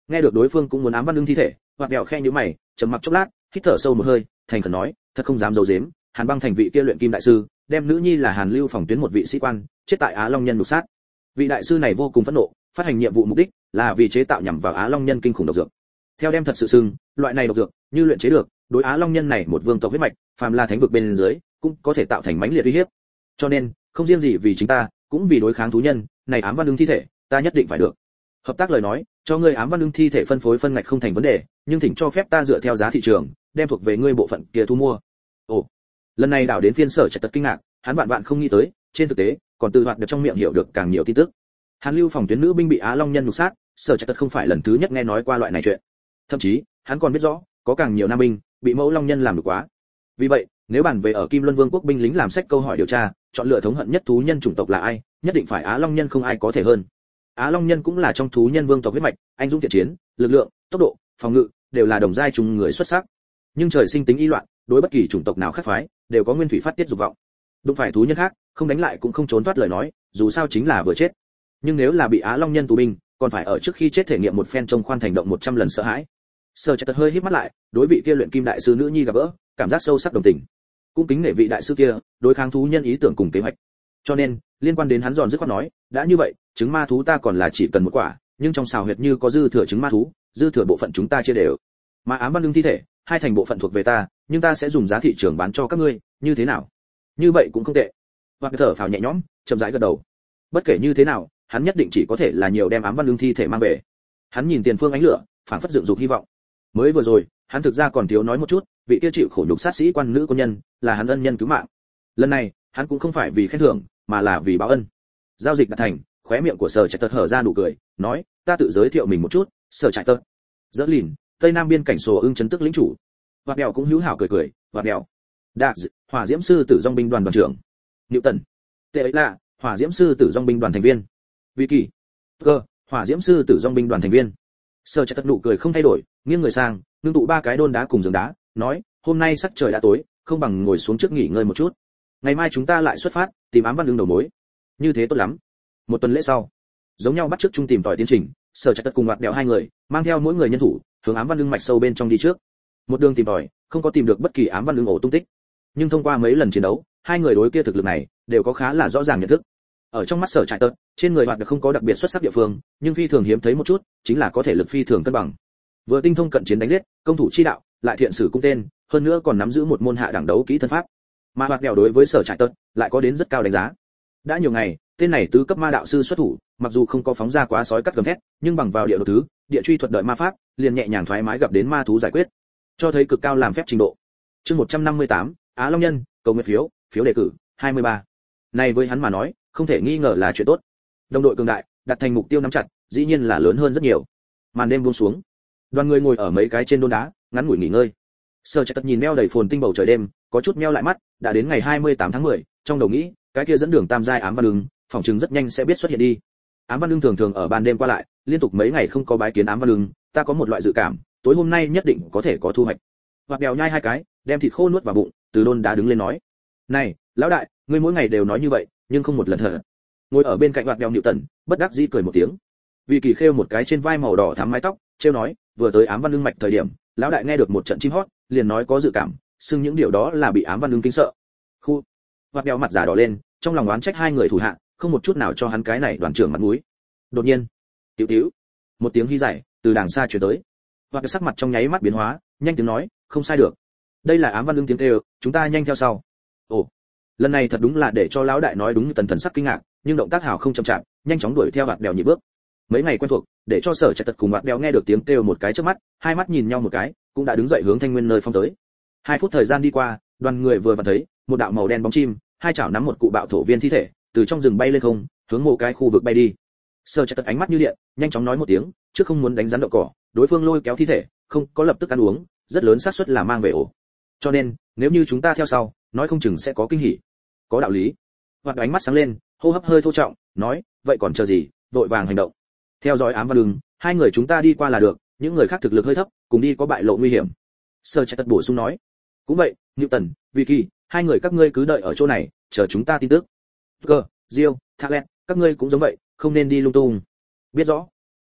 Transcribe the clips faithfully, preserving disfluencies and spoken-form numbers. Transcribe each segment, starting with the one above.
Nghe được đối phương cũng muốn ám văn ưng thi thể, Hoạt Đèo khe nhíu mày, trầm mặc chốc lát, hít thở sâu một hơi, thành khẩn nói, thật không dám giấu giếm, Hàn Băng thành vị kia luyện kim đại sư, đem nữ nhi là Hàn Lưu phòng tuyến một vị sĩ quan, chết tại Á Long nhân đục sát. Vị đại sư này vô cùng phẫn nộ, phát hành nhiệm vụ mục đích là vì chế tạo nhằm vào Á Long nhân kinh khủng độc dược. Theo đem thật sự xưng, loại này độc dược, như luyện chế được, đối Á Long nhân này một vương tộc huyết mạch, phàm là thánh vực bên dưới, cũng có thể tạo thành mãnh liệt uy hiếp. Cho nên, không riêng gì vì chính ta, cũng vì đối kháng thú nhân, này ám văn ưng thi thể, ta nhất định phải được. Hợp tác lời nói, cho ngươi ám văn ưng thi thể phân phối phân ngạch không thành vấn đề, nhưng thỉnh cho phép ta dựa theo giá thị trường, đem thuộc về ngươi bộ phận kia thu mua. Ồ, lần này đảo đến phiên Sở Trạch Tật kinh ngạc, hắn vạn vạn không nghĩ tới, trên thực tế, còn từ Hoạt được trong miệng hiểu được càng nhiều tin tức. Hàn Lưu phòng tuyến nữ binh bị Á Long nhân đục sát, Sở Trạch Tật không phải lần thứ nhất nghe nói qua loại này chuyện. Thậm chí, hắn còn biết rõ, có càng nhiều nam binh bị mẫu Long nhân làm được quá. Vì vậy, nếu bàn về ở Kim Luân Vương quốc binh lính làm sách câu hỏi điều tra, chọn lựa thống hận nhất thú nhân chủng tộc là ai, nhất định phải Á Long nhân không ai có thể hơn. Á Long nhân cũng là trong thú nhân vương tộc huyết mạch, anh dũng thiện chiến, lực lượng, tốc độ, phòng ngự đều là đồng giai chung người xuất sắc. Nhưng trời sinh tính y loạn, đối bất kỳ chủng tộc nào khác phái, đều có nguyên thủy phát tiết dục vọng. Đụng phải thú nhân khác, không đánh lại cũng không trốn thoát lời nói, dù sao chính là vừa chết. Nhưng nếu là bị Á Long nhân tù binh, còn phải ở trước khi chết thể nghiệm một phen trông khoan thành động một trăm lần sợ hãi. Sở Trạch Tật hơi híp mắt lại, đối vị kia luyện kim đại sư nữ nhi gặp gỡ, cảm giác sâu sắc đồng tình. Cũng kính nể vị đại sư kia, đối kháng thú nhân ý tưởng cùng kế hoạch. Cho nên, liên quan đến hắn giòn dứt khoát nói, đã như vậy, trứng ma thú ta còn là chỉ cần một quả, nhưng trong xào huyệt như có dư thừa trứng ma thú, dư thừa bộ phận chúng ta chia đều. Mà ám văn ưng thi thể, hai thành bộ phận thuộc về ta, nhưng ta sẽ dùng giá thị trường bán cho các ngươi, như thế nào? Như vậy cũng không tệ. Hoặc thở phào nhẹ nhõm, chậm rãi gật đầu. Bất kể như thế nào, hắn nhất định chỉ có thể là nhiều đem ám văn ưng thi thể mang về. Hắn nhìn tiền phương ánh lửa, phảng phất dựng dục hy vọng. Mới vừa rồi, hắn thực ra còn thiếu nói một chút, vị kia chịu khổ nhục sát sĩ quan nữ quân nhân, là hắn ân nhân cứu mạng. Lần này, hắn cũng không phải vì khen thưởng, mà là vì báo ân. Giao dịch đạt thành, khóe miệng của Sở Trạch Tật hở ra nụ cười, nói, ta tự giới thiệu mình một chút, Sở Trạch Tật. Dỡ lìn, Tây Nam biên cảnh sổ ưng trấn tức lĩnh chủ. Hoạt Đèo cũng hữu hảo cười cười, Hoạt Đèo. Đạc, Hỏa Diễm sư tử dòng binh đoàn đoàn trưởng. Niệu Tần. Tệ ấy là, Hỏa Diễm sư tử dòng binh đoàn thành viên. Vị Kỳ. Cơ, Hỏa Diễm sư tử dòng binh đoàn thành viên. Sở Trạch Tật nụ cười không thay đổi, nghiêng người sang, nương tụ ba cái đôn đá cùng giường đá, nói, hôm nay sắc trời đã tối, không bằng ngồi xuống trước nghỉ ngơi một chút. Ngày mai chúng ta lại xuất phát, tìm ám văn ưng đầu mối. Như thế tốt lắm. Một tuần lễ sau, giống nhau bắt trước chung tìm tòi tiến trình, Sở Trạch Tật cùng Hoạt Đèo hai người, mang theo mỗi người nhân thủ, hướng ám văn ưng mạch sâu bên trong đi trước. Một đường tìm tòi, không có tìm được bất kỳ ám văn ưng ổ tung tích. Nhưng thông qua mấy lần chiến đấu, hai người đối kia thực lực này đều có khá là rõ ràng nhận thức. Ở trong mắt Sở Trạch Tật, trên người Hoạt Đèo không có đặc biệt xuất sắc địa phương, nhưng phi thường hiếm thấy một chút, chính là có thể lực phi thường cân bằng. Vừa tinh thông cận chiến đánh giết, công thủ chi đạo, lại thiện sử cung tên, hơn nữa còn nắm giữ một môn hạ đẳng đấu kỹ thân pháp. Mà Hoạt Đèo đối với Sở Trạch Tật lại có đến rất cao đánh giá. Đã nhiều ngày, tên này tứ cấp ma đạo sư xuất thủ, mặc dù không có phóng ra quá sói cắt gầm thét, nhưng bằng vào địa đồ thứ, địa truy thuật đợi ma pháp, liền nhẹ nhàng thoải mái gặp đến ma thú giải quyết, cho thấy cực cao làm phép trình độ. Chương một trăm năm mươi tám, Á Long nhân, cầu nguyện phiếu, phiếu đề cử, hai mươi ba. Này với hắn mà nói, không thể nghi ngờ là chuyện tốt. Đồng đội cường đại, đặt thành mục tiêu nắm chặt, dĩ nhiên là lớn hơn rất nhiều. Màn đêm buông xuống, đoàn người ngồi ở mấy cái trên đôn đá, ngắn ngủi nghỉ ngơi. Sở Trạch Tật nhìn meo đầy phồn tinh bầu trời đêm, có chút meo lại mắt, đã đến ngày hai mươi tám tháng mười, trong đầu nghĩ, cái kia dẫn đường tam giai ám văn ưng, phòng trường rất nhanh sẽ biết xuất hiện đi. Ám văn ưng thường thường ở ban đêm qua lại, liên tục mấy ngày không có bái kiến ám văn ưng, ta có một loại dự cảm, tối hôm nay nhất định có thể có thu hoạch. Hoạt Đèo nhai hai cái, đem thịt khô nuốt vào bụng, từ đôn đá đứng lên nói, này, lão đại, ngươi mỗi ngày đều nói như vậy, nhưng không một lần thở. Ngồi ở bên cạnh Hoạt Đèo Niệu Tần, bất đắc dĩ cười một tiếng. Vì Kỳ khêu một cái trên vai màu đỏ thắm mái tóc, trêu nói, vừa tới ám văn ưng mạch thời điểm, lão đại nghe được một trận chim hót, liền nói có dự cảm, xưng những điều đó là bị ám văn ưng kinh sợ. Khu. Hoạt Đèo mặt giả đỏ lên, trong lòng oán trách hai người thủ hạ, không một chút nào cho hắn cái này đoàn trưởng mặt mũi. Đột nhiên, tiểu tiểu, một tiếng hí dài từ đàng xa truyền tới. Hoạt Đèo sắc mặt trong nháy mắt biến hóa, nhanh tiếng nói, không sai được, đây là ám văn ưng tiếng kêu, chúng ta nhanh theo sau. Ồ, lần này thật đúng là để cho lão đại nói đúng như tần thần sắc kinh ngạc, nhưng động tác hào không chậm chạp, nhanh chóng đuổi theo Hoạt Đèo nhịp bước. Mấy ngày quen thuộc, để cho Sở Trạch Tật cùng Hoạt Đèo nghe được tiếng kêu một cái trước mắt, hai mắt nhìn nhau một cái, cũng đã đứng dậy hướng Thanh Nguyên nơi phong tới. Hai phút thời gian đi qua, đoàn người vừa vặn thấy một đạo màu đen bóng chim, hai chảo nắm một cụ bạo thổ viên thi thể, từ trong rừng bay lên không, hướng một cái khu vực bay đi. Sở Trạch Tật ánh mắt như điện, nhanh chóng nói một tiếng, trước không muốn đánh rắn đậu cỏ, đối phương lôi kéo thi thể, không có lập tức ăn uống, rất lớn xác suất là mang về ổ. Cho nên, nếu như chúng ta theo sau, nói không chừng sẽ có kinh hỉ. Có đạo lý. Hoạt Đèo ánh mắt sáng lên, hô hấp hơi thô trọng, nói, vậy còn chờ gì, vội vàng hành động. Theo dõi ám văn ưng, hai người chúng ta đi qua là được, những người khác thực lực hơi thấp, cùng đi có bại lộ nguy hiểm. Sở Trạch Tật bổ sung nói, cũng vậy, Niệu Tần, Vị Kỳ, hai người các ngươi cứ đợi ở chỗ này, chờ chúng ta tin tức. Cơ, Diêu, Thác Lẹt, các ngươi cũng giống vậy, không nên đi lung tung. Biết rõ.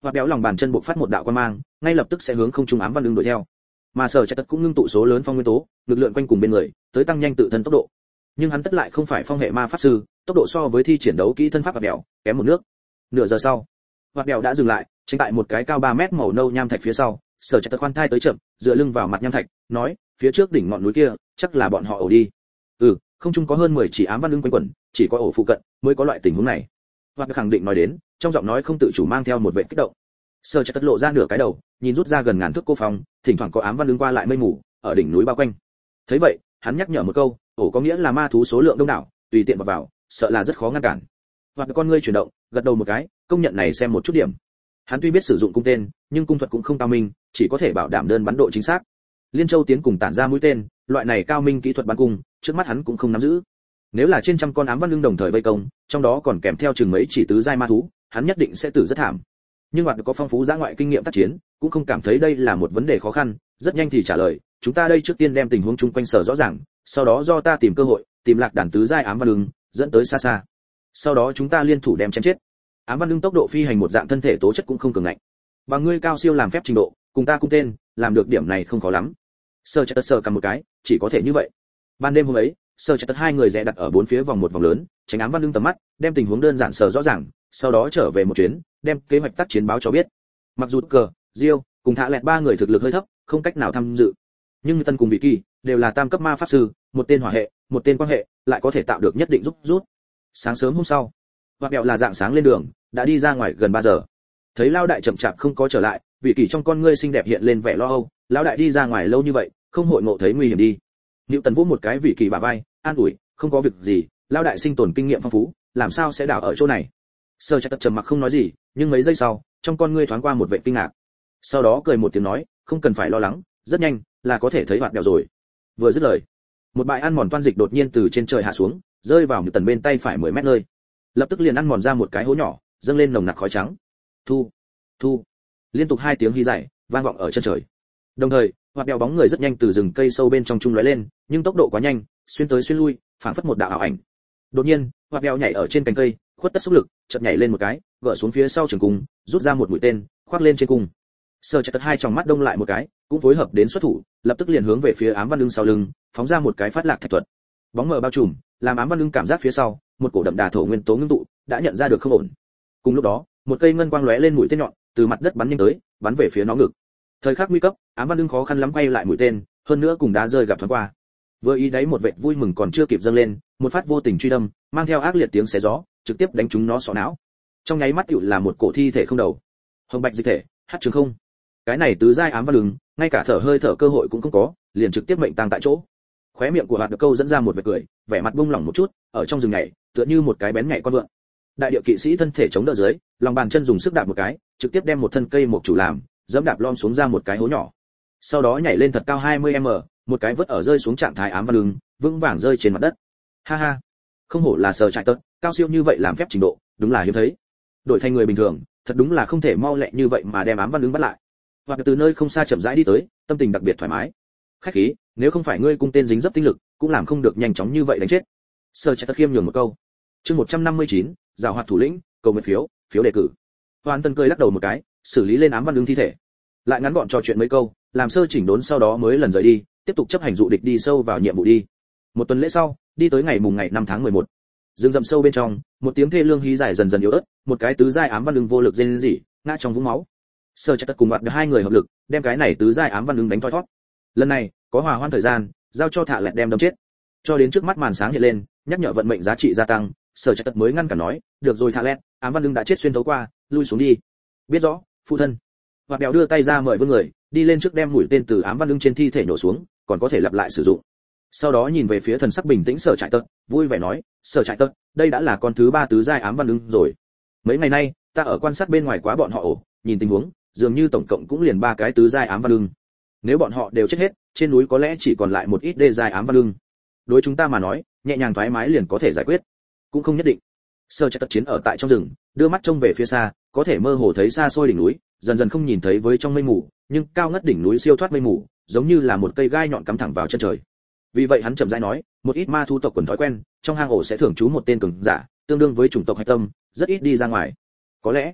Hoạt béo lòng bàn chân buộc phát một đạo quang mang, ngay lập tức sẽ hướng không trung ám văn ưng đuổi theo. Mà Sở Trạch Tất cũng ngưng tụ số lớn phong nguyên tố, lực lượng quanh cùng bên người, tới tăng nhanh tự thân tốc độ. Nhưng hắn tất lại không phải phong hệ ma pháp sư, tốc độ so với thi triển đấu kỹ thân pháp Hoạt béo kém một nước. Nửa giờ sau, Hoạt béo đã dừng lại, chính tại một cái cao ba mét màu nâu nham thạch phía sau. Sở Trạch Tất khoan thai tới chậm, dựa lưng vào mặt nham thạch, nói, phía trước đỉnh ngọn núi kia, chắc là bọn họ ổ đi. Ừ, không trung có hơn mười chỉ ám văn ưng quanh quẩn, chỉ có ổ phụ cận mới có loại tình huống này. Hoạt béo khẳng định nói đến, trong giọng nói không tự chủ mang theo một vẻ kích động. Sở Trạch Tất lộ ra nửa cái đầu, nhìn rút ra gần ngàn thước cô phòng, thỉnh thoảng có ám văn ưng qua lại mây mù ở đỉnh núi bao quanh. Thấy vậy, hắn nhắc nhở một câu, ổ có nghĩa là ma thú số lượng đông đảo, tùy tiện vào vào, sợ là rất khó ngăn cản. Hoặc con ngươi chuyển động, gật đầu một cái, công nhận này xem một chút điểm. Hắn tuy biết sử dụng cung tên, nhưng cung thuật cũng không cao minh, chỉ có thể bảo đảm đơn bắn độ chính xác. Liên Châu tiến cùng tản ra mũi tên, loại này cao minh kỹ thuật bắn cung, trước mắt hắn cũng không nắm giữ. Nếu là trên trăm con ám văn ưng đồng thời vây công, trong đó còn kèm theo chừng mấy chỉ tứ giai ma thú, hắn nhất định sẽ tử rất thảm. Nhưng Hoạt có phong phú dã ngoại kinh nghiệm tác chiến, cũng không cảm thấy đây là một vấn đề khó khăn, rất nhanh thì trả lời, chúng ta đây trước tiên đem tình huống chung quanh sở rõ ràng, sau đó do ta tìm cơ hội, tìm lạc đàn tứ giai ám văn ưng, dẫn tới xa xa. Sau đó chúng ta liên thủ đem chém chết. Ám văn ưng tốc độ phi hành một dạng thân thể tố chất cũng không cường ngạnh. Bằng ngươi cao siêu làm phép trình độ, cùng ta cung tên, làm được điểm này không khó lắm. Sơ Trạch Tất sờ cầm một cái, chỉ có thể như vậy. Ban đêm hôm ấy, Sơ Trạch Tất hai người rẽ đặt ở bốn phía vòng một vòng lớn, tránh ám văn ưng tầm mắt, đem tình huống đơn giản sờ rõ ràng, sau đó trở về một chuyến, đem kế hoạch tác chiến báo cho biết. Mặc dù cờ, Diêu cùng Thạ Lẹt ba người thực lực hơi thấp, không cách nào tham dự, nhưng Tân cùng Vị Kỳ đều là tam cấp ma pháp sư, một tên hỏa hệ, một tên quang hệ, lại có thể tạo được nhất định giúp rút. Sáng sớm hôm sau, Hoạt Bẹo là dạng sáng lên đường, đã đi ra ngoài gần ba giờ. Thấy Lão đại chậm chạp không có trở lại, Vị Kỳ trong con ngươi xinh đẹp hiện lên vẻ lo âu, Lão đại đi ra ngoài lâu như vậy, không hội ngộ thấy nguy hiểm đi. Nữu Tần vỗ một cái Vị Kỳ bả vai, an ủi, không có việc gì, Lão đại sinh tồn kinh nghiệm phong phú, làm sao sẽ đảo ở chỗ này. Sơ Trạch Tất trầm mặc không nói gì, nhưng mấy giây sau, trong con ngươi thoáng qua một vẻ kinh ngạc. Sau đó cười một tiếng nói, không cần phải lo lắng, rất nhanh là có thể thấy Hoạt Bẹo rồi. Vừa dứt lời, một bãi ăn mòn toan dịch đột nhiên từ trên trời hạ xuống, rơi vào Nữu Tần bên tay phải mười mét nơi. Lập tức liền ăn mòn ra một cái hố nhỏ, dâng lên nồng nặc khói trắng. Thu, thu, liên tục hai tiếng hí dài vang vọng ở chân trời. Đồng thời, Hoạt Bẹo bóng người rất nhanh từ rừng cây sâu bên trong trung lóe lên, nhưng tốc độ quá nhanh, xuyên tới xuyên lui, phảng phất một đạo ảo ảnh. Đột nhiên, Hoạt Bẹo nhảy ở trên cành cây, khuất tất xúc lực, chợt nhảy lên một cái, gỡ xuống phía sau trường cung, rút ra một mũi tên, khoác lên trên cung. Sơ Trạch Tất hai tròng mắt đông lại một cái, cũng phối hợp đến xuất thủ, lập tức liền hướng về phía ám văn ưng sau lưng, phóng ra một cái phát lạc thạch thuật. Bóng mờ bao trùm, làm ám văn ưng cảm giác phía sau, một cổ đậm đà thổ nguyên tố ngưng tụ, đã nhận ra được không ổn. Cùng lúc đó, một cây ngân quang lóe lên mũi tên nhọn, từ mặt đất bắn nhanh tới, bắn về phía nó ngực. Thời khắc nguy cấp, ám văn ưng khó khăn lắm quay lại mũi tên, hơn nữa cùng đá rơi gặp thoáng qua. Vừa ý đấy một vệt vui mừng còn chưa kịp dâng lên, một phát vô tình truy đâm, mang theo ác liệt tiếng xé gió, trực tiếp đánh trúng nó sọ não. Trong nháy mắt tựu là một cổ thi thể không đầu. Hồng bạch dịch thể, hắc trường không. Cái này tứ giai ám văn ưng, ngay cả thở hơi thở cơ hội cũng không có, liền trực tiếp mệnh tang tại chỗ. Khóe miệng của Hoạt Được Câu dẫn ra một vệt cười, vẻ mặt buông lỏng một chút, ở trong rừng nhảy, tựa như một cái bén nhạy con vượn. Đại điệu kỵ sĩ thân thể chống đỡ dưới, lòng bàn chân dùng sức đạp một cái, trực tiếp đem một thân cây một chủ làm, dẫm đạp lom xuống ra một cái hố nhỏ. Sau đó nhảy lên thật cao hai mươi mét, một cái vớt ở rơi xuống trạng thái ám văn ưng, vững vàng rơi trên mặt đất. Ha ha, không hổ là Sở Trạch Tất, cao siêu như vậy làm phép trình độ, đúng là hiếm thấy. Đổi thành người bình thường, thật đúng là không thể mau lẹ như vậy mà đem ám văn ưng bắt lại. Hoặc từ nơi không xa chậm rãi đi tới, tâm tình đặc biệt thoải mái. Khách khí, nếu không phải ngươi cung tên dính dấp tinh lực, cũng làm không được nhanh chóng như vậy đánh chết. Sở Trạch Tất khiêm nhường một câu. Chương một trăm năm mươi chín, giảo hoạt thủ lĩnh, cầu nguyện phiếu, phiếu đề cử. Hoàn Tân cười lắc đầu một cái, xử lý lên ám văn ưng thi thể. Lại ngắn gọn trò chuyện mấy câu, làm sơ chỉnh đốn sau đó mới lần rời đi, tiếp tục chấp hành dụ địch đi sâu vào nhiệm vụ đi. Một tuần lễ sau, đi tới ngày mùng ngày năm tháng mười một. Rừng rậm sâu bên trong, một tiếng thê lương hí dài dần dần yếu ớt, một cái tứ giai ám văn ưng vô lực rên rỉ, ngã trong vũng máu. Sở Trạch Tất cùng Hoạt được hai người hợp lực, đem cái này tứ giai ám văn ưng đánh thoi thoát. Lần này, có hòa hoãn thời gian, giao cho Thạ Lẹt đem đâm chết. Cho đến trước mắt màn sáng hiện lên, nhắc nhở vận mệnh giá trị gia tăng, Sở Trạch Tất mới ngăn cản nói, được rồi Thạ Lẹt, ám văn ưng đã chết xuyên thấu qua, lui xuống đi. Biết rõ, phụ thân. Hoạt Bèo đưa tay ra mời vương người, đi lên trước đem mũi tên từ ám văn ưng trên thi thể nổ xuống, còn có thể lặp lại sử dụng. Sau đó nhìn về phía thần sắc bình tĩnh Sở Trạch Tất, vui vẻ nói, Sở Trạch Tất, đây đã là con thứ ba tứ giai ám văn ưng rồi. Mấy ngày nay, ta ở quan sát bên ngoài quá bọn họ ổ, nhìn tình huống, dường như tổng cộng cũng liền ba cái tứ giai ám văn ưng. Nếu bọn họ đều chết hết, trên núi có lẽ chỉ còn lại một ít đê giai ám văn ưng. Đối chúng ta mà nói, nhẹ nhàng thoải mái liền có thể giải quyết, cũng không nhất định. Sở Trạch Tất chiến ở tại trong rừng, đưa mắt trông về phía xa, có thể mơ hồ thấy xa xôi đỉnh núi, dần dần không nhìn thấy với trong mây mù, nhưng cao ngất đỉnh núi siêu thoát mây mù, giống như là một cây gai nhọn cắm thẳng vào chân trời. Vì vậy hắn chậm rãi nói, một ít ma thú tộc quần thói quen, trong hang ổ sẽ thưởng trú một tên cường giả, tương đương với chủng tộc hạch tâm, rất ít đi ra ngoài. Có lẽ,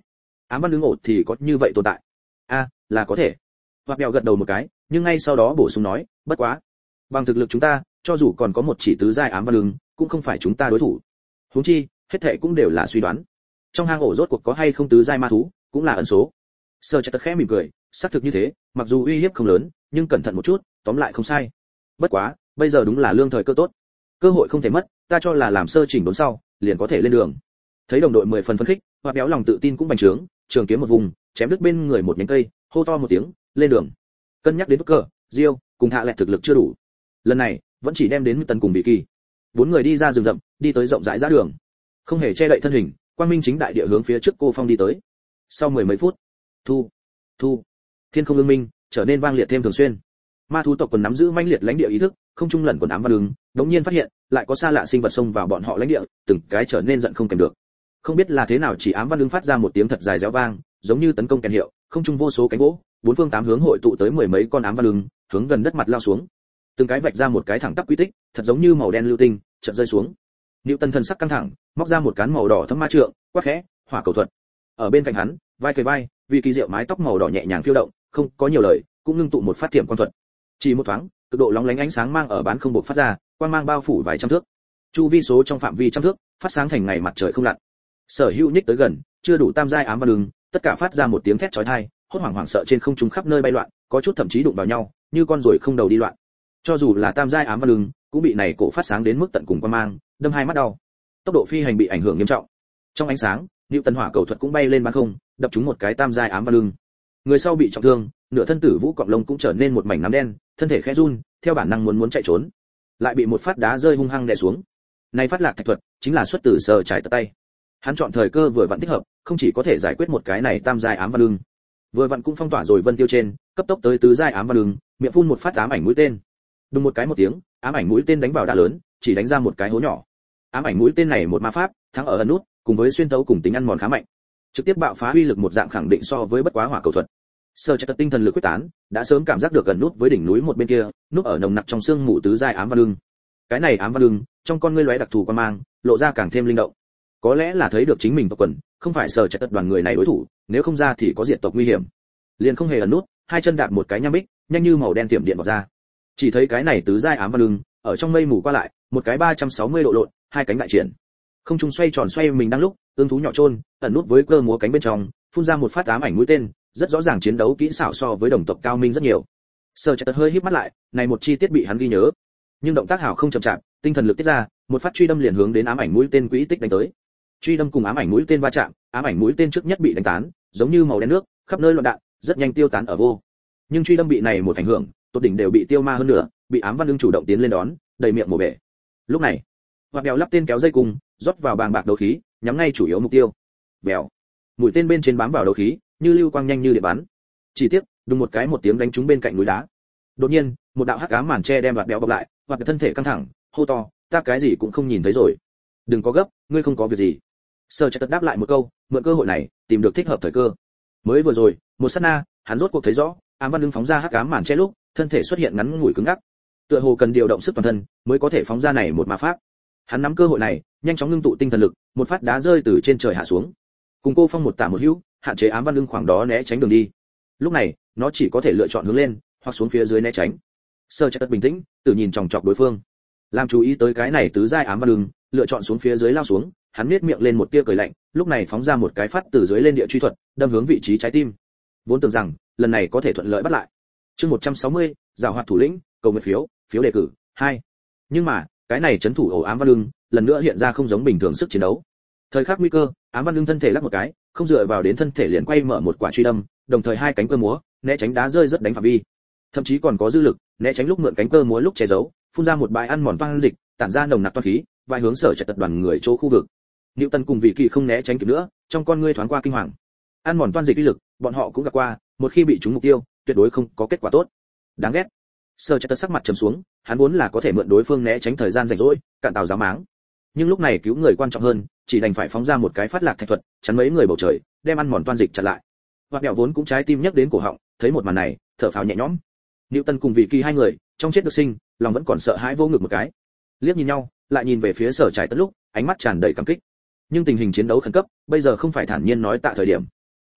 ám văn ứng ổ thì có như vậy tồn tại? A, là có thể. Hoặc Bèo gật đầu một cái, nhưng ngay sau đó bổ sung nói, bất quá, bằng thực lực chúng ta, cho dù còn có một chỉ tứ giai ám văn ứng, cũng không phải chúng ta đối thủ. Huống chi, hết thảy cũng đều là suy đoán. Trong hang ổ rốt cuộc có hay không tứ giai ma thú, cũng là ẩn số. Sơ Chặt khẽ mỉm cười, xác thực như thế, mặc dù uy hiếp không lớn, nhưng cẩn thận một chút, tóm lại không sai. Bất quá, bây giờ đúng là lương thời cơ tốt. Cơ hội không thể mất, ta cho là làm sơ chỉnh đốn sau, liền có thể lên đường. Thấy đồng đội mười phần phấn khích, Hoạt Béo lòng tự tin cũng bành trướng, trường kiếm một vùng, chém đứt bên người một nhánh cây, hô to một tiếng, lên đường. Cân nhắc đến cờ, Diêu, cùng Hạ Lệ thực lực chưa đủ. Lần này, vẫn chỉ đem đến Tần cùng Bị Kỳ. Bốn người đi ra rừng rậm, đi tới rộng rãi ra đường. Không hề che đậy thân hình, quang minh chính đại địa hướng phía trước cô phong đi tới. Sau mười mấy phút, thu, thu, thiên không lương minh, trở nên vang liệt thêm thường xuyên. Ma thú tộc còn nắm giữ manh liệt lãnh địa ý thức, không trung lẩn quần ám văn ứng, đống nhiên phát hiện, lại có xa lạ sinh vật xông vào bọn họ lãnh địa, từng cái trở nên giận không kèm được. Không biết là thế nào chỉ ám văn ứng phát ra một tiếng thật dài réo vang, giống như tấn công kèn hiệu, không trung vô số cánh gỗ, bốn phương tám hướng hội tụ tới mười mấy con ám văn ứng, hướng gần đất mặt lao xuống. Từng cái vạch ra một cái thẳng tắp quy tích, thật giống như màu đen lưu tinh, chợt rơi xuống. Nữu Tân thần sắc căng thẳng, móc ra một cán màu đỏ thâm ma trượng, quát khẽ, hỏa cầu thuật. Ở bên cạnh hắn, vai kề vai, vì kỳ diệu mái tóc màu đỏ nhẹ nhàng phiêu động, không có nhiều lời, cũng ngưng tụ một phát tiềm quan thuật. Chỉ một thoáng, cực độ lóng lánh ánh sáng mang ở bán không bộc phát ra, quang mang bao phủ vài trăm thước. Chu vi số trong phạm vi trăm thước, phát sáng thành ngày mặt trời không lặn. Sở Hữu nhích tới gần, chưa đủ tam giai ám văn ứng, tất cả phát ra một tiếng thét chói tai, hốt hoảng hoảng sợ trên không trung khắp nơi bay loạn, có chút thậm chí đụng vào nhau, như con ruồi không đầu đi loạn. Cho dù là tam giai ám văn ứng, cũng bị này cổ phát sáng đến mức tận cùng quang mang, đâm hai mắt đau. Tốc độ phi hành bị ảnh hưởng nghiêm trọng. Trong ánh sáng, Nữu Tân hỏa cầu thuật cũng bay lên bán không, đập trúng một cái tam giai ám văn ứng. Người sau bị trọng thương, nửa thân tử vũ cọng lông cũng trở nên một mảnh nám đen, thân thể khẽ run, theo bản năng muốn muốn chạy trốn, lại bị một phát đá rơi hung hăng đè xuống. Này phát lạc thạch thuật, chính là xuất từ Sở Trải Tật tay. Hắn chọn thời cơ vừa vặn thích hợp, không chỉ có thể giải quyết một cái này tam giai ám văn ứng, vừa vặn cũng phong tỏa rồi Vân Tiêu trên, cấp tốc tới tứ giai ám văn ứng, miệng phun một phát ám ảnh mũi tên. Đùng một cái một tiếng, ám ảnh mũi tên đánh vào đá lớn, chỉ đánh ra một cái hố nhỏ. Ám ảnh mũi tên này một ma pháp, thắng ở ẩn nút, cùng với xuyên tấu cùng tính ăn mòn khá mạnh, trực tiếp bạo phá uy lực một dạng khẳng định so với bất quá hỏa cầu thuật. Sở Trạch tinh thần lực quyết tán, đã sớm cảm giác được gần nút với đỉnh núi một bên kia, núp ở nồng nặc trong xương mù tứ giai ám văn ứng. Cái này ám văn ứng, trong con ngươi lóe đặc thù quan mang, lộ ra càng thêm linh động. Có lẽ là thấy được chính mình tộc quần, không phải Sở Trạch đoàn người này đối thủ, nếu không ra thì có diệt tộc nguy hiểm. Liền không hề ẩn nút, hai chân đạp một cái nham bích, nhanh như màu đen tiệm điện vọt ra. Chỉ thấy cái này tứ giai ám văn ứng, ở trong mây mù qua lại, một cái ba trăm sáu mươi độ lộn, hai cánh đại triển. Không trung xoay tròn xoay mình đang lúc, ương thú nhỏ trôn, ẩn nút với cơ múa cánh bên trong, phun ra một phát ám ảnh mũi tên, rất rõ ràng chiến đấu kỹ xảo so với đồng tộc cao minh rất nhiều. Sở Trạch hơi híp mắt lại, này một chi tiết bị hắn ghi nhớ. Nhưng động tác hảo không chậm chạp, tinh thần lực tiết ra, một phát truy đâm liền hướng đến ám ảnh mũi tên quỹ tích đánh tới. Truy đâm cùng ám ảnh mũi tên va chạm, ám ảnh mũi tên trước nhất bị đánh tán, giống như màu đen nước, khắp nơi loạn đạn, rất nhanh tiêu tán ở vô. Nhưng truy đâm bị này một ảnh hưởng, tốt đỉnh đều bị tiêu ma hơn nữa, bị ám văn ứng chủ động tiến lên đón, đầy miệng mổ bể. Lúc này, Hoạt Bèo lắp tên kéo dây cùng, rót vào bàng bạc đấu khí, nhắm ngay chủ yếu mục tiêu. Bèo. Mũi tên bên trên bám vào đấu khí, như lưu quang nhanh như điện bắn. Chỉ tiếc, đùng một cái một tiếng đánh trúng bên cạnh núi đá. Đột nhiên, một đạo hắc ám màn che đem Hoạt Bèo bọc lại, Hoạt thân thể căng thẳng, hô to, ta cái gì cũng không nhìn thấy rồi. Đừng có gấp, ngươi không có việc gì. Sở Trạch đáp lại một câu, mượn cơ hội này, tìm được thích hợp thời cơ. Mới vừa rồi, một sát na, hắn rốt cuộc thấy rõ, ám văn ứng phóng ra hắc ám màn che lúc, thân thể xuất hiện ngắn ngủi cứng ngắc. Tựa hồ cần điều động sức toàn thân, mới có thể phóng ra này một ma pháp. Hắn nắm cơ hội này, nhanh chóng ngưng tụ tinh thần lực, một phát đá rơi từ trên trời hạ xuống. Cùng cô phong một tả một hữu, hạn chế ám văn ứng khoảng đó né tránh đường đi. Lúc này, nó chỉ có thể lựa chọn hướng lên, hoặc xuống phía dưới né tránh. Sở Trạch bình tĩnh, tự nhìn chòng chọc đối phương. Làm chú ý tới cái này tứ giai ám văn ứng, lựa chọn xuống phía dưới lao xuống, hắn nhếch miệng lên một tia cười lạnh, lúc này phóng ra một cái phát từ dưới lên địa truy thuật, đâm hướng vị trí trái tim. Vốn tưởng rằng, lần này có thể thuận lợi bắt lại. Chương một trăm sáu mươi, giảo hoạt thủ lĩnh, cầu nguyện phiếu, phiếu đề cử, hai. Nhưng mà, cái này trấn thủ ổ ám văn ứng, lần nữa hiện ra không giống bình thường sức chiến đấu. Thời khắc nguy cơ, ám văn ứng thân thể lắc một cái, không dựa vào đến thân thể liền quay mở một quả truy đâm, đồng thời hai cánh cơ múa, né tránh đá rơi rất đánh phạm vi. Thậm chí còn có dư lực, né tránh lúc mượn cánh cơ múa lúc che giấu, phun ra một bãi ăn mòn toan dịch, tản ra nồng nặc toan khí, vài hướng Sở Trạch đoàn người chỗ khu vực. Nữu Tân cùng Vị Kỳ không né tránh kịp nữa, trong con ngươi thoáng qua kinh hoàng. Ăn mòn toan dịch uy lực, bọn họ cũng gặp qua, một khi bị trúng mục tiêu, tuyệt đối không có kết quả tốt. Đáng ghét. Sở Trạch sắc mặt trầm xuống, hắn vốn là có thể mượn đối phương né tránh thời gian rảnh rỗi, cạn tàu giáo máng. Nhưng lúc này cứu người quan trọng hơn, chỉ đành phải phóng ra một cái phát lạc thạch thuật, chắn mấy người bầu trời, đem ăn mòn toan dịch chặn lại. Hoạt Bèo vốn cũng trái tim nhấc đến cổ họng, thấy một màn này, thở phào nhẹ nhõm. Nữu Tân cùng Vị Kỳ hai người, trong chết được sinh, lòng vẫn còn sợ hãi vô ngực một cái. Liếc nhìn nhau, lại nhìn về phía Sở Trạch Tất lúc, ánh mắt tràn đầy cảm kích. Nhưng tình hình chiến đấu khẩn cấp, bây giờ không phải thản nhiên nói tạ thời điểm.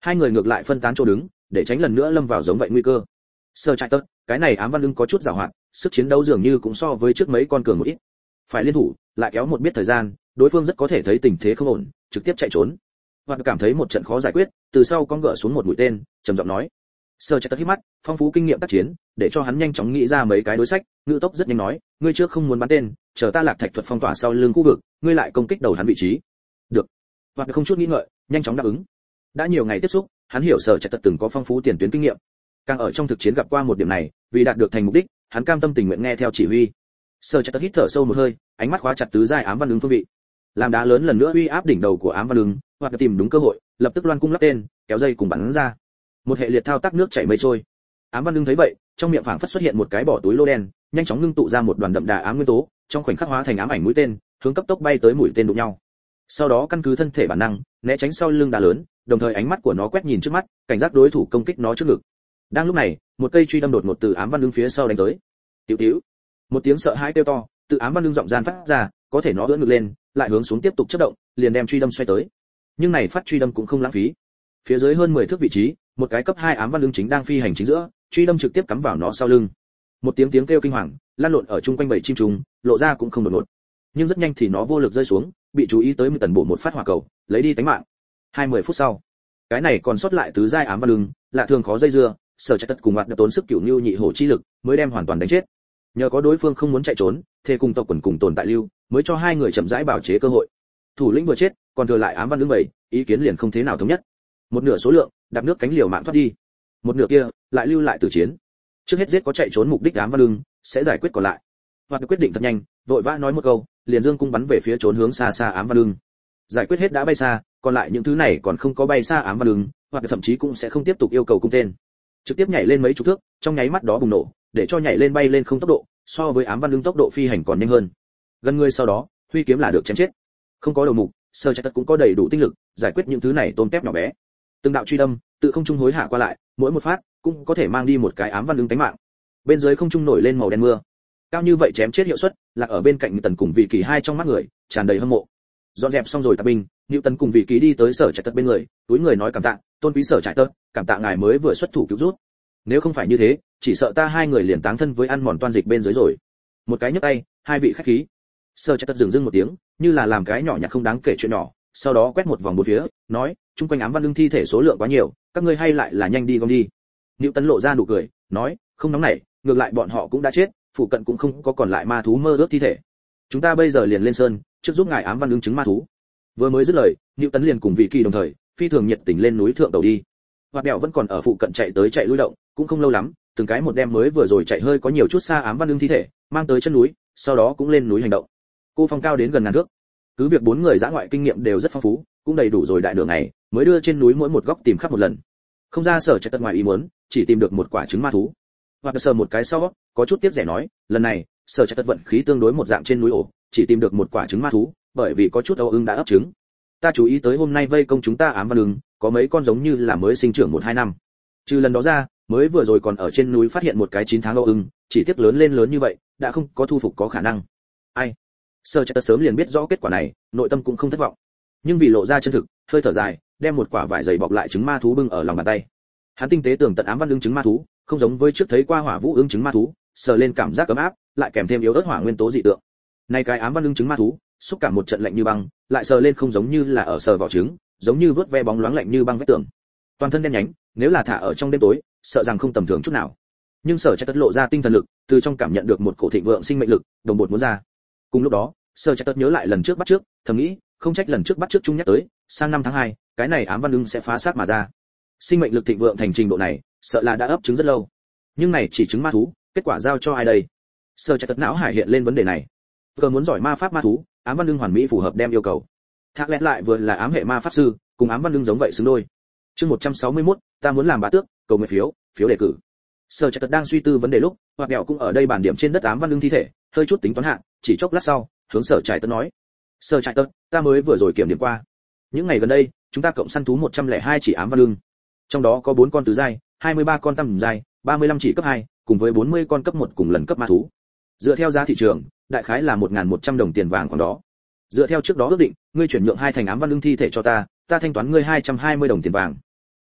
Hai người ngược lại phân tán chỗ đứng, để tránh lần nữa lâm vào giống vậy nguy cơ. Sơ Trại Tật, cái này ám văn ưng có chút giàu hoạt, sức chiến đấu dường như cũng so với trước mấy con cường một ít. Phải liên thủ, lại kéo một biết thời gian, đối phương rất có thể thấy tình thế không ổn, trực tiếp chạy trốn. Hoặc cảm thấy một trận khó giải quyết, từ sau con gỡ xuống một mũi tên, trầm giọng nói. Sơ Trại Tật hít mắt, phong phú kinh nghiệm tác chiến, để cho hắn nhanh chóng nghĩ ra mấy cái đối sách, ngữ tốc rất nhanh nói, ngươi trước không muốn bắn tên, chờ ta Lạc Thạch thuật phong tỏa sau lưng khu vực, ngươi lại công kích đầu hắn vị trí. Được. Hoặc không chút nghĩ ngợi, nhanh chóng đáp ứng. Đã nhiều ngày tiếp xúc, hắn hiểu Sở Trạch Tật từng có phong phú tiền tuyến kinh nghiệm, càng ở trong thực chiến gặp qua một điểm này, vì đạt được thành mục đích, hắn cam tâm tình nguyện nghe theo chỉ huy. Sở Trạch Tật hít thở sâu một hơi, ánh mắt khóa chặt tứ giai ám văn ứng phương vị. Làm đá lớn lần nữa uy áp đỉnh đầu của ám văn ứng, hoặc tìm đúng cơ hội, lập tức loan cung lắp tên, kéo dây cùng bắn ra. Một hệ liệt thao tác nước chảy mây trôi. Ám văn ứng thấy vậy, trong miệng phảng phất xuất hiện một cái bỏ túi lô đen, nhanh chóng ngưng tụ ra một đoàn đậm đà ám nguyên tố, trong khoảnh khắc hóa thành ám ảnh mũi tên, hướng cấp tốc bay tới mũi tên đụng nhau. Sau đó căn cứ thân thể bản năng, né tránh sau lưng đá lớn, đồng thời ánh mắt của nó quét nhìn trước mắt, cảnh giác đối thủ công kích nó trước ngực. Đang lúc này, một cây truy đâm đột ngột từ ám văn lưng phía sau đánh tới. Tiểu tiểu, một tiếng sợ hãi kêu to, từ ám văn lưng giọng gian phát ra, có thể nó ưỡn ngực lên, lại hướng xuống tiếp tục chớp động, liền đem truy đâm xoay tới. Nhưng này phát truy đâm cũng không lãng phí. Phía dưới hơn mười thước vị trí, một cái cấp hai ám văn lưng chính đang phi hành chính giữa, truy đâm trực tiếp cắm vào nó sau lưng. Một tiếng tiếng kêu kinh hoàng, lan lộn ở chung quanh bầy chim trùng, lộ ra cũng không đột ngột. Nhưng rất nhanh thì nó vô lực rơi xuống, bị chú ý tới một tần bộ một phát hỏa cầu, lấy đi tính mạng. hai mươi phút sau, cái này còn sót lại tứ giai ám văn lưng, lạ thường khó dây dưa, Sở Trạch Tật cùng hoạt tốn sức cửu nhu nhị hổ chi lực, mới đem hoàn toàn đánh chết. Nhờ có đối phương không muốn chạy trốn, thề cùng tộc quần cùng tồn tại lưu, mới cho hai người chậm rãi bảo chế cơ hội. Thủ lĩnh vừa chết, còn thừa lại ám văn lưng bảy, ý kiến liền không thế nào thống nhất. Một nửa số lượng, đạp nước cánh liều mạng thoát đi. Một nửa kia, lại lưu lại tử chiến. Trước hết giết có chạy trốn mục đích ám văn lưng, sẽ giải quyết còn lại. Hoạt quyết định thật nhanh, vội vã nói một câu, liền dương cung bắn về phía trốn hướng xa xa ám văn lưng. Giải quyết hết đã bay xa, còn lại những thứ này còn không có bay xa ám văn lưng, hoặc thậm chí cũng sẽ không tiếp tục yêu cầu cung tên. Trực tiếp nhảy lên mấy chục thước, trong nháy mắt đó bùng nổ, để cho nhảy lên bay lên không tốc độ, so với ám văn lưng tốc độ phi hành còn nhanh hơn. Gần người sau đó, huy kiếm là được chém chết. Không có đầu mục, Sở Trạch Tật cũng có đầy đủ tinh lực, giải quyết những thứ này tôm tép nhỏ bé. Từng đạo truy đâm, tự không trung hối hạ qua lại, mỗi một phát cũng có thể mang đi một cái ám văn lưng tánh mạng. Bên dưới không trung nổi lên màu đen mưa. Cao như vậy chém chết hiệu suất, là ở bên cạnh Tần cùng Vị Kỳ hai trong mắt người, tràn đầy hâm mộ. Dọn dẹp xong rồi tạp binh, Nữu Tần cùng Vị Kỳ đi tới Sở Trạch Tật bên người, túi người nói cảm tạ, tôn quý Sở Trạch Tật, cảm tạ ngài mới vừa xuất thủ cứu rút. Nếu không phải như thế, chỉ sợ ta hai người liền táng thân với ăn mòn toan dịch bên dưới rồi. Một cái nhấc tay, hai vị khách khí. Sở Trạch Tật dừng dưng một tiếng, như là làm cái nhỏ nhặt không đáng kể chuyện nhỏ, sau đó quét một vòng bốn phía, nói, chung quanh ám văn lưng thi thể số lượng quá nhiều, các ngươi hay lại là nhanh đi gom đi. Nữu Tần lộ ra nụ cười, nói, không nóng nảy, ngược lại bọn họ cũng đã chết, phụ cận cũng không có còn lại ma thú mơ ước thi thể. Chúng ta bây giờ liền lên sơn, trước giúp ngài ám văn ứng chứng ma thú. Vừa mới dứt lời, Nữu Tấn liền cùng Vị Kỳ đồng thời, phi thường nhiệt tình lên núi thượng đầu đi. Hoạt Bèo vẫn còn ở phụ cận chạy tới chạy lui động, cũng không lâu lắm, từng cái một đem mới vừa rồi chạy hơi có nhiều chút xa ám văn ứng thi thể, mang tới chân núi, sau đó cũng lên núi hành động. Cô phong cao đến gần ngàn thước. Cứ việc bốn người dã ngoại kinh nghiệm đều rất phong phú, cũng đầy đủ rồi đại đường này, mới đưa trên núi mỗi một góc tìm khắp một lần. Không ra Sở Trạch Tật ngoài ý muốn, chỉ tìm được một quả trứng ma thú. Hoặc sờ một cái sau, có chút tiếc rẻ nói, lần này, Sở Trạch Tật vận khí tương đối một dạng trên núi ổ, chỉ tìm được một quả trứng ma thú, bởi vì có chút âu ưng đã ấp trứng. Ta chú ý tới hôm nay vây công chúng ta ám văn ưng, có mấy con giống như là mới sinh trưởng một hai năm. Trừ lần đó ra, mới vừa rồi còn ở trên núi phát hiện một cái chín tháng âu ưng, chỉ tiếc lớn lên lớn như vậy, đã không có thu phục có khả năng. Ai? Sở Trạch Tật sớm liền biết rõ kết quả này, nội tâm cũng không thất vọng. Nhưng vì lộ ra chân thực, hơi thở dài, đem một quả vải dày bọc lại trứng ma thú bưng ở lòng bàn tay. Hắn tinh tế tưởng tận ám văn ưng trứng ma thú, không giống với trước thấy qua hỏa vũ ưng trứng ma thú, sờ lên cảm giác ấm áp, lại kèm thêm yếu ớt hỏa nguyên tố dị tượng. Này cái ám văn ưng trứng ma thú, xúc cảm một trận lạnh như băng, lại sờ lên không giống như là ở sờ vỏ trứng, giống như vớt ve bóng loáng lạnh như băng vách tường. Toàn thân đen nhánh, nếu là thả ở trong đêm tối, sợ rằng không tầm thường chút nào. Nhưng Sở Trạch Tật lộ ra tinh thần lực, từ trong cảm nhận được một cổ thịnh vượng sinh mệnh lực, đồng bột muốn ra. Cùng lúc đó, Sở Trạch Tật nhớ lại lần trước bắt trước, thầm nghĩ, không trách lần trước bắt trước chung nhắc tới, sang năm tháng hai, cái này ám văn ưng sẽ phá xác mà ra. Sinh mệnh lực thịnh vượng thành trình độ này, sợ là đã ấp trứng rất lâu. Nhưng này chỉ trứng ma thú, kết quả giao cho ai đây? Sở Trạch Tật não hải hiện lên vấn đề này. Cờ muốn giỏi ma pháp ma thú, ám văn ưng hoàn mỹ phù hợp đem yêu cầu. Thác lẽ lại vừa là ám hệ ma pháp sư, cùng ám văn ưng giống vậy xứng đôi. Chương một trăm sáu mươi mốt, ta muốn làm bá tước, cầu nguyện phiếu, phiếu đề cử. Sở Trạch Tật đang suy tư vấn đề lúc, Hoạt Bèo cũng ở đây bản điểm trên đất ám văn ưng thi thể, hơi chút tính toán hạng, chỉ chốc lát sau, hướng Sở Trạch Tật nói: "Sở Trạch Tật, ta mới vừa rồi kiểm điểm qua. Những ngày gần đây, chúng ta cộng săn thú một trăm lẻ hai chỉ ám văn ưng. Trong đó có bốn con tứ giai, hai mươi ba con tam giai, ba mươi lăm chỉ cấp hai, cùng với bốn mươi con cấp một cùng lần cấp ma thú. Dựa theo giá thị trường, đại khái là một nghìn một trăm đồng tiền vàng khoảng đó. Dựa theo trước đó ước định, ngươi chuyển nhượng hai thành ám văn ưng thi thể cho ta, ta thanh toán ngươi hai trăm hai mươi đồng tiền vàng.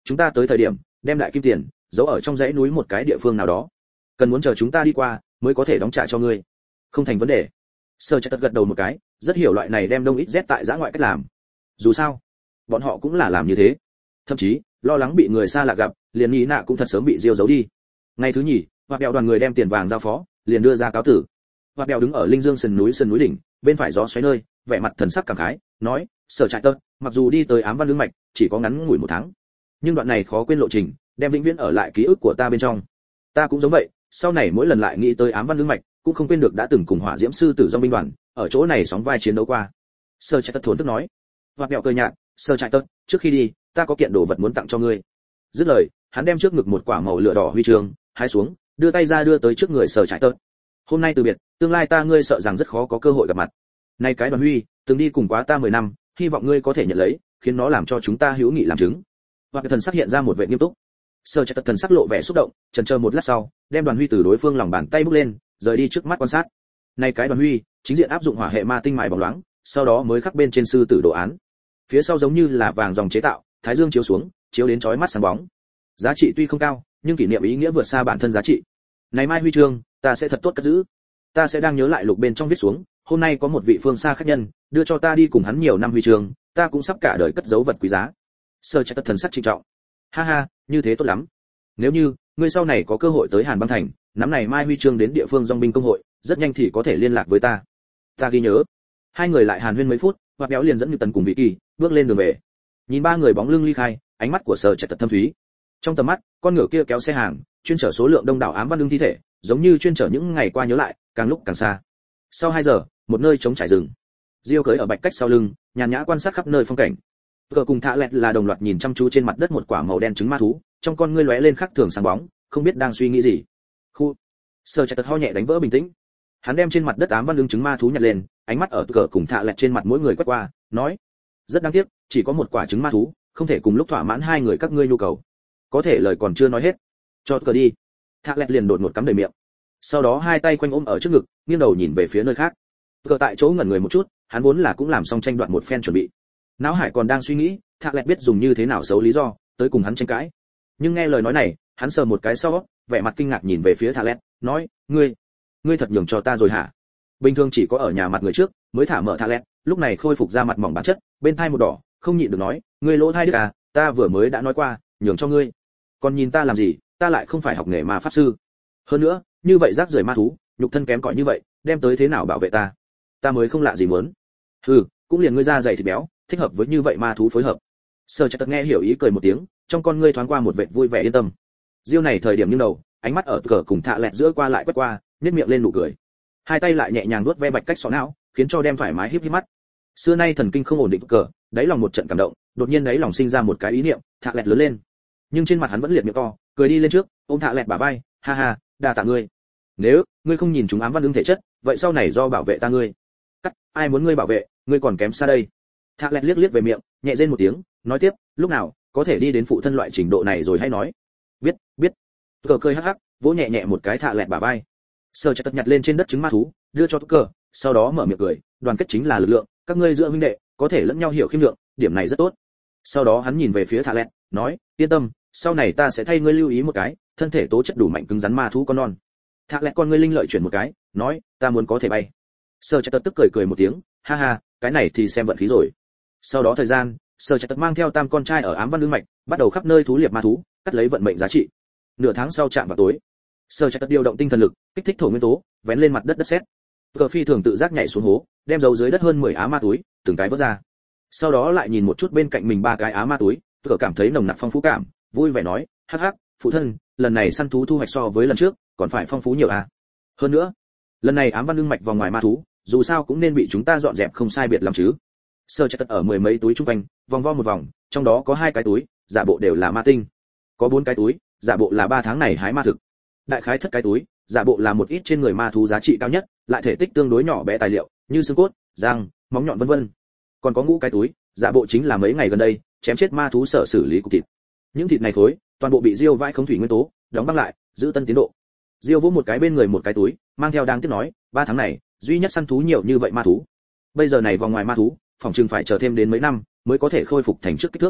chúng ta tới thời điểm đem đại kim tiền giấu ở trong dãy núi một cái địa phương nào đó, cần muốn chờ chúng ta đi qua mới có thể đóng trả cho ngươi. Không thành vấn đề. Sơ Trạch gật đầu một cái, rất hiểu loại này đem đông ít z tại giã ngoại cách làm. Dù sao bọn họ cũng là làm như thế, thậm chí lo lắng bị người xa lạ gặp, liền nghĩ nạ cũng thật sớm bị diêu giấu đi. Ngày thứ nhì, Hoạt Bèo đoàn người đem tiền vàng giao phó, liền đưa ra cáo tử. Hoạt Bèo đứng ở Linh Dương sườn núi sườn núi đỉnh, bên phải gió xoáy nơi, vẻ mặt thần sắc cảm khái, nói: "Sở Trại Tơ, mặc dù đi tới Ám Văn Lương mạch, chỉ có ngắn ngủi một tháng, nhưng đoạn này khó quên lộ trình, đem vĩnh viễn ở lại ký ức của ta bên trong. Ta cũng giống vậy, sau này mỗi lần lại nghĩ tới Ám Văn Lương mạch, cũng không quên được đã từng cùng Hỏa Diễm sư tử dòng binh đoàn, ở chỗ này sóng vai chiến đấu qua." Sở Trại Tơ thốn thức nói. Hoạt Bèo cười nhạt: "Sở Trại Tơ, trước khi đi, ta có kiện đồ vật muốn tặng cho ngươi." Dứt lời, hắn đem trước ngực một quả màu lửa đỏ huy chương hái xuống, đưa tay ra đưa tới trước người Sở Trại Tơ. "Hôm nay từ biệt, tương lai ta ngươi sợ rằng rất khó có cơ hội gặp mặt. Nay cái đoàn huy, từng đi cùng quá ta mười năm, hy vọng ngươi có thể nhận lấy, khiến nó làm cho chúng ta hữu nghị làm chứng." Và thần sắc hiện ra một vẻ nghiêm túc. Sở Trạch thần sắc lộ vẻ xúc động, chần chờ một lát sau, đem đoàn huy từ đối phương lòng bàn tay bước lên, rời đi trước mắt quan sát. Nay cái đoàn huy, chính diện áp dụng hỏa hệ ma tinh mài bóng loáng, sau đó mới khắc bên trên sư tử đồ án. Phía sau giống như là vàng dòng chế tạo, thái dương chiếu xuống, chiếu đến chói mắt sáng bóng. Giá trị tuy không cao, nhưng kỷ niệm ý nghĩa vượt xa bản thân giá trị. Này mai huy chương, ta sẽ thật tốt cất giữ. Ta sẽ đang nhớ lại lục bên trong viết xuống, hôm nay có một vị phương xa khách nhân, đưa cho ta đi cùng hắn nhiều năm huy chương, ta cũng sắp cả đời cất giấu vật quý giá. Sơ Trạch thần sắc trịnh trọng. Ha ha, như thế tốt lắm. Nếu như ngươi sau này có cơ hội tới Hàn Băng thành, nắm này mai huy chương đến địa phương dòng binh công hội, rất nhanh thì có thể liên lạc với ta. Ta ghi nhớ. Hai người lại hàn huyên mấy phút, Hoạt Béo liền dẫn Như Tần cùng Vị Kỳ bước lên đường về. Nhìn ba người bóng lưng ly khai, ánh mắt của Sở Trạch thâm thúy. Trong tầm mắt, con ngựa kia kéo xe hàng, chuyên chở số lượng đông đảo ám văn lương thi thể, giống như chuyên chở những ngày qua nhớ lại, càng lúc càng xa. Sau hai giờ, một nơi trống trải rừng. Diêu cưỡi ở bạch cách sau lưng, nhàn nhã quan sát khắp nơi phong cảnh. Cờ cùng Thạ Lẹt là đồng loạt nhìn chăm chú trên mặt đất một quả màu đen trứng ma thú, trong con ngươi lóe lên khắc thường sáng bóng, không biết đang suy nghĩ gì. Khu. Sở Trạch ho nhẹ đánh vỡ bình tĩnh. Hắn đem trên mặt đất ám văn lương trứng ma thú nhặt lên, ánh mắt ở Cờ cùng Thạ Lẹt trên mặt mỗi người quét qua, nói: "Rất đáng tiếc, chỉ có một quả trứng ma thú, không thể cùng lúc thỏa mãn hai người các ngươi nhu cầu." Có thể lời còn chưa nói hết, cho Cờ đi. Thạ Lẹt liền đột ngột cắm đầy miệng. Sau đó hai tay quanh ôm ở trước ngực, nghiêng đầu nhìn về phía nơi khác. Cờ tại chỗ ngẩn người một chút, hắn vốn là cũng làm xong tranh đoạt một phen chuẩn bị. Não hải còn đang suy nghĩ, Thạ Lẹt biết dùng như thế nào xấu lý do tới cùng hắn tranh cãi. Nhưng nghe lời nói này, hắn sờ một cái sau, vẻ mặt kinh ngạc nhìn về phía Thạ Lẹt, nói: "Ngươi, ngươi thật nhường cho ta rồi hả?" Bình thường chỉ có ở nhà mặt người trước mới thả mở Thạ Lẹt, lúc này khôi phục ra mặt mỏng bản chất, bên thai một đỏ, không nhịn được nói: "Ngươi lỗ thai đức à, ta vừa mới đã nói qua, nhường cho ngươi. Còn nhìn ta làm gì, ta lại không phải học nghề ma pháp sư. Hơn nữa, như vậy rác rưởi ma thú, nhục thân kém cỏi như vậy, đem tới thế nào bảo vệ ta? Ta mới không lạ gì muốn." "Hừ, cũng liền ngươi da dày thịt béo, thích hợp với như vậy ma thú phối hợp." Sở Trạch nghe hiểu ý cười một tiếng, trong con ngươi thoáng qua một vẻ vui vẻ yên tâm. Diêu này thời điểm nghiêng đầu, ánh mắt ở Cờ cùng Thạ Lẹt giữa qua lại quét qua, nhếch miệng lên nụ cười. Hai tay lại nhẹ nhàng vuốt ve bạch cách sọ não, khiến cho đem thoải mái híp híp mắt. Xưa nay thần kinh không ổn định Cờ, đáy lòng một trận cảm động, đột nhiên đáy lòng sinh ra một cái ý niệm, Thạ Lẹt lớn lên. Nhưng trên mặt hắn vẫn liệt miệng to, cười đi lên trước, ôm Thạ Lẹt bả vai, "Ha ha, đa tạ ngươi. Nếu ngươi không nhìn chúng ám văn ứng thể chất, vậy sau này do bảo vệ ta ngươi." "Cắt, ai muốn ngươi bảo vệ, ngươi còn kém xa đây." Thạ Lẹt liếc liếc về miệng, nhẹ rên một tiếng, nói tiếp: "Lúc nào có thể đi đến phụ thân loại trình độ này rồi hay nói." "Biết, biết." Cờ cười hắc hắc, vỗ nhẹ nhẹ một cái Thạ Lẹt bả vai. Sở Trạch nhặt lên trên đất trứng ma thú, đưa cho Cờ, sau đó mở miệng cười: "Đoàn kết chính là lực lượng, các ngươi giữa huynh đệ có thể lẫn nhau hiểu khiêm lượng, điểm này rất tốt." Sau đó hắn nhìn về phía Thạ Lẹt, nói: "Yên tâm, sau này ta sẽ thay ngươi lưu ý một cái, thân thể tố chất đủ mạnh cứng rắn ma thú con non." Thạ Lẹt con ngươi linh lợi chuyển một cái, nói: "Ta muốn có thể bay." Sở Trạch tức cười cười một tiếng, "Ha ha, cái này thì xem vận khí rồi." Sau đó thời gian, Sở Trạch mang theo tam con trai ở ám văn lương mạch, bắt đầu khắp nơi thú liệp ma thú, cắt lấy vận mệnh giá trị. Nửa tháng sau chạm vào tối, Sở Trạch điều động tinh thần lực, kích thích thổ nguyên tố, vén lên mặt đất đất sét. Cờ phi thường tự giác nhảy xuống hố, đem giấu dưới đất hơn mười á ma túi, từng cái vớt ra. Sau đó lại nhìn một chút bên cạnh mình ba cái á ma túi, Cờ cảm thấy nồng nặc phong phú cảm, vui vẻ nói: "Hắc hắc, phụ thân, lần này săn thú thu hoạch so với lần trước, còn phải phong phú nhiều à? Hơn nữa, lần này ám văn lương mạch vào ngoài ma thú, dù sao cũng nên bị chúng ta dọn dẹp không sai biệt lắm chứ." Sở Trạch ở mười mấy túi chung quanh, vòng vo một vòng, trong đó có hai cái túi, giả bộ đều là ma tinh. Có bốn cái túi, giả bộ là ba tháng này hái ma thực. Đại khái thất cái túi, giả bộ là một ít trên người ma thú giá trị cao nhất, lại thể tích tương đối nhỏ bé tài liệu, như xương cốt, răng, móng nhọn vân vân. Còn có ngũ cái túi, giả bộ chính là mấy ngày gần đây chém chết ma thú sở xử lý cục thịt. Những thịt này thối, toàn bộ bị Diêu vãi không thủy nguyên tố, đóng băng lại, giữ tân tiến độ. Diêu vỗ một cái bên người một cái túi, mang theo đang tiếp nói: "Ba tháng này, duy nhất săn thú nhiều như vậy ma thú. Bây giờ này vòng ngoài ma thú, phòng trừng phải chờ thêm đến mấy năm mới có thể khôi phục thành trước kích thước."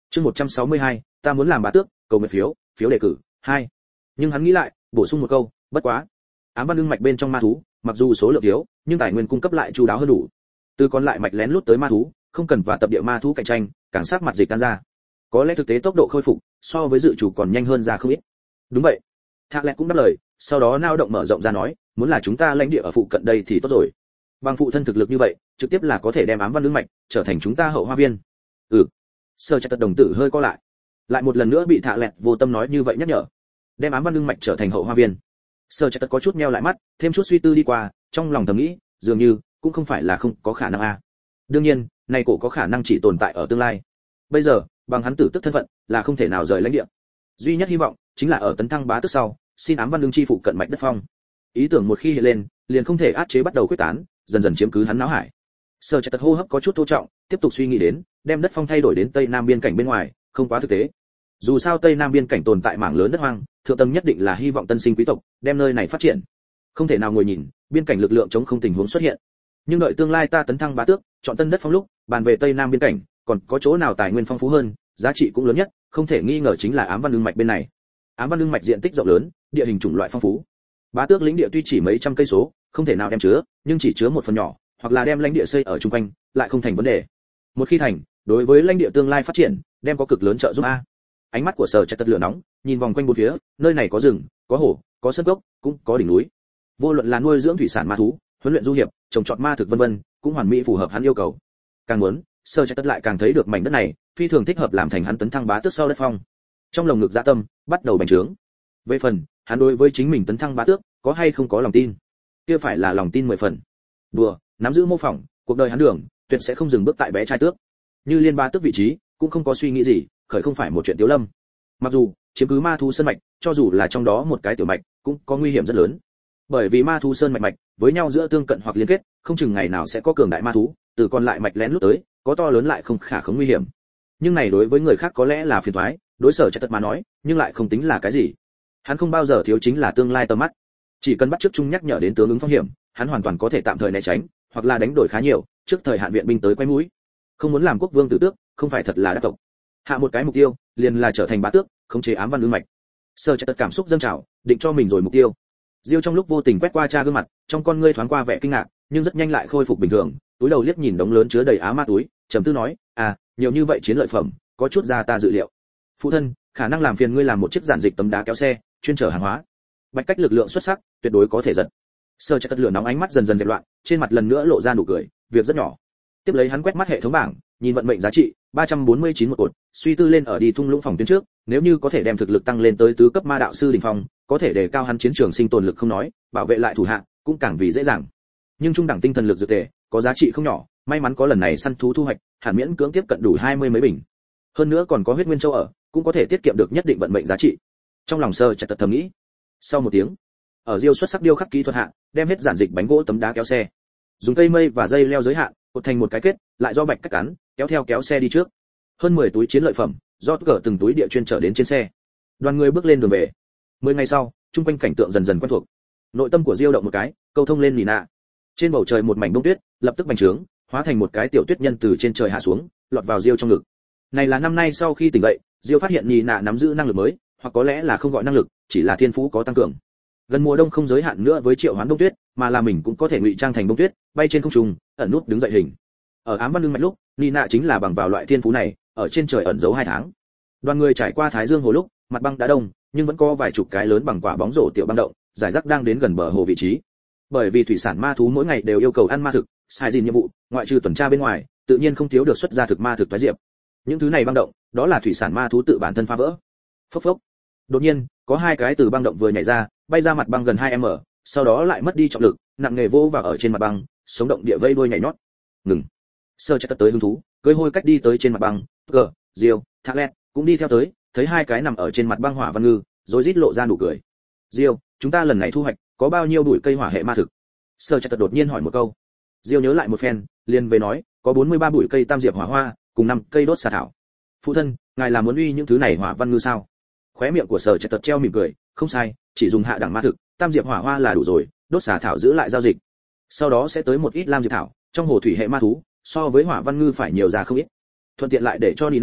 Chương một trăm sáu mươi hai, ta muốn làm bá tước, cầu nguyện phiếu, phiếu đề cử, hai. Nhưng hắn nghĩ lại, bổ sung một câu, bất quá. Ám văn ưng mạch bên trong ma thú, mặc dù số lượng thiếu, nhưng tài nguyên cung cấp lại chu đáo hơn đủ. Từ còn lại mạch lén lút tới ma thú, không cần và tập địa ma thú cạnh tranh, càng sát mặt dịch tan ra. Có lẽ thực tế tốc độ khôi phục so với dự chủ còn nhanh hơn ra không ít. Đúng vậy. Thạc Lẹt cũng đáp lời, sau đó nao động mở rộng ra nói, muốn là chúng ta lãnh địa ở phụ cận đây thì tốt rồi. Bằng phụ thân thực lực như vậy, trực tiếp là có thể đem ám văn ưng mạch trở thành chúng ta hậu hoa viên. Ừ. Sơ Trạch Tật đồng tử hơi co lại. Lại một lần nữa bị Thạc Lẹt vô tâm nói như vậy nhắc nhở. Đem ám văn ưng mạch trở thành hậu hoa viên. Sơ Trạch Tật có chút nheo lại mắt, thêm chút suy tư đi qua, trong lòng thầm nghĩ, dường như cũng không phải là không có khả năng a. Đương nhiên, này cổ có khả năng chỉ tồn tại ở tương lai. Bây giờ, bằng hắn tử tức thân phận, là không thể nào rời lãnh địa. Duy nhất hy vọng chính là ở tấn thăng bá tước sau, xin ám văn đương chi phụ cận mạch đất phong. Ý tưởng một khi hiện lên, liền không thể áp chế bắt đầu quyết tán, dần dần chiếm cứ hắn não hải. Sơ Trạch Tật hô hấp có chút thô trọng, tiếp tục suy nghĩ đến, đem đất phong thay đổi đến tây nam biên cảnh bên ngoài, không quá thực tế. Dù sao tây nam biên cảnh tồn tại mảng lớn đất hoang, thượng tầng nhất định là hy vọng tân sinh quý tộc đem nơi này phát triển. Không thể nào ngồi nhìn, biên cảnh lực lượng chống không tình huống xuất hiện. Nhưng đợi tương lai ta tấn thăng bá tước, chọn tân đất phong lúc, bàn về tây nam biên cảnh, còn có chỗ nào tài nguyên phong phú hơn, giá trị cũng lớn nhất, không thể nghi ngờ chính là ám văn ưng mạch bên này. Ám văn ưng mạch diện tích rộng lớn, địa hình chủng loại phong phú. Bá tước lĩnh địa tuy chỉ mấy trăm cây số, không thể nào đem chứa, nhưng chỉ chứa một phần nhỏ, hoặc là đem lãnh địa xây ở trung quanh, lại không thành vấn đề. Một khi thành, đối với lãnh địa tương lai phát triển, đem có cực lớn trợ giúp a. Ánh mắt của Sở Trạch Tật lửa nóng, nhìn vòng quanh bốn phía, nơi này có rừng, có hồ, có sơn cốc, cũng có đỉnh núi. Vô luận là nuôi dưỡng thủy sản ma thú, huấn luyện du hiệp, trồng trọt ma thực vân vân, cũng hoàn mỹ phù hợp hắn yêu cầu. Càng muốn, Sở Trạch Tật lại càng thấy được mảnh đất này, phi thường thích hợp làm thành hắn tấn thăng bá tước sau đất phong. Trong lồng ngực dạ tâm bắt đầu bành trướng. Về phần, hắn đối với chính mình tấn thăng bá tước, có hay không có lòng tin? Kia phải là lòng tin mười phần. Đùa, nắm giữ mô phỏng, cuộc đời hắn đường, tuyệt sẽ không dừng bước tại bé trai tước. Như liên bá tước vị trí, cũng không có suy nghĩ gì, khởi không phải một chuyện tiểu lâm. Mặc dù, chiếm cứ ma thú sơn mạch, cho dù là trong đó một cái tiểu mạch, cũng có nguy hiểm rất lớn. Bởi vì ma thú sơn mạch mạch, với nhau giữa tương cận hoặc liên kết, không chừng ngày nào sẽ có cường đại ma thú, từ còn lại mạch lén lút tới, có to lớn lại không khả khống nguy hiểm. Nhưng này đối với người khác có lẽ là phiền toái, đối Sở Trạch Tật mà nói, nhưng lại không tính là cái gì. Hắn không bao giờ thiếu chính là tương lai tầm mắt. Chỉ cần bắt trước chung nhắc nhở đến tướng ứng phong hiểm, hắn hoàn toàn có thể tạm thời né tránh, hoặc là đánh đổi khá nhiều, trước thời hạn viện binh tới quay mũi. Không muốn làm quốc vương tử tước, không phải thật là đắc tộc. Hạ một cái mục tiêu, liền là trở thành bá tước, khống chế ám văn ưng mạch. Sở Trạch Tật cảm xúc dâng trào, định cho mình rồi mục tiêu. Diêu trong lúc vô tình quét qua cha gương mặt, trong con ngươi thoáng qua vẻ kinh ngạc, nhưng rất nhanh lại khôi phục bình thường, túi đầu liếc nhìn đống lớn chứa đầy á ma túi, trầm tư nói, à, nhiều như vậy chiến lợi phẩm, có chút ra ta dự liệu. Phụ thân, khả năng làm phiền ngươi làm một chiếc giản dịch tấm đá kéo xe, chuyên chở hàng hóa. Bạch cách lực lượng xuất sắc, tuyệt đối có thể giật. Sở Trạch Tật lửa nóng ánh mắt dần dần dẹp loạn, trên mặt lần nữa lộ ra nụ cười, việc rất nhỏ. Tiếp lấy hắn quét mắt hệ thống bảng, nhìn vận mệnh giá trị, ba trăm bốn mươi chín một cột, suy tư lên ở đi thung lũng phòng tuyến trước, nếu như có thể đem thực lực tăng lên tới tứ cấp ma đạo sư đỉnh phong, có thể đề cao hắn chiến trường sinh tồn lực không nói, bảo vệ lại thủ hạ, cũng càng vì dễ dàng. Nhưng trung đẳng tinh thần lực dược tề, có giá trị không nhỏ, may mắn có lần này săn thú thu hoạch, hẳn miễn cưỡng tiếp cận đủ hai mươi mấy bình. Hơn nữa còn có huyết nguyên châu ở, cũng có thể tiết kiệm được nhất định vận mệnh giá trị. Trong lòng Sở Trạch Tật thầm nghĩ. Sau một tiếng, ở Diêu xuất sắc điêu khắc kỹ thuật hạ, đem hết giản dịch bánh gỗ tấm đá kéo xe, dùng cây mây và dây leo giới hạn, cột thành một cái kết, lại do bạch cách cắn, kéo theo kéo xe đi trước. Hơn mười túi chiến lợi phẩm, do cỡ từng túi địa chuyên trở đến trên xe. Đoàn người bước lên đường về. Mười ngày sau, trung quanh cảnh tượng dần dần quen thuộc. Nội tâm của Diêu động một cái, câu thông lên Nina. Trên bầu trời một mảnh bông tuyết, lập tức bành trướng, hóa thành một cái tiểu tuyết nhân từ trên trời hạ xuống, lọt vào Diêu trong ngực. Này là năm nay sau khi tỉnh dậy, Diêu phát hiện Nina nắm giữ năng lực mới, hoặc có lẽ là không gọi năng lực, chỉ là thiên phú có tăng cường. Gần mùa đông không giới hạn nữa với triệu hoán đông tuyết, mà là mình cũng có thể ngụy trang thành bông tuyết, bay trên không trung, ẩn nút đứng dậy hình. Ở ám văn ưng mạch lúc, Nina chính là bằng vào loại thiên phú này, ở trên trời ẩn giấu hai tháng. Đoàn người trải qua Thái Dương hồ lúc, mặt băng đã đông, nhưng vẫn có vài chục cái lớn bằng quả bóng rổ tiểu băng động, giải rác đang đến gần bờ hồ vị trí. Bởi vì thủy sản ma thú mỗi ngày đều yêu cầu ăn ma thực, sai gìn nhiệm vụ, ngoại trừ tuần tra bên ngoài, tự nhiên không thiếu được xuất ra thực ma thực toái diệp. Những thứ này băng động, đó là thủy sản ma thú tự bản thân phá vỡ. Phốc phốc. Đột nhiên, có hai cái từ băng động vừa nhảy ra, bay ra mặt băng gần hai mét, sau đó lại mất đi trọng lực, nặng nề vô vào ở trên mặt băng, sống động địa vây đuôi nhảy nhót. Ngừng. Sở Trạch Tật tới hứng thú, cưỡi hôi cách đi tới trên mặt băng, gờ, Diêu, Thạc Lẹt cũng đi theo tới, thấy hai cái nằm ở trên mặt băng hỏa văn ngư, rồi rít lộ ra nụ cười. Diêu, chúng ta lần này thu hoạch có bao nhiêu bụi cây hỏa hệ ma thực? Sở Trạch Tật đột nhiên hỏi một câu. Diêu nhớ lại một phen, liền về nói, có bốn mươi ba bụi cây tam diệp hỏa hoa, cùng năm cây đốt xà thảo. Phụ thân, ngài là muốn uy những thứ này hỏa văn ngư sao? Khóe miệng của Sở Trạch Tật treo mỉm cười, không sai, chỉ dùng hạ đẳng ma thực, tam diệp hỏa hoa là đủ rồi, đốt xà thảo giữ lại giao dịch. Sau đó sẽ tới một ít lam diệp thảo, trong hồ thủy hệ ma thú, so với hỏa văn ngư phải nhiều ra không ít. Thuận tiện lại để cho Nina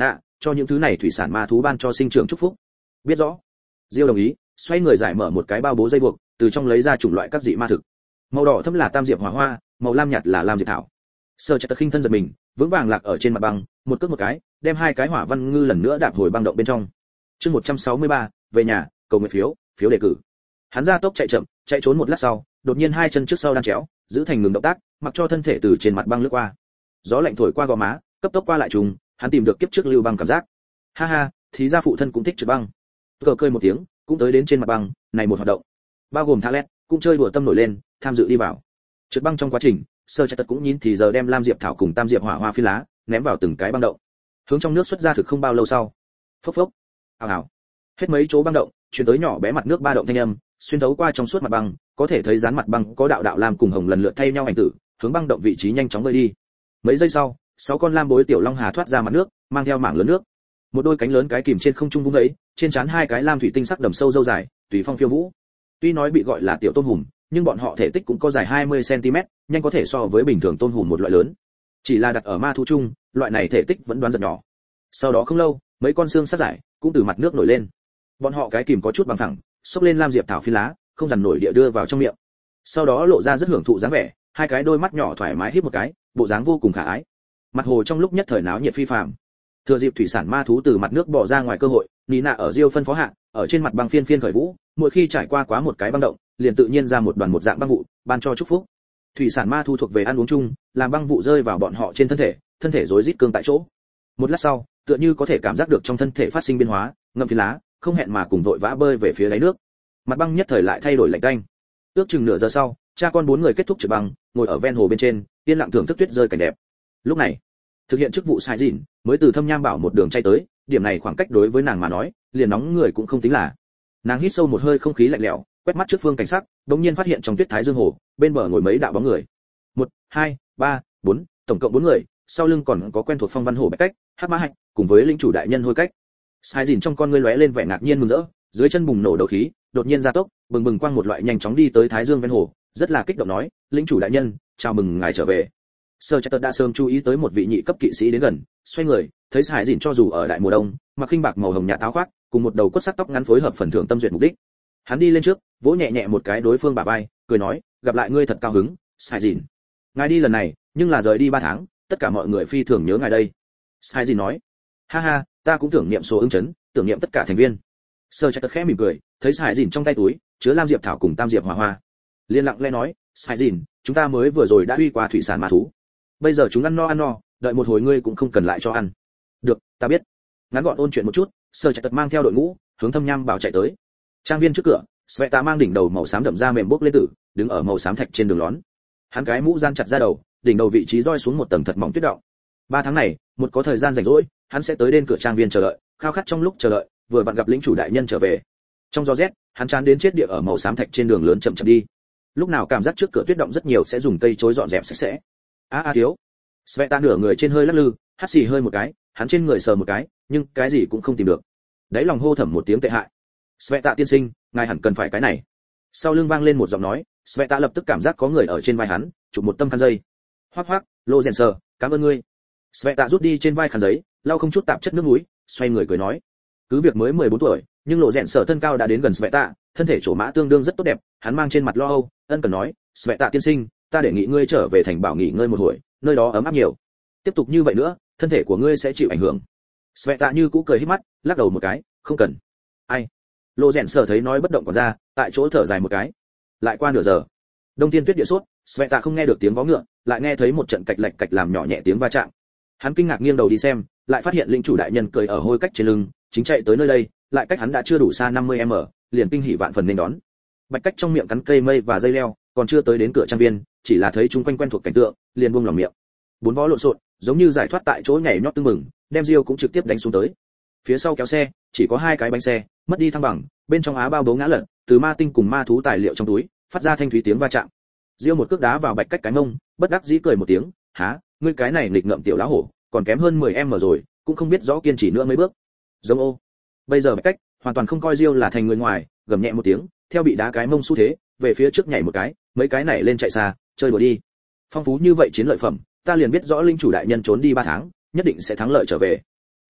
cho những thứ này thủy sản ma thú ban cho sinh trưởng chúc phúc. Biết rõ. Diêu đồng ý, xoay người giải mở một cái bao bố dây buộc, từ trong lấy ra chủng loại các dị ma thực. Màu đỏ thẫm là tam diệp hỏa hoa, màu lam nhạt là lam diệp thảo. Sơ Trạch Tật khinh thân giật mình, vững vàng lạc ở trên mặt băng, một cước một cái, đem hai cái hỏa văn ngư lần nữa đạp hồi băng động bên trong. Chương một trăm sáu mươi ba, về nhà, cầu nguyện phiếu, phiếu đề cử. Hắn ra tốc chạy chậm, chạy trốn một lát sau, đột nhiên hai chân trước sau đan chéo, giữ thành ngừng động tác, mặc cho thân thể từ trên mặt băng lướt qua. Gió lạnh thổi qua gò má, cấp tốc qua lại trùng, hắn tìm được kiếp trước lưu băng cảm giác. Ha ha, thì ra phụ thân cũng thích trượt băng. Cờ cười một tiếng, cũng tới đến trên mặt băng, này một hoạt động, bao gồm Thalet, cũng chơi đùa tâm nổi lên, tham dự đi vào. Trượt băng trong quá trình, Sơ Trạch Tật cũng nhìn thì giờ đem lam diệp thảo cùng tam diệp hỏa hoa phi lá ném vào từng cái băng động. Hướng trong nước xuất ra thực không bao lâu sau. Phốc phốc. Ào ào. Hết mấy chỗ băng động, truyền tới nhỏ bé mặt nước ba động thanh âm, xuyên thấu qua trong suốt mặt băng, có thể thấy dán mặt băng có đạo đạo lam cùng hồng lần lượt thay nhau ảnh tử, hướng băng động vị trí nhanh chóng bơi đi. Mấy giây sau, sáu con lam bối tiểu long hà thoát ra mặt nước, mang theo mảng lớn nước. Một đôi cánh lớn cái kìm trên không trung vung ấy, trên trán hai cái lam thủy tinh sắc đầm sâu dâu dài, tùy phong phiêu vũ. Tuy nói bị gọi là tiểu tôm hùm, nhưng bọn họ thể tích cũng có dài hai mươi xăng ti mét, nhanh có thể so với bình thường tôm hùm một loại lớn. Chỉ là đặt ở ma thú chung, loại này thể tích vẫn đoán rất nhỏ. Sau đó không lâu, mấy con xương sát giải cũng từ mặt nước nổi lên. Bọn họ cái kìm có chút bằng phẳng, xốc lên lam diệp thảo phi lá, không dằn nổi địa đưa vào trong miệng. Sau đó lộ ra rất hưởng thụ dáng vẻ, hai cái đôi mắt nhỏ thoải mái híp một cái, bộ dáng vô cùng khả ái. Mặt hồ trong lúc nhất thời náo nhiệt phi phàm. Thừa dịp thủy sản ma thú từ mặt nước bò ra ngoài cơ hội, Nina ở Diêu phân phó hạ, ở trên mặt băng phiên phiên khởi vũ, mỗi khi trải qua quá một cái băng động, liền tự nhiên ra một đoàn một dạng băng vụ, ban cho chúc phúc. Thủy sản ma thú thuộc về ăn uống chung, làm băng vụ rơi vào bọn họ trên thân thể, thân thể rối rít cương tại chỗ. Một lát sau, tựa như có thể cảm giác được trong thân thể phát sinh biến hóa, ngậm phi lá, không hẹn mà cùng vội vã bơi về phía đáy nước. Mặt băng nhất thời lại thay đổi lạnh tanh. Ước chừng nửa giờ sau, cha con bốn người kết thúc trượt băng, ngồi ở ven hồ bên trên, yên lặng thưởng thức tuyết rơi cảnh đẹp. Lúc này, thực hiện chức vụ sai dịn, mới từ Thâm Nham Bảo một đường chạy tới, điểm này khoảng cách đối với nàng mà nói, liền nóng người cũng không tính là. Nàng hít sâu một hơi không khí lạnh lẽo, quét mắt trước phương cảnh sắc, đột nhiên phát hiện trong tuyết thái dương hồ, bên bờ ngồi mấy đạo bóng người. Một, hai, ba, bốn, tổng cộng bốn người, sau lưng còn có quen thuộc Phong Văn Hổ Bạch Cách, Hắc Mã Hạnh, cùng với lĩnh chủ đại nhân Hôi Cách. Sai dìn trong con ngươi lóe lên vẻ ngạc nhiên mừng rỡ, dưới chân bùng nổ đấu khí, đột nhiên gia tốc, bừng bừng quang một loại nhanh chóng đi tới thái dương ven hồ, rất là kích động nói, lĩnh chủ đại nhân, chào mừng ngài trở về. Sơ Trạch Tật đã sớm chú ý tới một vị nhị cấp kỵ sĩ đến gần, xoay người, thấy Sai dìn cho dù ở đại mùa đông, mặc khinh bạc màu hồng nhạt áo khoác, cùng một đầu quất sắc tóc ngắn phối hợp phần thưởng tâm duyệt mục đích. Hắn đi lên trước, vỗ nhẹ nhẹ một cái đối phương bả vai, cười nói, gặp lại ngươi thật cao hứng, Sai dìn. Ngài đi lần này, nhưng là rời đi ba tháng, tất cả mọi người phi thường nhớ ngài đây. Sai dìn nói, ha ha, ta cũng tưởng niệm số ứng chấn, tưởng niệm tất cả thành viên. Sơ Trạch Tật khẽ mỉm cười, thấy Sai dìn trong tay túi chứa lam diệp thảo cùng tam diệp hỏa hoa, liên lặng lẽ nói, Sai dìn, chúng ta mới vừa rồi đã uy qua thủy sản ma thú, bây giờ chúng ăn no ăn no, đợi một hồi ngươi cũng không cần lại cho ăn. Được, ta biết. Ngắn gọn ôn chuyện một chút, Sơ Trạch Tật mang theo đội ngũ hướng Thâm Nham Bảo chạy tới. Trang viên trước cửa, Sveta mang đỉnh đầu màu xám đậm da mềm bốc lên tử, đứng ở màu xám thạch trên đường lón. Hắn cái mũ gian chặt ra đầu, đỉnh đầu vị trí roi xuống một tầng thật mỏng tuyết động. Ba tháng này, một có thời gian rảnh rỗi, hắn sẽ tới đến cửa trang viên chờ đợi, khao khát trong lúc chờ đợi, vừa vặn gặp lĩnh chủ đại nhân trở về. Trong gió rét, hắn chán đến chết địa ở màu xám thạch trên đường lớn chậm chậm đi. Lúc nào cảm giác trước cửa tuyết động rất nhiều sẽ dùng cây chối dọn dẹp sạch sẽ. A a thiếu. Sveta nửa người trên hơi lắc lư, hắt xì hơi một cái, hắn trên người sờ một cái, nhưng cái gì cũng không tìm được. Đấy lòng hô thầm một tiếng tệ hại. Sveta tiên sinh, ngài hẳn cần phải cái này. Sau lưng vang lên một giọng nói, Sveta lập tức cảm giác có người ở trên vai hắn, chụp một tâm khăn dây. Hoắc hoắc, Lô Rèn sờ, cảm ơn ngươi. Sveta rút đi trên vai khăn giấy, lau không chút tạp chất nước mũi, xoay người cười nói, cứ việc mới mười bốn tuổi, nhưng Lộ Rèn sờ thân cao đã đến gần Sveta, thân thể chỗ mã tương đương rất tốt đẹp, hắn mang trên mặt lo âu, ân cần nói, Sveta tiên sinh, ta đề nghị ngươi trở về thành bảo nghỉ ngơi một hồi, nơi đó ấm áp nhiều. Tiếp tục như vậy nữa, thân thể của ngươi sẽ chịu ảnh hưởng. Sveta như cũ cười híp mắt, lắc đầu một cái, không cần. Ai? Lộ Rèn sờ thấy nói bất động còn ra, tại chỗ thở dài một cái. Lại qua nửa giờ, đông tiên tuyết địa suốt, Sveta không nghe được tiếng vó ngựa, lại nghe thấy một trận cạch lạch cạch làm nhỏ nhẹ tiếng va chạm. Hắn kinh ngạc nghiêng đầu đi xem, lại phát hiện lĩnh chủ đại nhân cười ở Hôi Cách trên lưng, chính chạy tới nơi đây, lại cách hắn đã chưa đủ xa năm mươi mét, liền kinh hỉ vạn phần nên đón. Bạch Cách trong miệng cắn cây mây và dây leo, còn chưa tới đến cửa trang viên, chỉ là thấy chúng quanh quen thuộc cảnh tượng, liền buông lòng miệng. Bốn vó lộn xộn, giống như giải thoát tại chỗ nhảy nhót tưng mừng, đem Diêu cũng trực tiếp đánh xuống tới. Phía sau kéo xe, chỉ có hai cái bánh xe, mất đi thăng bằng, bên trong á bao bố ngã lật, từ ma tinh cùng ma thú tài liệu trong túi, phát ra thanh thúy tiếng va chạm. Diêu một cước đá vào Bạch Cách cái mông, bất đắc dĩ cười một tiếng, há, ngươi cái này nghịch ngợm tiểu lá hổ, còn kém hơn mười em rồi, cũng không biết rõ kiên trì nữa mấy bước. Giống ô. Bây giờ Bạch Cách hoàn toàn không coi Diêu là thành người ngoài, gầm nhẹ một tiếng, theo bị đá cái mông xu thế, về phía trước nhảy một cái, mấy cái này lên chạy xa, chơi đùa đi. Phong phú như vậy chiến lợi phẩm, ta liền biết rõ linh chủ đại nhân trốn đi ba tháng, nhất định sẽ thắng lợi trở về.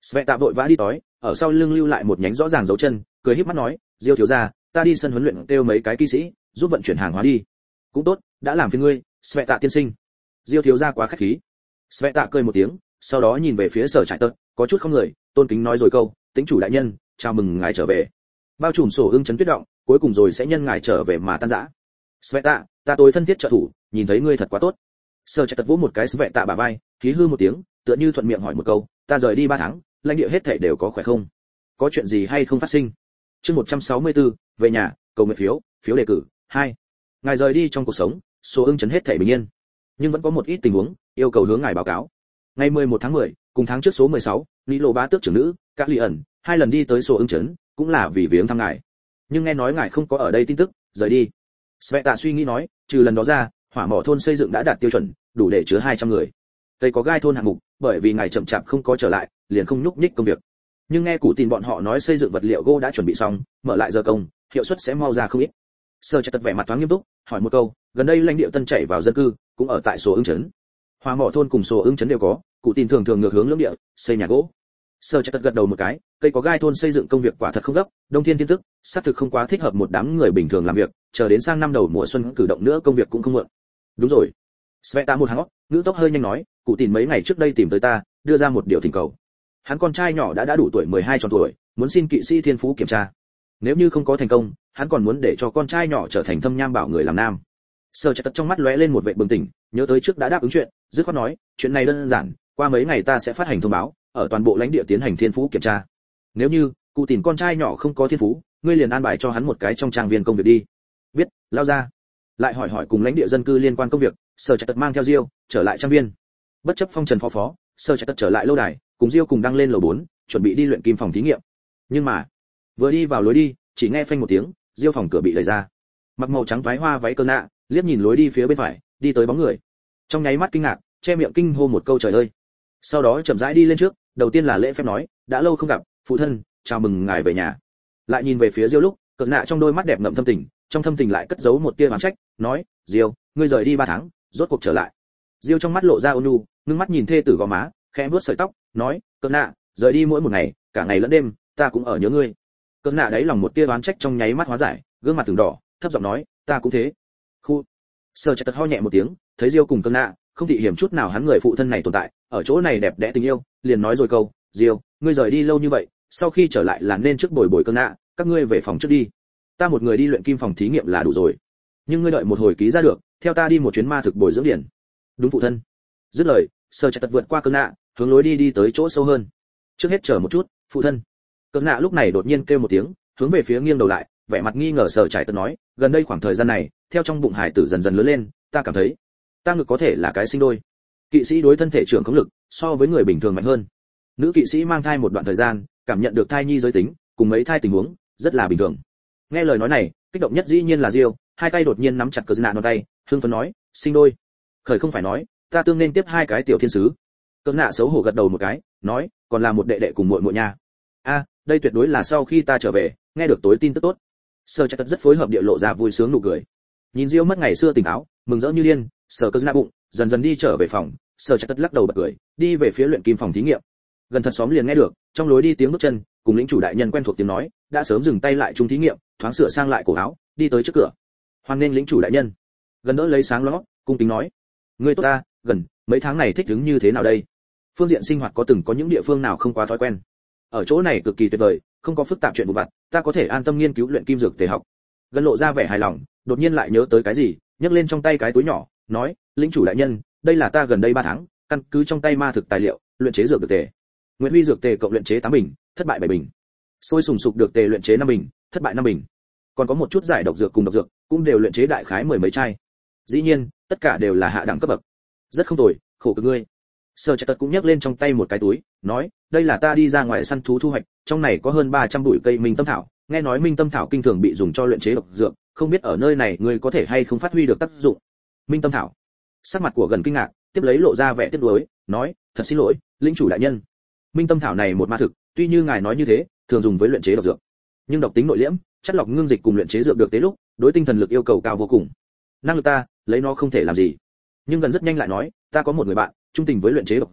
Sveta vội vã đi tới, ở sau lưng lưu lại một nhánh rõ ràng dấu chân, cười híp mắt nói, Diêu thiếu gia, ta đi sân huấn luyện kêu mấy cái kỵ sĩ, giúp vận chuyển hàng hóa đi. Cũng tốt, đã làm phiền ngươi, Sveta tiên sinh. Diêu thiếu gia quá khách khí. Sveta cười một tiếng, sau đó nhìn về phía Sở Trại Tật, có chút không người, tôn kính nói rồi câu, tính chủ đại nhân, chào mừng ngài trở về. Bao trùm sổ ưng chấn tuyết động, cuối cùng rồi sẽ nhân ngài trở về mà tan rã. Sveta, ta tối thân thiết trợ thủ, nhìn thấy ngươi thật quá tốt. Sở Trại Tật vỗ một cái Sveta bả vai, khí hư một tiếng, tựa như thuận miệng hỏi một câu, ta rời đi ba tháng, lãnh địa hết thảy đều có khỏe không? Có chuyện gì hay không phát sinh? Chương một trăm sáu mươi tư, về nhà, cầu nguyện phiếu, phiếu đề cử, hai. Ngài rời đi trong cuộc sống, số ưng chấn hết thảy bình yên. Nhưng vẫn có một ít tình huống, yêu cầu hướng ngài báo cáo. Ngày mười một tháng mười, cùng tháng trước số mười sáu, Lý Lộ Bá tước trưởng nữ, các Lý ẩn, hai lần đi tới số ưng chấn, cũng là vì viếng thăm ngài. Nhưng nghe nói ngài không có ở đây tin tức, rời đi. Sveta suy nghĩ nói, trừ lần đó ra, hỏa mỏ thôn xây dựng đã đạt tiêu chuẩn, đủ để chứa hai trăm người. Cây có gai thôn hạng mục, bởi vì ngài chậm chạp không có trở lại, liền không nhúc nhích công việc. Nhưng nghe cụ tin bọn họ nói xây dựng vật liệu gỗ đã chuẩn bị xong, mở lại giờ công, hiệu suất sẽ mau ra không ít. Sơ Trạch Tật vẻ mặt thoáng nghiêm túc, hỏi một câu, gần đây lãnh địa tân chảy vào dân cư, cũng ở tại số ưng trấn. Hỏa mỏ thôn cùng số ưng trấn đều có, cụ tin thường thường ngược hướng lưỡng địa, xây nhà gỗ. Sơ Trạch Tật gật đầu một cái, cây có gai thôn xây dựng công việc quả thật không gấp, đông thiên thiên tức, xác thực không quá thích hợp một đám người bình thường làm việc, chờ đến sang năm đầu mùa xuân cử động nữa công việc cũng không muộn. Đúng rồi. Sveta một hàng ngữ tốc hơi nhanh nói, cụ tin mấy ngày trước đây tìm tới ta, đưa ra một điều thỉnh cầu. Hắn con trai nhỏ đã đã đủ tuổi mười hai tròn tuổi, muốn xin kỵ sĩ thiên phú kiểm tra. Nếu như không có thành công, hắn còn muốn để cho con trai nhỏ trở thành thâm nham bảo người làm nam. Sơ Trạch Tật trong mắt lóe lên một vẻ bừng tỉnh, nhớ tới trước đã đáp ứng chuyện, dứt khoát nói, chuyện này đơn giản, qua mấy ngày ta sẽ phát hành thông báo, ở toàn bộ lãnh địa tiến hành thiên phú kiểm tra. Nếu như cụ tìm con trai nhỏ không có thiên phú, ngươi liền an bài cho hắn một cái trong trang viên công việc đi. Biết, lao ra. Lại hỏi hỏi cùng lãnh địa dân cư liên quan công việc, Sơ Trạch Tật mang theo Diêu trở lại trang viên. Bất chấp phong trần phó phó, Sơ Trạch Tật trở lại lâu đài, cùng Diêu cùng đăng lên lầu bốn, chuẩn bị đi luyện kim phòng thí nghiệm. Nhưng mà, vừa đi vào lối đi, chỉ nghe phanh một tiếng, Diêu phòng cửa bị đẩy ra. Mặc màu trắng váy hoa váy cơ nạ, liếc nhìn lối đi phía bên phải, đi tới bóng người. Trong nháy mắt kinh ngạc, che miệng kinh hô một câu trời ơi. Sau đó chậm rãi đi lên trước, đầu tiên là lễ phép nói, đã lâu không gặp, phụ thân, chào mừng ngài về nhà. Lại nhìn về phía Diêu lúc, cơ nạ trong đôi mắt đẹp ngậm thâm tình, trong thâm tình lại cất giấu một tia oán trách, nói, Diêu, ngươi rời đi ba tháng, rốt cuộc trở lại. Diêu trong mắt lộ ra ôn nhu, ngưng mắt nhìn thê tử gò má, khẽ vuốt sợi tóc, nói, cơ nạ, rời đi mỗi một ngày, cả ngày lẫn đêm, ta cũng ở nhớ ngươi. Cơ nạ đáy lòng một tia oán trách trong nháy mắt hóa giải, gương mặt từng đỏ, thấp giọng nói, ta cũng thế. Khu. Sơ Trạch Tật ho nhẹ một tiếng, thấy Diêu cùng cơ nạ, không thị hiểm chút nào hắn người phụ thân này tồn tại, ở chỗ này đẹp đẽ tình yêu, liền nói rồi câu, Diêu, ngươi rời đi lâu như vậy, sau khi trở lại là nên trước bồi bồi cơ nạ, các ngươi về phòng trước đi. Ta một người đi luyện kim phòng thí nghiệm là đủ rồi. Nhưng ngươi đợi một hồi ký ra được, theo ta đi một chuyến ma thực bồi dưỡng điển. Đúng phụ thân. Dứt lời, Sơ Trạch Tật vượt qua cơ nạ, hướng lối đi đi tới chỗ sâu hơn. Trước hết chờ một chút, phụ thân. Cơ nạ lúc này đột nhiên kêu một tiếng, hướng về phía nghiêng đầu lại, vẻ mặt nghi ngờ Sở Trạch Tật nói, gần đây khoảng thời gian này, theo trong bụng hải tử dần dần lớn lên, ta cảm thấy, ta ngực có thể là cái sinh đôi. Kỵ sĩ đối thân thể trưởng khống lực, so với người bình thường mạnh hơn. Nữ kỵ sĩ mang thai một đoạn thời gian, cảm nhận được thai nhi giới tính, cùng mấy thai tình huống, rất là bình thường. Nghe lời nói này, kích động nhất dĩ nhiên là Diêu, hai tay đột nhiên nắm chặt cơ nạ non tay, hưng phấn nói, sinh đôi. Khởi không phải nói, ta tương nên tiếp hai cái tiểu thiên sứ. Cơ nạ xấu hổ gật đầu một cái, nói, còn là một đệ đệ cùng muội muội nha. A, đây tuyệt đối là sau khi ta trở về, nghe được tối tin tức tốt. Sơ Trạch Tật rất phối hợp địa lộ ra vui sướng nụ cười. Nhìn Diêu mất ngày xưa tỉnh táo, mừng rỡ như điên, sờ cơ nạ bụng, dần dần đi trở về phòng, Sơ Trạch Tật lắc đầu bật cười, đi về phía luyện kim phòng thí nghiệm. Gần thật xóm liền nghe được, trong lối đi tiếng bước chân, cùng lĩnh chủ đại nhân quen thuộc tiếng nói, đã sớm dừng tay lại chung thí nghiệm, thoáng sửa sang lại cổ áo, đi tới trước cửa. Hoan nghênh lĩnh chủ đại nhân. Gần đỡ lấy sáng ló, cung kính nói, ngươi tốt ta, gần, mấy tháng này thích ứng như thế nào đây? Phương diện sinh hoạt có từng có những địa phương nào không quá thói quen? Ở chỗ này cực kỳ tuyệt vời, không có phức tạp chuyện vụ vặt, ta có thể an tâm nghiên cứu luyện kim dược tề học. Gần lộ ra vẻ hài lòng, đột nhiên lại nhớ tới cái gì, nhấc lên trong tay cái túi nhỏ, nói, lĩnh chủ đại nhân, đây là ta gần đây ba tháng, căn cứ trong tay ma thực tài liệu, luyện chế dược được tề. Nguyệt Huy dược tề cộng luyện chế tám bình, thất bại bảy bình. Sôi sùng sục được tề luyện chế năm bình, thất bại năm bình. Còn có một chút giải độc dược cùng độc dược, cũng đều luyện chế đại khái mười mấy chai. Dĩ nhiên, tất cả đều là hạ đẳng cấp bậc. Rất không tồi, khổ cực ngươi. Sở Trạch Tật cũng nhấc lên trong tay một cái túi, nói, đây là ta đi ra ngoài săn thú thu hoạch, trong này có hơn ba trăm bụi cây minh tâm thảo, nghe nói minh tâm thảo kinh thường bị dùng cho luyện chế độc dược, không biết ở nơi này ngươi có thể hay không phát huy được tác dụng. Minh tâm thảo. Sắc mặt của Gần kinh ngạc, tiếp lấy lộ ra vẻ tiếc nuối, nói, thật xin lỗi, lĩnh chủ đại nhân. Minh tâm thảo này một ma thực, tuy như ngài nói như thế, thường dùng với luyện chế độc dược, nhưng độc tính nội liễm, chất lọc ngưng dịch cùng luyện chế dược được tế lúc, đối tinh thần lực yêu cầu cao vô cùng. Năng lực ta, lấy nó không thể làm gì. Nhưng Gần rất nhanh lại nói, ta có một người bạn, trung tình với luyện chế độc dược,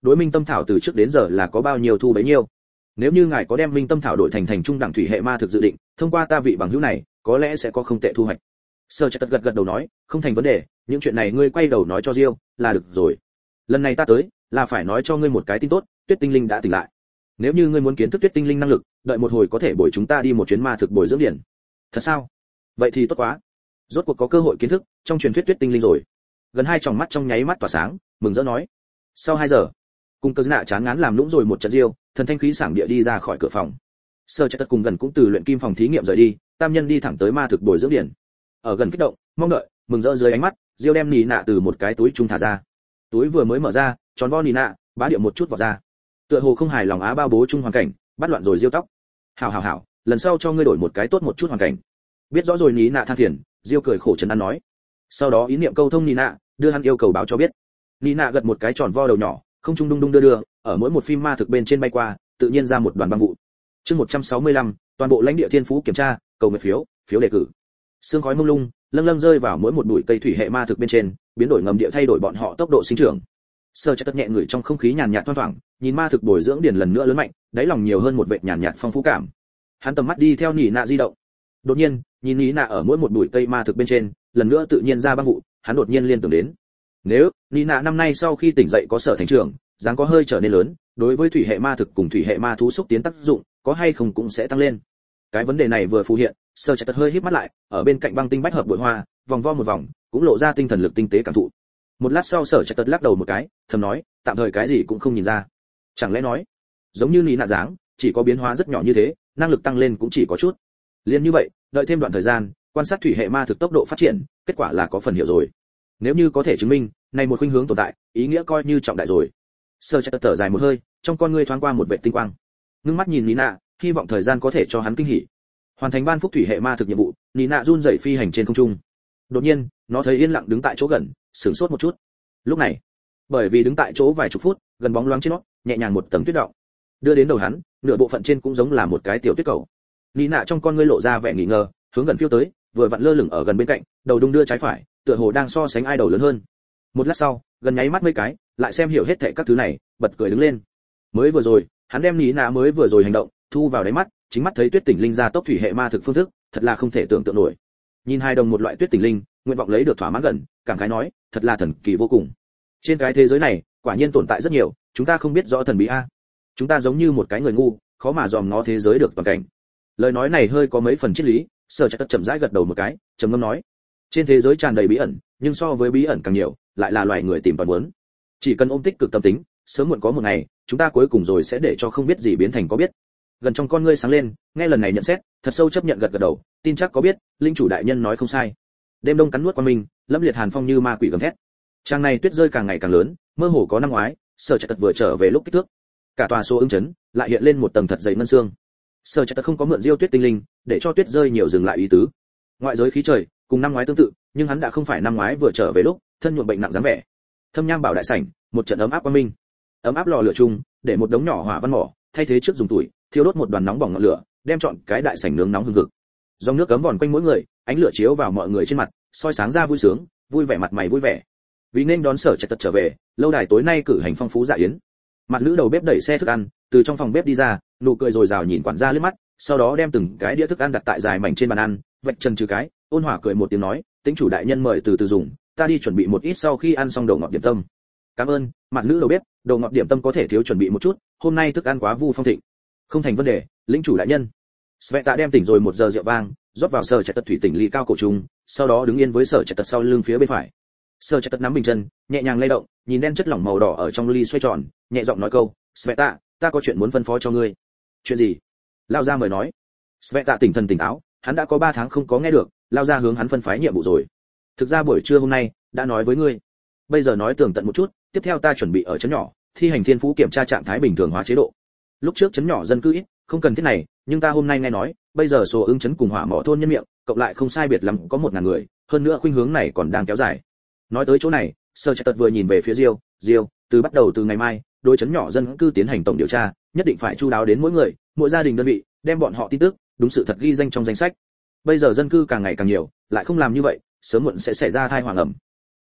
đối minh tâm thảo từ trước đến giờ là có bao nhiêu thu bấy nhiêu. Nếu như ngài có đem minh tâm thảo đổi thành thành trung đẳng thủy hệ ma thực dự định, thông qua ta vị bằng hữu này, có lẽ sẽ có không tệ thu hoạch. Sơ Trạch gật gật đầu nói, không thành vấn đề, những chuyện này ngươi quay đầu nói cho Diêu là được rồi. Lần này ta tới, là phải nói cho ngươi một cái tin tốt, Tuyết Tinh Linh đã tỉnh lại. Nếu như ngươi muốn kiến thức Tuyết Tinh Linh năng lực, đợi một hồi có thể bồi chúng ta đi một chuyến ma thực bồi dưỡng điển. Thật sao? Vậy thì tốt quá. Rốt cuộc có cơ hội kiến thức trong truyền thuyết Tuyết Tinh Linh rồi. Gần hai tròng mắt trong nháy mắt tỏa sáng, mừng rỡ nói. Sau hai giờ, cùng Cơ Nạ chán ngán làm lũng rồi một trận Diêu, thần thanh khí sảng địa đi ra khỏi cửa phòng. Sơ Trạch cùng gần cũng từ luyện kim phòng thí nghiệm rời đi, tam nhân đi thẳng tới ma thực bồi dưỡng điển. Ở gần kích động, mong đợi, mừng rỡ dưới ánh mắt, Diêu đem nỉ nạ từ một cái túi trung thả ra. Túi vừa mới mở ra, tròn vo nỉ nạ, bá điệu một chút vào ra. Tựa hồ không hài lòng á bao bố trung hoàn cảnh, bắt loạn rồi Diêu tóc. Hảo hảo hảo, lần sau cho ngươi đổi một cái tốt một chút hoàn cảnh. Biết rõ rồi nỉ nạ than phiền, Diêu cười khổ trấn an nói. Sau đó ý niệm câu thông nỉ nạ, đưa hắn yêu cầu báo cho biết. Nỉ nạ gật một cái tròn vo đầu nhỏ, không trung đung đung đưa đưa, ở mỗi một phim ma thực bên trên bay qua, tự nhiên ra một đoàn băng vụ. Chương một trăm sáu mươi lăm, toàn bộ lãnh địa thiên phú kiểm tra, cầu nguyện phiếu, phiếu đề cử. Sương khói mông lung, lâng lâng rơi vào mỗi một bụi cây thủy hệ ma thực bên trên, biến đổi ngầm địa thay đổi bọn họ tốc độ sinh trưởng. Sơ Trạch nhẹ người trong không khí nhàn nhạt thoang thoảng, nhìn ma thực bồi dưỡng điển lần nữa lớn mạnh, đáy lòng nhiều hơn một vệt nhàn nhạt phong phú cảm. Hắn tầm mắt đi theo nỉ nạ di động. Đột nhiên, nhìn nỉ nạ ở mỗi một bụi cây ma thực bên trên, lần nữa tự nhiên ra băng vụ, hắn đột nhiên liên tưởng đến. Nếu nỉ nạ năm nay sau khi tỉnh dậy có sở thành trưởng, dáng có hơi trở nên lớn, đối với thủy hệ ma thực cùng thủy hệ ma thú xúc tiến tác dụng, có hay không cũng sẽ tăng lên. Cái vấn đề này vừa phù hiện, Sơ Trạch hơi híp mắt lại, ở bên cạnh băng tinh bách hợp bội hoa, vòng vo một vòng, cũng lộ ra tinh thần lực tinh tế cảm thụ. Một lát sau Sở Trạch lắc đầu một cái, thầm nói, tạm thời cái gì cũng không nhìn ra. Chẳng lẽ nói, giống như Lý Nạ dáng, chỉ có biến hóa rất nhỏ như thế, năng lực tăng lên cũng chỉ có chút. Liên như vậy, đợi thêm đoạn thời gian, quan sát thủy hệ ma thực tốc độ phát triển, kết quả là có phần hiểu rồi. Nếu như có thể chứng minh, này một khuynh hướng tồn tại, ý nghĩa coi như trọng đại rồi. Sở Trạch thở dài một hơi, trong con ngươi thoáng qua một vệt tinh quang. Ngưng mắt nhìn Lý Nạ, hy vọng thời gian có thể cho hắn kinh hỉ. Hoàn thành ban phúc thủy hệ ma thực nhiệm vụ, Lý Nạ run rẩy phi hành trên không trung. Đột nhiên, nó thấy yên lặng đứng tại chỗ gần, sửng sốt một chút. Lúc này, bởi vì đứng tại chỗ vài chục phút, gần bóng loáng trên nó, nhẹ nhàng một tầng tuyết động, đưa đến đầu hắn, nửa bộ phận trên cũng giống là một cái tiểu tuyết cầu. Lý Nạ trong con ngươi lộ ra vẻ nghỉ ngờ, hướng gần phiêu tới, vừa vặn lơ lửng ở gần bên cạnh, đầu đung đưa trái phải, tựa hồ đang so sánh ai đầu lớn hơn. Một lát sau, gần nháy mắt mấy cái, lại xem hiểu hết thảy các thứ này, bật cười đứng lên. Mới vừa rồi, hắn đem Lý Nạ mới vừa rồi hành động thu vào đáy mắt, chính mắt thấy Tuyết Tỉnh Linh ra tốc thủy hệ ma thực phương thức, thật là không thể tưởng tượng nổi. Nhìn hai đồng một loại Tuyết Tỉnh Linh, nguyện vọng lấy được thỏa mãn gần, cảm khái nói, thật là thần kỳ vô cùng. Trên cái thế giới này, quả nhiên tồn tại rất nhiều, chúng ta không biết rõ thần bí a. Chúng ta giống như một cái người ngu, khó mà dòm ngó thế giới được toàn cảnh. Lời nói này hơi có mấy phần triết lý, Sở Trạch chậm rãi gật đầu một cái, trầm ngâm nói, trên thế giới tràn đầy bí ẩn, nhưng so với bí ẩn càng nhiều, lại là loài người tìm tòi muốn. Chỉ cần ôm tích cực tâm tính, sớm muộn có một ngày, chúng ta cuối cùng rồi sẽ để cho không biết gì biến thành có biết. Gần trong con ngươi sáng lên, nghe lần này nhận xét, thật sâu chấp nhận gật gật đầu, tin chắc có biết, linh chủ đại nhân nói không sai. Đêm đông cắn nuốt qua mình, lâm liệt hàn phong như ma quỷ gầm thét. Trang này tuyết rơi càng ngày càng lớn, mơ hồ có năm ngoái, Sở Trạch vừa trở về lúc kích thước, cả tòa số ứng chấn lại hiện lên một tầng thật dày ngân xương. Sở Trạch không có mượn diêu tuyết tinh linh, để cho tuyết rơi nhiều dừng lại ý tứ. Ngoại giới khí trời cùng năm ngoái tương tự, nhưng hắn đã không phải năm ngoái vừa trở về lúc thân nhuộm bệnh nặng dáng vẻ. Thâm nham bảo đại sảnh, một trận ấm áp qua minh. Ấm áp lò lửa chung, để một đống nhỏ hỏa văn mỏ, thay thế trước dùng tuổi, thiêu đốt một đoàn nóng bỏng ngọn lửa, đem trọn cái đại sảnh nướng nóng hừng hực. Dòng nước cấm vòn quanh mỗi người, ánh lửa chiếu vào mọi người trên mặt, soi sáng ra vui sướng, vui vẻ mặt mày vui vẻ. Vì nên đón Sở Trạch trở về, lâu đài tối nay cử hành phong phú dạ yến. Mặt nữ đầu bếp đẩy xe thức ăn, từ trong phòng bếp đi ra, nụ cười rồi rào nhìn quản gia liếc mắt, sau đó đem từng cái đĩa thức ăn đặt tại dài mảnh trên bàn ăn, vạch chân trừ cái, ôn hòa cười một tiếng nói, tính chủ đại nhân mời từ từ dùng, ta đi chuẩn bị một ít sau khi ăn xong đồ ngọt điểm tâm. Cảm ơn, mặt nữ đầu bếp, đồ ngọt điểm tâm có thể thiếu chuẩn bị một chút, hôm nay thức ăn quá vu phong thịnh. Không thành vấn đề, lĩnh chủ đại nhân. Sveta đem tỉnh rồi một giờ rượu vang, rót vào Sở Trạch thủy tỉnh ly cao cổ trùng, sau đó đứng yên với Sở Trạch sau lưng phía bên phải. Sở Trạch nắm bình chân, nhẹ nhàng lay động, nhìn đen chất lỏng màu đỏ ở trong ly xoay tròn, nhẹ giọng nói câu, "Sveta, ta có chuyện muốn phân phó cho ngươi." "Chuyện gì?" Lao ra mời nói. Sveta tỉnh thần tỉnh táo, hắn đã có ba tháng không có nghe được, Lao ra hướng hắn phân phái nhiệm vụ rồi. Thực ra buổi trưa hôm nay đã nói với ngươi. Bây giờ nói tường tận một chút, tiếp theo ta chuẩn bị ở trấn nhỏ thi hành thiên phú kiểm tra trạng thái bình thường hóa chế độ. Lúc trước trấn nhỏ dân cư ít, không cần thiết này, nhưng ta hôm nay nghe nói, bây giờ số ứng trấn cùng hỏa mỏ thôn nhân miệng, cộng lại không sai biệt lắm có một ngàn người, hơn nữa khuynh hướng này còn đang kéo dài. Nói tới chỗ này, Sở Trạch vừa nhìn về phía Diêu, Diêu, từ bắt đầu từ ngày mai, đối trấn nhỏ dân cư tiến hành tổng điều tra, nhất định phải chu đáo đến mỗi người, mỗi gia đình đơn vị, đem bọn họ tin tức, đúng sự thật ghi danh trong danh sách. Bây giờ dân cư càng ngày càng nhiều, lại không làm như vậy, sớm muộn sẽ xảy ra tai họa ngầm.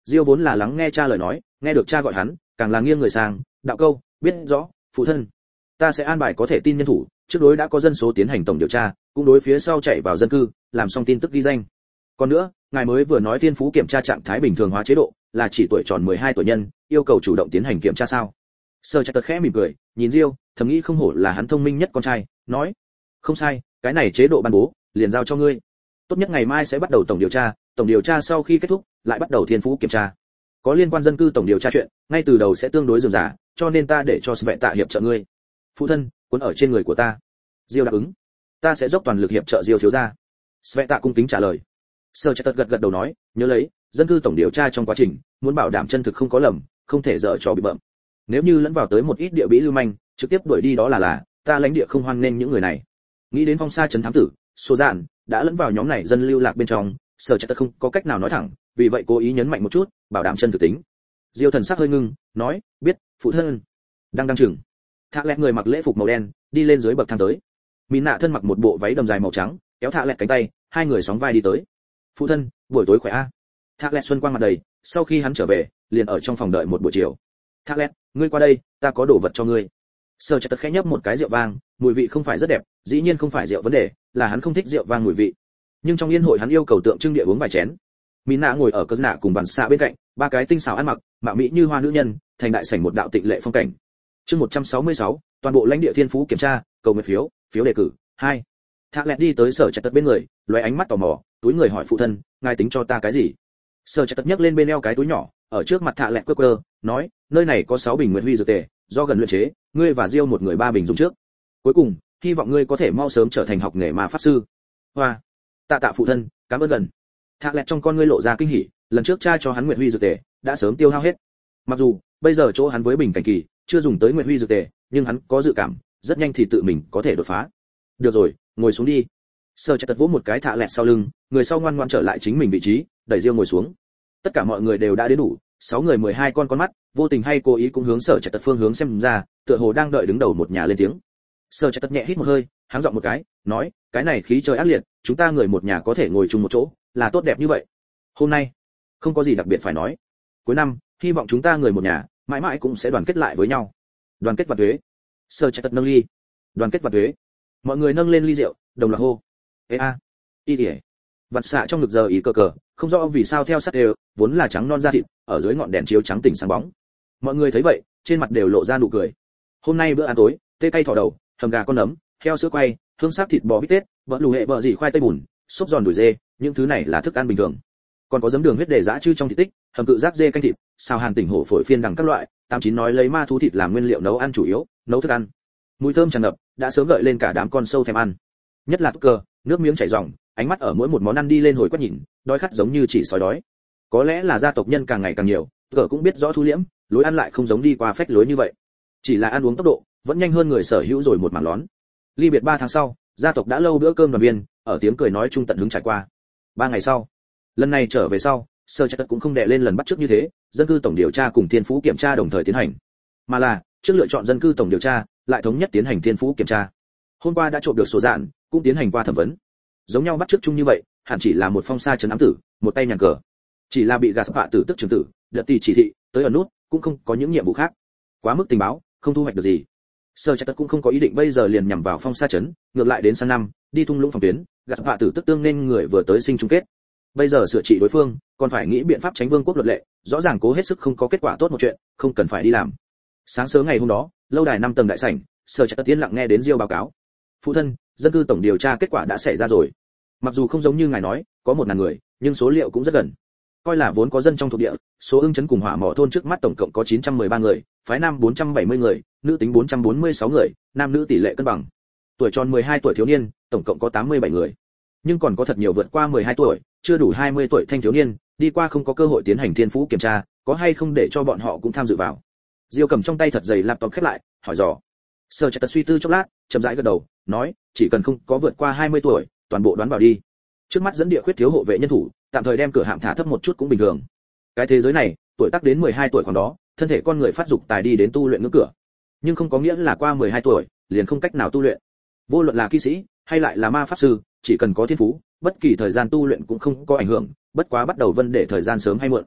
Diêu vốn là lắng nghe cha lời nói, nghe được cha gọi hắn, càng là nghiêng người sang, đạo câu, biết rõ, phụ thân. Ta sẽ an bài có thể tin nhân thủ, trước đối đã có dân số tiến hành tổng điều tra, cũng đối phía sau chạy vào dân cư, làm xong tin tức ghi danh. Còn nữa, ngài mới vừa nói thiên phú kiểm tra trạng thái bình thường hóa chế độ, là chỉ tuổi tròn mười hai tuổi nhân, yêu cầu chủ động tiến hành kiểm tra sao? Sơ Trạch Tật khẽ mỉm cười, nhìn Diêu, thầm nghĩ không hổ là hắn thông minh nhất con trai, nói: "Không sai, cái này chế độ ban bố, liền giao cho ngươi. Tốt nhất ngày mai sẽ bắt đầu tổng điều tra, tổng điều tra sau khi kết thúc, lại bắt đầu thiên phú kiểm tra. Có liên quan dân cư tổng điều tra chuyện, ngay từ đầu sẽ tương đối rườm rà, cho nên ta để cho Svệ Tạ hiệp trợ ngươi." "Phụ thân, cuốn ở trên người của ta." Diêu đáp ứng. "Ta sẽ dốc toàn lực hiệp trợ Diêu thiếu gia." Svệ Tạ cung kính trả lời. Sơ Trạch Tật gật gật đầu nói, nhớ lấy, dân cư tổng điều tra trong quá trình, muốn bảo đảm chân thực không có lầm, không thể dở trò bị bợm. Nếu như lẫn vào tới một ít địa bí lưu manh, trực tiếp đuổi đi đó là là, ta lãnh địa không hoan nên những người này. Nghĩ đến phong sa trấn thám tử, Sô Dạn đã lẫn vào nhóm này dân lưu lạc bên trong, Sở Trạch Tật không có cách nào nói thẳng, vì vậy cố ý nhấn mạnh một chút, bảo đảm chân thực tính. Diêu thần sắc hơi ngưng, nói, biết, phụ thân. Đang đang chừng. Thạ Lẹt người mặc lễ phục màu đen, đi lên dưới bậc thang tới. Mìn Nạ thân mặc một bộ váy đầm dài màu trắng, kéo Thạ Lẹt cánh tay, hai người sóng vai đi tới. Phụ thân, buổi tối khỏe a. Thạ Lẹt xuân quang mặt đầy, sau khi hắn trở về, liền ở trong phòng đợi một buổi chiều. Thạ Lẹt, ngươi qua đây, ta có đồ vật cho ngươi. Sở Trạch Tật khẽ nhấp một cái rượu vang, mùi vị không phải rất đẹp, dĩ nhiên không phải rượu vấn đề, là hắn không thích rượu vang mùi vị. Nhưng trong yên hội hắn yêu cầu tượng trưng địa uống vài chén. Mìn Nạ ngồi ở cờ nạ cùng bàn xạ bên cạnh, ba cái tinh xảo ăn mặc, mạo mỹ như hoa nữ nhân, thành đại sảnh một đạo tịnh lệ phong cảnh. Chương một trăm sáu mươi sáu, toàn bộ lãnh địa thiên phú kiểm tra, cầu nguyện phiếu, phiếu đề cử, hai. Thạ Lẹt đi tới Sở Trạch Tật bên người, lóe ánh mắt tò mò, túi người hỏi phụ thân, ngài tính cho ta cái gì? Sở Trạch Tật nhấc lên bên eo cái túi nhỏ, ở trước mặt Thạ Lẹt quơ quơ, nói, nơi này có sáu bình nguyện huy dược tề, do gần luyện chế, ngươi và Diêu một người ba bình dùng trước. Cuối cùng, hy vọng ngươi có thể mau sớm trở thành học nghề ma pháp sư. Hoa, tạ tạ phụ thân, cảm ơn gần. Thạ Lẹt trong con ngươi lộ ra kinh hỉ, lần trước cha cho hắn nguyện huy dược tề, đã sớm tiêu hao hết. Mặc dù bây giờ chỗ hắn với bình cảnh kỳ, chưa dùng tới nguyện huy dược tề, nhưng hắn có dự cảm, rất nhanh thì tự mình có thể đột phá. Được rồi, ngồi xuống đi. Sở Trạch Tật vỗ một cái Thạ Lẹt sau lưng, người sau ngoan ngoãn trở lại chính mình vị trí, đẩy Diêu ngồi xuống. Tất cả mọi người đều đã đến đủ, sáu người mười hai con con mắt, vô tình hay cố ý cũng hướng Sở Trạch Tật phương hướng xem ra, tựa hồ đang đợi đứng đầu một nhà lên tiếng. Sở Trạch Tật nhẹ hít một hơi, háng giọng một cái, nói, cái này khí trời ác liệt, chúng ta người một nhà có thể ngồi chung một chỗ, là tốt đẹp như vậy. Hôm nay, không có gì đặc biệt phải nói. Cuối năm, hy vọng chúng ta người một nhà, mãi mãi cũng sẽ đoàn kết lại với nhau. Đoàn kết và thuế. Sở Trạch Tật nâng ly. Đoàn kết và thuế. Mọi người nâng lên ly rượu, đồng loạt hô. Ê a, y tỉa. Vặt xạ trong ngực giờ ý cờ cờ, không rõ vì sao theo sát đều, vốn là trắng non da thịt, ở dưới ngọn đèn chiếu trắng tỉnh sáng bóng. Mọi người thấy vậy, trên mặt đều lộ ra nụ cười. Hôm nay bữa ăn tối, tê cay thỏ đầu, hầm gà con nấm, heo sữa quay, hương sắc thịt bò bít tết, bỡ lù hệ bợ gì khoai tây bùn, súp giòn đùi dê, những thứ này là thức ăn bình thường. Còn có giấm đường huyết đề dã chư trong thịt tích, hầm cự giác dê canh thịt, xào hàn tỉnh hổ phổi phiên đằng các loại, tám chín nói lấy ma thú thịt làm nguyên liệu nấu ăn chủ yếu, nấu thức ăn. Mùi thơm tràn ngập, đã sớm gợi lên cả đám con sâu thèm ăn. Nhất là cơ, nước miếng chảy ròng, ánh mắt ở mỗi một món ăn đi lên hồi quét nhìn, đói khát giống như chỉ sói đói. Có lẽ là gia tộc nhân càng ngày càng nhiều, cờ cũng biết rõ thu liễm, lối ăn lại không giống đi qua phách lối như vậy. Chỉ là ăn uống tốc độ, vẫn nhanh hơn người sở hữu rồi một mảng lón. Ly biệt ba tháng sau, gia tộc đã lâu bữa cơm đoàn viên, ở tiếng cười nói chung tận hứng trải qua. Ba ngày sau, lần này trở về sau, Sở Trạch Tật cũng không đè lên lần bắt trước như thế, dân cư tổng điều tra cùng thiên phú kiểm tra đồng thời tiến hành, mà là trước lựa chọn dân cư tổng điều tra, lại thống nhất tiến hành thiên phú kiểm tra. Hôm qua đã trộm được số dạn, cũng tiến hành qua thẩm vấn. Giống nhau bắt trước chung như vậy, hẳn chỉ là một phong sa trấn ám tử, một tay nhàn cờ. Chỉ là bị gạt phạ tử tức trường tử, đợt tỷ chỉ thị, tới ở nút, cũng không có những nhiệm vụ khác. Quá mức tình báo, không thu hoạch được gì. Sở Trạch Tật cũng không có ý định bây giờ liền nhằm vào phong sa trấn, ngược lại đến sang năm, đi thung lũng phòng tuyến, gạt phạ tử tức tương nên người vừa tới sinh chung kết. Bây giờ sửa trị đối phương, còn phải nghĩ biện pháp tránh vương quốc luật lệ, rõ ràng cố hết sức không có kết quả tốt một chuyện, không cần phải đi làm. Sáng sớm ngày hôm đó, lâu đài năm tầng đại sảnh, Sở Trạch Tật tiến lặng nghe đến Diêu báo cáo. Phụ thân, dân cư tổng điều tra kết quả đã xảy ra rồi. Mặc dù không giống như ngài nói, có một ngàn người, nhưng số liệu cũng rất gần. Coi là vốn có dân trong thuộc địa, số ưng trấn cùng hỏa mỏ thôn trước mắt tổng cộng có chín trăm mười ba người, phái nam bốn trăm bảy mươi người, nữ tính bốn trăm bốn mươi sáu người, nam nữ tỷ lệ cân bằng. Tuổi tròn mười hai tuổi thiếu niên, tổng cộng có tám mươi bảy người. Nhưng còn có thật nhiều vượt qua mười hai tuổi, chưa đủ hai mươi tuổi thanh thiếu niên, đi qua không có cơ hội tiến hành thiên phú kiểm tra, có hay không để cho bọn họ cũng tham dự vào. Diêu cầm trong tay thật dày laptop khép lại, hỏi dò. Sở Trạch Tật suy tư chốc lát, chậm rãi gật đầu, nói, chỉ cần không có vượt qua hai mươi tuổi, toàn bộ đoán vào đi. Trước mắt dẫn địa khuyết thiếu hộ vệ nhân thủ, tạm thời đem cửa hạm thả thấp một chút cũng bình thường. Cái thế giới này, tuổi tác đến mười hai tuổi khoảng đó, thân thể con người phát dục tài đi đến tu luyện ngưỡng cửa. Nhưng không có nghĩa là qua mười hai tuổi, liền không cách nào tu luyện. Vô luận là kỵ sĩ, hay lại là ma pháp sư, chỉ cần có thiên phú, bất kỳ thời gian tu luyện cũng không có ảnh hưởng, bất quá bắt đầu vấn đề thời gian sớm hay muộn.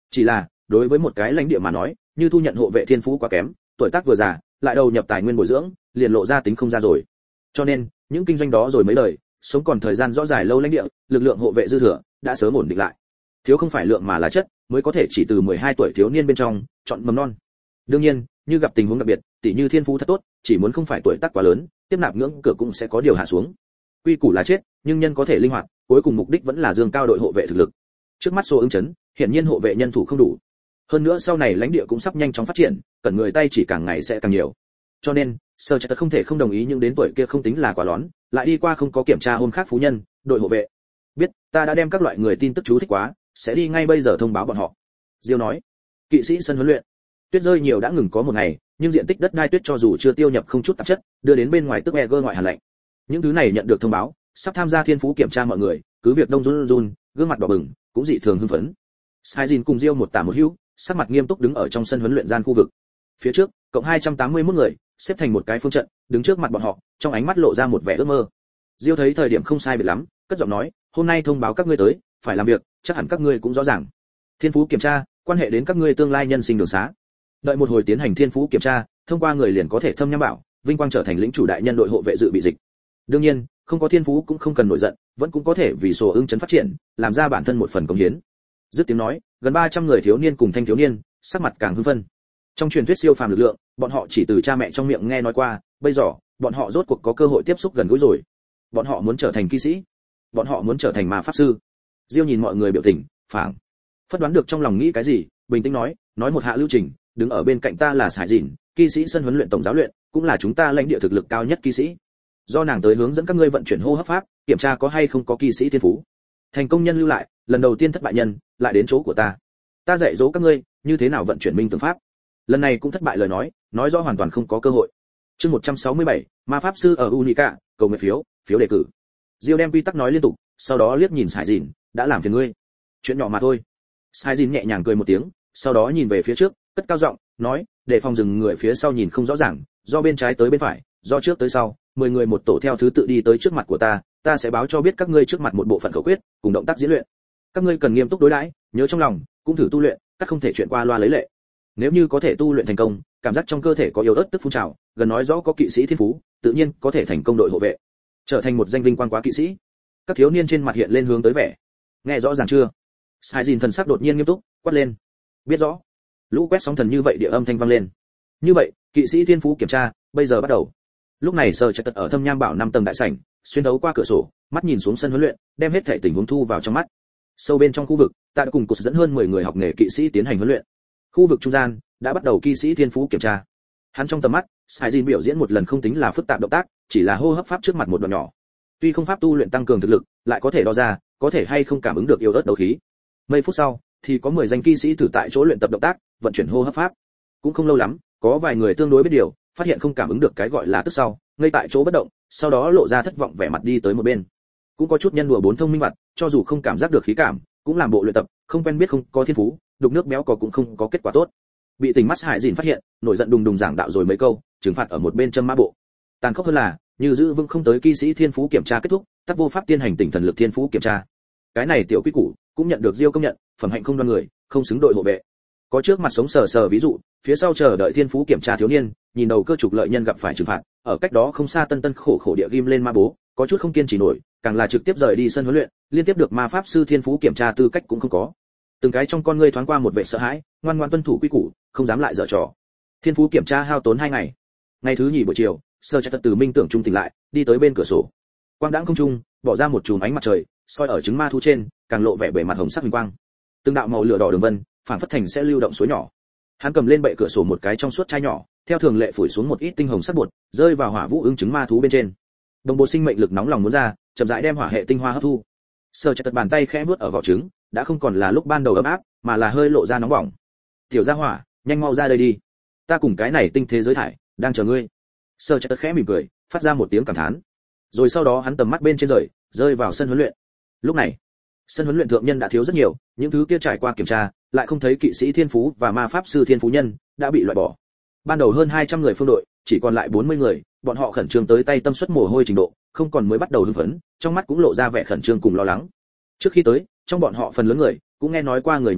Chỉ là, đối với một cái lãnh địa mà nói, như thu nhận hộ vệ thiên phú quá kém, tuổi tác vừa già, lại đầu nhập tài nguyên bồi dưỡng, liền lộ ra tính không ra rồi. Cho nên, những kinh doanh đó rồi mấy đời, sống còn thời gian rõ dài lâu lãnh địa, lực lượng hộ vệ dư thừa, đã sớm ổn định lại. Thiếu không phải lượng mà là chất, mới có thể chỉ từ mười hai tuổi thiếu niên bên trong chọn mầm non. Đương nhiên, như gặp tình huống đặc biệt, tỷ như thiên phú thật tốt, chỉ muốn không phải tuổi tác quá lớn, tiếp nạp ngưỡng cửa cũng sẽ có điều hạ xuống. Quy củ là chết, nhưng nhân có thể linh hoạt, cuối cùng mục đích vẫn là dương cao đội hộ vệ thực lực. Trước mắt số ứng chấn, hiện nhiên hộ vệ nhân thủ không đủ. Hơn nữa sau này lãnh địa cũng sắp nhanh chóng phát triển, cần người tay chỉ càng ngày sẽ càng nhiều. Cho nên, Sở Trạch không thể không đồng ý nhưng đến tuổi kia không tính là quá lón, lại đi qua không có kiểm tra hôm khác phú nhân, đội hộ vệ. Biết, ta đã đem các loại người tin tức chú thích quá, sẽ đi ngay bây giờ thông báo bọn họ. Diêu nói. Kỵ sĩ sân huấn luyện. Tuyết rơi nhiều đã ngừng có một ngày, nhưng diện tích đất đai tuyết cho dù chưa tiêu nhập không chút tạp chất, đưa đến bên ngoài tức e gơ ngoại hàn lạnh. Những thứ này nhận được thông báo, sắp tham gia thiên phú kiểm tra mọi người, cứ việc đông run run, gương mặt đỏ bừng, cũng dị thường hưng phấn. Sai Jin cùng Diêu một tả một hữu, sắc mặt nghiêm túc đứng ở trong sân huấn luyện gian khu vực. Phía trước, cộng hai trăm tám mươi mốt người, xếp thành một cái phương trận, đứng trước mặt bọn họ, trong ánh mắt lộ ra một vẻ ước mơ. Diêu thấy thời điểm không sai biệt lắm, cất giọng nói, hôm nay thông báo các ngươi tới, phải làm việc, chắc hẳn các ngươi cũng rõ ràng. Thiên phú kiểm tra, quan hệ đến các ngươi tương lai nhân sinh đường xá. Đợi một hồi tiến hành thiên phú kiểm tra, thông qua người liền có thể thâm nhâm bảo, vinh quang trở thành lĩnh chủ đại nhân đội hộ vệ dự bị dịch. Đương nhiên, không có thiên phú cũng không cần nổi giận, vẫn cũng có thể vì sổ ưng chấn phát triển, làm ra bản thân một phần công hiến. Dứt tiếng nói, gần ba trăm người thiếu niên cùng thanh thiếu niên, sắc mặt càng hưng phấn. Trong truyền thuyết siêu phàm lực lượng, bọn họ chỉ từ cha mẹ trong miệng nghe nói qua, bây giờ, bọn họ rốt cuộc có cơ hội tiếp xúc gần gũi rồi. Bọn họ muốn trở thành kỵ sĩ, bọn họ muốn trở thành ma pháp sư. Diêu nhìn mọi người biểu tình, phảng phất đoán được trong lòng nghĩ cái gì, bình tĩnh nói, nói một hạ lưu trình, đứng ở bên cạnh ta là Sải Dìn, kỵ sĩ sân huấn luyện tổng giáo luyện, cũng là chúng ta lãnh địa thực lực cao nhất kỵ sĩ. Do nàng tới hướng dẫn các ngươi vận chuyển hô hấp pháp, kiểm tra có hay không có kỵ sĩ thiên phú. Thành công nhân lưu lại, lần đầu tiên thất bại nhân, lại đến chỗ của ta. Ta dạy dỗ các ngươi, như thế nào vận chuyển minh tưởng pháp. Lần này cũng thất bại lời nói, nói rõ hoàn toàn không có cơ hội. Chương một trăm sáu mươi bảy, ma pháp sư ở Unica, cầu nguyện phiếu, phiếu đề cử. Diêu đem quy tắc nói liên tục, sau đó liếc nhìn Sải Dìn, đã làm phiền ngươi. Chuyện nhỏ mà thôi. Sải Dìn nhẹ nhàng cười một tiếng, sau đó nhìn về phía trước, cất cao giọng, nói, để phòng dừng người phía sau nhìn không rõ ràng, do bên trái tới bên phải, do trước tới sau, mười người một tổ theo thứ tự đi tới trước mặt của ta, ta sẽ báo cho biết các ngươi trước mặt một bộ phận khẩu quyết, cùng động tác diễn luyện. Các ngươi cần nghiêm túc đối đãi, nhớ trong lòng, cũng thử tu luyện, các không thể chuyện qua loa lấy lệ. Nếu như có thể tu luyện thành công, cảm giác trong cơ thể có yếu ớt tức phun trào, gần nói rõ có kỵ sĩ thiên phú, tự nhiên có thể thành công đội hộ vệ, trở thành một danh vinh quang quá kỵ sĩ. Các thiếu niên trên mặt hiện lên hướng tới vẻ. Nghe rõ ràng chưa? Sai Jin thần sắc đột nhiên nghiêm túc, quát lên. Biết rõ. Lũ quét sóng thần như vậy địa âm thanh vang lên. Như vậy, kỵ sĩ thiên phú kiểm tra, bây giờ bắt đầu. Lúc này Sở Trạch ở Thâm Nham Bảo năm tầng đại sảnh, xuyên thấu qua cửa sổ, mắt nhìn xuống sân huấn luyện, đem hết thảy tình huống thu vào trong mắt. Sâu bên trong khu vực, ta đã cùng cột dẫn hơn mười người học nghề kỵ sĩ tiến hành huấn luyện. Khu vực trung gian đã bắt đầu kỵ sĩ thiên phú kiểm tra. Hắn trong tầm mắt, Sai Jin biểu diễn một lần không tính là phức tạp động tác, chỉ là hô hấp pháp trước mặt một đoạn nhỏ. Tuy không pháp tu luyện tăng cường thực lực, lại có thể đo ra, có thể hay không cảm ứng được yếu ớt đấu khí. Mấy phút sau, thì có mười danh kỵ sĩ thử tại chỗ luyện tập động tác, vận chuyển hô hấp pháp. Cũng không lâu lắm, có vài người tương đối biết điều, phát hiện không cảm ứng được cái gọi là tức sau, ngay tại chỗ bất động, sau đó lộ ra thất vọng vẻ mặt đi tới một bên. Cũng có chút nhân đùa bốn thông minh mặt, cho dù không cảm giác được khí cảm, cũng làm bộ luyện tập, không quen biết không có thiên phú, đục nước béo cò cũng không có kết quả tốt. Bị Tình Mắt Hải Dìn phát hiện, nổi giận đùng đùng giảng đạo rồi mấy câu, trừng phạt ở một bên châm mã bộ. Tàn khốc hơn là, như giữ vững không tới kỵ sĩ thiên phú kiểm tra kết thúc, tắc vô pháp tiến hành tỉnh thần lực thiên phú kiểm tra. Cái này tiểu quy củ cũng nhận được Diêu công nhận, phẩm hạnh không đoan người, không xứng đội hộ vệ. Có trước mặt sống sờ sờ ví dụ, phía sau chờ đợi thiên phú kiểm tra thiếu niên, nhìn đầu cơ trục lợi nhân gặp phải trừng phạt, ở cách đó không xa tân tân khổ khổ địa ghim lên ma bố, có chút không kiên trì nổi, càng là trực tiếp rời đi sân huấn luyện, liên tiếp được ma pháp sư thiên phú kiểm tra tư cách cũng không có. Từng cái trong con ngươi thoáng qua một vẻ sợ hãi, ngoan ngoãn tuân thủ quy củ, không dám lại dở trò. Thiên phú kiểm tra hao tốn hai ngày. Ngày thứ nhì buổi chiều, Sở Trạch từ minh tưởng trung tỉnh lại, đi tới bên cửa sổ. Quang đãng không trung, bỏ ra một chùm ánh mặt trời, soi ở trứng ma thú trên, càng lộ vẻ bề mặt hồng sắc huỳnh quang. Từng đạo màu lửa đỏ đường vân, phản phất thành sẽ lưu động suối nhỏ. Hắn cầm lên bệ cửa sổ một cái trong suốt chai nhỏ, theo thường lệ phủi xuống một ít tinh hồng sắc bột, rơi vào hỏa vũ ưng trứng ma thú bên trên. Đồng bộ sinh mệnh lực nóng lòng muốn ra, chậm rãi đem hỏa hệ tinh hoa hấp thu. Sở Trạch bàn tay khẽ vuốt ở vỏ trứng, đã không còn là lúc ban đầu ấm áp, mà là hơi lộ ra nóng bỏng. Tiểu gia hỏa, nhanh mau ra đây đi, ta cùng cái này tinh thế giới thải đang chờ ngươi. Sở Trạch khẽ mỉm cười, phát ra một tiếng cảm thán. Rồi sau đó hắn tầm mắt bên trên rời, rơi vào sân huấn luyện. Lúc này, sân huấn luyện thượng nhân đã thiếu rất nhiều, những thứ kia trải qua kiểm tra, lại không thấy kỵ sĩ thiên phú và ma pháp sư thiên phú nhân đã bị loại bỏ. Ban đầu hơn hai trăm người phương đội, chỉ còn lại bốn mươi người, bọn họ khẩn trương tới tay tâm suất mồ hôi trình độ, không còn mới bắt đầu hưng phấn, trong mắt cũng lộ ra vẻ khẩn trương cùng lo lắng. Trước khi tới, trong bọn họ phần lớn người cũng nghe nói qua người nhà mình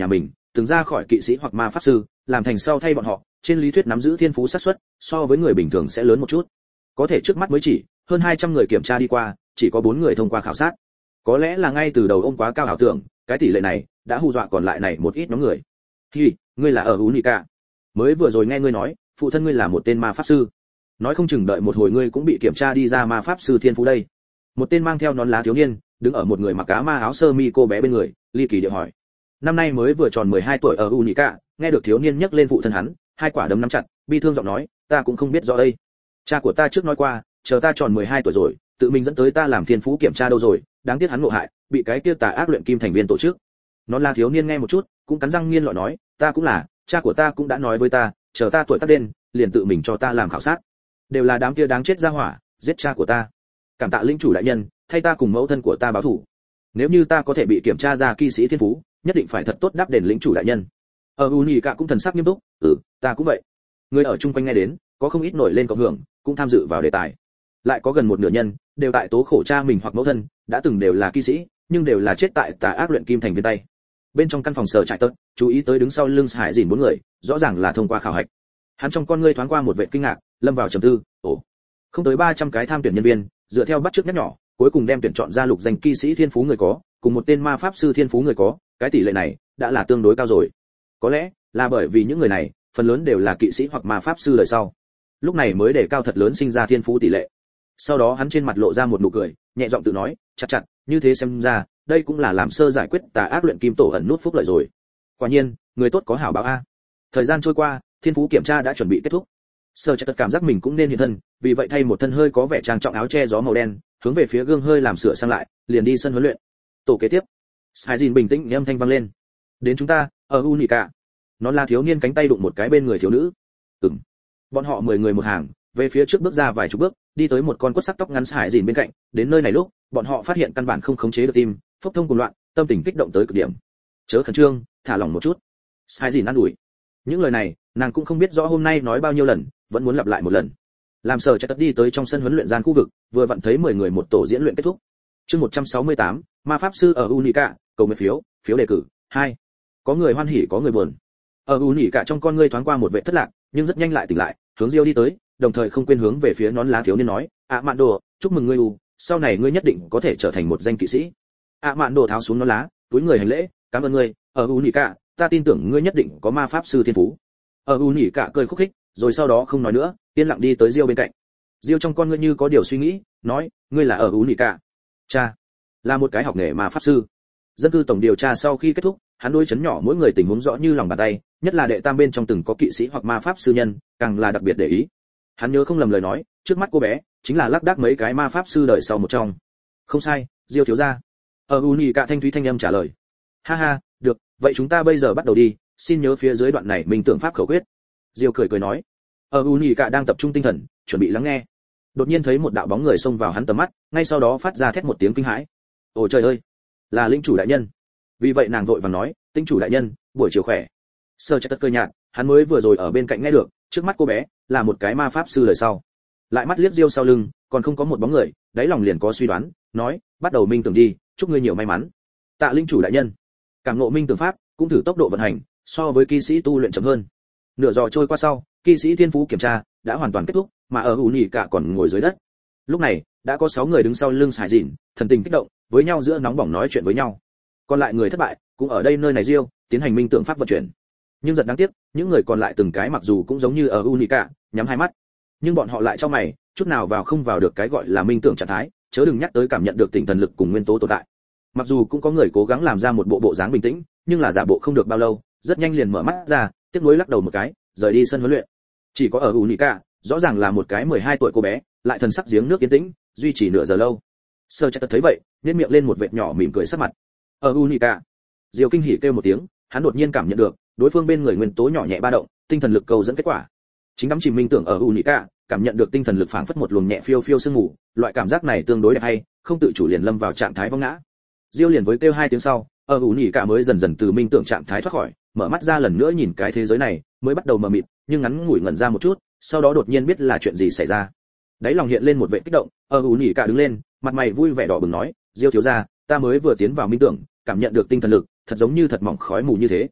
từng ra khỏi kỵ sĩ hoặc ma pháp sư, làm thành sau thay bọn họ, trên lý thuyết nắm giữ thiên phú xác suất so với người bình thường sẽ lớn một chút. Có thể trước mắt mới chỉ hơn hai trăm người kiểm tra đi qua, chỉ có bốn người thông qua khảo sát. Có lẽ là ngay từ đầu ông quá cao ảo tưởng, cái tỷ lệ này đã hù dọa còn lại này một ít nhóm người. "Hi, ngươi là ở Unica? Mới vừa rồi nghe ngươi nói, phụ thân ngươi là một tên ma pháp sư. Nói không chừng đợi một hồi ngươi cũng bị kiểm tra đi ra ma pháp sư thiên phú đây." Một tên mang theo nón lá thiếu niên, đứng ở một người mặc cá ma áo sơ mi cô bé bên người, ly kỳ điệu hỏi. Năm nay mới vừa tròn mười hai tuổi ở Unica, nghe được thiếu niên nhắc lên phụ thân hắn, hai quả đấm nắm chặt, bi thương giọng nói, "Ta cũng không biết rõ đây. Cha của ta trước nói qua, chờ ta tròn mười hai tuổi rồi, tự mình dẫn tới ta làm thiên phú kiểm tra đâu rồi, đáng tiếc hắn ngộ hại, bị cái kia tà ác luyện kim thành viên tổ chức." Nón lá thiếu niên nghe một chút, cũng cắn răng nghiến lợi nói, "Ta cũng là, cha của ta cũng đã nói với ta, chờ ta tuổi tác đến, liền tự mình cho ta làm khảo sát. Đều là đám kia đáng chết ra hỏa, giết cha của ta. Cảm tạ lĩnh chủ đại nhân, thay ta cùng mẫu thân của ta báo thù. Nếu như ta có thể bị kiểm tra ra kỵ sĩ thiên phú, nhất định phải thật tốt đáp đền lĩnh chủ đại nhân." Ở Unica cũng thần sắc nghiêm túc, "Ừ, ta cũng vậy." Người ở chung quanh nghe đến, có không ít nổi lên cộng hưởng, cũng tham dự vào đề tài. Lại có gần một nửa nhân đều tại tố khổ cha mình hoặc mẫu thân, đã từng đều là kỵ sĩ, nhưng đều là chết tại tà ác luyện kim thành viên tay. Bên trong căn phòng sở trại tớt, chú ý tới đứng sau lưng Hải Dìn bốn người, rõ ràng là thông qua khảo hạch. Hắn trong con ngươi thoáng qua một vẻ kinh ngạc, lâm vào trầm tư, ồ, không tới ba trăm cái tham tuyển nhân viên, dựa theo bắt chước nhắc nhỏ, cuối cùng đem tuyển chọn ra lục danh kỵ sĩ thiên phú người có, cùng một tên ma pháp sư thiên phú người có, cái tỷ lệ này đã là tương đối cao rồi. Có lẽ là bởi vì những người này, phần lớn đều là kỵ sĩ hoặc ma pháp sư đời sau. Lúc này mới để cao thật lớn sinh ra thiên phú tỷ lệ. Sau đó hắn trên mặt lộ ra một nụ cười, nhẹ giọng tự nói, chặt chặt, như thế xem ra, đây cũng là làm sơ giải quyết tà ác luyện kim tổ ẩn nút phúc lợi rồi. Quả nhiên, người tốt có hảo báo a. Thời gian trôi qua, thiên phú kiểm tra đã chuẩn bị kết thúc. Sơ Chất cảm giác mình cũng nên hiện thân, vì vậy thay một thân hơi có vẻ trang trọng áo che gió màu đen, hướng về phía gương hơi làm sửa sang lại, liền đi sân huấn luyện. Tổ kế tiếp, Saijin bình tĩnh âm thanh vang lên. "Đến chúng ta, ở Unica." Nó là thiếu niên cánh tay đụng một cái bên người thiếu nữ. Ừm. Bọn họ mười người một hàng, về phía trước bước ra vài chục bước, đi tới một con quất sắc tóc ngắn Saijin bên cạnh, đến nơi này lúc, bọn họ phát hiện căn bản không khống chế được tim, phốc thông cuồng loạn, tâm tình kích động tới cực điểm. "Chớ khẩn trương, thả lỏng một chút." Saijin an ủi. Những lời này, nàng cũng không biết rõ hôm nay nói bao nhiêu lần, vẫn muốn lặp lại một lần. Làm Sở Chất đi tới trong sân huấn luyện gian khu vực, vừa vặn thấy mười người một tổ diễn luyện kết thúc. Chương một trăm sáu mươi tám, ma pháp sư ở Unica, cầu nguyện phiếu, phiếu đề cử, hai. Có người hoan hỉ có người buồn. Ở Unica trong con ngươi thoáng qua một vẻ thất lạc, nhưng rất nhanh lại tỉnh lại, hướng Diêu đi tới, đồng thời không quên hướng về phía nón lá thiếu niên nói, "ạ Mạn Đồ, chúc mừng ngươi u, sau này ngươi nhất định có thể trở thành một danh kỵ sĩ." ạ Mạn Đồ tháo xuống nón lá, túi người hành lễ, "Cảm ơn ngươi, ở Unica, ta tin tưởng ngươi nhất định có ma pháp sư thiên phú." Ở Unica cười khúc khích, rồi sau đó không nói nữa, yên lặng đi tới Diêu bên cạnh. Diêu trong con ngươi như có điều suy nghĩ, nói, "Ngươi là ở Unica?" "Cha, là một cái học nghề ma pháp sư." Dân cư tổng điều tra sau khi kết thúc, hắn đối chấn nhỏ mỗi người tình huống rõ như lòng bàn tay, nhất là đệ tam bên trong từng có kỵ sĩ hoặc ma pháp sư nhân, càng là đặc biệt để ý. Hắn nhớ không lầm lời nói, trước mắt cô bé chính là lác đác mấy cái ma pháp sư đời sau một trong. "Không sai, Diêu thiếu gia." Ở Unica thanh thúy thanh âm trả lời. "Ha ha, được, vậy chúng ta bây giờ bắt đầu đi, xin nhớ phía dưới đoạn này mình tưởng pháp khẩu quyết." Diêu cười cười nói. Ở Unica đang tập trung tinh thần, chuẩn bị lắng nghe. Đột nhiên thấy một đạo bóng người xông vào hắn tầm mắt, ngay sau đó phát ra thét một tiếng kinh hãi. "Ôi trời ơi, là lĩnh chủ đại nhân!" Vì vậy nàng vội vàng nói, "Lĩnh chủ đại nhân, buổi chiều khỏe." Sơ Chất cơ nhạt, hắn mới vừa rồi ở bên cạnh nghe được, trước mắt cô bé là một cái ma pháp sư đời sau. Lại mắt liếc Diêu sau lưng, còn không có một bóng người, đáy lòng liền có suy đoán, nói, "Bắt đầu minh tưởng đi, chúc ngươi nhiều may mắn." "Tạ lĩnh chủ đại nhân." Cảm ngộ minh tưởng pháp, cũng thử tốc độ vận hành, so với kỵ sĩ tu luyện chậm hơn. Nửa giờ trôi qua sau, kỵ sĩ thiên phú kiểm tra đã hoàn toàn kết thúc, mà ở Unica còn ngồi dưới đất. Lúc này, đã có sáu người đứng sau lưng Sải Dìn, thần tình kích động, với nhau giữa nóng bỏng nói chuyện với nhau. Còn lại người thất bại, cũng ở đây nơi này riêu, tiến hành minh tưởng pháp vận chuyển. Nhưng rất đáng tiếc, những người còn lại từng cái mặc dù cũng giống như ở Unica, nhắm hai mắt, nhưng bọn họ lại cho mày, chút nào vào không vào được cái gọi là minh tưởng trạng thái, chớ đừng nhắc tới cảm nhận được tinh thần lực cùng nguyên tố tồn tại. Mặc dù cũng có người cố gắng làm ra một bộ bộ dáng bình tĩnh, nhưng là giả bộ không được bao lâu, rất nhanh liền mở mắt ra, tiếc nuối lắc đầu một cái, rời đi sân huấn luyện. Chỉ có ở Unica, rõ ràng là một cái mười hai tuổi cô bé, lại thần sắc giếng nước yên tĩnh, duy trì nửa giờ lâu. Sơ Chất thấy vậy, nhếch miệng lên một vệt nhỏ mỉm cười sắc mặt. Ở Unica, Diêu kinh hỉ kêu một tiếng, hắn đột nhiên cảm nhận được, đối phương bên người nguyên tố nhỏ nhẹ ba động, tinh thần lực cầu dẫn kết quả. Chính đắm chìm minh tưởng ở Unica, cảm nhận được tinh thần lực phảng phất một luồng nhẹ phiêu phiêu sương ngủ, loại cảm giác này tương đối đẹp hay, không tự chủ liền lâm vào trạng thái vong ngã. Diêu liền với kêu hai tiếng sau, ở Unica mới dần dần từ minh tưởng trạng thái thoát khỏi, mở mắt ra lần nữa nhìn cái thế giới này, mới bắt đầu mờ mịt, nhưng ngắn ngủi ngẩn ra một chút, sau đó đột nhiên biết là chuyện gì xảy ra. Đáy lòng hiện lên một vẻ kích động, ở Unica đứng lên, mặt mày vui vẻ đỏ bừng nói, "Diêu thiếu gia, ta mới vừa tiến vào minh tưởng, cảm nhận được tinh thần lực, thật giống như thật mỏng khói mù như thế."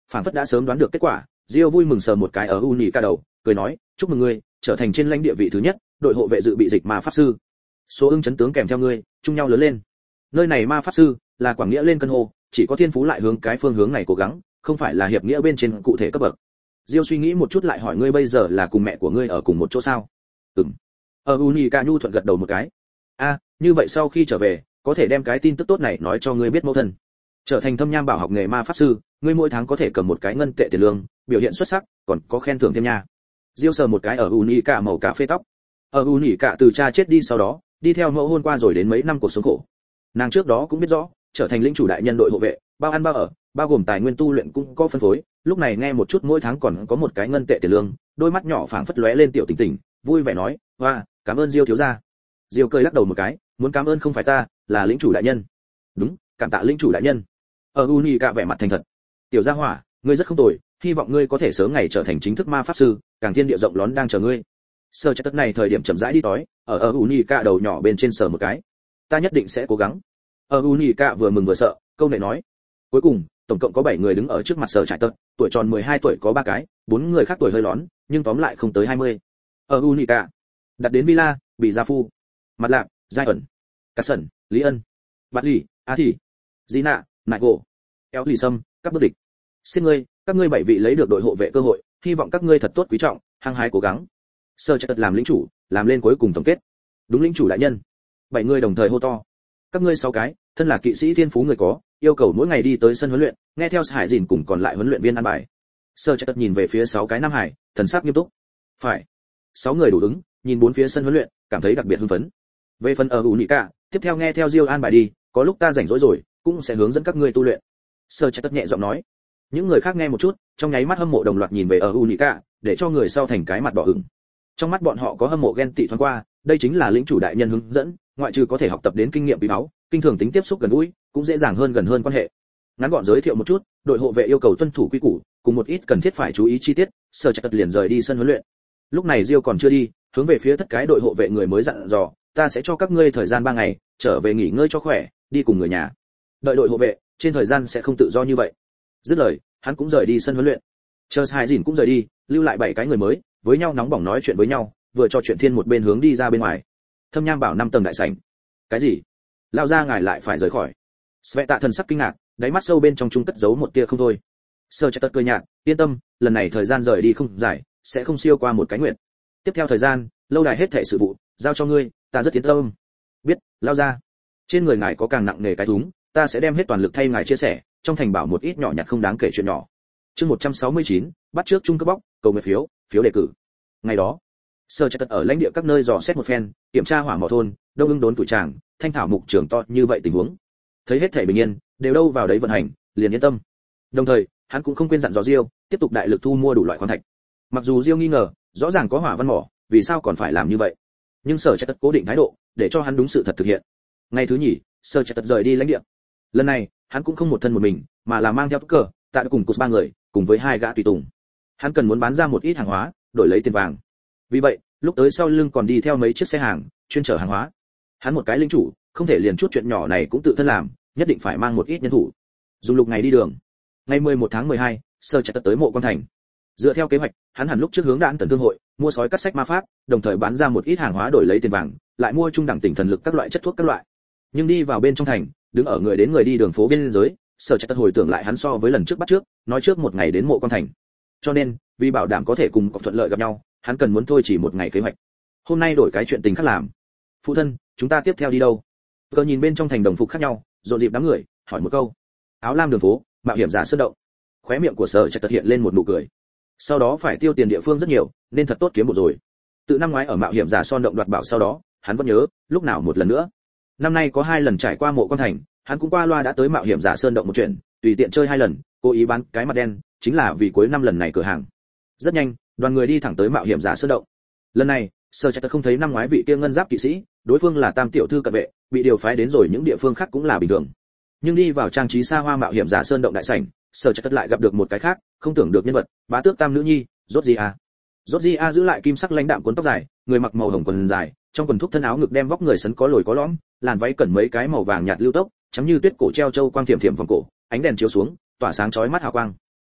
phản phất đã sớm đoán được kết quả, Rio vui mừng sờ một cái ở Unica đầu, cười nói, chúc mừng ngươi, trở thành trên lãnh địa vị thứ nhất, đội hộ vệ dự bị dịch ma pháp sư. Số ưng chấn tướng kèm theo ngươi, chung nhau lớn lên. Nơi này ma pháp sư là quảng nghĩa lên cân hồ, chỉ có thiên phú lại hướng cái phương hướng này cố gắng, không phải là hiệp nghĩa bên trên cụ thể cấp bậc. Rio suy nghĩ một chút lại hỏi ngươi bây giờ là cùng mẹ của ngươi ở cùng một chỗ sao? Ừm. Ở Unica nhu thuận gật đầu một cái. A, như vậy sau khi trở về, có thể đem cái tin tức tốt này nói cho ngươi biết mẫu thân. Trở thành thâm nham bảo học nghề ma pháp sư, ngươi mỗi tháng có thể cầm một cái ngân tệ tiền lương, biểu hiện xuất sắc, còn có khen thưởng thêm nha. Diêu sờ một cái ở Unica màu cà phê tóc. Ở Unica từ cha chết đi sau đó, đi theo mẫu hôn qua rồi đến mấy năm cuộc sống khổ. Nàng trước đó cũng biết rõ, trở thành lĩnh chủ đại nhân đội hộ vệ, bao ăn bao ở, bao gồm tài nguyên tu luyện cũng có phân phối, lúc này nghe một chút mỗi tháng còn có một cái ngân tệ tiền lương, đôi mắt nhỏ phảng phất lóe lên tiểu tình tình, vui vẻ nói, "Oa, cảm ơn Diêu thiếu gia." Diêu cười lắc đầu một cái, muốn cảm ơn không phải ta, là lĩnh chủ đại nhân. "Đúng, cảm tạ lĩnh chủ đại nhân." Ở Unica vẻ mặt thành thật. "Tiểu gia hỏa, ngươi rất không tồi, hy vọng ngươi có thể sớm ngày trở thành chính thức ma pháp sư, càng thiên địa rộng lớn đang chờ ngươi." Sơ chất này thời điểm chậm rãi đi tối, ở ở Unica đầu nhỏ bên trên sờ một cái. "Ta nhất định sẽ cố gắng." Ở Unica vừa mừng vừa sợ, câu này nói. Cuối cùng, tổng cộng có bảy người đứng ở trước mặt Sở Trại Tật, tuổi tròn mười hai tuổi có ba cái, bốn người khác tuổi hơi lón, nhưng tóm lại không tới hai mươi. Ở Unica, đặt đến Villa, bị gia phu, Mặt Lạc, Giai ẩn, Cát Sẩn, Lý Ân, Bạt Lì, A Thị, Gina, Nại Gỗ, Éo Lì Sâm, các bước địch. Xin ngươi, các ngươi bảy vị lấy được đội hộ vệ cơ hội, hy vọng các ngươi thật tốt quý trọng, hăng hái cố gắng. Sở Trại Tật làm lĩnh chủ, làm lên cuối cùng tổng kết. Đúng lĩnh chủ đại nhân. Bảy người đồng thời hô to. Các ngươi sáu cái, thân là kỵ sĩ thiên phú người có, yêu cầu mỗi ngày đi tới sân huấn luyện, nghe theo Hải Dìn cùng còn lại huấn luyện viên an bài. Sở Trại Tật nhìn về phía sáu cái nam hải, thần sắc nghiêm túc. Phải. Sáu người đủ ứng, nhìn bốn phía sân huấn luyện, cảm thấy đặc biệt hưng phấn. Về phần ở Unica, tiếp theo nghe theo Diêu an bài đi, có lúc ta rảnh rỗi rồi, cũng sẽ hướng dẫn các ngươi tu luyện. Sở Trại Tật nhẹ giọng nói. Những người khác nghe một chút, trong nháy mắt hâm mộ đồng loạt nhìn về ở Unica, để cho người sau thành cái mặt đỏ ửng. Trong mắt bọn họ có hâm mộ ghen tị thoáng qua, đây chính là lĩnh chủ đại nhân hướng dẫn, ngoại trừ có thể học tập đến kinh nghiệm quý báu, kinh thường tính tiếp xúc gần gũi, cũng dễ dàng hơn gần hơn quan hệ. Ngắn gọn giới thiệu một chút, đội hộ vệ yêu cầu tuân thủ quy củ, cùng một ít cần thiết phải chú ý chi tiết, Sở Trại Tật liền rời đi sân huấn luyện. Lúc này Diêu còn chưa đi, hướng về phía tất cái đội hộ vệ người mới dặn dò, ta sẽ cho các ngươi thời gian ba ngày, trở về nghỉ ngơi cho khỏe, đi cùng người nhà. Đợi đội hộ vệ, trên thời gian sẽ không tự do như vậy. Dứt lời, hắn cũng rời đi sân huấn luyện. Charles Hải Dìn cũng rời đi, lưu lại bảy cái người mới, với nhau nóng bỏng nói chuyện với nhau, vừa cho chuyện thiên một bên hướng đi ra bên ngoài. Thâm Nham bảo năm tầng đại sảnh. Cái gì? Lao ra ngài lại phải rời khỏi. Sveta tạ thần sắc kinh ngạc, đáy mắt sâu bên trong trung cất giấu một tia không thôi. Sở Trại Tật cười nhạt, yên tâm, lần này thời gian rời đi không dài, sẽ không siêu qua một cái nguyện. Tiếp theo thời gian, lâu đài hết thảy sự vụ giao cho ngươi, ta rất yên tâm. Biết, lao ra. Trên người ngài có càng nặng nề cái thúng, ta sẽ đem hết toàn lực thay ngài chia sẻ, trong thành bảo một ít nhỏ nhặt không đáng kể chuyện nhỏ. Chương một trăm sáu mươi chín, bắt trước trung cấp bóc, cầu nguyện phiếu, phiếu đề cử. Ngày đó, Sở Trại Tật ở lãnh địa các nơi dò xét một phen, kiểm tra hỏa mỏ thôn, đông ưng đốn tuổi tràng, thanh thảo mục trường to như vậy tình huống. Thấy hết thảy bình yên, đều đâu vào đấy vận hành, liền yên tâm. Đồng thời, hắn cũng không quên dặn dò Diêu, tiếp tục đại lực thu mua đủ loại khoáng thạch. Mặc dù Diêu nghi ngờ, rõ ràng có hỏa văn mỏ, vì sao còn phải làm như vậy? Nhưng Sở Trại Tật cố định thái độ, để cho hắn đúng sự thật thực hiện. Ngày thứ nhì, Sở Trại Tật rời đi lãnh địa. Lần này, hắn cũng không một thân một mình, mà là mang theo cờ, tại cùng cột ba người, cùng với hai gã tùy tùng. Hắn cần muốn bán ra một ít hàng hóa, đổi lấy tiền vàng. Vì vậy, lúc tới sau lưng còn đi theo mấy chiếc xe hàng, chuyên chở hàng hóa. Hắn một cái linh chủ, không thể liền chút chuyện nhỏ này cũng tự thân làm, nhất định phải mang một ít nhân thủ. Dùng lục ngày đi đường. Ngày mười một tháng mười hai, Sở Trại Tật tới Mộ Quan Thành. Dựa theo kế hoạch, hắn hẳn lúc trước hướng Đan Tần thương hội, mua sói cắt sách ma pháp, đồng thời bán ra một ít hàng hóa đổi lấy tiền vàng, lại mua trung đẳng tỉnh thần lực các loại chất thuốc các loại. Nhưng đi vào bên trong thành, đứng ở người đến người đi đường phố biên giới, Sở Trại Tật hồi tưởng lại hắn so với lần trước bắt trước, nói trước một ngày đến Mộ Quan Thành. Cho nên, vì bảo đảm có thể cùng thuận lợi gặp nhau, hắn cần muốn thôi chỉ một ngày kế hoạch. Hôm nay đổi cái chuyện tình khác làm. Phụ thân, chúng ta tiếp theo đi đâu? Cờ nhìn bên trong thành đồng phục khác nhau, rộn dịp đám người, hỏi một câu. Áo lam đường phố, mạo hiểm giả sơn động. Khóe miệng của Sở Trại Tật hiện lên một nụ cười. Sau đó phải tiêu tiền địa phương rất nhiều, nên thật tốt kiếm một rồi. Từ năm ngoái ở mạo hiểm giả son động đoạt bảo sau đó, hắn vẫn nhớ, lúc nào một lần nữa. Năm nay có hai lần trải qua Mộ Quan Thành, hắn cũng qua loa đã tới mạo hiểm giả sơn động một chuyện, tùy tiện chơi hai lần, cố ý bán cái mặt đen, chính là vì cuối năm lần này cửa hàng. Rất nhanh, đoàn người đi thẳng tới mạo hiểm giả sơn động. Lần này, Sở Trại Tật không thấy năm ngoái vị kia ngân giáp kỵ sĩ, đối phương là Tam tiểu thư cận vệ, bị điều phái đến rồi những địa phương khác cũng là bình thường. Nhưng đi vào trang trí xa hoa mạo hiểm giả sơn động đại sảnh, Sở Trại Tật lại gặp được một cái khác, không tưởng được nhân vật, bá tước tam nữ nhi, Georgia. Georgia giữ lại kim sắc lãnh đạm cuốn tóc dài, người mặc màu hồng quần dài, trong quần thúc thân áo ngực đem vóc người sấn có lồi có lõm, làn váy cẩn mấy cái màu vàng nhạt lưu tóc, chấm như tuyết cổ treo châu quang thiểm thiểm vòng cổ, ánh đèn chiếu xuống, tỏa sáng chói mắt hào quang.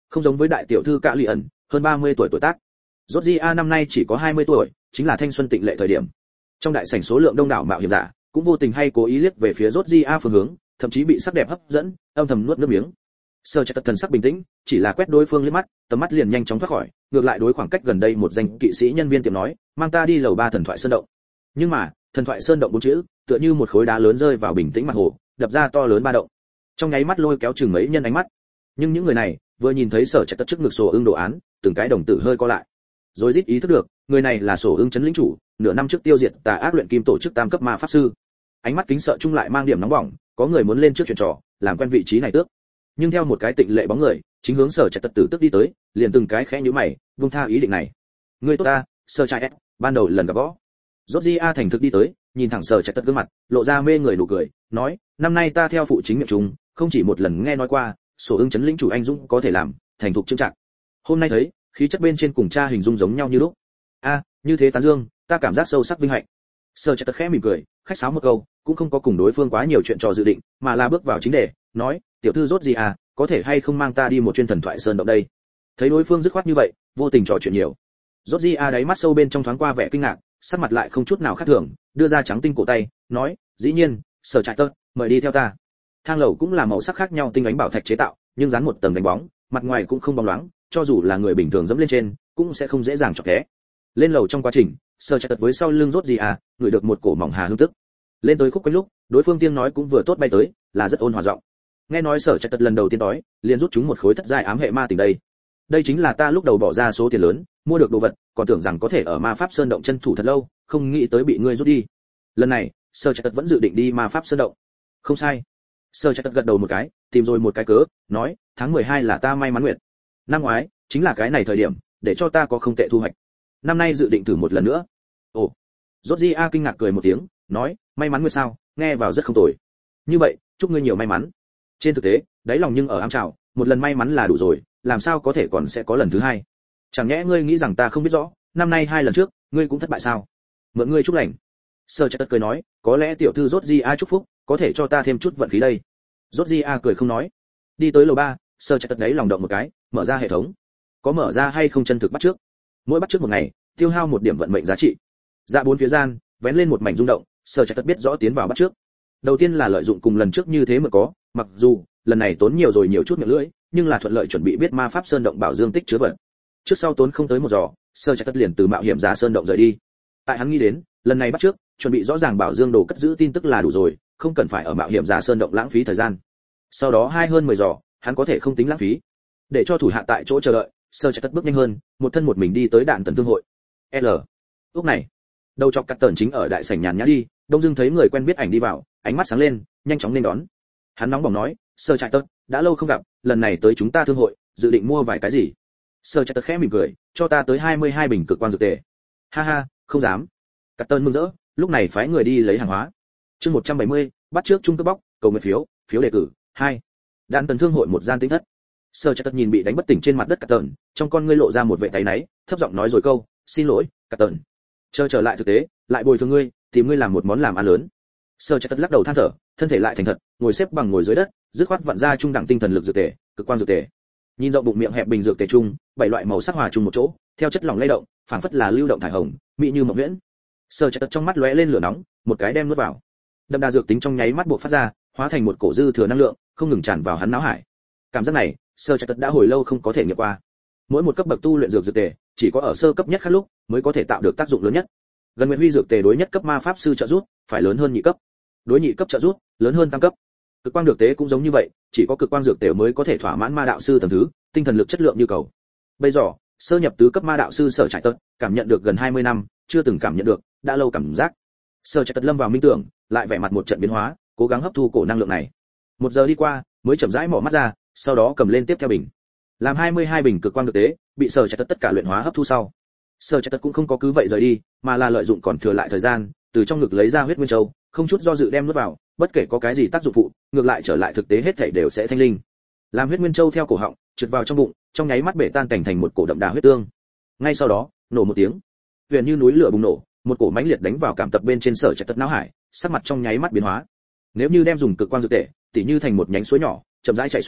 Không giống với đại tiểu thư Cạ Lì ẩn, hơn ba mươi tuổi tuổi tác. Georgia năm nay chỉ có hai mươi tuổi, chính là thanh xuân tịnh lệ thời điểm. Trong đại sảnh số lượng đông đảo mạo hiểm giả, cũng vô tình hay cố ý liếc về phía Georgia phương hướng, thậm chí bị sắc đẹp hấp dẫn, âm thầm nuốt nước miếng. Sơ Trạch thần sắc bình tĩnh, chỉ là quét đối phương liếc mắt, tầm mắt liền nhanh chóng thoát khỏi, ngược lại đối khoảng cách gần đây một danh kỵ sĩ nhân viên tiệm nói, mang ta đi lầu ba thần thoại sơn động. Nhưng mà, thần thoại sơn động bốn chữ, tựa như một khối đá lớn rơi vào bình tĩnh mặt hồ, đập ra to lớn ba động. Trong nháy mắt lôi kéo chừng mấy nhân ánh mắt. Nhưng những người này, vừa nhìn thấy Sở Trạch trước ngực sổ ưng đồ án, từng cái đồng tử hơi co lại. Rồi rít ý thức được, người này là sổ ưng trấn lĩnh chủ, nửa năm trước tiêu diệt tà ác luyện kim tổ chức tam cấp ma pháp sư. Ánh mắt kính sợ chung lại mang điểm nóng bỏng, có người muốn lên trước chuyện trò, làm quen vị trí này tước. Nhưng theo một cái tịnh lệ bóng người, chính hướng Sở Trạch tử tức đi tới, liền từng cái khẽ nhíu mày, buông tha ý định này. Người tốt ta, Sở Trạch, ban đầu lần gặp gỡ. Georgia thành thực đi tới, nhìn thẳng Sở Trạch gương mặt, lộ ra mê người nụ cười, nói, năm nay ta theo phụ chính miệng chúng, không chỉ một lần nghe nói qua, sổ ưng trấn lĩnh chủ anh dũng có thể làm, thành thục trưng trạng. Hôm nay thấy, khí chất bên trên cùng cha hình dung giống nhau như lúc. A, như thế tán dương, ta cảm giác sâu sắc vinh hạnh. Sở Trạch khẽ mỉm cười, khách sáo một câu, cũng không có cùng đối phương quá nhiều chuyện trò dự định, mà là bước vào chính đề, nói, tiểu thư rốt gì à, có thể hay không mang ta đi một chuyến thần thoại sơn động đây. Thấy đối phương dứt khoát như vậy, vô tình trò chuyện nhiều. Rốt gì à, đáy mắt sâu bên trong thoáng qua vẻ kinh ngạc, sắc mặt lại không chút nào khác thường, đưa ra trắng tinh cổ tay, nói, dĩ nhiên, Sở Trạch tơ, mời đi theo ta. Thang lầu cũng là màu sắc khác nhau tinh ánh bảo thạch chế tạo, nhưng dán một tầng đánh bóng, mặt ngoài cũng không bóng loáng, cho dù là người bình thường dẫm lên trên, cũng sẽ không dễ dàng chọc té. Lên lầu trong quá trình, Sở Trạch với sau lưng rốt gì à, ngửi được một cổ mỏng hà hương tức. Lên tới khúc quanh lúc, đối phương tiếng nói cũng vừa tốt bay tới, là rất ôn hòa giọng. Nghe nói Sở Trạch lần đầu tiên tối, liền rút chúng một khối thất giai ám hệ ma tình đây. Đây chính là ta lúc đầu bỏ ra số tiền lớn, mua được đồ vật, còn tưởng rằng có thể ở ma pháp sơn động chân thủ thật lâu, không nghĩ tới bị ngươi rút đi. Lần này, Sở Trạch vẫn dự định đi ma pháp sơn động. Không sai. Sở Trạch gật đầu một cái, tìm rồi một cái cớ, nói, tháng mười hai là ta may mắn nguyệt. Năm ngoái, chính là cái này thời điểm, để cho ta có không tệ thu hoạch. Năm nay dự định thử một lần nữa. Ồ. Georgia kinh ngạc cười một tiếng, nói, may mắn nguyệt sao, nghe vào rất không tồi. Như vậy, chúc ngươi nhiều may mắn. Trên thực tế, đáy lòng nhưng ở ám trào, một lần may mắn là đủ rồi, làm sao có thể còn sẽ có lần thứ hai. Chẳng nhẽ ngươi nghĩ rằng ta không biết rõ, năm nay hai lần trước, ngươi cũng thất bại sao? Mượn ngươi chúc lành. Sở Trạch cười nói, có lẽ tiểu thư Georgia chúc phúc, có thể cho ta thêm chút vận khí đây. Georgia cười không nói. Đi tới lầu ba, Sở Trạch đấy lòng động một cái, mở ra hệ thống. Có mở ra hay không chân thực bắt trước. Mỗi bắt trước một ngày, tiêu hao một điểm vận mệnh giá trị. Dạ bốn phía gian, vén lên một mảnh rung động, Sở Trạch biết rõ tiến vào bắt trước. Đầu tiên là lợi dụng cùng lần trước như thế mà có, mặc dù lần này tốn nhiều rồi nhiều chút miệng lưỡi, nhưng là thuận lợi chuẩn bị biết ma pháp sơn động bảo dương tích chứa vật. Trước sau tốn không tới một giờ, Sở Trạch liền từ mạo hiểm giá sơn động rời đi. Tại hắn nghĩ đến, lần này bắt trước, chuẩn bị rõ ràng bảo dương đồ cất giữ tin tức là đủ rồi, không cần phải ở mạo hiểm giá sơn động lãng phí thời gian. Sau đó hai hơn mười giờ, hắn có thể không tính lãng phí. Để cho thủ hạ tại chỗ chờ đợi, Sở Trạch bước nhanh hơn, một thân một mình đi tới đạn tần thương hội. L. Lúc này, đầu chọc cắt tần chính ở đại sảnh nhàn nhã đi, đông dưng thấy người quen biết ảnh đi vào, ánh mắt sáng lên, nhanh chóng nên đón. Hắn nóng bỏng nói, Sở Trạch, đã lâu không gặp, lần này tới chúng ta thương hội, dự định mua vài cái gì? Sở Trạch khẽ mỉm cười, cho ta tới hai mươi hai bình cực quang dược tề. Ha ha, không dám. Cắt tần mừng rỡ, lúc này phái người đi lấy hàng hóa. Chương một trăm bảy mươi, bắt trước trung cấp bóc, cầu nguyện phiếu, phiếu đề cử, hai. Đạn tần thương hội một gian tĩnh thất. Sở Trạch nhìn bị đánh bất tỉnh trên mặt đất Cắt tần, trong con ngươi lộ ra một vẻ táy náy, thấp giọng nói rồi câu, xin lỗi, Cắt tần. Chờ trở lại thực tế, lại bồi thường ngươi, tìm ngươi làm một món làm ăn lớn. Sở Trạch lắc đầu than thở, thân thể lại thành thật, ngồi xếp bằng ngồi dưới đất, dứt khoát vặn ra trung đẳng tinh thần lực dược tề, cực quang dược tề. Nhìn rộng bụng miệng hẹp bình dược tề chung, bảy loại màu sắc hòa chung một chỗ, theo chất lỏng lay động, phảng phất là lưu động thải hồng, mỹ như mộng huyễn. Sở Trạch trong mắt lóe lên lửa nóng, một cái đem nuốt vào. Đậm đà dược tính trong nháy mắt bộc phát ra, hóa thành một cổ dư thừa năng lượng, không ngừng tràn vào hắn não hải. Cảm giác này, Sở Trạch đã hồi lâu không có thể nghiệm qua. Mỗi một cấp bậc tu luyện dược dược tề, chỉ có ở sơ cấp nhất khác lúc mới có thể tạo được tác dụng lớn nhất. Gần Nguyệt Huy dược tề đối nhất cấp ma pháp sư trợ giúp, phải lớn hơn nhị cấp. Đối nhị cấp trợ giúp, lớn hơn tam cấp. Cực quang dược tề cũng giống như vậy, chỉ có cực quang dược tề mới có thể thỏa mãn ma đạo sư tầng thứ, tinh thần lực chất lượng như cầu. Bây giờ, sơ nhập tứ cấp ma đạo sư Sở Trạch Tật, cảm nhận được gần hai mươi năm, chưa từng cảm nhận được, đã lâu cảm giác. Sở Trạch Tật lâm vào minh tưởng, lại vẻ mặt một trận biến hóa, cố gắng hấp thu cổ năng lượng này. Một giờ đi qua, mới chậm rãi mở mắt ra, sau đó cầm lên tiếp theo bình. Làm hai mươi hai bình cực quang dược tế, bị Sở Trạch Tật tất cả luyện hóa hấp thu sau. Sở Trạch Tật cũng không có cứ vậy rời đi, mà là lợi dụng còn thừa lại thời gian, từ trong ngực lấy ra huyết nguyên châu, không chút do dự đem nuốt vào, bất kể có cái gì tác dụng phụ, ngược lại trở lại thực tế hết thảy đều sẽ thanh linh. Làm huyết nguyên châu theo cổ họng, trượt vào trong bụng, trong nháy mắt bể tan cảnh thành một cổ đậm đà huyết tương. Ngay sau đó, nổ một tiếng, huyền như núi lửa bùng nổ, một cổ mãnh liệt đánh vào cảm tập bên trên Sở Trạch Tật não hải, sắc mặt trong nháy mắt biến hóa. Nếu như đem dùng cực quang dược tệ, tỉ như thành một nhánh suối nhỏ, chậm rãi chảy xuôi,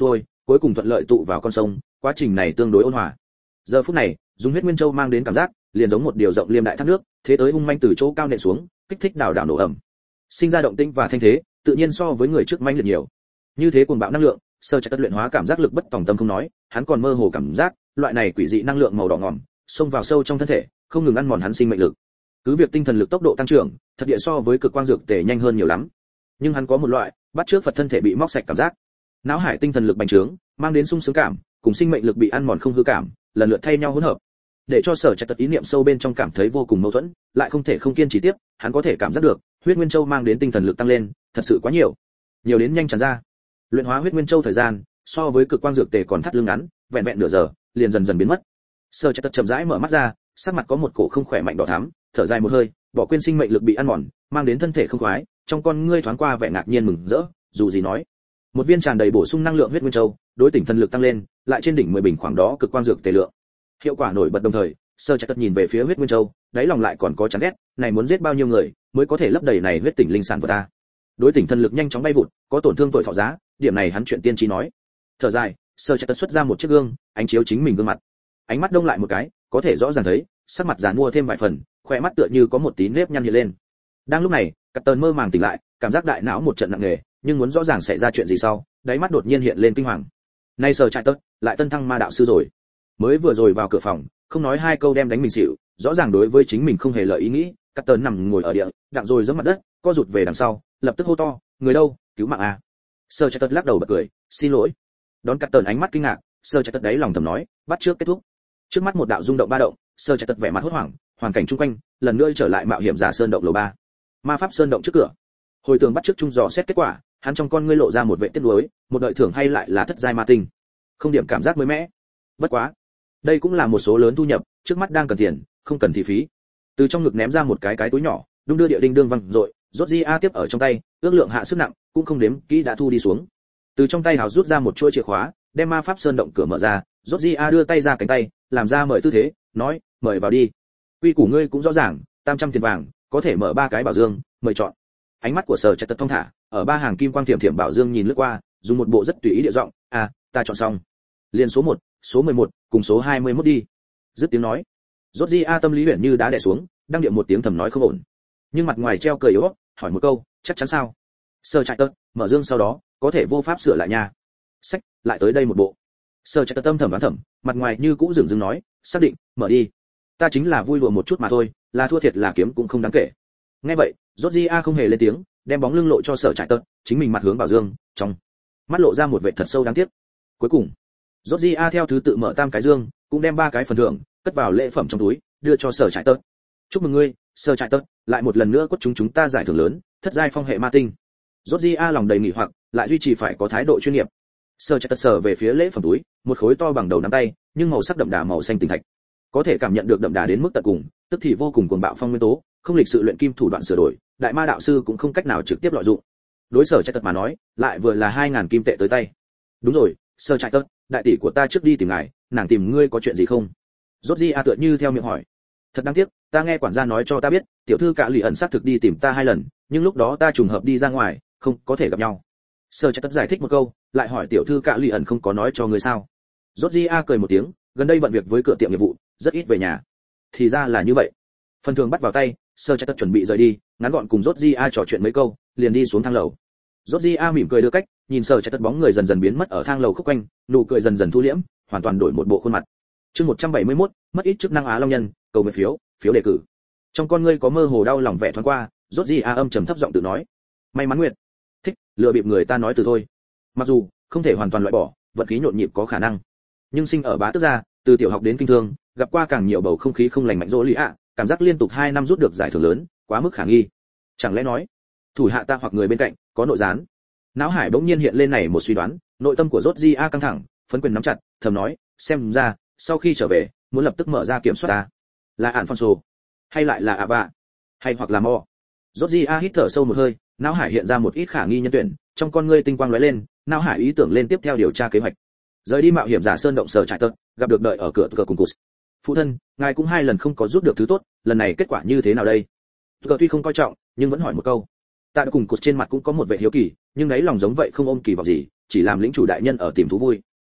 cuối cùng thuận lợi tụ vào con sông, quá trình này tương đối ôn hòa. Giờ phút này, dùng huyết nguyên châu mang đến cảm giác, liền giống một điều rộng liêm đại thác nước, thế tới hung manh từ chỗ cao nện xuống, kích thích đảo đảo nổ ẩm. Sinh ra động tĩnh và thanh thế, tự nhiên so với người trước manh liệt nhiều. Như thế cuồng bạo năng lượng, Sơ Trạch Tất luyện hóa cảm giác lực bất tòng tâm không nói, hắn còn mơ hồ cảm giác, loại này quỷ dị năng lượng màu đỏ ngòm, xông vào sâu trong thân thể, không ngừng ăn mòn hắn sinh mệnh lực. Cứ việc tinh thần lực tốc độ tăng trưởng, thật địa so với cực quang dược tề nhanh hơn nhiều lắm. Nhưng hắn có một loại, bắt trước Phật thân thể bị móc sạch cảm giác. Não hải tinh thần lực bành trướng, mang đến sung sướng cảm, cùng sinh mệnh lực bị ăn mòn không hư cảm, lần lượt thay nhau hỗn hợp. Để cho Sở Trạch Tất ý niệm sâu bên trong cảm thấy vô cùng mâu thuẫn, lại không thể không kiên trì tiếp, hắn có thể cảm giác được, huyết nguyên châu mang đến tinh thần lực tăng lên, thật sự quá nhiều. Nhiều đến nhanh tràn ra. Luyện hóa huyết nguyên châu thời gian, so với cực quang dược tề còn thắt lưng ngắn, vẹn vẹn nửa giờ, liền dần dần biến mất. Sở Trạch Tất chậm rãi mở mắt ra, sắc mặt có một cổ không khỏe mạnh đỏ thắm, thở dài một hơi, bỏ quên sinh mệnh lực bị ăn mòn, mang đến thân thể không khoái, trong con ngươi thoáng qua vẻ ngạc nhiên mừng rỡ, dù gì nói, một viên tràn đầy bổ sung năng lượng huyết nguyên châu, đối tỉnh thần lực tăng lên, lại trên đỉnh mười bình khoảng đó cực quang dược tề lượng. Hiệu quả nổi bật đồng thời, Sơ Trạch Tất nhìn về phía huyết nguyên châu, đáy lòng lại còn có chán ghét, này muốn giết bao nhiêu người mới có thể lấp đầy này huyết tỉnh linh sản của ta. Đối tỉnh thần lực nhanh chóng bay vụt, có tổn thương tuổi thọ giá, điểm này hắn chuyện tiên tri nói. Thở dài, Sơ Trạch Tất xuất ra một chiếc gương, ánh chiếu chính mình gương mặt. Ánh mắt đông lại một cái, có thể rõ ràng thấy, sắc mặt giàn mua thêm vài phần, khóe mắt tựa như có một tí nếp nhăn hiện lên. Đang lúc này, Cát Tần mơ màng tỉnh lại, cảm giác đại não một trận nặng nề, nhưng muốn rõ ràng xảy ra chuyện gì sau, đáy mắt đột nhiên hiện lên kinh hoàng. Nay Sở Trạch Tất, lại tân thăng ma đạo sư rồi. Mới vừa rồi vào cửa phòng, không nói hai câu đem đánh mình xỉu, rõ ràng đối với chính mình không hề lợi ý nghĩ. Cát Tần nằm ngồi ở địa, đặng rồi giẫm mặt đất, co rụt về đằng sau, lập tức hô to, người đâu, cứu mạng a. Sở Trạch Tất lắc đầu bật cười, xin lỗi. Đón Cát Tần ánh mắt kinh ngạc, Sở Trạch Tất đáy lòng thầm nói, bắt trước kết thúc. Trước mắt một đạo rung động ba động, Sở Trạch Tất vẻ mặt hốt hoảng, hoàn cảnh chung quanh, lần nữa trở lại mạo hiểm giả sơn động lầu ba. Ma pháp sơn động trước cửa. Hồi tường bắt trước trung dò xét kết quả, hắn trong con ngươi lộ ra một vẻ tiếc nuối, một đợi thưởng hay lại là thất giai ma tinh. Không điểm cảm giác mới mẻ. Bất quá, đây cũng là một số lớn thu nhập, trước mắt đang cần tiền, không cần thị phí. Từ trong ngực ném ra một cái cái túi nhỏ, đung đưa địa đinh đương văng rồi, rốt di a tiếp ở trong tay, ước lượng hạ sức nặng, cũng không đếm kỹ đã thu đi xuống. Từ trong tay hào rút ra một chuỗi chìa khóa, đem ma pháp sơn động cửa mở ra, rốt di a đưa tay ra cánh tay, làm ra mời tư thế, nói, mời vào đi. Quy củ ngươi cũng rõ ràng, tam trăm tiền vàng, có thể mở ba cái bảo dương, mời chọn. Ánh mắt của Sở Trạch Tất thông thả, ở ba hàng kim quang thiểm thiểm bảo dương nhìn lướt qua, dùng một bộ rất tùy ý địa giọng, à, ta chọn xong. Liền số một, số mười một, cùng số hai mươi mốt đi. Dứt tiếng nói, rốt di a tâm lý huyền như đá đè xuống, đang điệu một tiếng thầm nói không ổn. Nhưng mặt ngoài treo cười yếu ớt, hỏi một câu, chắc chắn sao? Sở Trạch Tất, mở dương sau đó, có thể vô pháp sửa lại nha. Sách, lại tới đây một bộ. Sở Trạch Tất tâm thầm đoán thầm, mặt ngoài như cũ dửng dưng nói, xác định, mở đi. Ta chính là vui lùa một chút mà thôi, là thua thiệt là kiếm cũng không đáng kể. Nghe vậy, rốt di a không hề lên tiếng, đem bóng lưng lộ cho Sở Trạch Tất, chính mình mặt hướng bảo dương, trong mắt lộ ra một vẻ thật sâu đáng tiếc. Cuối cùng, rốt di a theo thứ tự mở tam cái dương, cũng đem ba cái phần thưởng cất vào lễ phẩm trong túi, đưa cho Sở Trạch Tất. Chúc mừng ngươi, Sở Trạch Tất, lại một lần nữa quất chúng chúng ta giải thưởng lớn, thất giai phong hệ ma tinh. Rốt di a lòng đầy nghỉ hoặc, lại duy trì phải có thái độ chuyên nghiệp. Sở Trạch Tất sờ về phía lễ phẩm túi, một khối to bằng đầu nắm tay, nhưng màu sắc đậm đà màu xanh tinh thạch. Có thể cảm nhận được đậm đà đến mức tận cùng, tức thì vô cùng cuồng bạo phong nguyên tố, không lịch sự luyện kim thủ đoạn sửa đổi, đại ma đạo sư cũng không cách nào trực tiếp lợi dụng. Đối Sở Trạch Tất mà nói, lại vừa là hai ngàn kim tệ tới tay. Đúng rồi, Sở Trạch Tất, đại tỷ của ta trước đi tìm ngài, nàng tìm ngươi có chuyện gì không? Rốt di a tựa như theo miệng hỏi. Thật đáng tiếc, ta nghe quản gia nói cho ta biết, tiểu thư Cạ Lụy ẩn xác thực đi tìm ta hai lần, nhưng lúc đó ta trùng hợp đi ra ngoài, không có thể gặp nhau. Sở Trạch Tất giải thích một câu, lại hỏi tiểu thư Cạ Lụy ẩn không có nói cho ngươi sao? Rốt di a cười một tiếng, gần đây bận việc với cửa tiệm nghiệp vụ, rất ít về nhà. Thì ra là như vậy. Phần thường bắt vào tay, Sở Trạch Tất chuẩn bị rời đi, ngắn gọn cùng Rốt di a trò chuyện mấy câu, liền đi xuống thang lầu. Rốt di a mỉm cười đưa cách, nhìn Sở Trạch Tất bóng người dần dần biến mất ở thang lầu khúc quanh, nụ cười dần dần thu liễm, hoàn toàn đổi một bộ khuôn mặt. Chương một trăm bảy mươi mốt, mất ít chức năng Á Long Nhân, cầu nguyện phiếu, phiếu đề cử. Trong con ngươi có mơ hồ đau lòng vẻ thoáng qua, Rốt di a âm trầm thấp giọng tự nói, may mắn nguyệt, thích, lừa bịp người ta nói từ thôi. Mặc dù không thể hoàn toàn loại bỏ, vận khí nhộn nhịp có khả năng, nhưng sinh ở bá tước gia, từ tiểu học đến kinh thương, gặp qua càng nhiều bầu không khí không lành mạnh rỗ lý ạ, cảm giác liên tục hai năm rút được giải thưởng lớn, quá mức khả nghi. Chẳng lẽ nói, thủ hạ ta hoặc người bên cạnh có nội gián? Não hải bỗng nhiên hiện lên này một suy đoán, nội tâm của Rốt di a căng thẳng, phấn quyền nắm chặt, thầm nói, xem ra sau khi trở về, muốn lập tức mở ra kiểm soát ta. Là Alfonso, hay lại là Ava, hay hoặc là Mo? Rốt di a hít thở sâu một hơi, não hải hiện ra một ít khả nghi nhân tuyển, trong con ngươi tinh quang lóe lên, não hải ý tưởng lên tiếp theo điều tra kế hoạch. Rời đi mạo hiểm giả sơn động Sở Trạch Tất, gặp được đợi ở cửa cửa cùng cụt. Phụ thân, ngài cũng hai lần không có rút được thứ tốt, lần này kết quả như thế nào đây? Cờ tuy không coi trọng, nhưng vẫn hỏi một câu. Tạ cùng cụt trên mặt cũng có một vẻ hiếu kỳ, nhưng ấy lòng giống vậy không ôm kỳ vọng gì, chỉ làm lĩnh chủ đại nhân ở tìm thú vui,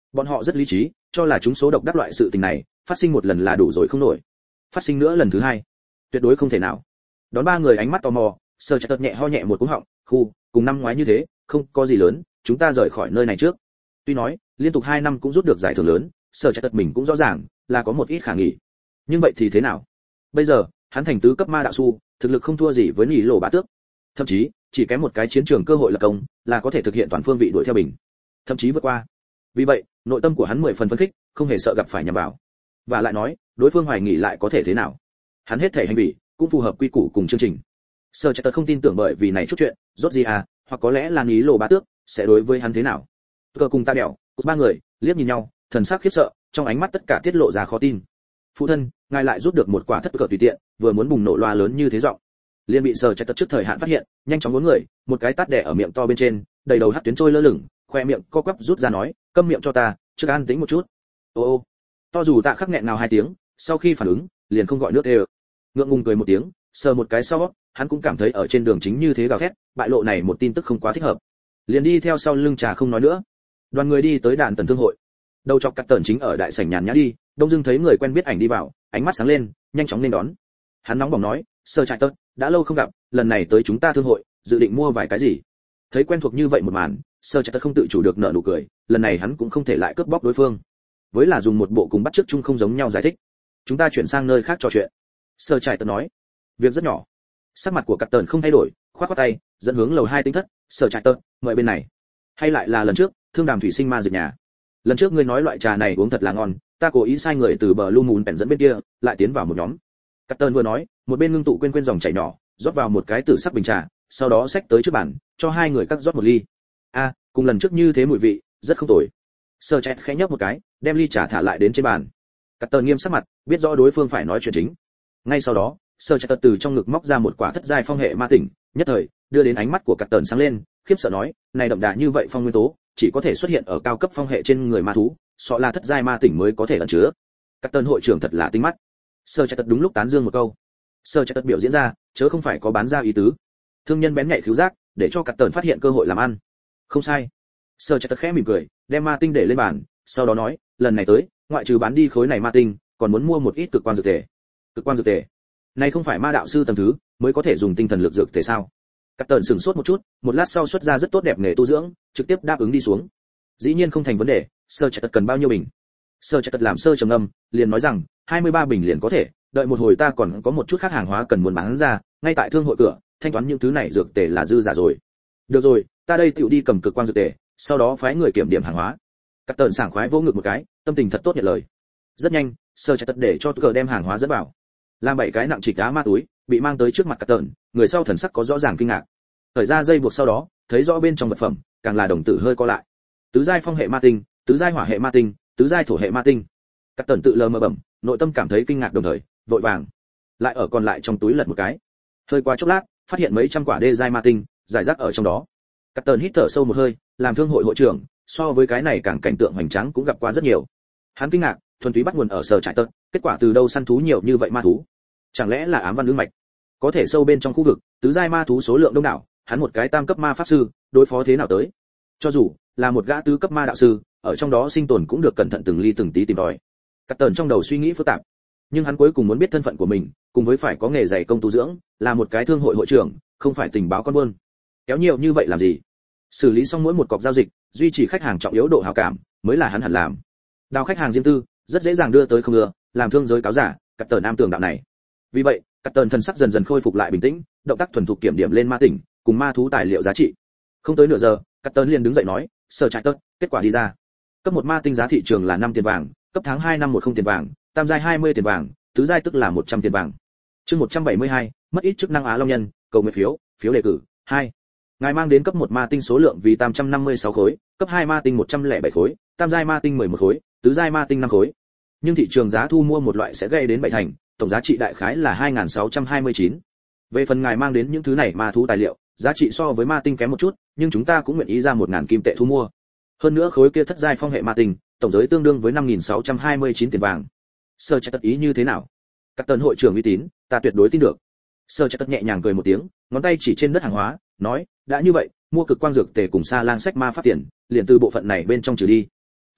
Bọn họ rất lý trí, cho là chúng số độc đắc loại sự tình này phát sinh một lần là đủ rồi không nổi, phát sinh nữa lần thứ hai tuyệt đối không thể nào. Đón ba người ánh mắt tò mò, Sơ Trạch nhẹ ho nhẹ một cú họng, khu cùng năm ngoái như thế, không có gì lớn, chúng ta rời khỏi nơi này trước. Tuy nói liên tục hai năm cũng rút được giải thưởng lớn, Sơ Trạch mình cũng rõ ràng là có một ít khả nghỉ, nhưng vậy thì thế nào? Bây giờ hắn thành tứ cấp ma đạo su, thực lực không thua gì với Nhĩ Lỗ Bá Tước, thậm chí chỉ kém một cái chiến trường cơ hội lập công là có thể thực hiện toàn phương vị đuổi theo bình, thậm chí vượt qua. Vì vậy nội tâm của hắn mười phần phấn khích, không hề sợ gặp phải nhầm vào. Và lại nói đối phương hoài nghị lại có thể thế nào? Hắn hết thể hành vi cũng phù hợp quy củ cùng chương trình. Sơ Trạch không tin tưởng bởi vì này chút chuyện, rốt gì à, hoặc có lẽ là Nhĩ Lỗ Bá Tước sẽ đối với hắn thế nào. Cơ cùng ta đẻo, ba người liếc nhìn nhau, thần sắc khiếp sợ, trong ánh mắt tất cả tiết lộ ra khó tin. Phụ thân, ngài lại rút được một quả thất cờ tùy tiện, vừa muốn bùng nổ loa lớn như thế giọng, liền bị Sơ Trạch trước thời hạn phát hiện, nhanh chóng bốn người, một cái tát đè ở miệng to bên trên, đầy đầu hắc tuyến trôi lơ lửng, khoe miệng co quắp rút ra nói, câm miệng cho ta, trước an tĩnh một chút. Ô ô, to dù Tạ Khắc nghẹn nào hai tiếng, sau khi phản ứng, liền không gọi nước ê. Ngượng ngùng cười một tiếng, sờ một cái sau, hắn cũng cảm thấy ở trên đường chính như thế gào thét, bại lộ này một tin tức không quá thích hợp, liền đi theo sau lưng trà không nói nữa. Đoàn người đi tới đàn tần thương hội, đầu chọc cắt tần chính ở đại sảnh nhàn nhã đi, đông dưng thấy người quen biết ảnh đi vào, ánh mắt sáng lên, nhanh chóng nên đón. Hắn nóng bỏng nói, Sơ Trạch Tật, đã lâu không gặp, lần này tới chúng ta thương hội, dự định mua vài cái gì? Thấy quen thuộc như vậy một màn, Sơ Trạch Tật không tự chủ được nở nụ cười, lần này hắn cũng không thể lại cướp bóc đối phương, với là dùng một bộ cùng bắt chước chung không giống nhau giải thích. Chúng ta chuyển sang nơi khác trò chuyện. Sơ Trạch Tật nói, việc rất nhỏ. Sắc mặt của cắt tần không thay đổi, khoát khoát tay, dẫn hướng lầu hai tính thất. Sơ Trạch Tật, mời bên này. Hay lại là lần trước, thương đàm thủy sinh ma dịch nhà. Lần trước ngươi nói loại trà này uống thật là ngon, ta cố ý sai người từ bờ Blue Moon bèn dẫn bên kia, lại tiến vào một nhóm. Cắt tần vừa nói, một bên ngưng tụ quên quên dòng chảy nhỏ, rót vào một cái tử sắc bình trà, sau đó xách tới trước bàn, cho hai người cắt rót một ly. A, cùng lần trước như thế mùi vị, rất không tồi. Sơ Trạch khẽ nhấp một cái, đem ly trà thả lại đến trên bàn. Cắt tần nghiêm sắc mặt, biết rõ đối phương phải nói chuyện chính. Ngay sau đó, Sơ Trạch từ trong ngực móc ra một quả thất giai phong hệ ma tỉnh, nhất thời đưa đến ánh mắt của cắt tần sáng lên, khiếp sợ nói, này đậm đà như vậy phong nguyên tố, chỉ có thể xuất hiện ở cao cấp phong hệ trên người ma thú, sọ là thất giai ma tỉnh mới có thể ẩn chứa. Cắt tần hội trưởng thật là tinh mắt. Sơ Trạch đúng lúc tán dương một câu. Sơ Trạch biểu diễn ra, chớ không phải có bán ra ý tứ. Thương nhân bén nhạy khiếu giác, để cho cắt tần phát hiện cơ hội làm ăn. Không sai. Sơ Trạch khẽ mỉm cười, đem ma tinh để lên bàn, sau đó nói, lần này tới, ngoại trừ bán đi khối này ma tinh, còn muốn mua một ít cực quan dược tề. Cực quan dược tề? Này không phải ma đạo sư tầng thứ mới có thể dùng tinh thần lực dược tề sao? Cắt tần sửng sốt một chút, một lát sau xuất ra rất tốt đẹp nghề tu dưỡng, trực tiếp đáp ứng đi xuống. Dĩ nhiên không thành vấn đề, Sơ Trạch cần bao nhiêu bình? Sơ Trạch làm sơ trầm ngâm, liền nói rằng, hai mươi ba bình liền có thể, đợi một hồi ta còn có một chút khác hàng hóa cần muốn bán ra, ngay tại thương hội cửa, thanh toán những thứ này dược tề là dư giả rồi. Được rồi, ta đây tựu đi cầm cực quan dược tề, sau đó phái người kiểm điểm hàng hóa. Cắt tần sảng khoái vỗ ngực một cái, tâm tình thật tốt nhận lời. Rất nhanh, Sơ Trạch để cho cờ đem hàng hóa dẫn vào. Làm bảy cái nặng trịch đá ma túi, bị mang tới trước mặt Cắt tần, người sau thần sắc có rõ ràng kinh ngạc. Thời ra dây buộc sau đó, thấy rõ bên trong vật phẩm, càng là đồng tử hơi co lại. Tứ giai phong hệ ma tinh, tứ giai hỏa hệ ma tinh, tứ giai thổ hệ ma tinh. Cắt tần tự lờ mờ bẩm, nội tâm cảm thấy kinh ngạc đồng thời, vội vàng lại ở còn lại trong túi lật một cái. Hơi qua chốc lát, phát hiện mấy trăm quả đê giai ma tinh, giải rác ở trong đó. Cắt tần hít thở sâu một hơi, làm thương hội hội trưởng, so với cái này càng cảnh tượng hoành tráng cũng gặp qua rất nhiều. Hắn kinh ngạc, thuần túy bắt nguồn ở Sở Trạch Tật, kết quả từ đâu săn thú nhiều như vậy ma thú? Chẳng lẽ là ám văn lưỡng mạch? Có thể sâu bên trong khu vực, tứ giai ma thú số lượng đông đảo, hắn một cái tam cấp ma pháp sư, đối phó thế nào tới? Cho dù là một gã tứ cấp ma đạo sư, ở trong đó sinh tồn cũng được cẩn thận từng ly từng tí tìm tòi. Cắt tần trong đầu suy nghĩ phức tạp, nhưng hắn cuối cùng muốn biết thân phận của mình, cùng với phải có nghề dày công tu dưỡng, là một cái thương hội hội trưởng, không phải tình báo con buôn. Kéo nhiều như vậy làm gì? Xử lý xong mỗi một cọc giao dịch, duy trì khách hàng trọng yếu độ hảo cảm, mới là hắn hẳn làm. Đào khách hàng riêng tư, rất dễ dàng đưa tới không ưa, làm thương giới cáo giả, Cắt tần nam tường đạo này. Vì vậy, Cắt tần thần sắc dần dần khôi phục lại bình tĩnh, động tác thuần thục kiểm điểm lên ma tỉnh, cùng ma thú tài liệu giá trị. Không tới nửa giờ, Cắt tần liền đứng dậy nói, Sở Trạch Tật, kết quả đi ra. Cấp một ma tinh giá thị trường là năm tiền vàng, cấp tháng hai năm một không tiền vàng, tam giai hai mươi tiền vàng, tứ giai tức là một trăm tiền vàng. Chương một trăm bảy mươi hai, mất ít chức năng Á Long nhân, cầu nguyện phiếu, phiếu đề cử, hai. Ngài mang đến cấp một ma tinh số lượng vì tám trăm năm mươi sáu khối, cấp hai ma tinh một trăm lẻ bảy khối, tam giai ma tinh mười một khối, tứ giai ma tinh năm khối. Nhưng thị trường giá thu mua một loại sẽ gây đến bảy thành, tổng giá trị đại khái là hai nghìn sáu trăm hai mươi chín. Về phần ngài mang đến những thứ này ma thú tài liệu, giá trị so với ma tinh kém một chút, nhưng chúng ta cũng nguyện ý ra một nghìn kim tệ thu mua. Hơn nữa khối kia thất giai phong hệ ma tinh, tổng giới tương đương với năm nghìn sáu trăm hai mươi chín tiền vàng. Sơ Trạch ý như thế nào? Các tần hội trưởng uy tín, ta tuyệt đối tin được. Sơ Trạch nhẹ nhàng cười một tiếng, ngón tay chỉ trên đất hàng hóa, nói, đã như vậy, mua cực quang dược tề cùng sa lang sách ma pháp tiền, liền từ bộ phận này bên trong trừ đi.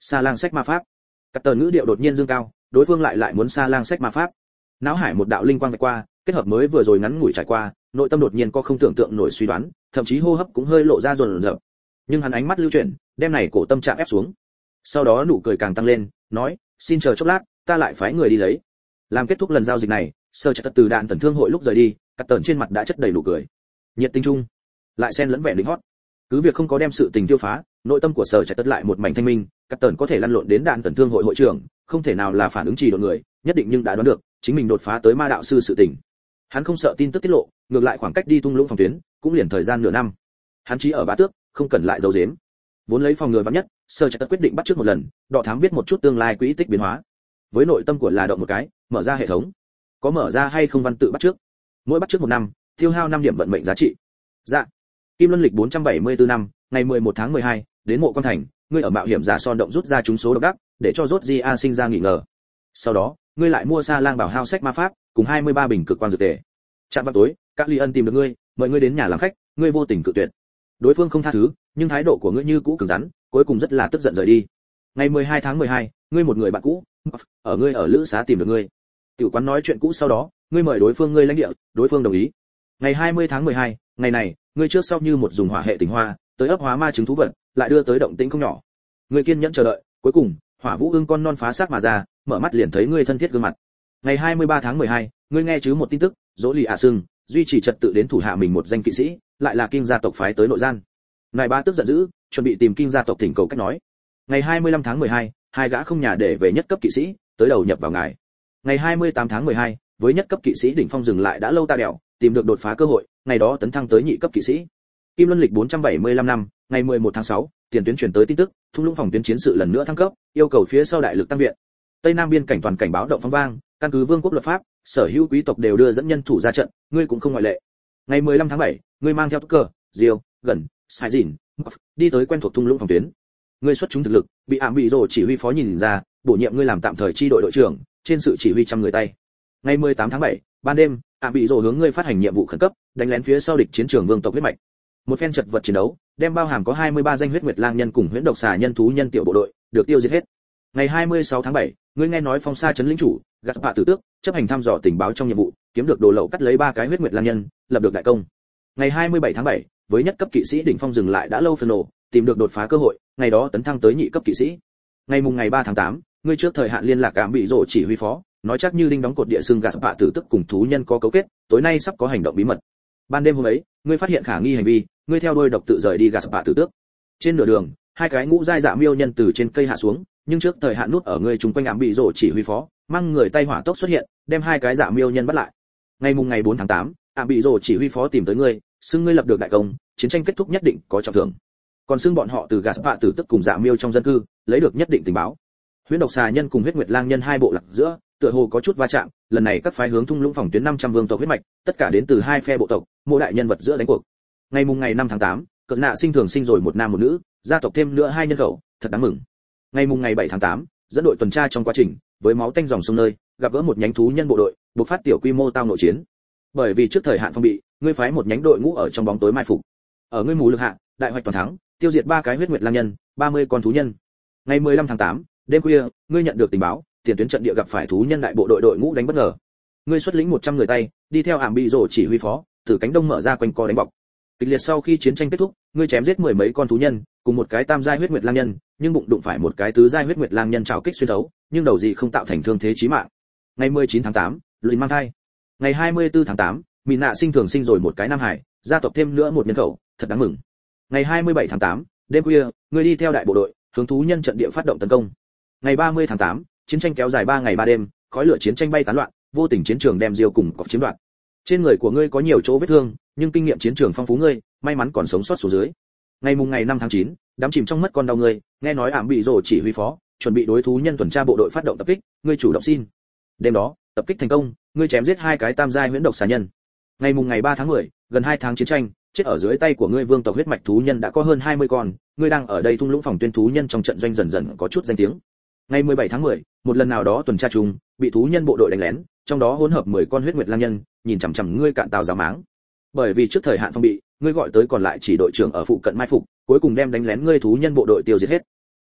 Sa lang sách ma pháp. Cắt tờ ngữ điệu đột nhiên dương cao, đối phương lại lại muốn Sa lang sách ma pháp. Não hải một đạo linh quang vạch qua, kết hợp mới vừa rồi ngắn ngủi trải qua, nội tâm đột nhiên có không tưởng tượng nổi suy đoán, thậm chí hô hấp cũng hơi lộ ra run rẩy. Nhưng hắn ánh mắt lưu chuyển, đem này cổ tâm trạng ép xuống. Sau đó nụ cười càng tăng lên, nói, xin chờ chốc lát, ta lại phái người đi lấy. Làm kết thúc lần giao dịch này, Sơ Chặt từ đạn tần thương hội lúc rời đi, cắt tờn trên mặt đã chất đầy nụ cười, nhiệt tình trung, lại xen lẫn vẻ lính hót. Cứ việc không có đem sự tình tiêu phá, nội tâm của Sở Chặt tất lại một mảnh thanh minh, cắt tờn có thể lăn lộn đến đạn tần thương hội hội trưởng, không thể nào là phản ứng trì độn người, nhất định nhưng đã đoán được, chính mình đột phá tới ma đạo sư sự tình. Hắn không sợ tin tức tiết lộ, ngược lại khoảng cách đi tung lũng phòng tuyến, cũng liền thời gian nửa năm. Hắn chỉ ở bá tước, không cần lại giấu giếm. Vốn lấy phòng ngừa vạn nhất, Sở Chặt quyết định bắt trước một lần, đọ thám biết một chút tương lai quỹ tích biến hóa. Với nội tâm của là động một cái, mở ra hệ thống. Có mở ra hay không văn tự bắt trước. Mỗi bắt trước một năm, tiêu hao năm điểm vận mệnh giá trị. Dạ. Kim Luân lịch bốn trăm bảy mươi tư năm, ngày mười một tháng mười hai, đến Mộ Quan Thành, ngươi ở mạo hiểm giả son động rút ra chúng số độc đắc, để cho rốt Di A sinh ra nghi ngờ. Sau đó, ngươi lại mua Sa lang bảo hao sách ma pháp, cùng hai mươi ba bình cực quang dược tề. Trạm vào tối, các ly ân tìm được ngươi, mời ngươi đến nhà làm khách, ngươi vô tình cự tuyệt. Đối phương không tha thứ, nhưng thái độ của ngươi như cũ cứng rắn, cuối cùng rất là tức giận rời đi. Ngày mười hai tháng mười hai, ngươi một người bạn cũ, ở ngươi ở lữ xá tìm được ngươi. Tiểu quán nói chuyện cũ sau đó, ngươi mời đối phương ngươi lãnh địa, đối phương đồng ý. Ngày hai mươi tháng mười hai, ngày này, ngươi trước sau như một dùng hỏa hệ tình hoa, tới ấp hóa ma chứng thú vật, lại đưa tới động tĩnh không nhỏ. Ngươi kiên nhẫn chờ đợi, cuối cùng, hỏa vũ ương con non phá xác mà ra, mở mắt liền thấy ngươi thân thiết gương mặt. Ngày hai mươi ba tháng mười hai, ngươi nghe chứ một tin tức, Dỗ Lì ạ Sưng, duy trì trật tự đến thủ hạ mình một danh kỵ sĩ, lại là Kim gia tộc phái tới nội gian. Ngài ba tức giận dữ, chuẩn bị tìm Kim gia tộc thỉnh cầu cách nói. Ngày hai mươi lăm tháng mười hai, hai gã không nhà để về nhất cấp kỵ sĩ, tới đầu nhập vào ngài. Ngày hai mươi tám tháng mười hai, với nhất cấp kỵ sĩ đỉnh phong dừng lại đã lâu ta đèo, tìm được đột phá cơ hội, ngày đó tấn thăng tới nhị cấp kỵ sĩ. Kim Luân lịch bốn trăm bảy mươi lăm năm, ngày mười một tháng sáu, tiền tuyến truyền tới tin tức, thung lũng phòng tuyến chiến sự lần nữa thăng cấp, yêu cầu phía sau đại lực tăng viện. Tây Nam biên cảnh toàn cảnh báo động phong vang, căn cứ vương quốc luật pháp, sở hữu quý tộc đều đưa dẫn nhân thủ ra trận, ngươi cũng không ngoại lệ. Ngày mười lăm tháng bảy, ngươi mang theo cờ, diều, gần, sai dìn, đi tới quen thuộc thung lũng phòng tuyến. Ngươi xuất chúng thực lực, bị ảm bị rồ chỉ huy phó nhìn ra, bổ nhiệm ngươi làm tạm thời chi đội đội trưởng, trên sự chỉ huy trăm người tay. Ngày mười tám tháng bảy, ban đêm, ảm bị rồ hướng ngươi phát hành nhiệm vụ khẩn cấp, đánh lén phía sau địch chiến trường vương tộc huyết mạch. Một phen chật vật chiến đấu, đem bao hàm có hai mươi ba danh huyết nguyệt lang nhân cùng huyễn độc xà nhân thú nhân tiểu bộ đội, được tiêu diệt hết. Ngày hai mươi sáu tháng bảy, ngươi nghe nói phong sa trấn lĩnh chủ, gạt bạ tử tước, chấp hành thăm dò tình báo trong nhiệm vụ, kiếm được đồ lậu cắt lấy ba cái huyết nguyệt lang nhân, lập được đại công. Ngày hai mươi bảy tháng bảy, với nhất cấp kỵ sĩ đỉnh phong dừng lại đã lâu phần nổ, tìm được đột phá cơ hội, ngày đó tấn thăng tới nhị cấp kỵ sĩ. Ngày mùng ngày ba tháng tám, ngươi trước thời hạn liên lạc cảm bị rồ chỉ huy phó, nói chắc như đinh đóng cột địa xương gạt bạ tử tức cùng thú nhân có cấu kết, tối nay sắp có hành động bí mật. Ban đêm hôm ấy, ngươi phát hiện khả nghi hành vi, ngươi theo đuôi độc tự rời đi gạt bạ tử tước. Trên nửa đường, hai cái ngũ giai dạ miêu nhân từ trên cây hạ xuống, nhưng trước thời hạn nút ở ngươi chúng quanh ám bị rồ chỉ huy phó, mang người tay hỏa tốc xuất hiện, đem hai cái dạ miêu nhân bắt lại. Ngày mùng ngày bốn tháng tám, ám bị rồ chỉ huy phó tìm tới ngươi, xưng ngươi lập được đại công, chiến tranh kết thúc nhất định có trọng thưởng. Còn xưng bọn họ từ gạt bạ tử tức cùng dạ miêu trong dân cư, lấy được nhất định tình báo. Huyễn độc xà nhân cùng huyết nguyệt lang nhân hai bộ lạc giữa, tựa hồ có chút va chạm, lần này các phái hướng thung lũng phòng tuyến năm trăm vương tộc huyết mạch, tất cả đến từ hai phe bộ tộc, mỗi đại nhân vật giữa đánh cuộc. Ngày mùng ngày năm tháng tám, cận nạ sinh thường sinh rồi một nam một nữ, gia tộc thêm nữa hai nhân khẩu, thật đáng mừng. Ngày mùng ngày bảy tháng tám, dẫn đội tuần tra trong quá trình, với máu tanh dòng sông nơi, gặp gỡ một nhánh thú nhân bộ đội, buộc phát tiểu quy mô tao nội chiến. Bởi vì trước thời hạn phong bị, ngươi phái một nhánh đội ngũ ở trong bóng tối mai phục. Ở ngươi mù lực hạ, đại hoạch toàn thắng, tiêu diệt ba cái huyết nguyệt lang nhân, ba mươi con thú nhân. Ngày mười lăm tháng tám, đêm khuya, ngươi nhận được tình báo, tiền tuyến trận địa gặp phải thú nhân đại bộ đội đội ngũ đánh bất ngờ. Ngươi xuất lĩnh một trăm người tay, đi theo ảm bị rồ chỉ huy phó, từ cánh đông mở ra quanh co đánh bọc. Kịch liệt sau khi chiến tranh kết thúc, ngươi chém giết mười mấy con thú nhân, cùng một cái tam giai huyết nguyệt lang nhân, nhưng bụng đụng phải một cái tứ giai huyết nguyệt lang nhân trảo kích xuyên thấu, nhưng đầu gì không tạo thành thương thế chí mạng. Ngày mười chín tháng tám, Lùi mang thai. Ngày hai mươi tư tháng tám, Mị nạ sinh thường sinh rồi một cái nam hải, gia tộc thêm nữa một nhân khẩu, thật đáng mừng. Ngày hai mươi bảy tháng tám, đêm khuya, ngươi đi theo đại bộ đội, hướng thú nhân trận địa phát động tấn công. Ngày ba mươi tháng tám, chiến tranh kéo dài ba ngày ba đêm, khói lửa chiến tranh bay tán loạn, vô tình chiến trường đem diêu cùng cọp chiếm đoạt. Trên người của ngươi có nhiều chỗ vết thương, nhưng kinh nghiệm chiến trường phong phú ngươi, may mắn còn sống sót xuống dưới. Ngày mùng ngày năm tháng chín, đám chìm trong mất con đau ngươi, nghe nói ảm bị rồ chỉ huy phó, chuẩn bị đối thú nhân tuần tra bộ đội phát động tập kích, ngươi chủ động xin. Đêm đó, tập kích thành công, ngươi chém giết hai cái tam giai huyễn độc xà nhân. Ngày mùng ngày ba tháng mười, gần hai tháng chiến tranh, chết ở dưới tay của ngươi vương tộc huyết mạch thú nhân đã có hơn hai mươi con, ngươi đang ở đây thung lũng phòng tuyên thú nhân trong trận doanh dần dần có chút danh tiếng. Ngày mười bảy tháng mười, một lần nào đó tuần tra trùng, bị thú nhân bộ đội đánh lén, trong đó hỗn hợp mười con huyết nguyệt lang nhân, nhìn chằm chằm ngươi cạn tàu giáo máng. Bởi vì trước thời hạn phong bị, ngươi gọi tới còn lại chỉ đội trưởng ở phụ cận mai phục, cuối cùng đem đánh lén ngươi thú nhân bộ đội tiêu diệt hết.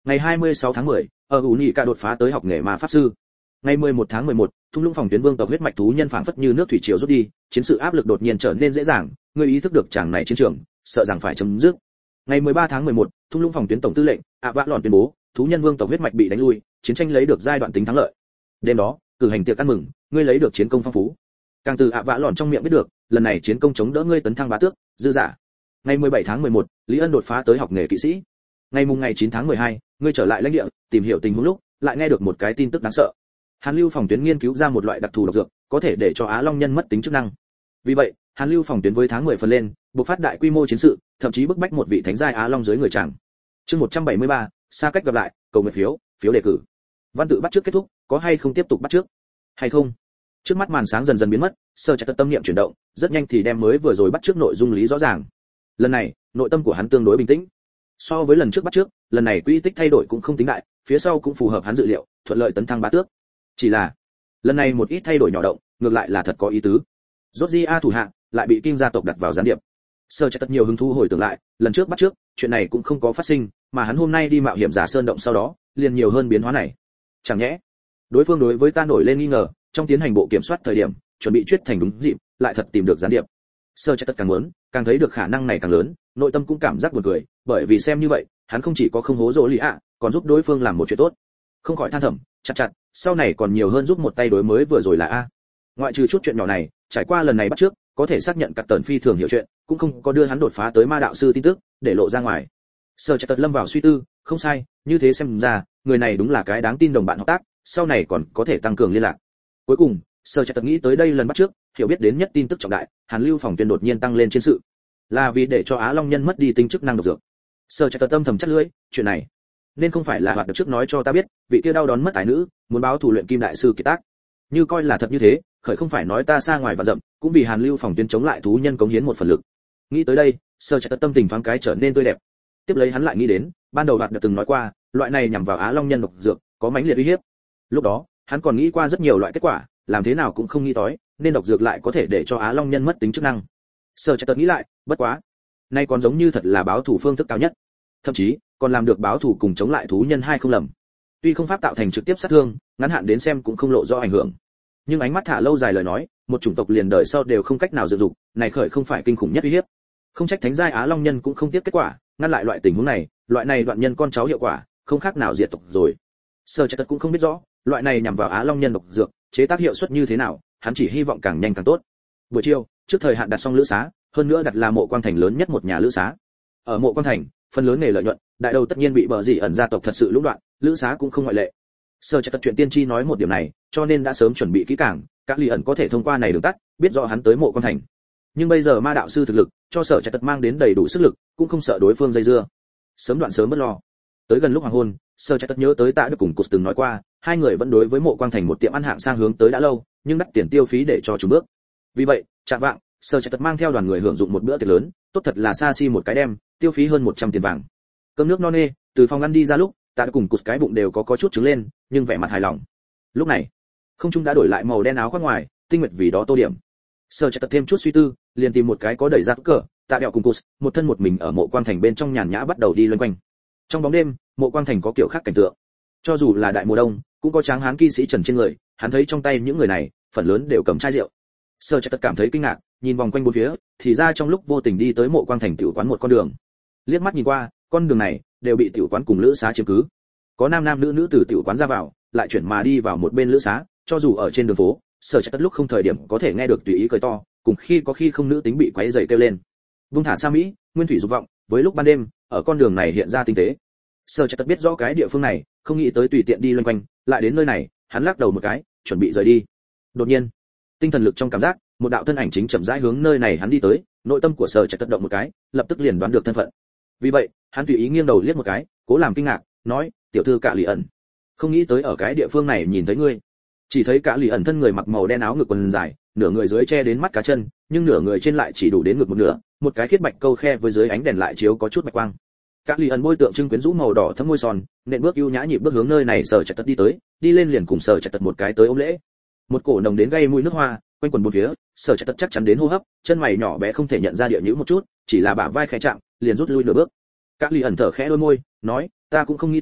Ngày hai mươi sáu tháng mười, ở ủ nhị cả đột phá tới học nghề ma pháp sư. Ngày mười một tháng mười một, thung lũng phòng tuyến vương tộc huyết mạch thú nhân phảng phất như nước thủy triều rút đi, chiến sự áp lực đột nhiên trở nên dễ dàng, ngươi ý thức được chàng này chiến trường, sợ rằng phải chấm dứt. Ngày mười ba tháng mười một, thung lũng phòng tuyến tổng tư lệnh ạ vã lòn tuyên bố, thú nhân vương tộc huyết mạch bị đánh lui, chiến tranh lấy được giai đoạn tính thắng lợi. Đêm đó, cử hành tiệc ăn mừng, ngươi lấy được chiến công phong phú. Càng từ ạ vã lòn trong miệng biết được, lần này chiến công chống đỡ ngươi tấn thăng bá tước, dư giả. Ngày mười bảy tháng mười một, Lý Ân đột phá tới học nghề kỵ sĩ. Ngày mùng ngày chín tháng mười hai, ngươi trở lại lãnh địa, tìm hiểu tình huống lúc, lại nghe được một cái tin tức đáng sợ. Hàn Lưu phòng tuyến nghiên cứu ra một loại đặc thù độc dược, có thể để cho Á Long nhân mất tính chức năng. Vì vậy, Hàn Lưu phòng tuyến với tháng mười phần lên, bộc phát đại quy mô chiến sự, thậm chí bức bách một vị thánh giai Á Long dưới người chàng. Chương một trăm bảy mươi ba, xa cách gặp lại, cầu nguyện phiếu, phiếu đề cử. Văn tự bắt trước kết thúc, có hay không tiếp tục bắt trước? Hay không? Trước mắt màn sáng dần dần biến mất, Sơ Trạch tâm niệm chuyển động, rất nhanh thì đem mới vừa rồi bắt trước nội dung lý rõ ràng. Lần này, nội tâm của hắn tương đối bình tĩnh. So với lần trước bắt trước, lần này quy tích thay đổi cũng không tính đại, phía sau cũng phù hợp hắn dự liệu, thuận lợi tấn thăng bá tước. Chỉ là, lần này một ít thay đổi nhỏ động, ngược lại là thật có ý tứ. Georgia thủ hạ lại bị Kim gia tộc đặt vào gián điệp. Sơ Trạch nhiều hứng thú hồi tưởng lại, lần trước bắt trước, chuyện này cũng không có phát sinh, mà hắn hôm nay đi mạo hiểm giả sơn động sau đó, liền nhiều hơn biến hóa này. Chẳng nhẽ, đối phương đối với ta nổi lên nghi ngờ, trong tiến hành bộ kiểm soát thời điểm, chuẩn bị chuyết thành đúng dịp, lại thật tìm được gián điệp. Sơ Trạch càng muốn, càng thấy được khả năng này càng lớn, nội tâm cũng cảm giác buồn cười, bởi vì xem như vậy, hắn không chỉ có không hố dỗ lý ạ, còn giúp đối phương làm một chuyện tốt. Không khỏi than thầm, chặt chặt, sau này còn nhiều hơn giúp một tay đối mới vừa rồi là a. Ngoại trừ chút chuyện nhỏ này, trải qua lần này bắt trước, có thể xác nhận cắt tần phi thường hiểu chuyện, cũng không có đưa hắn đột phá tới ma đạo sư tin tức, để lộ ra ngoài. Sơ Trạch lâm vào suy tư, không sai, như thế xem ra, người này đúng là cái đáng tin đồng bạn hợp tác, sau này còn có thể tăng cường liên lạc. Cuối cùng, Sơ Trạch nghĩ tới đây lần bắt trước, hiểu biết đến nhất tin tức trọng đại, Hàn Lưu phòng tuyên đột nhiên tăng lên chiến sự, là vì để cho Á Long nhân mất đi tính chức năng độc dược. Sơ Trạch tâm thầm chắc lưỡi, chuyện này nên không phải là hoạt được trước nói cho ta biết, vị kia đau đón mất ái nữ, muốn báo thù luyện kim đại sư kiệt tác. Như coi là thật như thế, khởi không phải nói ta xa ngoài và dậm, cũng vì Hàn Lưu phòng tuyên chống lại thú nhân cống hiến một phần lực. Nghĩ tới đây, Sơ Trạch tâm tình thoáng cái trở nên tươi đẹp. Tiếp lấy hắn lại nghĩ đến, ban đầu hoạt được từng nói qua, loại này nhằm vào Á Long nhân độc dược, có mãnh liệt uy hiếp. Lúc đó, hắn còn nghĩ qua rất nhiều loại kết quả, làm thế nào cũng không nghĩ tới, nên độc dược lại có thể để cho Á Long nhân mất tính chức năng. Sơ Trạch nghĩ lại, bất quá, nay còn giống như thật là báo thù phương thức cao nhất, thậm chí còn làm được báo thù cùng chống lại thú nhân hai không lầm. Tuy không pháp tạo thành trực tiếp sát thương, ngắn hạn đến xem cũng không lộ rõ ảnh hưởng, nhưng ánh mắt thả lâu dài lời nói, một chủng tộc liền đời sau đều không cách nào dự dụng, này khởi không phải kinh khủng nhất uy hiếp. Không trách thánh giai Á Long nhân cũng không tiếp kết quả, ngăn lại loại tình huống này, loại này đoạn nhân con cháu hiệu quả, không khác nào diệt tộc rồi. Sơ Trạch cũng không biết rõ, loại này nhằm vào Á Long nhân độc dược, chế tác hiệu suất như thế nào, hắn chỉ hy vọng càng nhanh càng tốt. Buổi chiều, trước thời hạn đặt xong lữ xá, hơn nữa đặt là Mộ Quang Thành lớn nhất một nhà lữ xá. Ở Mộ Quang Thành, phần lớn nghề lợi nhuận, đại đầu tất nhiên bị bờ gì ẩn gia tộc thật sự lũng đoạn, lữ xá cũng không ngoại lệ. Sơ Trạch chuyện tiên tri nói một điểm này, cho nên đã sớm chuẩn bị kỹ càng, các lý ẩn có thể thông qua này đường tắt, biết rõ hắn tới Mộ Quang Thành. Nhưng bây giờ ma đạo sư thực lực, cho Sở Trạch mang đến đầy đủ sức lực, cũng không sợ đối phương dây dưa. Sớm đoạn sớm bất lo. Tới gần lúc hoàng hôn, Sở Trạch nhớ tới Tạ Đức cùng Cụt từng nói qua, hai người vẫn đối với Mộ Quang Thành một tiệm ăn hạng sang hướng tới đã lâu, nhưng đắt tiền tiêu phí để cho chủ bước. Vì vậy, chạng vạng, Sở Trạch mang theo đoàn người hưởng dụng một bữa tiệc lớn, tốt thật là xa xi một cái đêm, tiêu phí hơn một trăm tiền vàng. Cơm nước no nê, từ phòng ăn đi ra lúc, Tạ Đức cùng Cụt cái bụng đều có có chút trứng lên, nhưng vẻ mặt hài lòng. Lúc này, không trung đã đổi lại màu đen áo khoác ngoài, tinh nguyệt vì đó tô điểm. Sở Trạch thêm chút suy tư, liền tìm một cái có đẩy ra cờ, Tạ Đẹo cùng Cụt, một thân một mình ở Mộ Quang Thành bên trong nhàn nhã bắt đầu đi loanh quanh. Trong bóng đêm, Mộ Quang Thành có kiểu khác cảnh tượng. Cho dù là đại mùa đông, cũng có tráng hán kỵ sĩ trần trên người, hắn thấy trong tay những người này, phần lớn đều cầm chai rượu. Sở Trạch cảm thấy kinh ngạc, nhìn vòng quanh bốn phía, thì ra trong lúc vô tình đi tới Mộ Quang Thành tiểu quán một con đường. Liếc mắt nhìn qua, con đường này đều bị tiểu quán cùng lữ xá chiếm cứ. Có nam nam nữ nữ từ tiểu quán ra vào, lại chuyển mà đi vào một bên lữ xá, cho dù ở trên đường phố, Sở Trạch lúc không thời điểm có thể nghe được tùy ý cười to, cùng khi có khi không nữ tính bị quấy rầy kêu lên. Vung thả xa mỹ, nguyên thủy dục vọng, với lúc ban đêm, ở con đường này hiện ra tinh tế. Sở Trạch biết rõ cái địa phương này, không nghĩ tới tùy tiện đi loanh quanh, lại đến nơi này, hắn lắc đầu một cái, chuẩn bị rời đi. Đột nhiên, tinh thần lực trong cảm giác, một đạo thân ảnh chính chậm rãi hướng nơi này hắn đi tới, nội tâm của Sở Trạch động một cái, lập tức liền đoán được thân phận. Vì vậy, hắn tùy ý nghiêng đầu liếc một cái, cố làm kinh ngạc, nói: "Tiểu thư Cạ Lì ẩn, không nghĩ tới ở cái địa phương này nhìn thấy ngươi." Chỉ thấy Cạ Lì ẩn thân người mặc màu đen áo ngực quần dài, nửa người dưới che đến mắt cá chân, nhưng nửa người trên lại chỉ đủ đến ngực một nửa, một cái khiết bạch câu khe với dưới ánh đèn lại chiếu có chút bạch quang. Cạ Lì ẩn môi tượng trưng quyến rũ màu đỏ thấm môi son, nện bước ưu nhã nhịp bước hướng nơi này Sở Trạch Tật đi tới, đi lên liền cùng Sở Trạch Tật một cái tới ôm lễ. Một cổ nồng đến gây mùi nước hoa, quanh quần bốn phía, Sở Trạch Tật chắc chắn đến hô hấp, chân mày nhỏ bé không thể nhận ra địa nhũ một chút, chỉ là bả vai khẽ chạm, liền rút lui nửa bước. Cạ Lì ẩn thở khẽ đôi môi, nói: "Ta cũng không nghĩ tới,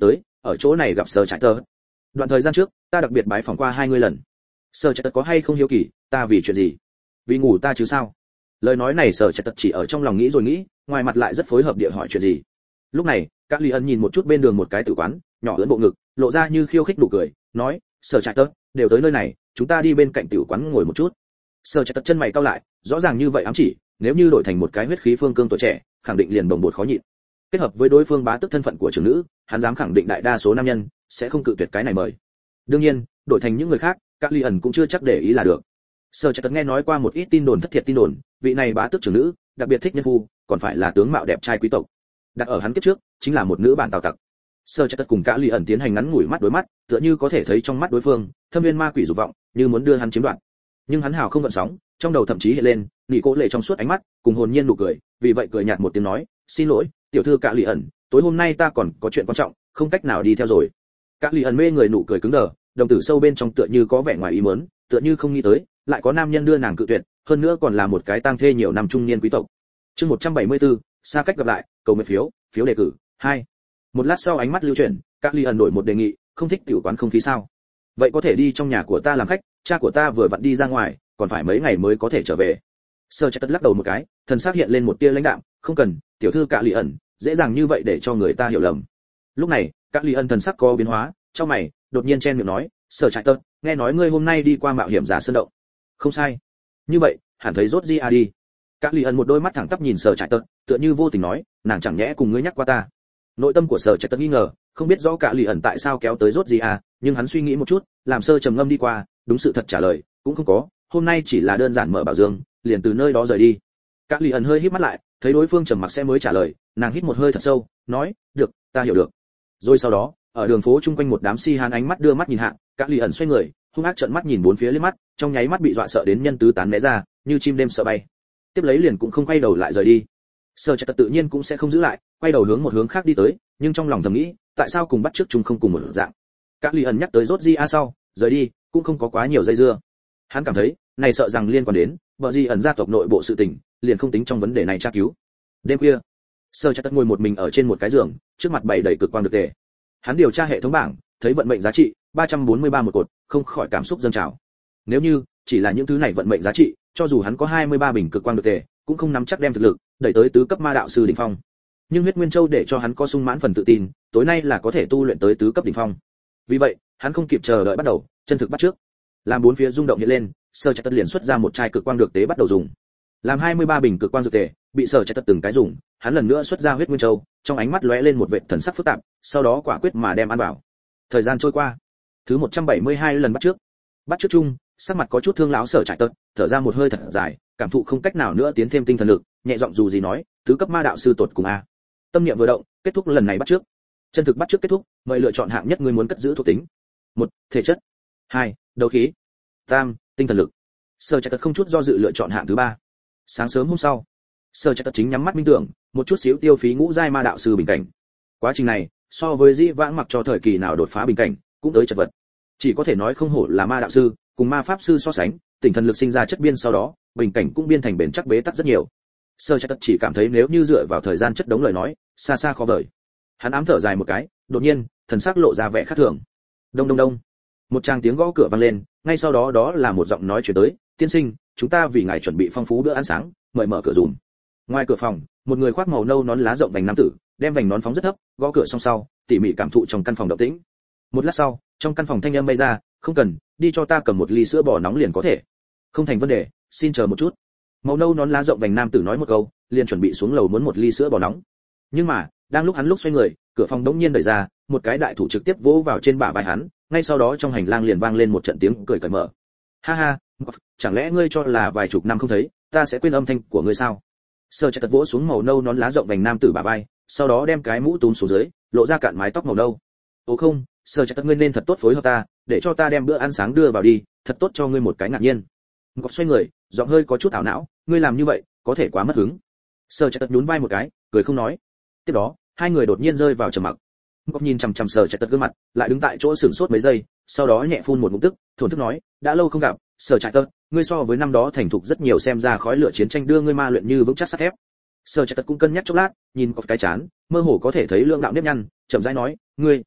ở chỗ này gặp sở trại tờ. Đoạn thời gian trước ta đặc biệt bái phỏng qua hai người lần. Sở trại tờ có hay không hiếu kỳ ta vì chuyện gì? Vì ngủ ta chứ sao? Lời nói này sở trại tờ chỉ ở trong lòng nghĩ rồi nghĩ, ngoài mặt lại rất phối hợp địa hỏi chuyện gì. Lúc này các ly ân nhìn một chút bên đường một cái tử quán nhỏ ưỡn bộ ngực, lộ ra như khiêu khích nụ cười, nói sở trại tờ đều tới nơi này, chúng ta đi bên cạnh tử quán ngồi một chút. Sở trại tờ chân mày cau lại, rõ ràng như vậy ám chỉ nếu như đổi thành một cái huyết khí phương cương tuổi trẻ khẳng định liền bồng bột khó nhịn. Kết hợp với đối phương bá tức thân phận của trưởng nữ, hắn dám khẳng định đại đa số nam nhân sẽ không cự tuyệt cái này mời. Đương nhiên đổi thành những người khác các ly ẩn cũng chưa chắc để ý là được. Sở trạch tật nghe nói qua một ít tin đồn thất thiệt tin đồn, vị này bá tước trưởng nữ đặc biệt thích nhân phu, còn phải là tướng mạo đẹp trai quý tộc. Đặt ở hắn kiếp trước chính là một nữ bản tào tặc. Sở trạch tật cùng các ly ẩn tiến hành ngắn ngủi mắt đối mắt, tựa như có thể thấy trong mắt đối phương thâm viên ma quỷ dục vọng, như muốn đưa hắn chiếm đoạt. Nhưng hắn hào không gợn sóng, trong đầu thậm chí hiện lên nị cố lệ trong suốt ánh mắt cùng hồn nhiên nụ cười, vì vậy cười nhạt một tiếng nói, xin lỗi tiểu thư cả lì ẩn, tối hôm nay ta còn có chuyện quan trọng không cách nào đi theo rồi. Cả lì ẩn mê người nụ cười cứng đờ, đồng tử sâu bên trong tựa như có vẻ ngoài ý muốn, tựa như không nghĩ tới lại có nam nhân đưa nàng cự tuyệt, hơn nữa còn là một cái tang thê nhiều năm trung niên quý tộc. Chương một trăm bảy mươi tư, xa cách gặp lại, cầu nguyện phiếu, phiếu đề cử hai. Một lát sau ánh mắt lưu chuyển, cả lì ẩn đổi một đề nghị, không thích tiểu quán không khí sao? Vậy có thể đi trong nhà của ta làm khách, cha của ta vừa vặn đi ra ngoài, còn phải mấy ngày mới có thể trở về. Sơ Trạch Tất lắc đầu một cái, thần sắc hiện lên một tia lãnh đạm, không cần, tiểu thư cả lì ẩn, dễ dàng như vậy để cho người ta hiểu lầm. Lúc này cả lì ẩn thần sắc có biến hóa, trong mày đột nhiên chen miệng nói, Sơ Trạch Tất, nghe nói ngươi hôm nay đi qua mạo hiểm giả sơn động. Không sai. Như vậy hẳn thấy rốt gì à đi. Cả lì ẩn một đôi mắt thẳng tắp nhìn Sơ Trạch Tất, tựa như vô tình nói, nàng chẳng nhẽ cùng ngươi nhắc qua ta. Nội tâm của Sơ Trạch Tất nghi ngờ, không biết rõ cả lì ẩn tại sao kéo tới rốt gì à, nhưng hắn suy nghĩ một chút, làm sơ trầm ngâm đi qua, đúng sự thật trả lời, cũng không có, hôm nay chỉ là đơn giản mở bảo dương, liền từ nơi đó rời đi. Các lì ẩn hơi híp mắt lại, thấy đối phương trầm mặc sẽ mới trả lời, nàng hít một hơi thật sâu, nói, được, ta hiểu được. Rồi sau đó, ở đường phố chung quanh một đám si hán ánh mắt đưa mắt nhìn hạ, các lì ẩn xoay người, hung ác trợn mắt nhìn bốn phía liếc mắt, trong nháy mắt bị dọa sợ đến nhân tứ tán né ra, như chim đêm sợ bay. Tiếp lấy liền cũng không quay đầu lại rời đi. Sơ Trạch Tất tự nhiên cũng sẽ không giữ lại, quay đầu hướng một hướng khác đi tới, nhưng trong lòng thầm nghĩ, tại sao cùng bắt trước chung không cùng một dạng. Các lì ẩn nhắc tới rốt gì a sau, rời đi, cũng không có quá nhiều dây dưa. Hắn cảm thấy, này sợ rằng liên quan đến vợ gì ẩn gia tộc nội bộ sự tình, liền không tính trong vấn đề này tra cứu. Đêm khuya, Sơ Trạch Tất ngồi một mình ở trên một cái giường, trước mặt bày đầy cực quang được tề. Hắn điều tra hệ thống bảng, thấy vận mệnh giá trị ba trăm bốn mươi ba một cột, không khỏi cảm xúc dâng trào. Nếu như chỉ là những thứ này vận mệnh giá trị, cho dù hắn có hai mươi ba bình cực quang được tề, cũng không nắm chắc đem thực lực đẩy tới tứ cấp ma đạo sư đỉnh phong. Nhưng huyết nguyên châu để cho hắn có sung mãn phần tự tin, tối nay là có thể tu luyện tới tứ cấp đỉnh phong. Vì vậy, hắn không kịp chờ đợi bắt đầu, chân thực bắt trước. Làm bốn phía rung động hiện lên, Sơ Trạch Tất liền xuất ra một chai cực quang dược tế bắt đầu dùng. Làm hai mươi ba bình cực quang dược tề, bị Sơ Trạch Tất từng cái dùng, hắn lần nữa xuất ra huyết nguyên châu, trong ánh mắt lóe lên một vệt thần sắc phức tạp, sau đó quả quyết mà đem ăn vào. Thời gian trôi qua, thứ một trăm bảy mươi hai lần bắt trước. Bắt trước chung, sắc mặt có chút thương lão Sở Trạch Tất, thở ra một hơi thật dài, cảm thụ không cách nào nữa tiến thêm tinh thần lực, nhẹ giọng dù gì nói, tứ cấp ma đạo sư tột cùng a. Tâm niệm vừa động, kết thúc lần này bắt trước. Chân thực bắt trước kết thúc, mời lựa chọn hạng nhất ngươi muốn cất giữ thuộc tính. Một, thể chất. Hai, đấu khí. Tam, tinh thần lực. Sở Trạch Tất không chút do dự lựa chọn hạng thứ ba. Sáng sớm hôm sau, Sở Trạch Tất chính nhắm mắt minh tưởng, một chút xíu tiêu phí ngũ giai ma đạo sư bình cảnh. Quá trình này, so với dĩ vãng mặc cho thời kỳ nào đột phá bình cảnh, cũng tới chật vật. Chỉ có thể nói không hổ là ma đạo sư, cùng ma pháp sư so sánh, tinh thần lực sinh ra chất biên sau đó, bình cảnh cũng biên thành bền chắc bế tắc rất nhiều. Sở Trạch Tất chỉ cảm thấy nếu như dựa vào thời gian chất đống lời nói, xa xa khó vời. Hắn ám thở dài một cái, đột nhiên, thần sắc lộ ra vẻ khác thường. Đông đông đông. Một tràng tiếng gõ cửa vang lên, ngay sau đó đó là một giọng nói truyền tới, "Tiên sinh, chúng ta vì ngài chuẩn bị phong phú bữa ăn sáng, mời mở cửa dùm." Ngoài cửa phòng, một người khoác màu nâu nón lá rộng vành nam tử, đem vành nón phóng rất thấp, gõ cửa xong sau, tỉ mỉ cảm thụ trong căn phòng động tĩnh. Một lát sau, trong căn phòng thanh âm bay ra, "Không cần, đi cho ta cầm một ly sữa bò nóng liền có thể." "Không thành vấn đề, xin chờ một chút." Màu nâu nón lá rộng vành nam tử nói một câu, liền chuẩn bị xuống lầu muốn một ly sữa bò nóng. Nhưng mà, đang lúc hắn lúc xoay người, cửa phòng đống nhiên đẩy ra, một cái đại thủ trực tiếp vỗ vào trên bả vai hắn, ngay sau đó trong hành lang liền vang lên một trận tiếng cười cởi mở. "Ha ha, chẳng lẽ ngươi cho là vài chục năm không thấy, ta sẽ quên âm thanh của ngươi sao?" Sở Trạch Tất vỗ xuống màu nâu nón lá rộng vành nam tử bả vai, sau đó đem cái mũ túm xuống dưới, lộ ra cạn mái tóc màu nâu. "Ồ không, Sở Trạch Tất ngươi nên thật tốt phối hợp ta, để cho ta đem bữa ăn sáng đưa vào đi, thật tốt cho ngươi một cái ngạc nhiên." Ngọc xoay người, giọng hơi có chút ảo não, "Ngươi làm như vậy, có thể quá mất hứng." Sở Trạch Tất nhún vai một cái, cười không nói. Tiếp đó, hai người đột nhiên rơi vào trầm mặc. Ngọc nhìn chằm chằm Sở Trạch Tất gương mặt, lại đứng tại chỗ sửng sốt mấy giây, sau đó nhẹ phun một ngụm tức, thổn thức nói, "Đã lâu không gặp, Sở Trạch Tất, ngươi so với năm đó thành thục rất nhiều, xem ra khói lửa chiến tranh đưa ngươi ma luyện như vững chắc sắt thép." Sở Trạch Tất cũng cân nhắc chốc lát, nhìn Ngọc cái chán, mơ hồ có thể thấy lượng đạo nếp nhăn, chậm rãi nói, "Ngươi,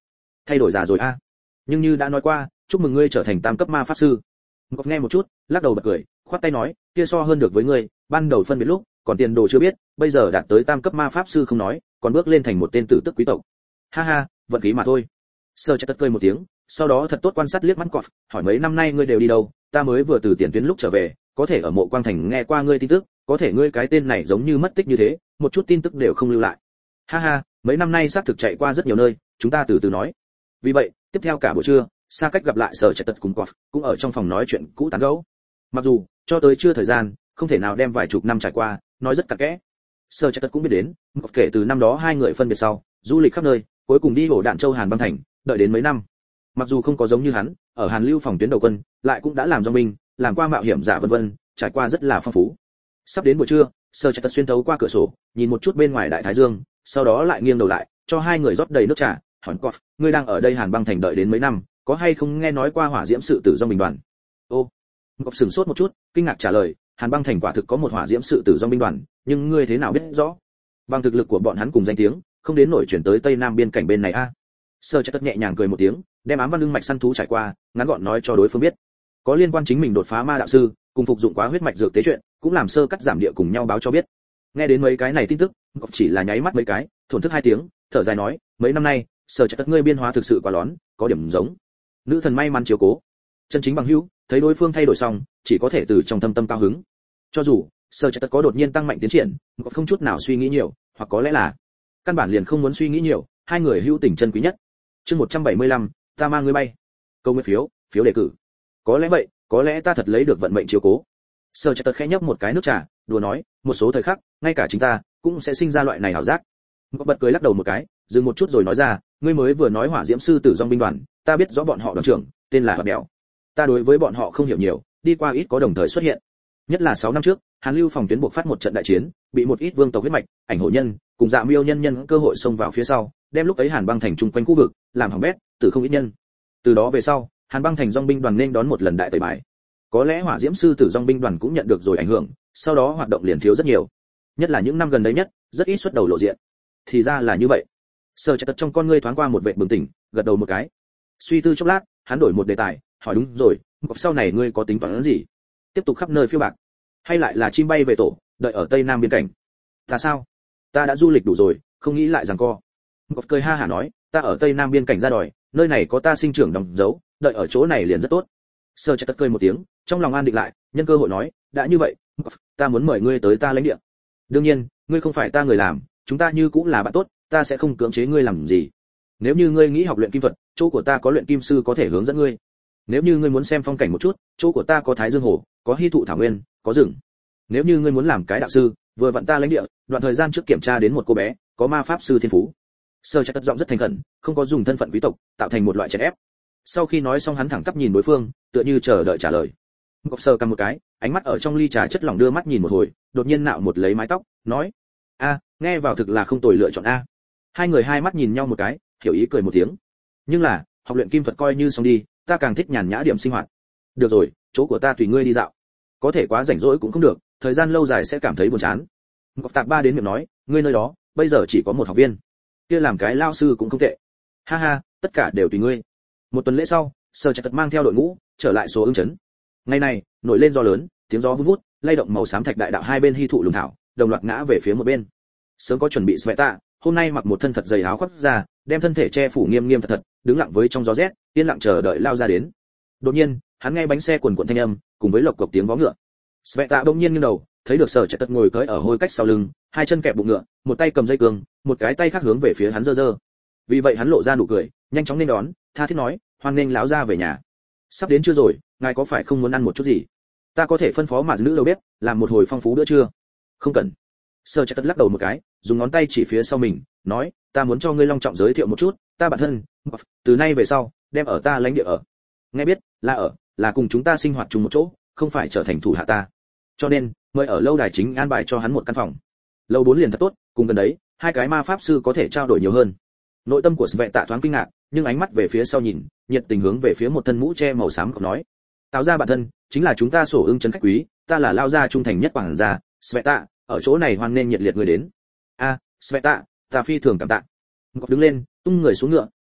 Thay đổi già rồi a. Nhưng như đã nói qua, chúc mừng ngươi trở thành tam cấp ma pháp sư. Ngọc nghe một chút, lắc đầu bật cười, khoát tay nói, kia so hơn được với ngươi, ban đầu phân biệt lúc, còn tiền đồ chưa biết, bây giờ đạt tới tam cấp ma pháp sư không nói, còn bước lên thành một tên tử tức quý tộc. Ha ha, vận khí mà thôi. Sơ Chất cười một tiếng, sau đó thật tốt quan sát liếc mắt Cọp, hỏi mấy năm nay ngươi đều đi đâu? Ta mới vừa từ tiền tuyến lúc trở về, có thể ở Mộ Quang Thành nghe qua ngươi tin tức, có thể ngươi cái tên này giống như mất tích như thế, một chút tin tức đều không lưu lại. Ha ha, mấy năm nay xác thực chạy qua rất nhiều nơi, chúng ta từ từ nói. Vì vậy, tiếp theo cả buổi trưa, xa cách gặp lại Sở Trạch Tật cùng Cọp, cũng ở trong phòng nói chuyện cũ tán gẫu. Mặc dù cho tới chưa thời gian, không thể nào đem vài chục năm trải qua, nói rất cặn kẽ. Sở Trạch Tật cũng biết đến, Cọp kể từ năm đó hai người phân biệt sau, du lịch khắp nơi, cuối cùng đi hổ đạn châu Hàn băng thành, đợi đến mấy năm. Mặc dù không có giống như hắn, ở Hàn Lưu phòng tuyến đầu quân, lại cũng đã làm do binh, làm qua mạo hiểm giả vân vân, trải qua rất là phong phú. Sắp đến buổi trưa, Sở Trạch Tật xuyên thấu qua cửa sổ, nhìn một chút bên ngoài đại thái dương, sau đó lại nghiêng đầu lại, cho hai người rót đầy nước trà, hỏi Cọp, ngươi đang ở đây Hàn băng thành đợi đến mấy năm, có hay không nghe nói qua hỏa diễm sự tử dòng binh đoàn? Ô, Cọp sửng sốt một chút, kinh ngạc trả lời, Hàn băng thành quả thực có một hỏa diễm sự tử dòng binh đoàn, nhưng ngươi thế nào biết rõ? Bằng thực lực của bọn hắn cùng danh tiếng, không đến nổi chuyển tới tây nam biên cảnh bên này a. À? Sở Trạch Tật nhẹ nhàng cười một tiếng, đem ám văn lưng mạch săn thú trải qua, ngắn gọn nói cho đối phương biết. Có liên quan chính mình đột phá ma đạo sư, cùng phục dụng quá huyết mạch dược tế chuyện, cũng làm sơ cắt giảm địa cùng nhau báo cho biết. Nghe đến mấy cái này tin tức, Cọp chỉ là nháy mắt mấy cái, thổn thức hai tiếng, thở dài nói, mấy năm nay, Sở Trạch Tật ngươi biên hóa thực sự quá lón, có điểm giống nữ thần may mắn chiếu cố. Chân chính bằng hữu, thấy đối phương thay đổi xong, chỉ có thể từ trong thâm tâm cao hứng. Cho dù Sở Trạch Tật có đột nhiên tăng mạnh tiến triển, Cọp không chút nào suy nghĩ nhiều, hoặc có lẽ là căn bản liền không muốn suy nghĩ nhiều, hai người hữu tình chân quý nhất. Chương một trăm bảy mươi lăm, ta mang ngươi bay. Câu nguyên phiếu, phiếu đề cử. Có lẽ vậy, có lẽ ta thật lấy được vận mệnh chiếu cố. Sở Trạch Tật khẽ nhấp một cái nước trà, đùa nói, một số thời khắc, ngay cả chính ta cũng sẽ sinh ra loại này ảo giác. Ngọc bật cười lắc đầu một cái, dừng một chút rồi nói ra, ngươi mới vừa nói hỏa diễm sư tử dòng binh đoàn, ta biết rõ bọn họ đoàn trưởng, tên là Hoạt Bèo. Ta đối với bọn họ không hiểu nhiều, đi qua ít có đồng thời xuất hiện. Nhất là sáu năm trước, Hàn Lưu phòng tuyến buộc phát một trận đại chiến, bị một ít vương tộc huyết mạch, ảnh hổ nhân, cùng Dạ Miêu nhân nhân cơ hội xông vào phía sau, đem lúc ấy Hàn băng thành chung quanh khu vực, làm hỏng bét, tử không ít nhân. Từ đó về sau, Hàn băng thành dòng binh đoàn nên đón một lần đại tẩy bài. Có lẽ hỏa diễm sư tử dòng binh đoàn cũng nhận được rồi ảnh hưởng, sau đó hoạt động liền thiếu rất nhiều. Nhất là những năm gần đây nhất, rất ít xuất đầu lộ diện. Thì ra là như vậy. Sở Trạch Tật trong con ngươi thoáng qua một vẻ bừng tỉnh, gật đầu một cái. Suy tư chốc lát, hắn đổi một đề tài, hỏi đúng rồi, sau này ngươi có tính toán gì? Tiếp tục khắp nơi phiêu bạc, hay lại là chim bay về tổ, đợi ở tây nam biên cảnh? Ta sao? Ta đã du lịch đủ rồi, không nghĩ lại giằng co. Ngọc cười ha hả nói, ta ở tây nam biên cảnh ra đòi, nơi này có ta sinh trưởng đóng dấu, đợi ở chỗ này liền rất tốt. Sở Trạch Tật cười một tiếng, trong lòng an định lại, nhân cơ hội nói, đã như vậy, ta muốn mời ngươi tới ta lãnh địa. Đương nhiên, ngươi không phải ta người làm, chúng ta như cũng là bạn tốt, ta sẽ không cưỡng chế ngươi làm gì. Nếu như ngươi nghĩ học luyện kim thuật, chỗ của ta có luyện kim sư có thể hướng dẫn ngươi. Nếu như ngươi muốn xem phong cảnh một chút, chỗ của ta có Thái Dương hồ, có Hy thụ thảo nguyên, có rừng. Nếu như ngươi muốn làm cái đạo sư, vừa vặn ta lãnh địa, đoạn thời gian trước kiểm tra đến một cô bé, có ma pháp sư thiên phú. Sở Trạch Tật giọng rất thành khẩn, không có dùng thân phận quý tộc, tạo thành một loại chèn ép. Sau khi nói xong hắn thẳng tắp nhìn đối phương, tựa như chờ đợi trả lời. Ngọc sờ cầm một cái, ánh mắt ở trong ly trà chất lỏng đưa mắt nhìn một hồi, đột nhiên nạo một lấy mái tóc, nói: "A, nghe vào thực là không tồi lựa chọn a." Hai người hai mắt nhìn nhau một cái, hiểu ý cười một tiếng. Nhưng là, học luyện kim thuật coi như xong đi, ta càng thích nhàn nhã điểm sinh hoạt. Được rồi, chỗ của ta tùy ngươi đi dạo. Có thể quá rảnh rỗi cũng không được, thời gian lâu dài sẽ cảm thấy buồn chán. Ngọc Tạp Ba đến miệng nói, ngươi nơi đó, bây giờ chỉ có một học viên. Kia làm cái lao sư cũng không tệ. Ha ha, tất cả đều tùy ngươi. Một tuần lễ sau, Sở Trạch Tật mang theo đội ngũ trở lại số ưng trấn. Ngày này, nổi lên gió lớn, tiếng gió vun vút, lay động màu xám thạch đại đạo hai bên hy thụ lùng thảo, đồng loạt ngã về phía một bên. Sớm có chuẩn bị Sveta, hôm nay mặc một thân thật dày áo khoác ra, đem thân thể che phủ nghiêm nghiêm thật thật, đứng lặng với trong gió rét, yên lặng chờ đợi lao ra đến. Đột nhiên, hắn nghe bánh xe quần quần thanh âm, cùng với lộc cộc tiếng vó ngựa. Sveta bỗng nhiên nghiêng đầu, thấy được Sở Trạch Tật ngồi cưỡi ở hôi cách sau lưng, hai chân kẹp bụng ngựa, một tay cầm dây cương, một cái tay khác hướng về phía hắn giơ giơ. Vì vậy hắn lộ ra nụ cười, nhanh chóng nên đón, tha thiết nói, hoan nghênh lão gia về nhà. Sắp đến chưa rồi, ngài có phải không muốn ăn một chút gì? Ta có thể phân phó mà nữ đầu bếp làm một hồi phong phú bữa trưa. Không cần. Sở Trạch Tật lắc đầu một cái, dùng ngón tay chỉ phía sau mình, nói, ta muốn cho ngươi long trọng giới thiệu một chút, ta bản thân, từ nay về sau, đem ở ta lãnh địa ở. Nghe biết, là ở, là cùng chúng ta sinh hoạt chung một chỗ, không phải trở thành thủ hạ ta. Cho nên, mời ở lâu đài chính an bài cho hắn một căn phòng. Lâu bốn liền thật tốt, cùng gần đấy, hai cái ma pháp sư có thể trao đổi nhiều hơn. Nội tâm của Sveta thoáng kinh ngạc, nhưng ánh mắt về phía sau nhìn, nhiệt tình hướng về phía một thân mũ che màu xám cọc nói, táo gia bản thân chính là chúng ta sổ ưng trấn khách quý, ta là lao gia trung thành nhất quản gia, Sveta, ở chỗ này hoan nghênh nhiệt liệt người đến. A, Sveta, ta phi thường cảm tạ. Ngọc đứng lên, tung người xuống ngựa,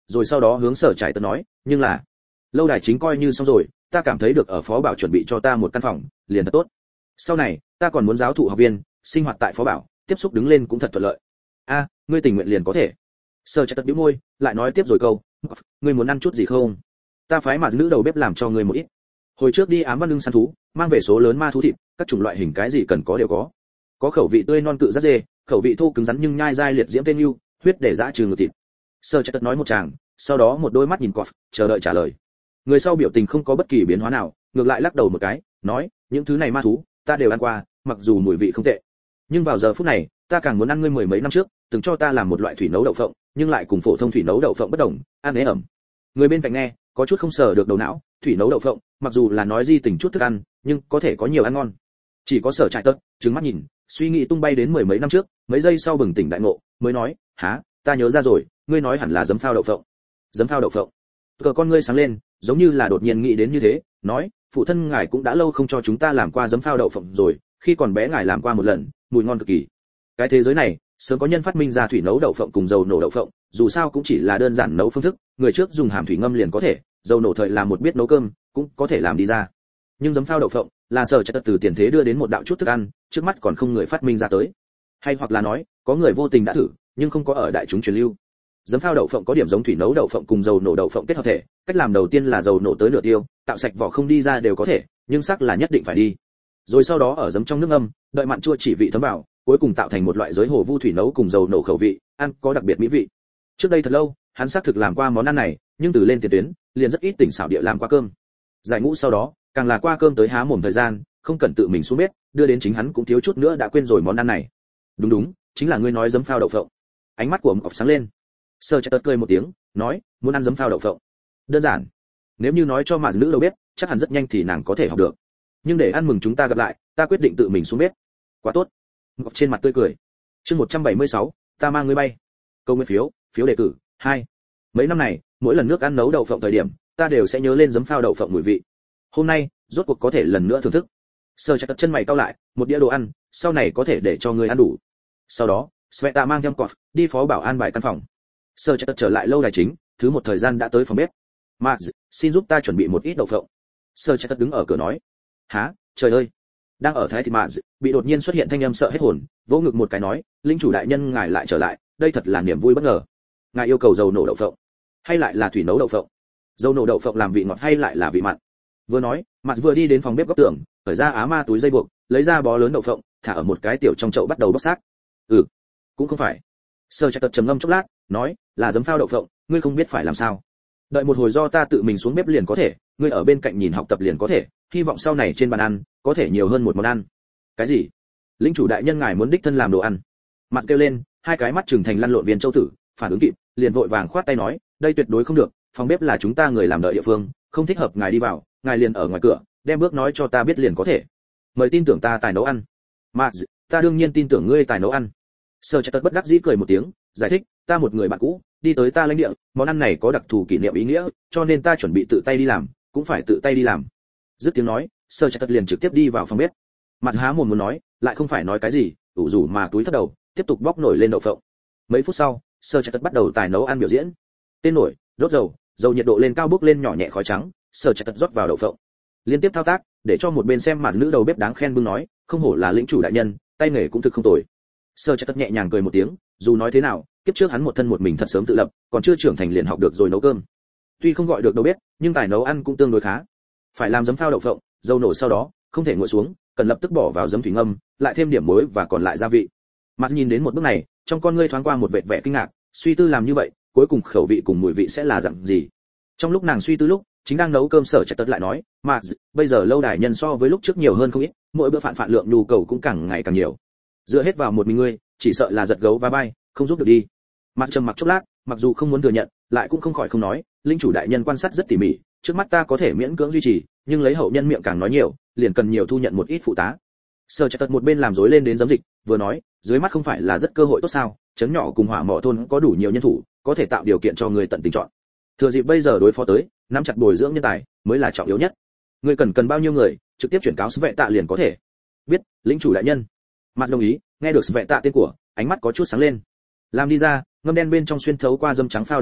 rồi sau đó hướng Sở Trải Tật nói, nhưng là lâu đài chính coi như xong rồi, ta cảm thấy được ở phó bảo chuẩn bị cho ta một căn phòng, liền thật tốt. Sau này, ta còn muốn giáo thụ học viên, sinh hoạt tại phó bảo, tiếp xúc đứng lên cũng thật thuận lợi. A, ngươi tình nguyện liền có thể. Sở Trải Tật bĩu môi, lại nói tiếp rồi câu, ngươi muốn ăn chút gì không? Ta phái mà nữ đầu bếp làm cho ngươi một ít. Hồi trước đi ám văn lưng săn thú, mang về số lớn ma thú thịt, các chủng loại hình cái gì cần có đều có. Có khẩu vị tươi non cự rất dê, khẩu vị thô cứng rắn nhưng nhai dai liệt diễm tên yêu, huyết để dã trừ ngược thịt. Sở Trạch Tật nói một tràng, sau đó một đôi mắt nhìn Cọp, chờ đợi trả lời. Người sau biểu tình không có bất kỳ biến hóa nào, ngược lại lắc đầu một cái, nói, những thứ này ma thú, ta đều ăn qua, mặc dù mùi vị không tệ, nhưng vào giờ phút này, ta càng muốn ăn ngươi mười mấy năm trước, từng cho ta làm một loại thủy nấu đậu phộng, nhưng lại cùng phổ thông thủy nấu đậu phộng bất đồng, ăn ế ẩm. Người bên cạnh nghe, có chút không sờ được đầu não, thủy nấu đậu phộng, mặc dù là nói di tình chút thức ăn, nhưng có thể có nhiều ăn ngon. Chỉ có Sở Trạch Tật, trừng mắt nhìn, suy nghĩ tung bay đến mười mấy năm trước, mấy giây sau bừng tỉnh đại ngộ, mới nói, há, ta nhớ ra rồi, ngươi nói hẳn là giấm phao đậu phộng. Giấm phao đậu phộng. Cờ con ngươi sáng lên, giống như là đột nhiên nghĩ đến như thế, nói, phụ thân ngài cũng đã lâu không cho chúng ta làm qua giấm phao đậu phộng rồi, khi còn bé ngài làm qua một lần, mùi ngon cực kỳ. Cái thế giới này, sớm có nhân phát minh ra thủy nấu đậu phộng cùng dầu nổ đậu phộng, dù sao cũng chỉ là đơn giản nấu phương thức, người trước dùng hàm thủy ngâm liền có thể, dầu nổ thời làm một biết nấu cơm, cũng có thể làm đi ra. Nhưng giấm phao đậu phộng là Sở Trạch Tật từ tiền thế đưa đến một đạo chút thức ăn, trước mắt còn không người phát minh ra tới. Hay hoặc là nói, có người vô tình đã thử, nhưng không có ở đại chúng truyền lưu. Giấm phao đậu phộng có điểm giống thủy nấu đậu phộng cùng dầu nổ đậu phộng kết hợp thể, cách làm đầu tiên là dầu nổ tới nửa tiêu, tạo sạch vỏ không đi ra đều có thể, nhưng sắc là nhất định phải đi. Rồi sau đó ở giấm trong nước ngâm, đợi mặn chua chỉ vị thấm vào, cuối cùng tạo thành một loại giới hồ vu thủy nấu cùng dầu nổ khẩu vị, ăn có đặc biệt mỹ vị. Trước đây thật lâu, hắn xác thực làm qua món ăn này, nhưng từ lên tiền tuyến, liền rất ít tỉnh xảo địa làm qua cơm. Giải ngũ sau đó, càng là qua cơm tới há mồm thời gian, không cần tự mình xuống bếp, đưa đến chính hắn cũng thiếu chút nữa đã quên rồi món ăn này. Đúng đúng, chính là ngươi nói giấm phao đậu phộng. Ánh mắt của Mộc sáng lên. Sở Trạch Tật cười một tiếng, nói, muốn ăn giấm phao đậu phộng. Đơn giản. Nếu như nói cho mà nữ đầu bếp, chắc hẳn rất nhanh thì nàng có thể học được. Nhưng để ăn mừng chúng ta gặp lại, ta quyết định tự mình xuống bếp. Quá tốt. Mộc trên mặt tươi cười. Chương một trăm bảy mươi sáu, ta mang ngươi bay. Câu nguyên phiếu, phiếu đề cử, hai. Mấy năm này, mỗi lần nước ăn nấu đậu phộng thời điểm, ta đều sẽ nhớ lên giấm phao đậu phộng mùi vị. Hôm nay, rốt cuộc có thể lần nữa thưởng thức. Sở Trạch Tật chân mày cau lại, một đĩa đồ ăn, sau này có thể để cho ngươi ăn đủ. Sau đó, Sveta mang theo Cọp đi phó bảo an bài căn phòng. Sở Trạch Tật trở lại lâu đài chính, thứ một thời gian đã tới phòng bếp. Max, xin giúp ta chuẩn bị một ít đậu phộng. Sở Trạch Tật đứng ở cửa nói. Hả, trời ơi! Đang ở thái thì Max bị đột nhiên xuất hiện thanh âm sợ hết hồn, vỗ ngực một cái nói, linh chủ đại nhân ngài lại trở lại, đây thật là niềm vui bất ngờ. Ngài yêu cầu dầu nổ đậu phộng, hay lại là thủy nấu đậu phộng? Dầu nổ đậu phộng làm vị ngọt hay lại là vị mặn? Vừa nói, Max vừa đi đến phòng bếp góc tường, cởi ra á ma túi dây buộc, lấy ra bó lớn đậu phộng, thả ở một cái tiểu trong chậu bắt đầu bóc xác. Ừ, cũng không phải. Sở Trạch Tật trầm ngâm chốc lát, nói, là giấm phao đậu phộng, ngươi không biết phải làm sao. Đợi một hồi do ta tự mình xuống bếp liền có thể, ngươi ở bên cạnh nhìn học tập liền có thể, hy vọng sau này trên bàn ăn có thể nhiều hơn một món ăn. Cái gì? Linh chủ đại nhân ngài muốn đích thân làm đồ ăn? Mặt kêu lên, hai cái mắt trừng thành lăn lộn viên châu tử, phản ứng kịp, liền vội vàng khoát tay nói, đây tuyệt đối không được, phòng bếp là chúng ta người làm đợi địa phương, không thích hợp ngài đi vào, ngài liền ở ngoài cửa, đem bước nói cho ta biết liền có thể. Mời tin tưởng ta tài nấu ăn. Max, ta đương nhiên tin tưởng ngươi tài nấu ăn. Sở Trạch Tật bất đắc dĩ cười một tiếng, giải thích, ta một người bạn cũ, đi tới ta lãnh địa, món ăn này có đặc thù kỷ niệm ý nghĩa, cho nên ta chuẩn bị tự tay đi làm, cũng phải tự tay đi làm. Dứt tiếng nói, Sở Trạch Tật liền trực tiếp đi vào phòng bếp. Mặt há mồm muốn nói, lại không phải nói cái gì, ủ rủ mà túi thấp đầu, tiếp tục bóc nổi lên đậu phộng. Mấy phút sau, Sở Trạch Tật bắt đầu tài nấu ăn biểu diễn. Tên nổi, đốt dầu, dầu nhiệt độ lên cao bốc lên nhỏ nhẹ khói trắng, Sở Trạch Tật rót vào đậu phộng. Liên tiếp thao tác, để cho một bên xem mà nữ đầu bếp đáng khen bưng nói, không hổ là lĩnh chủ đại nhân, tay nghề cũng thực không tồi. Sở Trạch Tật nhẹ nhàng cười một tiếng, dù nói thế nào, kiếp trước hắn một thân một mình thật sớm tự lập, còn chưa trưởng thành liền học được rồi nấu cơm. Tuy không gọi được đầu bếp, nhưng tài nấu ăn cũng tương đối khá. Phải làm giấm phao đậu phộng, dầu nổ sau đó, không thể nguội xuống, cần lập tức bỏ vào giấm thủy ngâm, lại thêm điểm muối và còn lại gia vị. Mặt nhìn đến một bước này, trong con ngươi thoáng qua một vệt vẻ kinh ngạc, suy tư làm như vậy, cuối cùng khẩu vị cùng mùi vị sẽ là dạng gì? Trong lúc nàng suy tư lúc, chính đang nấu cơm Sở Trạch Tật lại nói, "Max, bây giờ lâu đài nhân so với lúc trước nhiều hơn không ít, mỗi bữa phạn phạn lượng nhu cầu cũng càng ngày càng nhiều. Dựa hết vào một mình ngươi, chỉ sợ là giật gấu va bay, không giúp được đi." Mặt trầm mặc chốc lát, mặc dù không muốn thừa nhận, lại cũng không khỏi không nói, linh chủ đại nhân quan sát rất tỉ mỉ, trước mắt ta có thể miễn cưỡng duy trì, nhưng lấy hậu nhân miệng càng nói nhiều, liền cần nhiều thu nhận một ít phụ tá. Sở Trạch Tật một bên làm rối lên đến giấm dịch, vừa nói, dưới mắt không phải là rất cơ hội tốt sao? Trấn nhỏ cùng hỏa mỏ thôn có đủ nhiều nhân thủ, có thể tạo điều kiện cho người tận tình chọn. Thừa dịp bây giờ đối phó tới, nắm chặt bồi dưỡng nhân tài mới là trọng yếu nhất. Người cần cần bao nhiêu người, trực tiếp chuyển cáo Vệ Tạ liền có thể. Biết, lĩnh chủ đại nhân. Mặt đồng ý, nghe được Vệ Tạ tên của, ánh mắt có chút sáng lên. Làm đi ra, ngâm đen bên trong xuyên thấu qua dâm trắng phao đậu phộng,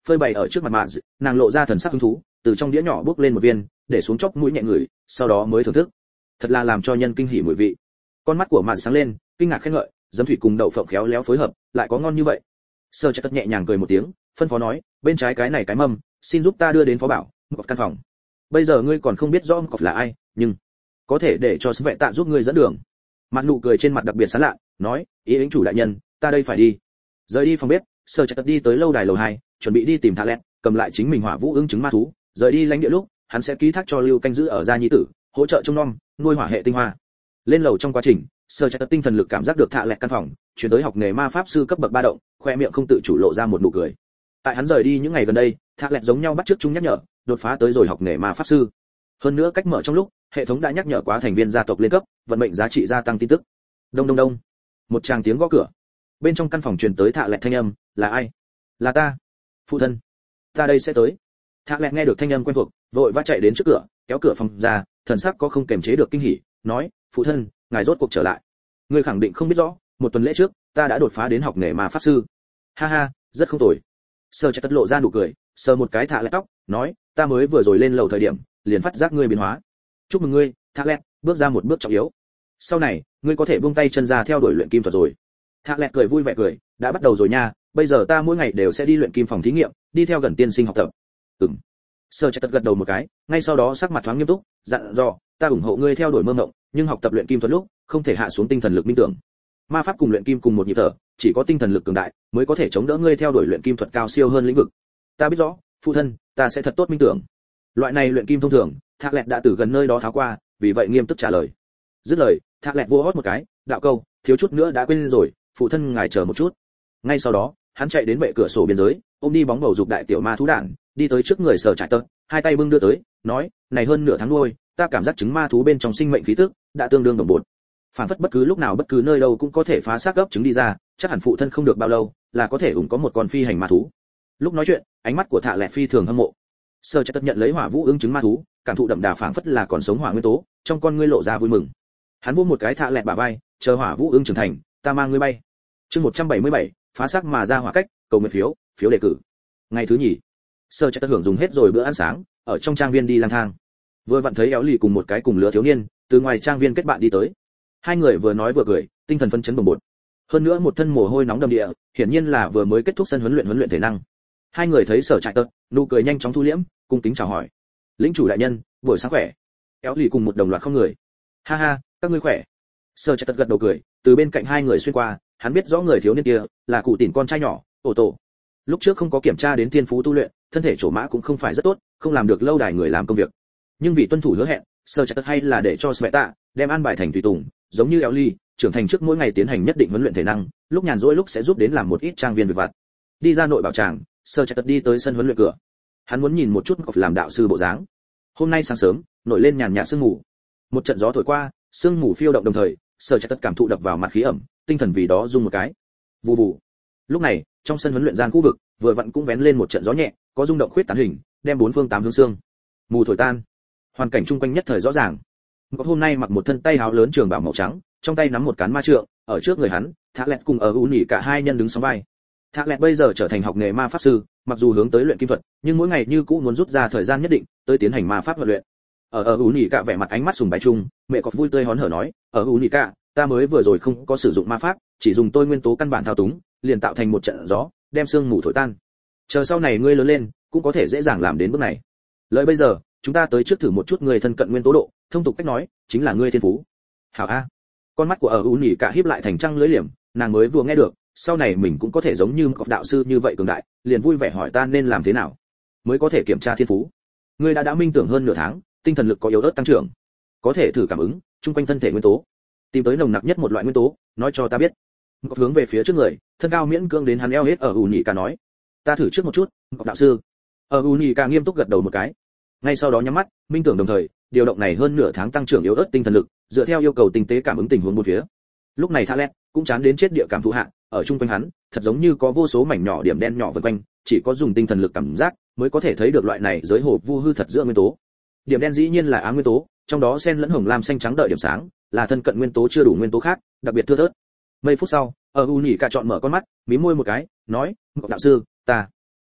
phơi bày ở trước mặt mạ, nàng lộ ra thần sắc hứng thú, từ trong đĩa nhỏ bước lên một viên, để xuống chóp mũi nhẹ ngửi, sau đó mới thưởng thức. Thật là làm cho nhân kinh hỉ mùi vị. Con mắt của mạ sáng lên, kinh ngạc khen ngợi, giấm thủy cùng đậu phộng khéo léo phối hợp, lại có ngon như vậy. Sơ Chất nhẹ nhàng cười một tiếng, phân phó nói, bên trái cái này cái mâm, xin giúp ta đưa đến phó bảo, một căn phòng. Bây giờ ngươi còn không biết rõ Mộc là ai, nhưng có thể để cho Vệ Tạ giúp ngươi dẫn đường. Mặt nụ cười trên mặt đặc biệt sán lạ, nói, ý ứng chủ đại nhân, ta đây phải đi. Rời đi phòng bếp, Sơ Chất đi tới lâu đài lầu hai, chuẩn bị đi tìm Thạ Lẹt, cầm lại chính mình hỏa vũ ưng trứng ma thú, rời đi lãnh địa lúc, hắn sẽ ký thác cho Lưu canh giữ ở gia nhi tử, hỗ trợ trông nom, nuôi hỏa hệ tinh hoa. Lên lầu trong quá trình, Sơ Chất tinh thần lực cảm giác được Thạ Lẹt căn phòng, chuyển tới học nghề ma pháp sư cấp bậc ba động, khoe miệng không tự chủ lộ ra một nụ cười. Tại hắn rời đi những ngày gần đây, Thạ Lẹt giống nhau bắt trước chúng nhắc nhở, đột phá tới rồi học nghề ma pháp sư. Hơn nữa cách mở trong lúc, hệ thống đã nhắc nhở quá thành viên gia tộc lên cấp, vận mệnh giá trị gia tăng tin tức. Đông đông đông. Một tràng tiếng gõ cửa. Bên trong căn phòng truyền tới Thạ Lẹt thanh âm, là ai? Là ta. Phụ thân. Ta đây sẽ tới. Thạ Lẹt nghe được thanh âm quen thuộc, vội vã chạy đến trước cửa, kéo cửa phòng ra, thần sắc có không kềm chế được kinh hỉ, nói, phụ thân, ngài rốt cuộc trở lại. Ngươi khẳng định không biết rõ, một tuần lễ trước, ta đã đột phá đến học nghề ma pháp sư. Ha ha, rất không tồi. Sơ Chất lộ ra nụ cười, sờ một cái Thạ Lẹt tóc, nói, ta mới vừa rồi lên lầu thời điểm, liền phát giác ngươi biến hóa. Chúc mừng ngươi, Thạ Lẹt, bước ra một bước trọng yếu. Sau này, ngươi có thể buông tay chân ra theo đuổi luyện kim thuật rồi. Thạ Lẹt cười vui vẻ cười, đã bắt đầu rồi nha, bây giờ ta mỗi ngày đều sẽ đi luyện kim phòng thí nghiệm, đi theo gần tiên sinh học tập. Ừm. Sơ Chất gật đầu một cái, ngay sau đó sắc mặt thoáng nghiêm túc, dặn dò, ta ủng hộ ngươi theo đuổi mơ mộng, nhưng học tập luyện kim thuật lúc, không thể hạ xuống tinh thần lực minh tưởng. Ma pháp cùng luyện kim cùng một nhịp thở, chỉ có tinh thần lực cường đại mới có thể chống đỡ ngươi theo đuổi luyện kim thuật cao siêu hơn lĩnh vực. Ta biết rõ, phụ thân, ta sẽ thật tốt minh tưởng. Loại này luyện kim thông thường, Thạ Lẹt đã từ gần nơi đó tháo qua, vì vậy nghiêm túc trả lời. Dứt lời, Thạ Lẹt vỗ hót một cái, đạo câu, thiếu chút nữa đã quên rồi, phụ thân ngài chờ một chút. Ngay sau đó, hắn chạy đến bệ cửa sổ biên giới, ôm đi bóng bầu dục đại tiểu ma thú đản, đi tới trước người Sở Trại Tơ, hai tay bưng đưa tới, nói, này hơn nửa tháng nuôi, ta cảm giác trứng ma thú bên trong sinh mệnh khí tức đã tương đương đồng bộ. Phản phất bất cứ lúc nào bất cứ nơi đâu cũng có thể phá xác gấp trứng đi ra, chắc hẳn phụ thân không được bao lâu, là có thể ủng có một con phi hành ma thú. Lúc nói chuyện, ánh mắt của Thạ Lẹt phi thường hâm mộ. Sơ Chất nhận lấy hỏa vũ ưng trứng ma thú, cảm thụ đậm đà phảng phất là còn sống hỏa nguyên tố, trong con ngươi lộ ra vui mừng. Hắn vỗ một cái Thạ Lẹt bả vai, chờ hỏa vũ ưng trưởng thành, ta mang ngươi bay. Chương một trăm bảy mươi bảy, phá xác mà ra hỏa cách, cầu nguyện phiếu, phiếu đề cử. Ngày thứ nhì, Sơ Chất hưởng dùng hết rồi bữa ăn sáng, ở trong trang viên đi lang thang. Vừa vặn thấy Éo Lì cùng một cái cùng lứa thiếu niên, từ ngoài trang viên kết bạn đi tới. Hai người vừa nói vừa cười, tinh thần phấn chấn bồng bột. Hơn nữa một thân mồ hôi nóng đầm địa, hiển nhiên là vừa mới kết thúc sân huấn luyện huấn luyện thể năng. Hai người thấy Sở Trại Tơ, nụ cười nhanh chóng thu liễm, cung kính chào hỏi. Lĩnh chủ đại nhân, buổi sáng khỏe. Éo Lì cùng một đồng loạt không người. Ha ha, các ngươi khỏe. Sở Trại Tơ gật đầu cười, từ bên cạnh hai người xuyên qua, hắn biết rõ người thiếu niên kia là cụ tỉn con trai nhỏ, Ổ Tổ. Lúc trước không có kiểm tra đến thiên phú tu luyện, thân thể trổ mã cũng không phải rất tốt, không làm được lâu đài người làm công việc. Nhưng vì tuân thủ hứa hẹn, Sở Trại Tơ hay là để cho Vệ Tạ đem an bài thành tùy tùng, giống như Éo Lì, trưởng thành trước mỗi ngày tiến hành nhất định huấn luyện thể năng, lúc nhàn rỗi lúc sẽ giúp đến làm một ít trang viên việc vặt. Đi ra nội bảo tràng, Sở Trại Tơ đi tới sân huấn luyện cửa. Hắn muốn nhìn một chút Ngọc làm đạo sư bộ dáng. Hôm nay sáng sớm, nổi lên nhàn nhạt sương mù. Một trận gió thổi qua, sương mù phiêu động đồng thời, Sở Trại Tơ cảm thụ đập vào mặt khí ẩm, tinh thần vì đó rung một cái. Vù vù. Lúc này, trong sân huấn luyện gian khu vực, vừa vặn cũng vén lên một trận gió nhẹ, có rung động khuyết tán hình, đem bốn phương tám hướng sương mù thổi tan. Hoàn cảnh chung quanh nhất thời rõ ràng. Ngọc hôm nay mặc một thân tay áo lớn trường bào màu trắng, trong tay nắm một cán ma trượng, ở trước người hắn, Thạ Lẹt cùng ở U Nhĩ cả hai nhân đứng song vai. Thạ Lẹt bây giờ trở thành học nghề ma pháp sư, mặc dù hướng tới luyện kim thuật, nhưng mỗi ngày như cũ muốn rút ra thời gian nhất định tới tiến hành ma pháp huấn luyện. Ở ở U Nhĩ cả vẻ mặt ánh mắt sùng bái chung, mẹ có vui tươi hón hở nói, ở U Nhĩ cả, ta mới vừa rồi không có sử dụng ma pháp, chỉ dùng tôi nguyên tố căn bản thao túng, liền tạo thành một trận gió, đem sương mù thổi tan. Chờ sau này ngươi lớn lên, cũng có thể dễ dàng làm đến bước này. Lợi bây giờ, chúng ta tới trước thử một chút người thân cận nguyên tố độ, thông tục cách nói, chính là ngươi thiên phú. Hảo a. Con mắt của ở U Nhĩ cả híp lại thành trăng lưỡi liềm, nàng mới vừa nghe được, sau này mình cũng có thể giống như một đạo sư như vậy cường đại, liền vui vẻ hỏi ta nên làm thế nào mới có thể kiểm tra thiên phú. Ngươi đã đã minh tưởng hơn nửa tháng, tinh thần lực có yếu ớt tăng trưởng, có thể thử cảm ứng chung quanh thân thể nguyên tố, tìm tới nồng nặc nhất một loại nguyên tố, nói cho ta biết. Ngọc hướng về phía trước người, thân cao miễn cưỡng đến hắn eo hết ở U Nhĩ cả nói, ta thử trước một chút, Ngọc đạo sư. Ở U Nhĩ cả nghiêm túc gật đầu một cái, ngay sau đó nhắm mắt, minh tưởng đồng thời, điều động này hơn nửa tháng tăng trưởng yếu ớt tinh thần lực, dựa theo yêu cầu tinh tế cảm ứng tình huống bốn phía. Lúc này Thạ Lẹt cũng chán đến chết địa cảm thụ hạ, ở chung quanh hắn, thật giống như có vô số mảnh nhỏ điểm đen nhỏ vần quanh, chỉ có dùng tinh thần lực cảm giác mới có thể thấy được loại này giới hồ vu hư thật giữa nguyên tố. Điểm đen dĩ nhiên là ám nguyên tố, trong đó xen lẫn hồng lam xanh trắng đợi điểm sáng, là thân cận nguyên tố chưa đủ nguyên tố khác, đặc biệt thưa thớt. Mấy phút sau, ở U Nhĩ cả chọn mở con mắt, mím môi một cái, nói, Ngọc đạo sư, ta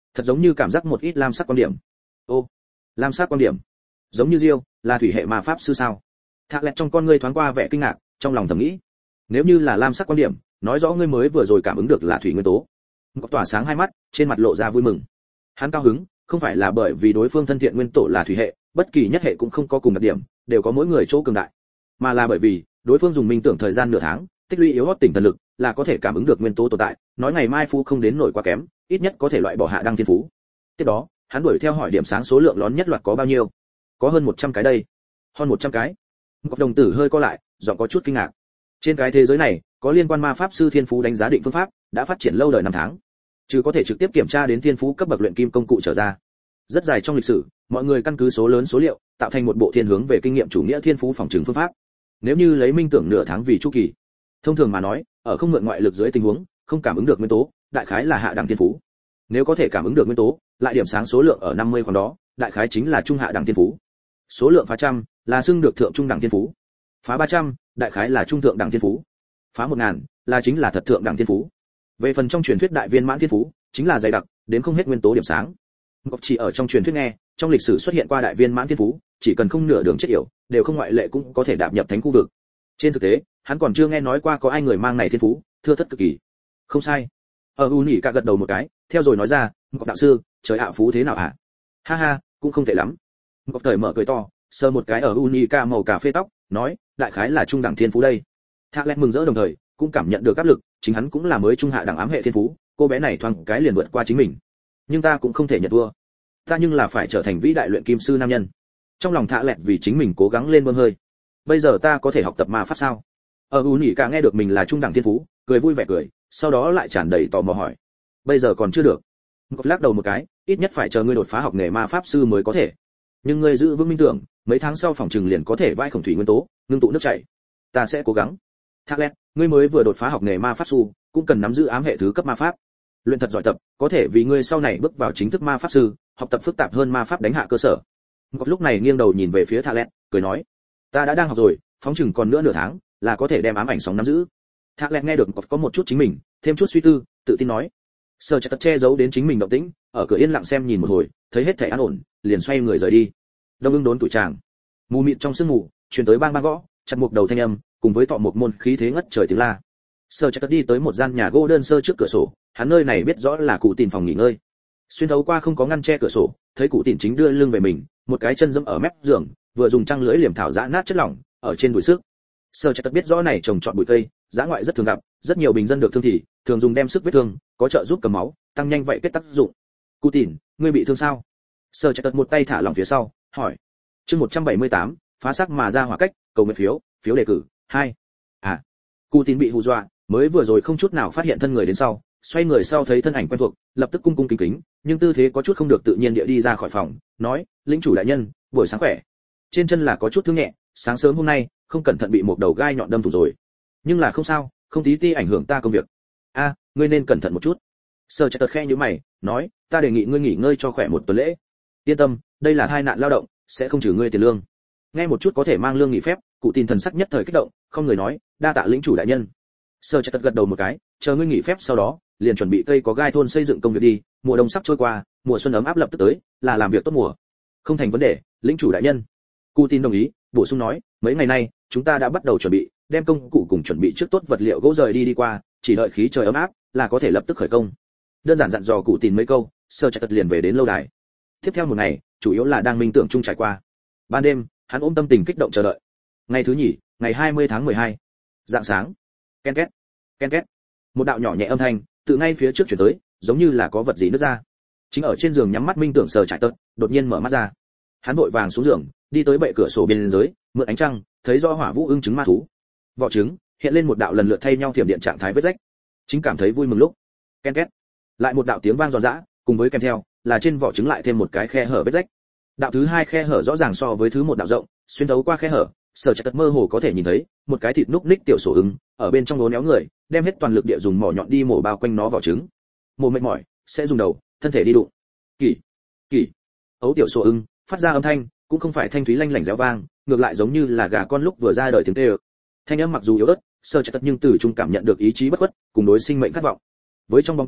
thật giống như cảm giác một ít lam sắc quan điểm. Ô, lam sắc quan điểm, giống như Diêu, là thủy hệ ma pháp sư sao? Thạ lẹt trong con ngươi thoáng qua vẻ kinh ngạc, trong lòng thầm nghĩ, nếu như là lam sắc quan điểm, nói rõ ngươi mới vừa rồi cảm ứng được là thủy nguyên tố. Ngọc tỏa sáng hai mắt, trên mặt lộ ra vui mừng. Hắn cao hứng, không phải là bởi vì đối phương thân thiện nguyên tổ là thủy hệ, bất kỳ nhất hệ cũng không có cùng đặc điểm, đều có mỗi người chỗ cường đại, mà là bởi vì đối phương dùng minh tưởng thời gian nửa tháng, tích lũy yếu hót tỉnh thần lực, là có thể cảm ứng được nguyên tố tồn tại, nói ngày mai phú không đến nổi quá kém, ít nhất có thể loại bỏ hạ đăng thiên phú. Tiếp đó, hắn đuổi theo hỏi điểm sáng số lượng lón nhất loạt có bao nhiêu. Có hơn một trăm cái đây. Hơn một trăm cái. Ngọc đồng tử hơi co lại, giọng có chút kinh ngạc. Trên cái thế giới này, có liên quan ma pháp sư thiên phú đánh giá định phương pháp, đã phát triển lâu đời năm tháng. Chứ có thể trực tiếp kiểm tra đến thiên phú cấp bậc luyện kim công cụ trở ra. Rất dài trong lịch sử, mọi người căn cứ số lớn số liệu, tạo thành một bộ thiên hướng về kinh nghiệm chủ nghĩa thiên phú phòng trừng phương pháp. Nếu như lấy minh tưởng nửa tháng vì chu kỳ, thông thường mà nói, ở không mượn ngoại lực dưới tình huống, không cảm ứng được nguyên tố, đại khái là hạ đẳng thiên phú. Nếu có thể cảm ứng được nguyên tố, lại điểm sáng số lượng ở năm mươi khoảng đó, đại khái chính là trung hạ đẳng thiên phú. Số lượng phá trăm là xưng được thượng trung đẳng thiên phú. Phá ba trăm, đại khái là trung thượng đẳng thiên phú. Phá một ngàn là chính là thật thượng đẳng thiên phú. Về phần trong truyền thuyết đại viên mãn thiên phú, chính là dày đặc, đến không hết nguyên tố điểm sáng. Ngọc chỉ ở trong truyền thuyết nghe, trong lịch sử xuất hiện qua đại viên mãn thiên phú, chỉ cần không nửa đường chết yểu, đều không ngoại lệ cũng có thể đạp nhập thánh khu vực. Trên thực tế, hắn còn chưa nghe nói qua có ai người mang này thiên phú, thưa thất cực kỳ. Không sai. Ở U Nhĩ Cả gật đầu một cái, theo rồi nói ra, Ngọc đạo sư, trời ạ phú thế nào hả? Ha ha, cũng không tệ lắm. Ngọc Thời mở cười to, sờ một cái ở U Nhĩ Cả màu cà phê tóc, nói, đại khái là trung đẳng thiên phú đây. Thạc Lẹt mừng rỡ đồng thời, cũng cảm nhận được áp lực, chính hắn cũng là mới trung hạ đẳng ám hệ thiên phú, cô bé này thoáng cái liền vượt qua chính mình. Nhưng ta cũng không thể nhận thua. Ta nhưng là phải trở thành vĩ đại luyện kim sư nam nhân. Trong lòng Thạc Lẹt vì chính mình cố gắng lên bơm hơi. Bây giờ ta có thể học tập ma pháp sao? Ở U Nhĩ Cả nghe được mình là trung đẳng thiên phú, cười vui vẻ cười, sau đó lại tràn đầy tò mò hỏi. Bây giờ còn chưa được. Ngọc lắc đầu một cái, ít nhất phải chờ ngươi đột phá học nghề ma pháp sư mới có thể. Nhưng ngươi giữ vững minh tưởng, mấy tháng sau phòng trừng liền có thể vai khổng thủy nguyên tố, ngưng tụ nước chảy. Ta sẽ cố gắng. Thạc Lẹt, ngươi mới vừa đột phá học nghề ma pháp sư, cũng cần nắm giữ ám hệ thứ cấp ma pháp. Luyện thật giỏi tập, có thể vì ngươi sau này bước vào chính thức ma pháp sư, học tập phức tạp hơn ma pháp đánh hạ cơ sở. Ngọc lúc này nghiêng đầu nhìn về phía Thạc Lẹt, cười nói, ta đã đang học rồi, phóng chừng còn nữa nửa tháng, là có thể đem ám ảnh sóng nắm giữ. Thạc Lẹt nghe được Ngọc có một chút chính mình, thêm chút suy tư, tự tin nói, Sở Trạch che giấu đến chính mình động tĩnh, ở cửa yên lặng xem nhìn một hồi, thấy hết thảy an ổn, liền xoay người rời đi. Đông ưng đốn tuổi tràng, mù mịt trong sương mù, truyền tới bang bang gõ, chặt mục đầu thanh âm, cùng với tọ một môn khí thế ngất trời tiếng la. Sở Trạch đi tới một gian nhà gỗ đơn sơ trước cửa sổ, hắn nơi này biết rõ là cụ Tìn phòng nghỉ ngơi. Xuyên thấu qua không có ngăn che cửa sổ, thấy cụ Tìn chính đưa lưng về mình, một cái chân dẫm ở mép giường, vừa dùng trăng lưỡi liềm thảo giã nát chất lỏng, ở trên bụi sức. Sở Trạch biết rõ này trồng trọt bụi cây, giã ngoại rất thường gặp, rất nhiều bình dân được thương thì thường dùng đem sức vết thương, có trợ giúp cầm máu, tăng nhanh vậy kết tác dụng. Cụ Tìn, ngươi bị thương sao? Sở Trạch một tay thả lỏng phía sau, hỏi. Chương một trăm bảy mươi tám, phá xác mà ra hỏa cách, cầu nguyện phiếu, phiếu đề cử, hai. À. Cụ Tìn bị hù dọa, mới vừa rồi không chút nào phát hiện thân người đến sau, xoay người sau thấy thân ảnh quen thuộc, lập tức cung cung kính kính, nhưng tư thế có chút không được tự nhiên địa đi ra khỏi phòng, nói, lĩnh chủ đại nhân, buổi sáng khỏe. Trên chân là có chút thương nhẹ, sáng sớm hôm nay, không cẩn thận bị một đầu gai nhọn đâm thủng rồi. Nhưng là không sao, không tí ti ảnh hưởng ta công việc. A, à, ngươi nên cẩn thận một chút. Sở Trạch tật khe như mày, nói, ta đề nghị ngươi nghỉ ngơi cho khỏe một tuần lễ. Yên tâm, đây là tai nạn lao động, sẽ không trừ ngươi tiền lương. Nghe một chút có thể mang lương nghỉ phép, cụ Tin thần sắc nhất thời kích động, không người nói, đa tạ lĩnh chủ đại nhân. Sở Trạch gật đầu một cái, chờ ngươi nghỉ phép sau đó, liền chuẩn bị cây có gai thôn xây dựng công việc đi, mùa đông sắp trôi qua, mùa xuân ấm áp lập tức tới, là làm việc tốt mùa. Không thành vấn đề, lĩnh chủ đại nhân. Cụ Tin đồng ý, bổ sung nói, mấy ngày nay, chúng ta đã bắt đầu chuẩn bị, đem công cụ cùng chuẩn bị trước tốt vật liệu gỗ rời đi đi qua, chỉ đợi khí trời ấm áp, là có thể lập tức khởi công. Đơn giản dặn dò cụ Tin mấy câu, Sở Trạch liền về đến lâu đài. Tiếp theo một ngày, chủ yếu là đang minh tưởng chung trải qua. Ban đêm, hắn ôm tâm tình kích động chờ đợi. Ngày thứ nhì, ngày hai mươi tháng mười hai. Rạng sáng. Ken két, ken két. Một đạo nhỏ nhẹ âm thanh từ ngay phía trước truyền tới, giống như là có vật gì nứt ra. Chính ở trên giường nhắm mắt minh tưởng Sở Trạch tật, đột nhiên mở mắt ra. Hắn vội vàng xuống giường, đi tới bệ cửa sổ bên dưới, mượn ánh trăng, thấy rõ hỏa vũ ưng trứng ma thú. Vỏ trứng hiện lên một đạo lần lượt thay nhau thiểm điện trạng thái vết rách. Chính cảm thấy vui mừng lúc, ken két, lại một đạo tiếng vang giòn giã, cùng với kèm theo là trên vỏ trứng lại thêm một cái khe hở vết rách. Đạo thứ hai khe hở rõ ràng so với thứ một đạo rộng, xuyên thấu qua khe hở, Sở Trạch mơ hồ có thể nhìn thấy một cái thịt núc ních tiểu sổ ứng ở bên trong đố néo người, đem hết toàn lực địa dùng mỏ nhọn đi mổ bao quanh nó vỏ trứng. Mổ mệt mỏi, sẽ dùng đầu, thân thể đi đụng. Kỳ, kỳ. Ấu tiểu sổ ứng phát ra âm thanh, cũng không phải thanh thúy lanh lảnh réo vang, ngược lại giống như là gà con lúc vừa ra đời tiếng kêu. Thanh âm mặc dù yếu ớt, Sở Trạch nhưng từ trung cảm nhận được ý chí bất khuất, cùng đối sinh mệnh khát vọng. Với trong bóng tối,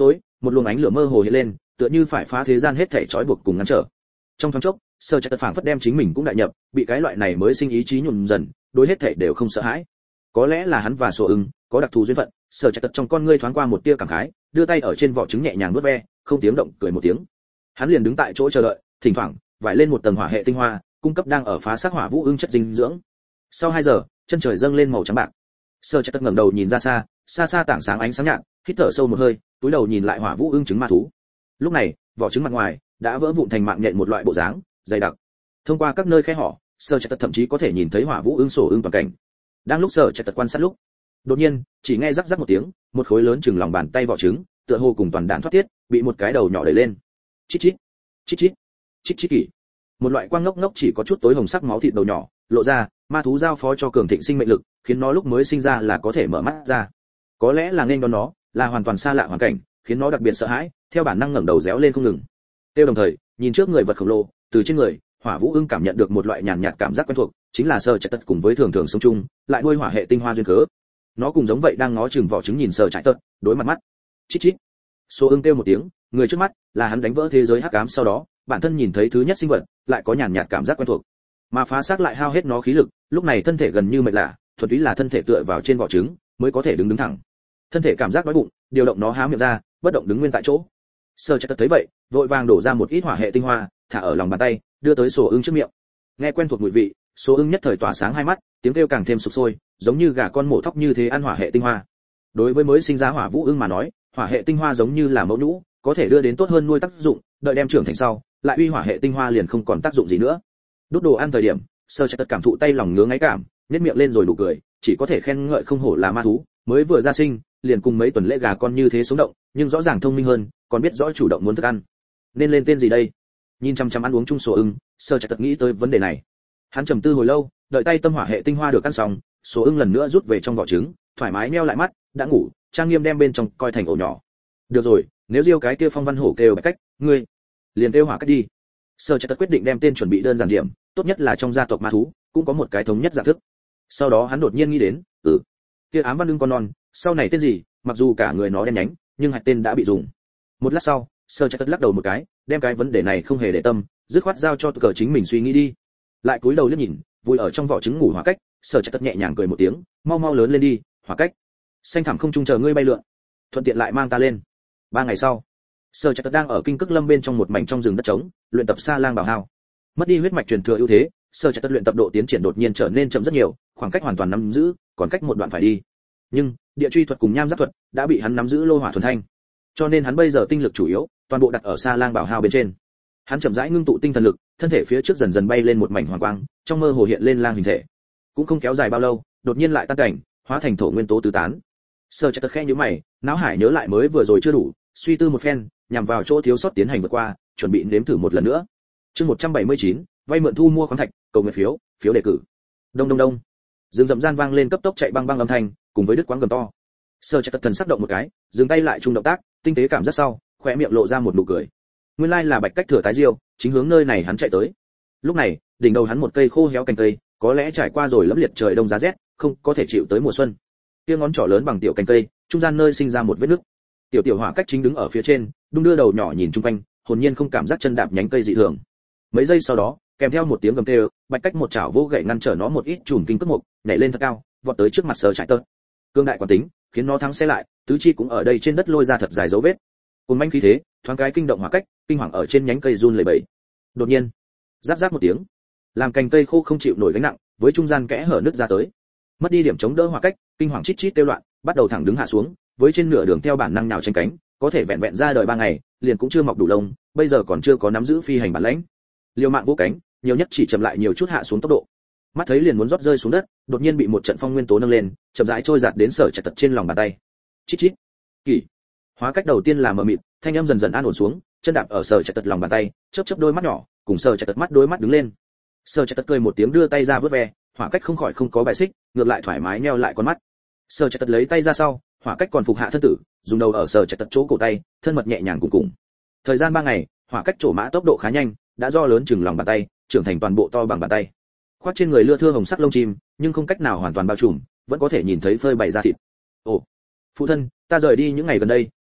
một luồng ánh lửa mơ hồ hiện lên, tựa như phải phá thế gian hết thảy trói buộc cùng ngăn trở. Trong thoáng chốc, Sở Trạch Tật phảng phất đem chính mình cũng đại nhập, bị cái loại này mới sinh ý chí nhuần dần, đối hết thảy đều không sợ hãi. Có lẽ là hắn và Sổ Ưng có đặc thù duyên phận, Sở Trạch Tật trong con ngươi thoáng qua một tia cảm khái, đưa tay ở trên vỏ trứng nhẹ nhàng vuốt ve, không tiếng động cười một tiếng. Hắn liền đứng tại chỗ chờ đợi, thỉnh thoảng vải lên một tầng hỏa hệ tinh hoa, cung cấp đang ở phá xác hỏa vũ ưng chất dinh dưỡng. Sau hai giờ, chân trời dâng lên màu trắng bạc. Sở Trạch Tật ngẩng đầu nhìn ra xa, xa xa tảng sáng ánh sáng nhạt, hít thở sâu một hơi, túi đầu nhìn lại hỏa vũ ưng trứng ma thú. Lúc này, vỏ trứng mặt ngoài đã vỡ vụn thành mạng nhện một loại bộ dáng, dày đặc. Thông qua các nơi khe hở, Sở Trạch Tật thậm chí có thể nhìn thấy hỏa vũ ưng sổ ưng toàn cảnh. Đang lúc Sở Trạch Tật quan sát lúc, đột nhiên, chỉ nghe rắc rắc một tiếng, một khối lớn chừng lòng bàn tay vỏ trứng, tựa hồ cùng toàn đạn thoát tiết, bị một cái đầu nhỏ đẩy lên. Chít chít, chít chít, chít chít kỳ. Một loại quang ngốc ngốc chỉ có chút tối hồng sắc máu thịt đầu nhỏ, lộ ra, ma thú giao phó cho cường thịnh sinh mệnh lực, khiến nó lúc mới sinh ra là có thể mở mắt ra. Có lẽ là nên đón nó, là hoàn toàn xa lạ hoàn cảnh, khiến nó đặc biệt sợ hãi, theo bản năng ngẩng đầu réo lên không ngừng. Tiêu đồng thời, nhìn trước người vật khổng lồ, từ trên người, hỏa vũ ưng cảm nhận được một loại nhàn nhạt cảm giác quen thuộc, chính là Sở Trạch Tật cùng với thường thường sống chung, lại nuôi hỏa hệ tinh hoa duyên cớ. Nó cùng giống vậy đang ngó chừng vỏ trứng nhìn Sở Trạch Tật, đối mặt mắt. Chít chít. Số ưng kêu một tiếng, người trước mắt là hắn đánh vỡ thế giới hắc ám sau đó, bản thân nhìn thấy thứ nhất sinh vật, lại có nhàn nhạt cảm giác quen thuộc. Mà phá xác lại hao hết nó khí lực, lúc này thân thể gần như mệt lạ, thuần túy là thân thể tựa vào trên vỏ trứng, mới có thể đứng đứng thẳng. Thân thể cảm giác đói bụng, điều động nó há miệng ra, bất động đứng nguyên tại chỗ. Sở Trạch Tật thấy vậy, vội vàng đổ ra một ít hỏa hệ tinh hoa, thả ở lòng bàn tay, đưa tới sổ ưng trước miệng. Nghe quen thuộc mùi vị, số ưng nhất thời tỏa sáng hai mắt, tiếng kêu càng thêm sục sôi, giống như gà con mổ thóc như thế ăn hỏa hệ tinh hoa. Đối với mới sinh ra hỏa vũ ưng mà nói, hỏa hệ tinh hoa giống như là mẫu nhũ, có thể đưa đến tốt hơn nuôi tác dụng, đợi đem trưởng thành sau, lại uy hỏa hệ tinh hoa liền không còn tác dụng gì nữa. Đút đồ ăn thời điểm, Sở Trạch Tật cảm thụ tay lòng ngứa ngáy cảm, nhếch miệng lên rồi đủ cười, chỉ có thể khen ngợi không hổ là ma thú, mới vừa ra sinh, liền cùng mấy tuần lễ gà con như thế sống động, nhưng rõ ràng thông minh hơn, còn biết rõ chủ động muốn thức ăn. Nên lên tên gì đây? Nhìn chăm chăm ăn uống chung sổ ưng, Sở Trạch Tật nghĩ tới vấn đề này. Hắn trầm tư hồi lâu, đợi tay tâm hỏa hệ tinh hoa được ăn xong, sổ ưng lần nữa rút về trong vỏ trứng, thoải mái nheo lại mắt, đã ngủ, trang nghiêm đem bên trong coi thành ổ nhỏ. Được rồi, nếu Diêu cái kia phong văn hổ kêu Bạch Cách, ngươi liền kêu Hỏa Cách đi. Sở Trạch Tật quyết định đem tên chuẩn bị đơn giản điểm, tốt nhất là trong gia tộc ma thú, cũng có một cái thống nhất dạng thức. Sau đó hắn đột nhiên nghĩ đến, ừ, kia ám văn ưng con non, sau này tên gì, mặc dù cả người nó đen nhánh, nhưng hạch tên đã bị dùng. Một lát sau, Sở Trạch Tật lắc đầu một cái, đem cái vấn đề này không hề để tâm, dứt khoát giao cho cờ chính mình suy nghĩ đi. Lại cúi đầu liếc nhìn, vui ở trong vỏ trứng ngủ Hỏa Cách, Sở Trạch Tật nhẹ nhàng cười một tiếng, mau mau lớn lên đi, Hỏa Cách. Xanh thẳm không trung chờ ngươi bay lượn, thuận tiện lại mang ta lên. Ba ngày sau, Sở Trạch Tật đang ở kinh cức lâm bên trong một mảnh trong rừng đất trống, luyện tập sa lang bảo hao. Mất đi huyết mạch truyền thừa ưu thế, Sở Trạch Tật luyện tập độ tiến triển đột nhiên trở nên chậm rất nhiều, khoảng cách hoàn toàn nắm giữ, còn cách một đoạn phải đi. Nhưng địa truy thuật cùng nham giáp thuật đã bị hắn nắm giữ lô hỏa thuần thanh, cho nên hắn bây giờ tinh lực chủ yếu toàn bộ đặt ở sa lang bảo hao bên trên. Hắn chậm rãi ngưng tụ tinh thần lực, thân thể phía trước dần dần bay lên một mảnh hoàng quang, trong mơ hồ hiện lên lang hình thể. Cũng không kéo dài bao lâu, đột nhiên lại tan cảnh, hóa thành thổ nguyên tố tứ tán. Sở Trạch Tật khẽ nhíu mày, não hải nhớ lại mới vừa rồi chưa đủ, suy tư một phen, nhằm vào chỗ thiếu sót tiến hành vượt qua, chuẩn bị nếm thử một lần nữa. Chương một trăm bảy mươi chín, vay mượn thu mua khoáng thạch, cầu nguyện phiếu, phiếu đề cử. Đông đông đông. Rừng rậm gian vang lên cấp tốc chạy băng băng âm thanh, cùng với đứt quãng gầm to. Sở Trạch Tật thần sắc động một cái, dừng tay lại trung động tác, tinh tế cảm giác sau, khóe miệng lộ ra một nụ cười. Nguyên lai là Bạch Cách thừa tái diêu, chính hướng nơi này hắn chạy tới. Lúc này, đỉnh đầu hắn một cây khô héo cành cây, có lẽ trải qua rồi lẫm liệt trời đông giá rét, không có thể chịu tới mùa xuân. Kia ngón trỏ lớn bằng tiểu cành cây, trung gian nơi sinh ra một vết nứt. Tiểu tiểu Hỏa Cách chính đứng ở phía trên, đung đưa đầu nhỏ nhìn chung quanh, hồn nhiên không cảm giác chân đạp nhánh cây dị thường. Mấy giây sau đó, kèm theo một tiếng gầm kêu, Bạch Cách một chảo vô gậy ngăn trở nó một ít chùm kinh cước mục, nhảy lên thật cao, vọt tới trước mặt Sở Trạch Tật. Cương đại quán tính, khiến nó thắng xe lại, tứ chi cũng ở đây trên đất lôi ra thật dài dấu vết. Cùng manh khí thế, thoáng cái kinh động Hỏa Cách, kinh hoàng ở trên nhánh cây run lẩy bẩy. Đột nhiên, rát rát một tiếng, làm cành cây khô không chịu nổi gánh nặng, với trung gian kẽ hở nứt ra tới. Mất đi điểm chống đỡ Hỏa Cách, kinh hoàng chít chít kêu loạn, bắt đầu thẳng đứng hạ xuống, với trên nửa đường theo bản năng nào tranh cánh, có thể vẹn vẹn ra đời ba ngày, liền cũng chưa mọc đủ lông, bây giờ còn chưa có nắm giữ phi hành bản lĩnh. Liều mạng vỗ cánh, nhiều nhất chỉ chậm lại nhiều chút hạ xuống tốc độ. Mắt thấy liền muốn rót rơi xuống đất, đột nhiên bị một trận phong nguyên tố nâng lên, chậm rãi trôi giạt đến Sở Trạch Tật trên lòng bàn tay. Chít chít. Kỳ. Hóa Cách đầu tiên là mờ mịt, thanh âm dần dần an ổn xuống, chân đạp ở Sở Trạch Tật lòng bàn tay, chớp chớp đôi mắt nhỏ, cùng Sở Trạch Tật mắt đối mắt đứng lên. Sở Trạch Tật cười một tiếng đưa tay ra vớt ve, Hỏa Cách không khỏi không có bài xích, ngược lại thoải mái nheo lại con mắt. Sở Trạch Tật lấy tay ra sau, Hỏa Cách còn phục hạ thân tử, dùng đầu ở Sở Trạch Tật chỗ cổ tay, thân mật nhẹ nhàng cùng cùng. Thời gian ba ngày, Hỏa Cách trổ mã tốc độ khá nhanh, đã do lớn chừng lòng bàn tay, trưởng thành toàn bộ to bằng bàn tay. Khoác trên người lưa thưa hồng sắc lông chim, nhưng không cách nào hoàn toàn bao trùm, vẫn có thể nhìn thấy phơi bày ra thịt. Ồ, phụ thân, ta rời đi những ngày gần đây,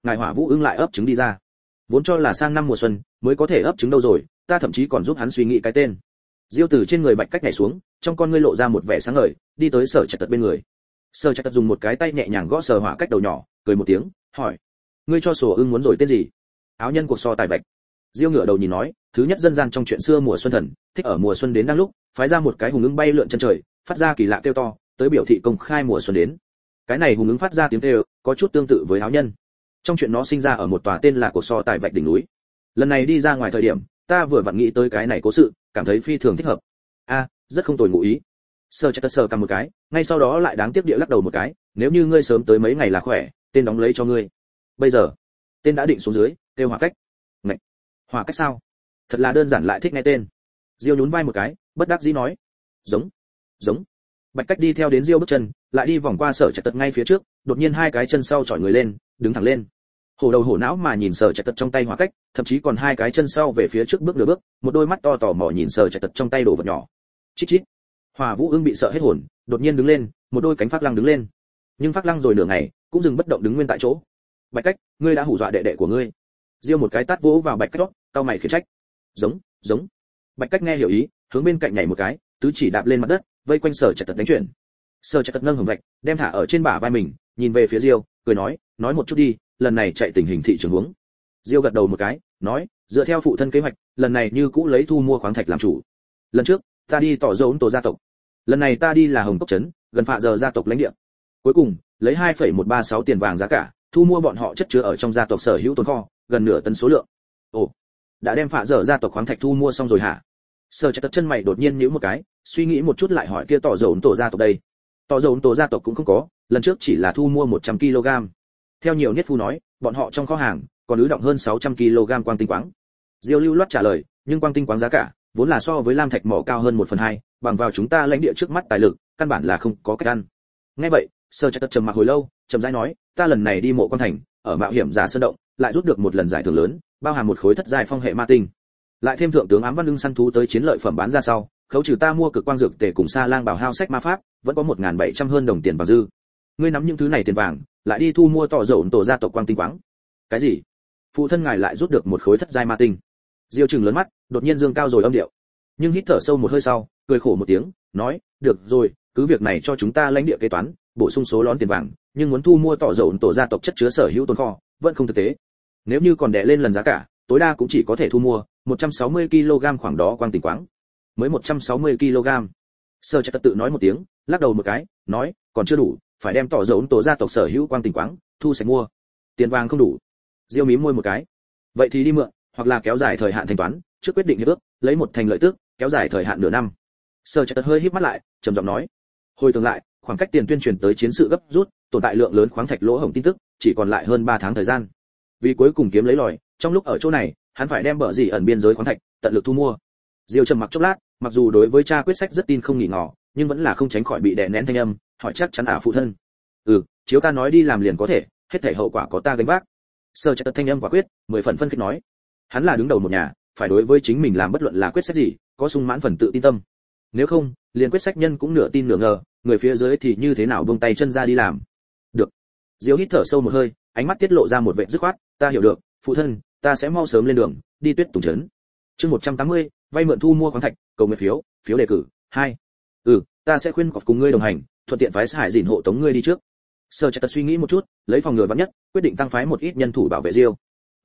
ngài Hỏa Vũ Ưng lại ấp trứng đi ra. Vốn cho là sang năm mùa xuân mới có thể ấp trứng đâu rồi, ta thậm chí còn giúp hắn suy nghĩ cái tên. Diêu từ trên người Bạch Cách nhảy xuống, trong con ngươi lộ ra một vẻ sáng ngời, đi tới Sở Trạch Tật bên người. Sở Trạch Tật dùng một cái tay nhẹ nhàng gõ sờ Hỏa Cách đầu nhỏ, cười một tiếng, hỏi: "Ngươi cho Sổ Ưng muốn rồi tên gì?" Áo nhân cuộc so tài vạch. Diêu ngửa đầu nhìn nói: "Thứ nhất dân gian trong chuyện xưa mùa xuân thần, thích ở mùa xuân đến đang lúc, phái ra một cái hùng ưng bay lượn chân trời, phát ra kỳ lạ kêu to, tới biểu thị công khai mùa xuân đến." Cái này hùng ưng phát ra tiếng kêu, có chút tương tự với áo nhân. Trong chuyện nó sinh ra ở một tòa tên là cuộc so tài vạch đỉnh núi. Lần này đi ra ngoài thời điểm, ta vừa vặn nghĩ tới cái này cố sự, cảm thấy phi thường thích hợp. A, rất không tồi ngụ ý. Sơ Trạch Tật sờ cầm một cái, ngay sau đó lại đáng tiếc địa lắc đầu một cái, nếu như ngươi sớm tới mấy ngày là khỏe, tên đóng lấy cho ngươi. Bây giờ, tên đã định xuống dưới, kêu Hỏa Cách. Ngậy, Hỏa Cách sao? Thật là đơn giản lại thích nghe tên. Diêu nhún vai một cái, bất đắc dĩ nói: "Giống, giống." Bạch Cách đi theo đến Diêu bước chân, lại đi vòng qua Sở Trạch Tật ngay phía trước, đột nhiên hai cái chân sau chọi người lên, đứng thẳng lên. Hổ đầu hổ não mà nhìn Sở Trạch Tật trong tay Hỏa Cách, thậm chí còn hai cái chân sau về phía trước bước nửa bước, một đôi mắt to tò mò nhìn Sở Trạch Tật trong tay đồ vật nhỏ. Chít chít. Hỏa Vũ Ưng bị sợ hết hồn, đột nhiên đứng lên, một đôi cánh phát lăng đứng lên. Nhưng phát lăng rồi nửa ngày, cũng dừng bất động đứng nguyên tại chỗ. Bạch Cách, ngươi đã hù dọa đệ đệ của ngươi. Diêu một cái tát vỗ vào Bạch Cách đó, cau mày khiển trách. Giống, giống. Bạch Cách nghe hiểu ý, hướng bên cạnh nhảy một cái, tứ chỉ đạp lên mặt đất, vây quanh Sở Trạch Tật đánh chuyển. Sở Trạch Tật nâng hồng vạch, đem thả ở trên bả vai mình, nhìn về phía Diêu, cười nói, nói một chút đi, lần này chạy tình hình thị trường huống. Diêu gật đầu một cái, nói, dựa theo phụ thân kế hoạch, lần này như cũ lấy thu mua khoáng thạch làm chủ. Lần trước, ta đi tỏ dấu tổ gia tộc. Lần này ta đi là Hồng Cốc trấn, gần Phạ Giờ gia tộc lãnh địa. Cuối cùng, lấy hai phẩy một ba sáu tiền vàng giá cả, thu mua bọn họ chất chứa ở trong gia tộc sở hữu tồn kho, gần nửa tấn số lượng. Ồ, đã đem Phạ Giờ gia tộc khoáng thạch thu mua xong rồi hả? Sở Trạch Tật chân mày đột nhiên nhíu một cái, suy nghĩ một chút lại hỏi kia tỏ dấu tổ gia tộc đây. Tỏ dấu tổ gia tộc cũng không có, lần trước chỉ là thu mua một trăm ki lô gam. Theo nhiều nhất phu nói, bọn họ trong kho hàng còn ứ động hơn sáu trăm ki lô gam quang tinh quáng. Diêu lưu loát trả lời, nhưng quang tinh quáng giá cả vốn là so với lam thạch mỏ cao hơn một phần hai, bằng vào chúng ta lãnh địa trước mắt tài lực, căn bản là không có cách ăn. Nghe vậy, Sở Trạch Tật trầm mặc hồi lâu, chậm rãi nói, ta lần này đi mộ quan thành, ở mạo hiểm giả sơn động, lại rút được một lần giải thưởng lớn, bao hàm một khối thất giai phong hệ ma tinh. Lại thêm thượng tướng ám văn lưng săn thú tới chiến lợi phẩm bán ra sau, khấu trừ ta mua cực quang dược tề cùng sa lang bảo hao sách ma pháp, vẫn có một nghìn bảy trăm hơn đồng tiền vàng dư. Ngươi nắm những thứ này tiền vàng, lại đi thu mua tỏ dầu tổ gia tộc quang tinh quáng. Cái gì? Phụ thân ngài lại rút được một khối thất giai ma tinh. Diêu trừng lớn mắt, đột nhiên dương cao rồi âm điệu. Nhưng hít thở sâu một hơi sau, cười khổ một tiếng, nói, được rồi, cứ việc này cho chúng ta lãnh địa kế toán, bổ sung số lón tiền vàng, nhưng muốn thu mua tỏ dầu tổ gia tộc chất chứa sở hữu tồn kho, vẫn không thực tế. Nếu như còn đè lên lần giá cả, tối đa cũng chỉ có thể thu mua một trăm sáu mươi ki lô gam khoảng đó quang tinh quáng. Mới một trăm sáu mươi ki lô gam. Sở Trạch Tật tự nói một tiếng, lắc đầu một cái, nói, còn chưa đủ, phải đem tỏ dầu tổ gia tộc sở hữu quang tinh quáng thu sạch mua. Tiền vàng không đủ. Diêu mím môi một cái. Vậy thì đi mượn, hoặc là kéo dài thời hạn thanh toán, trước quyết định hiệp ước, lấy một thành lợi tức, kéo dài thời hạn nửa năm. Sở Trạch Tật hơi híp mắt lại, trầm giọng nói, hồi tưởng lại, khoảng cách tiền tuyên truyền tới chiến sự gấp rút, tồn tại lượng lớn khoáng thạch lỗ hổng tin tức, chỉ còn lại hơn ba tháng thời gian. Vì cuối cùng kiếm lấy lòi, trong lúc ở chỗ này, hắn phải đem bờ gì ẩn biên giới khoáng thạch, tận lực thu mua. Diêu trầm mặc chốc lát, mặc dù đối với cha quyết sách rất tin không nghỉ ngỏ, nhưng vẫn là không tránh khỏi bị đè nén thanh âm, hỏi chắc chắn à phụ thân. Ừ, chiếu ta nói đi làm liền có thể, hết thảy hậu quả có ta gánh vác. Sở Trạch Tật thanh âm quả quyết, mười phần phân khích nói. Hắn là đứng đầu một nhà, phải đối với chính mình làm bất luận là quyết sách gì, có sung mãn phần tự tin tâm. Nếu không, liền quyết sách nhân cũng nửa tin nửa ngờ, người phía dưới thì như thế nào buông tay chân ra đi làm. Được. Diêu hít thở sâu một hơi, ánh mắt tiết lộ ra một vẻ dứt khoát, ta hiểu được, phụ thân, ta sẽ mau sớm lên đường, đi Tuyết Tùng trấn. Chương một trăm tám mươi, vay mượn thu mua khoáng thạch, cầu nguyện phiếu, phiếu đề cử, hai. Ừ, ta sẽ khuyên cọc cùng ngươi đồng hành, thuận tiện phái Hải Dĩn hộ tống ngươi đi trước. Sở Trạch Tật suy nghĩ một chút, lấy phòng ngừa vạn nhất, quyết định tăng phái một ít nhân thủ bảo vệ Diêu.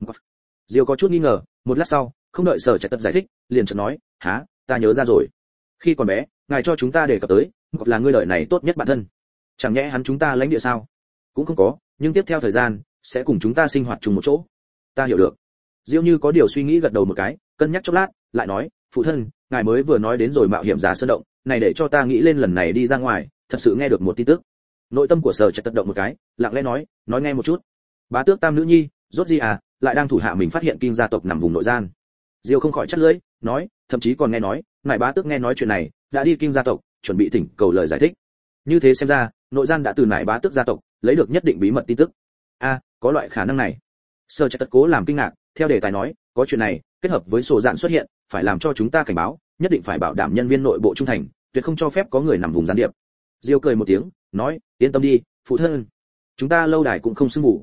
Diêu có chút nghi ngờ, một lát sau, không đợi Sở Trạch Tật giải thích, liền chợt nói, há, ta nhớ ra rồi. Khi còn bé, ngài cho chúng ta đề cập tới, Ngọc là ngươi đời này tốt nhất bạn thân. Chẳng nhẽ hắn chúng ta lãnh địa sao? Cũng không có, nhưng tiếp theo thời gian sẽ cùng chúng ta sinh hoạt chung một chỗ. Ta hiểu được. Diêu như có điều suy nghĩ gật đầu một cái, cân nhắc chốc lát, lại nói, phụ thân, ngài mới vừa nói đến rồi mạo hiểm giả sơn động, này để cho ta nghĩ lên lần này đi ra ngoài, thật sự nghe được một tin tức. Nội tâm của Sở Trạch Tật động một cái, lặng lẽ nói, nói nghe một chút. Bá tước tam nữ nhi, rốt gì à, lại đang thủ hạ mình phát hiện kinh gia tộc nằm vùng nội gian. Diêu không khỏi chắt lưỡi, nói, thậm chí còn nghe nói, ngài bá tước nghe nói chuyện này, đã đi kinh gia tộc, chuẩn bị thỉnh cầu lời giải thích. Như thế xem ra, nội gian đã từ nải bá tước gia tộc lấy được nhất định bí mật tin tức. A, à, có loại khả năng này. Sở Trạch Tật cố làm kinh ngạc, theo đề tài nói, có chuyện này, kết hợp với sổ dạn xuất hiện, phải làm cho chúng ta cảnh báo, nhất định phải bảo đảm nhân viên nội bộ trung thành, tuyệt không cho phép có người nằm vùng gián điệp. Diêu cười một tiếng, nói, yên tâm đi, phụ thân, chúng ta lâu đài cũng không xưng ngủ.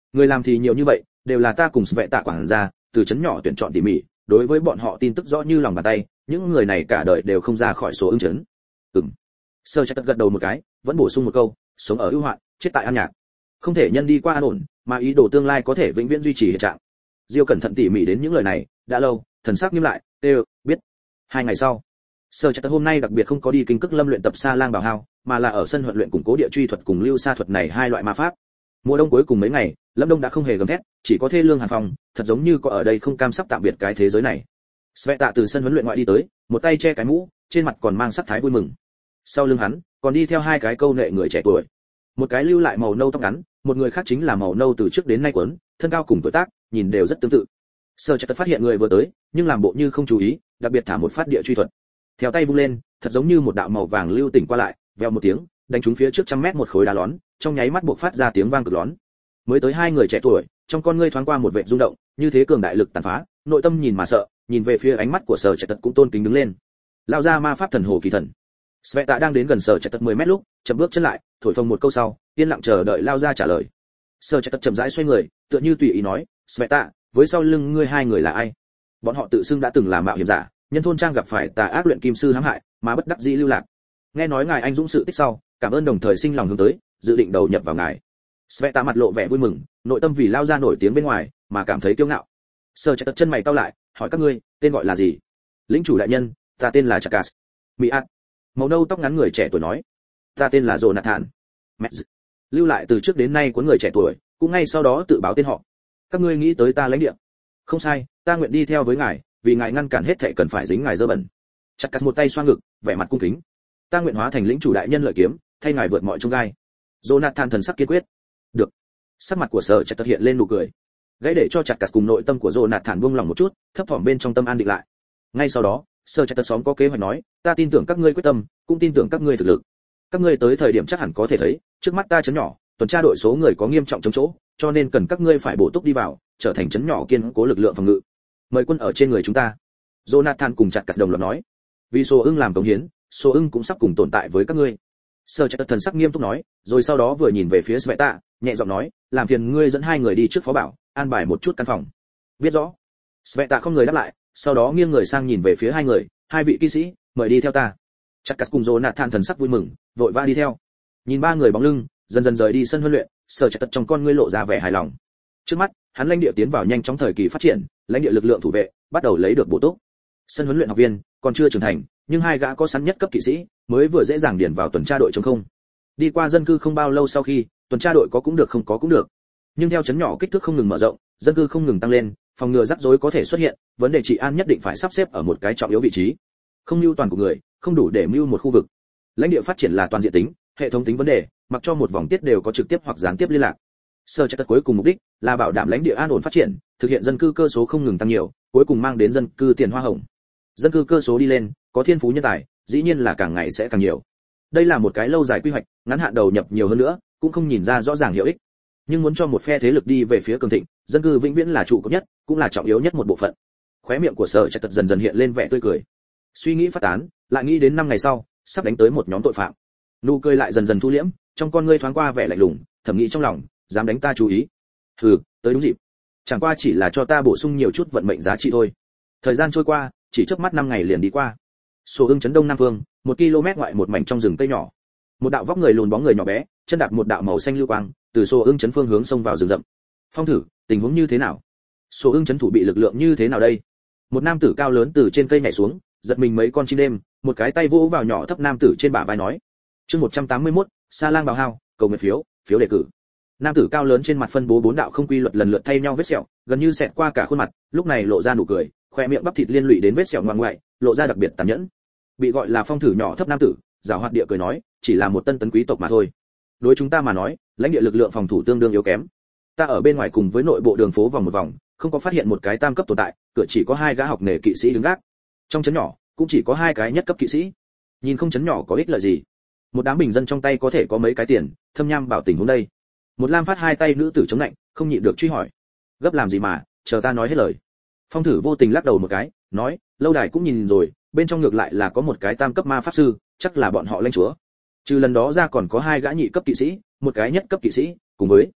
Người làm thì nhiều như vậy, đều là ta cùng vệ tạ quản gia, từ chấn nhỏ tuyển chọn tỉ mỉ, đối với bọn họ tin tức rõ như lòng bàn tay, những người này cả đời đều không ra khỏi số ưng chấn. Ừm. Sơ Trạch gật đầu một cái, vẫn bổ sung một câu, sống ở ưu hoạn, chết tại an nhạc. Không thể nhân đi qua an ổn, mà ý đồ tương lai có thể vĩnh viễn duy trì hiện trạng. Diêu cẩn thận tỉ mỉ đến những lời này, đã lâu, thần sắc nghiêm lại, "Đều, biết." Hai ngày sau, Sơ Trạch hôm nay đặc biệt không có đi kinh cức lâm luyện tập Sa Lang Bảo Hao, mà là ở sân huấn luyện củng cố địa truy thuật cùng lưu sa thuật này hai loại ma pháp. Mùa đông cuối cùng mấy ngày, Lâm Đông đã không hề gầm thét, chỉ có thê lương hàn phòng, thật giống như có ở đây không cam sắp tạm biệt cái thế giới này. Sveta từ sân huấn luyện ngoại đi tới, một tay che cái mũ, trên mặt còn mang sắc thái vui mừng. Sau lưng hắn, còn đi theo hai cái câu nệ người trẻ tuổi. Một cái lưu lại màu nâu tóc ngắn, một người khác chính là màu nâu từ trước đến nay quấn, thân cao cùng tuổi tác, nhìn đều rất tương tự. Sơ Trạch phát hiện người vừa tới, nhưng làm bộ như không chú ý, đặc biệt thả một phát địa truy thuật. Theo tay vung lên, thật giống như một đạo màu vàng lưu tỉnh qua lại, vèo một tiếng, đánh trúng phía trước trăm mét một khối đá lón, trong nháy mắt buộc phát ra tiếng vang cực lón. Mới tới hai người trẻ tuổi, trong con ngươi thoáng qua một vẻ rung động, như thế cường đại lực tàn phá, nội tâm nhìn mà sợ, nhìn về phía ánh mắt của Sở Trạch cũng tôn kính đứng lên. Lao ra ma pháp thần hồ kỳ thần. Sveta đang đến gần Sở Trạch mười mét lúc, chậm bước chân lại, thổi phồng một câu sau, yên lặng chờ đợi lao ra trả lời. Sở Trạch chậm rãi xoay người, tựa như tùy ý nói, "Sveta, với sau lưng ngươi hai người là ai?" Bọn họ tự xưng đã từng là mạo hiểm giả, nhân thôn trang gặp phải tà ác luyện kim sư hãm hại, mà bất đắc dĩ lưu lạc. Nghe nói ngài anh dũng sự tích sau, cảm ơn đồng thời sinh lòng hướng tới, dự định đầu nhập vào ngài. Sveta mặt lộ vẻ vui mừng, nội tâm vì lao ra nổi tiếng bên ngoài, mà cảm thấy kiêu ngạo. Sở Trạch chân mày cau lại, hỏi các ngươi, tên gọi là gì? Lĩnh chủ đại nhân, ta tên là Chakas. Mỹ Át. Màu nâu tóc ngắn người trẻ tuổi nói, ta tên là Jonathan. Mẹ lưu lại từ trước đến nay của người trẻ tuổi, cũng ngay sau đó tự báo tên họ. Các ngươi nghĩ tới ta lãnh địa? Không sai, ta nguyện đi theo với ngài, vì ngài ngăn cản hết thảy cần phải dính ngài dơ bẩn. Chakas một tay xoa ngực, vẻ mặt cung kính. Ta nguyện hóa thành lĩnh chủ đại nhân lợi kiếm, thay ngài vượt mọi chông gai. Jonathan thần sắc kiên quyết. Được. Sắc mặt của Sở Trạch hiện lên nụ cười. Gãy để cho Chakas cùng nội tâm của Jonathan buông lòng một chút, thấp thỏm bên trong tâm an định lại. Ngay sau đó, Sở Trạch xóm có kế hoạch nói, ta tin tưởng các ngươi quyết tâm, cũng tin tưởng các ngươi thực lực. Các ngươi tới thời điểm chắc hẳn có thể thấy, trước mắt ta chấn nhỏ, tuần tra đội số người có nghiêm trọng chống chỗ, cho nên cần các ngươi phải bổ túc đi vào, trở thành chấn nhỏ kiên cố lực lượng phòng ngự. Mời quân ở trên người chúng ta. Jonathan cùng Chakas đồng loạt nói. Vì số ưng làm cống hiến, số ưng cũng sắp cùng tồn tại với các ngươi. Sở Trạch thần sắc nghiêm túc nói, rồi sau đó vừa nhìn về phía Sveta, nhẹ giọng nói, làm phiền ngươi dẫn hai người đi trước phó bảo, an bài một chút căn phòng. Biết rõ. Sveta không người đáp lại, sau đó nghiêng người sang nhìn về phía hai người, hai vị kỵ sĩ, mời đi theo ta. Chakas cùng Jonathan thần sắc vui mừng, vội vã đi theo. Nhìn ba người bóng lưng, dần dần rời đi sân huấn luyện, Sở Trạch trong con ngươi lộ ra vẻ hài lòng. Trước mắt, hắn lãnh địa tiến vào nhanh chóng thời kỳ phát triển, lãnh địa lực lượng thủ vệ bắt đầu lấy được bổ túc. Sân huấn luyện học viên còn chưa trưởng thành, nhưng hai gã có sẵn nhất cấp kỵ sĩ mới vừa dễ dàng điền vào tuần tra đội chống không. Đi qua dân cư không bao lâu sau khi, tuần tra đội có cũng được không có cũng được. Nhưng theo chấn nhỏ kích thước không ngừng mở rộng, dân cư không ngừng tăng lên, phòng ngừa rắc rối có thể xuất hiện, vấn đề trị an nhất định phải sắp xếp ở một cái trọng yếu vị trí. Không mưu toàn của người, không đủ để mưu một khu vực. Lãnh địa phát triển là toàn diện tính, hệ thống tính vấn đề, mặc cho một vòng tiết đều có trực tiếp hoặc gián tiếp liên lạc. Sở Trạch cuối cùng mục đích là bảo đảm lãnh địa an ổn phát triển, thực hiện dân cư cơ số không ngừng tăng nhiều, cuối cùng mang đến dân cư tiền hoa hồng. Dân cư cơ số đi lên, có thiên phú nhân tài, dĩ nhiên là càng ngày sẽ càng nhiều. Đây là một cái lâu dài quy hoạch, ngắn hạn đầu nhập nhiều hơn nữa, cũng không nhìn ra rõ ràng hiệu ích. Nhưng muốn cho một phe thế lực đi về phía cường thịnh, dân cư vĩnh viễn là trụ cột nhất, cũng là trọng yếu nhất một bộ phận. Khóe miệng của Sở Trạch dần dần hiện lên vẻ tươi cười. Suy nghĩ phát tán, lại nghĩ đến năm ngày sau, sắp đánh tới một nhóm tội phạm. Nụ cười lại dần dần thu liễm, trong con ngươi thoáng qua vẻ lạnh lùng, thầm nghĩ trong lòng, dám đánh ta chú ý. Hừ, tới đúng dịp. Chẳng qua chỉ là cho ta bổ sung nhiều chút vận mệnh giá trị thôi. Thời gian trôi qua, chỉ chớp mắt năm ngày liền đi qua. Số ưng chấn đông nam phương, một ki lô mét ngoại một mảnh trong rừng cây nhỏ. Một đạo vóc người lùn bóng người nhỏ bé, chân đạp một đạo màu xanh lưu quang, từ số ưng chấn phương hướng xông vào rừng rậm. Phong thử, tình huống như thế nào? Số ưng chấn thủ bị lực lượng như thế nào đây? Một nam tử cao lớn từ trên cây nhảy xuống, giật mình mấy con chim đêm, một cái tay vỗ vào nhỏ thấp nam tử trên bả vai nói. Chương một trăm tám mươi mốt, Sa Lang Bào Hao, cầu nguyện phiếu, phiếu đề cử. Nam tử cao lớn trên mặt phân bố bốn đạo không quy luật lần lượt thay nhau vết sẹo, gần như xẹt qua cả khuôn mặt, lúc này lộ ra nụ cười, khoe miệng bắp thịt liên lụy đến vết sẹo ngoằn ngoại, lộ ra đặc biệt tàn nhẫn. Bị gọi là phong thử nhỏ thấp nam tử, giảo hoạt địa cười nói, chỉ là một tân tấn quý tộc mà thôi. Đối chúng ta mà nói, lãnh địa lực lượng phòng thủ tương đương yếu kém. Ta ở bên ngoài cùng với nội bộ đường phố vòng một vòng, không có phát hiện một cái tam cấp tồn tại, cửa chỉ có hai gã học nghề kỵ sĩ đứng gác. Trong trấn nhỏ, cũng chỉ có hai cái nhất cấp kỵ sĩ. Nhìn không trấn nhỏ có ích lợi gì. Một đám bình dân trong tay có thể có mấy cái tiền, thâm nham bảo tình huống đây. Một lam phát hai tay nữ tử chống lạnh, không nhịn được truy hỏi. Gấp làm gì mà, chờ ta nói hết lời. Phong thử vô tình lắc đầu một cái, nói, lâu đài cũng nhìn rồi, bên trong ngược lại là có một cái tam cấp ma pháp sư, chắc là bọn họ lãnh chúa. Trừ lần đó ra còn có hai gã nhị cấp kỵ sĩ, một cái nhất cấp kỵ sĩ, cùng với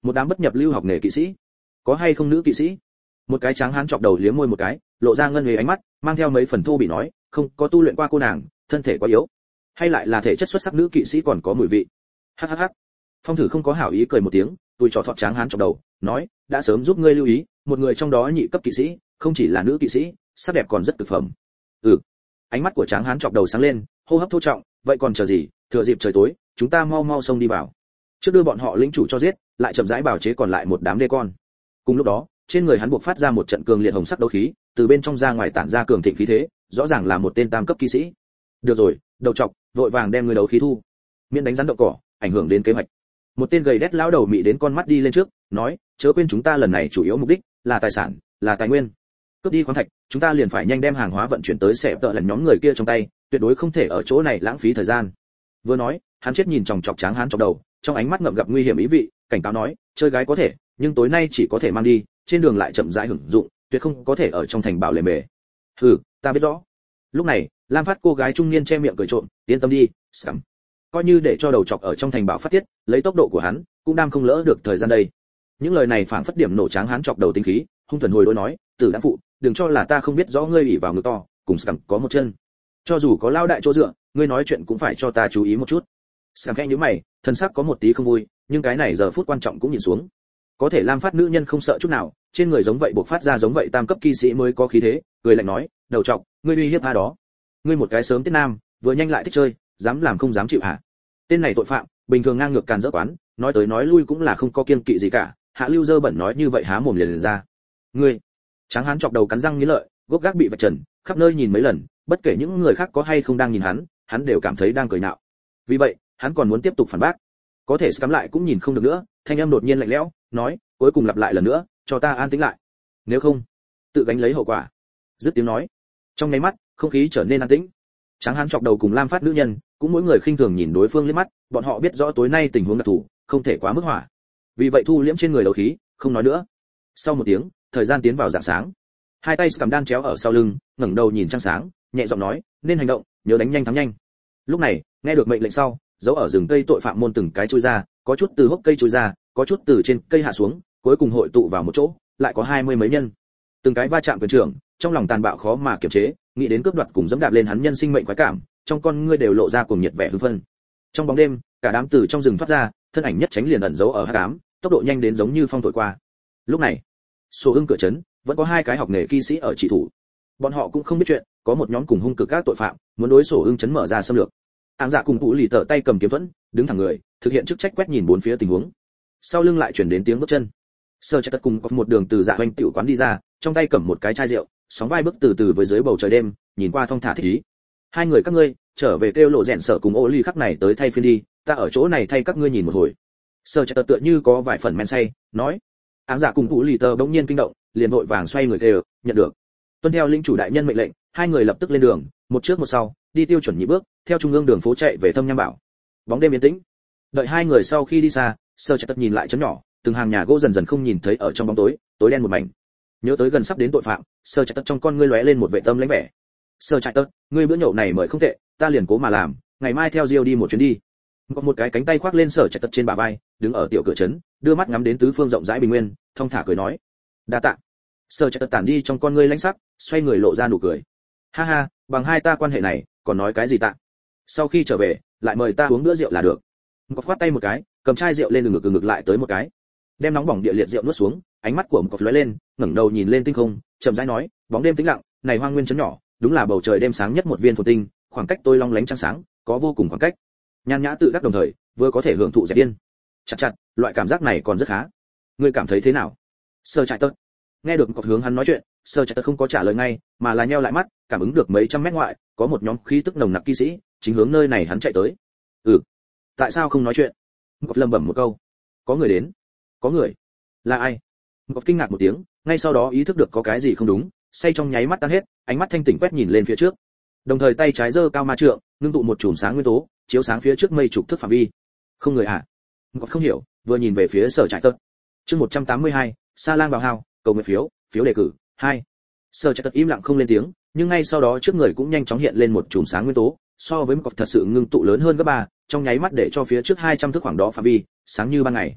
một đám bất nhập lưu học nghề kỵ sĩ, có hay không nữ kỵ sĩ? Một cái tráng hán chọc đầu liếm môi một cái, lộ ra ngân nghề ánh mắt, mang theo mấy phần thô bị nói, không có tu luyện qua cô nàng, thân thể quá yếu, hay lại là thể chất xuất sắc nữ kỵ sĩ còn có mùi vị. Hắc hắc hắc. Phong thử không có hảo ý cười một tiếng, tôi trò thọt tráng hán chọc đầu, nói, đã sớm giúp ngươi lưu ý, một người trong đó nhị cấp kỵ sĩ, không chỉ là nữ kỵ sĩ, sắc đẹp còn rất cực phẩm. Ừ. Ánh mắt của tráng hán chọc đầu sáng lên, hô hấp thô trọng, vậy còn chờ gì, thừa dịp trời tối, chúng ta mau mau xông đi vào. Trước đưa bọn họ lĩnh chủ cho giết, lại chậm rãi bảo chế còn lại một đám đê con. Cùng lúc đó, trên người hắn buộc phát ra một trận cường liệt hồng sắc đấu khí, từ bên trong ra ngoài tản ra cường thịnh khí thế, rõ ràng là một tên tam cấp kỵ sĩ. Được rồi, đầu trọc, vội vàng đem người đấu khí thu, miễn đánh rắn động cỏ, ảnh hưởng đến kế hoạch. Một tên gầy đét lão đầu mị đến con mắt đi lên trước, nói, chớ quên chúng ta lần này chủ yếu mục đích là tài sản, là tài nguyên. Cướp đi khoáng thạch, chúng ta liền phải nhanh đem hàng hóa vận chuyển tới xẻ tợ lần nhóm người kia trong tay, tuyệt đối không thể ở chỗ này lãng phí thời gian. Vừa nói, hắn chết nhìn chòng chọc tráng hán chọc đầu, trong ánh mắt ngậm gặp nguy hiểm ý vị, cảnh cáo nói, chơi gái có thể, nhưng tối nay chỉ có thể mang đi, trên đường lại chậm rãi hưởng dụng, tuyệt không có thể ở trong thành bảo lề mề. Hừ, ta biết rõ. Lúc này, Lam Phát cô gái trung niên che miệng cười trộm, yên tâm đi, sắm. Coi như để cho đầu chọc ở trong thành bảo phát tiết, lấy tốc độ của hắn, cũng đang không lỡ được thời gian đây. Những lời này phảng phất điểm nổ tráng hán chọc đầu tinh khí, hung thần hồi đối nói, tử đã phụ, đừng cho là ta không biết rõ ngươi ủy vào ngực to, cùng sắm có một chân. Cho dù có lao đại chỗ dựa, ngươi nói chuyện cũng phải cho ta chú ý một chút. Sắm khẽ nhíu mày, thân sắc có một tí không vui, nhưng cái này giờ phút quan trọng cũng nhìn xuống. Có thể Lam Phát nữ nhân không sợ chút nào, trên người giống vậy buộc phát ra giống vậy tam cấp kỵ sĩ mới có khí thế, cười lạnh nói, đầu trọc, ngươi uy hiếp a đó. Ngươi một cái sớm tiết nam, vừa nhanh lại thích chơi, dám làm không dám chịu hả? Tên này tội phạm, bình thường ngang ngược càn rỡ quán, nói tới nói lui cũng là không có kiêng kỵ gì cả, hạ lưu dơ bẩn nói như vậy há mồm liền, liền ra. Ngươi, tráng hán chọc đầu cắn răng nghiến lợi, gốc gác bị vạch trần, khắp nơi nhìn mấy lần, bất kể những người khác có hay không đang nhìn hắn, hắn đều cảm thấy đang cười nhạo. Vì vậy, hắn còn muốn tiếp tục phản bác. Có thể cắm lại cũng nhìn không được nữa, thanh âm đột nhiên lạnh lẽo, nói, cuối cùng lặp lại lần nữa, cho ta an tĩnh lại. Nếu không, tự gánh lấy hậu quả. Dứt tiếng nói, trong nháy mắt, không khí trở nên an tĩnh. Tráng hán chọc đầu cùng Lam Phát nữ nhân, cũng mỗi người khinh thường nhìn đối phương liếc mắt, bọn họ biết rõ tối nay tình huống đặc thù, không thể quá mức hỏa. Vì vậy thu liễm trên người đấu khí, không nói nữa. Sau một tiếng, thời gian tiến vào rạng sáng. Hai tay cầm đan chéo ở sau lưng, ngẩng đầu nhìn trăng sáng, nhẹ giọng nói, nên hành động, nhớ đánh nhanh thắng nhanh. Lúc này, nghe được mệnh lệnh sau, giấu ở rừng cây tội phạm môn từng cái chui ra, có chút từ hốc cây chui ra, có chút từ trên cây hạ xuống, cuối cùng hội tụ vào một chỗ, lại có hai mươi mấy nhân. Từng cái va chạm quyền trưởng, trong lòng tàn bạo khó mà kiềm chế, nghĩ đến cướp đoạt cùng dẫm đạp lên hắn nhân sinh mệnh khoái cảm, trong con ngươi đều lộ ra cuồng nhiệt vẻ hưng phân. Trong bóng đêm, cả đám từ trong rừng thoát ra, thân ảnh nhất tránh liền ẩn giấu ở hắc ám, tốc độ nhanh đến giống như phong thổi qua. Lúc này, Sổ Ưng cửa trấn, vẫn có hai cái học nghề kỵ sĩ ở chỉ thủ. Bọn họ cũng không biết chuyện, có một nhóm cùng hung cực các tội phạm, muốn đối Sổ Ưng trấn mở ra xâm lược. Áng Dạ cùng Vũ Lì tở tay cầm kiếm thuẫn, đứng thẳng người, thực hiện chức trách quét nhìn bốn phía tình huống. Sau lưng lại truyền đến tiếng bước chân. Sơ Trạch Tất cùng có một đường từ Dạ Hoành tiểu quán đi ra, trong tay cầm một cái chai rượu, sóng vai bước từ từ với dưới bầu trời đêm, nhìn qua thong thả thích ý. Hai người các ngươi, trở về kêu lộ rèn sở cùng ô ly khắc này tới thay phiên đi, ta ở chỗ này thay các ngươi nhìn một hồi. Sơ Trạch Tất tựa như có vài phần men say, nói. Áng Dạ cùng Vũ Lì tở bỗng nhiên kinh động, liền vội vàng xoay người kêu, nhận được. Tuân theo lĩnh chủ đại nhân mệnh lệnh, hai người lập tức lên đường, một trước một sau, đi tiêu chuẩn nhị bước, theo trung ương đường phố chạy về Thâm Nham Bảo. Bóng đêm yên tĩnh. Đợi hai người sau khi đi xa, Sơ Trạch Tất nhìn lại chấn nhỏ, từng hàng nhà gỗ dần dần không nhìn thấy ở trong bóng tối, tối đen một mảnh. Nhớ tới gần sắp đến tội phạm, Sơ Trạch Tất trong con ngươi lóe lên một vẻ tâm lãnh vẻ. Sơ Trạch Tất, ngươi bữa nhậu này mời không tệ, ta liền cố mà làm, ngày mai theo Diêu đi một chuyến đi. Có một cái cánh tay khoác lên Sơ Trạch Tất trên bả vai, đứng ở tiểu cửa trấn, đưa mắt ngắm đến tứ phương rộng rãi bình nguyên, thong thả cười nói: "Đa tạ." Sơ Trạch Tất tản đi trong con ngươi lãnh sắc, xoay người lộ ra nụ cười. "Ha ha, bằng hai ta quan hệ này, còn nói cái gì tạ? Sau khi trở về, lại mời ta uống bữa rượu là được." Có khoát tay một cái, cầm chai rượu lên ngực ngực lại tới một cái, đem nóng bỏng địa liệt rượu nuốt xuống, ánh mắt của Mộc lóe lên, ngẩng đầu nhìn lên tinh không, chậm rãi nói, bóng đêm tĩnh lặng, này hoang nguyên trấn nhỏ, đúng là bầu trời đêm sáng nhất một viên phồn tinh, khoảng cách tôi long lánh trăng sáng, có vô cùng khoảng cách. Nhan nhã tự đắc đồng thời, vừa có thể hưởng thụ dẹp yên. Chặt chặt, loại cảm giác này còn rất khá. Ngươi cảm thấy thế nào? Sơ Trạch Tất. Nghe được Mộc hướng hắn nói chuyện, Sơ Trạch Tất không có trả lời ngay, mà là nheo lại mắt, cảm ứng được mấy trăm mét ngoại, có một nhóm khí tức nồng nặc kỵ sĩ, chính hướng nơi này hắn chạy tới. Ừ. Tại sao không nói chuyện? Mộc lẩm bẩm một câu. Có người đến. Có người. Là ai? Mộc kinh ngạc một tiếng, ngay sau đó ý thức được có cái gì không đúng, say trong nháy mắt tan hết, ánh mắt thanh tỉnh quét nhìn lên phía trước. Đồng thời tay trái giơ cao ma trượng, ngưng tụ một chùm sáng nguyên tố, chiếu sáng phía trước mây trục thức phạm vi. Không người à? Mộc không hiểu, vừa nhìn về phía Sở Trạch Tất. Chương một trăm tám mươi hai, Sa Lang vào hao, cầu nguyện phiếu, phiếu đề cử, hai. Sở Trạch Tất im lặng không lên tiếng, nhưng ngay sau đó trước người cũng nhanh chóng hiện lên một chùm sáng nguyên tố, so với Mộc thật sự ngưng tụ lớn hơn gấp ba, trong nháy mắt để cho phía trước hai trăm thước khoảng đó phạm vi, sáng như ban ngày.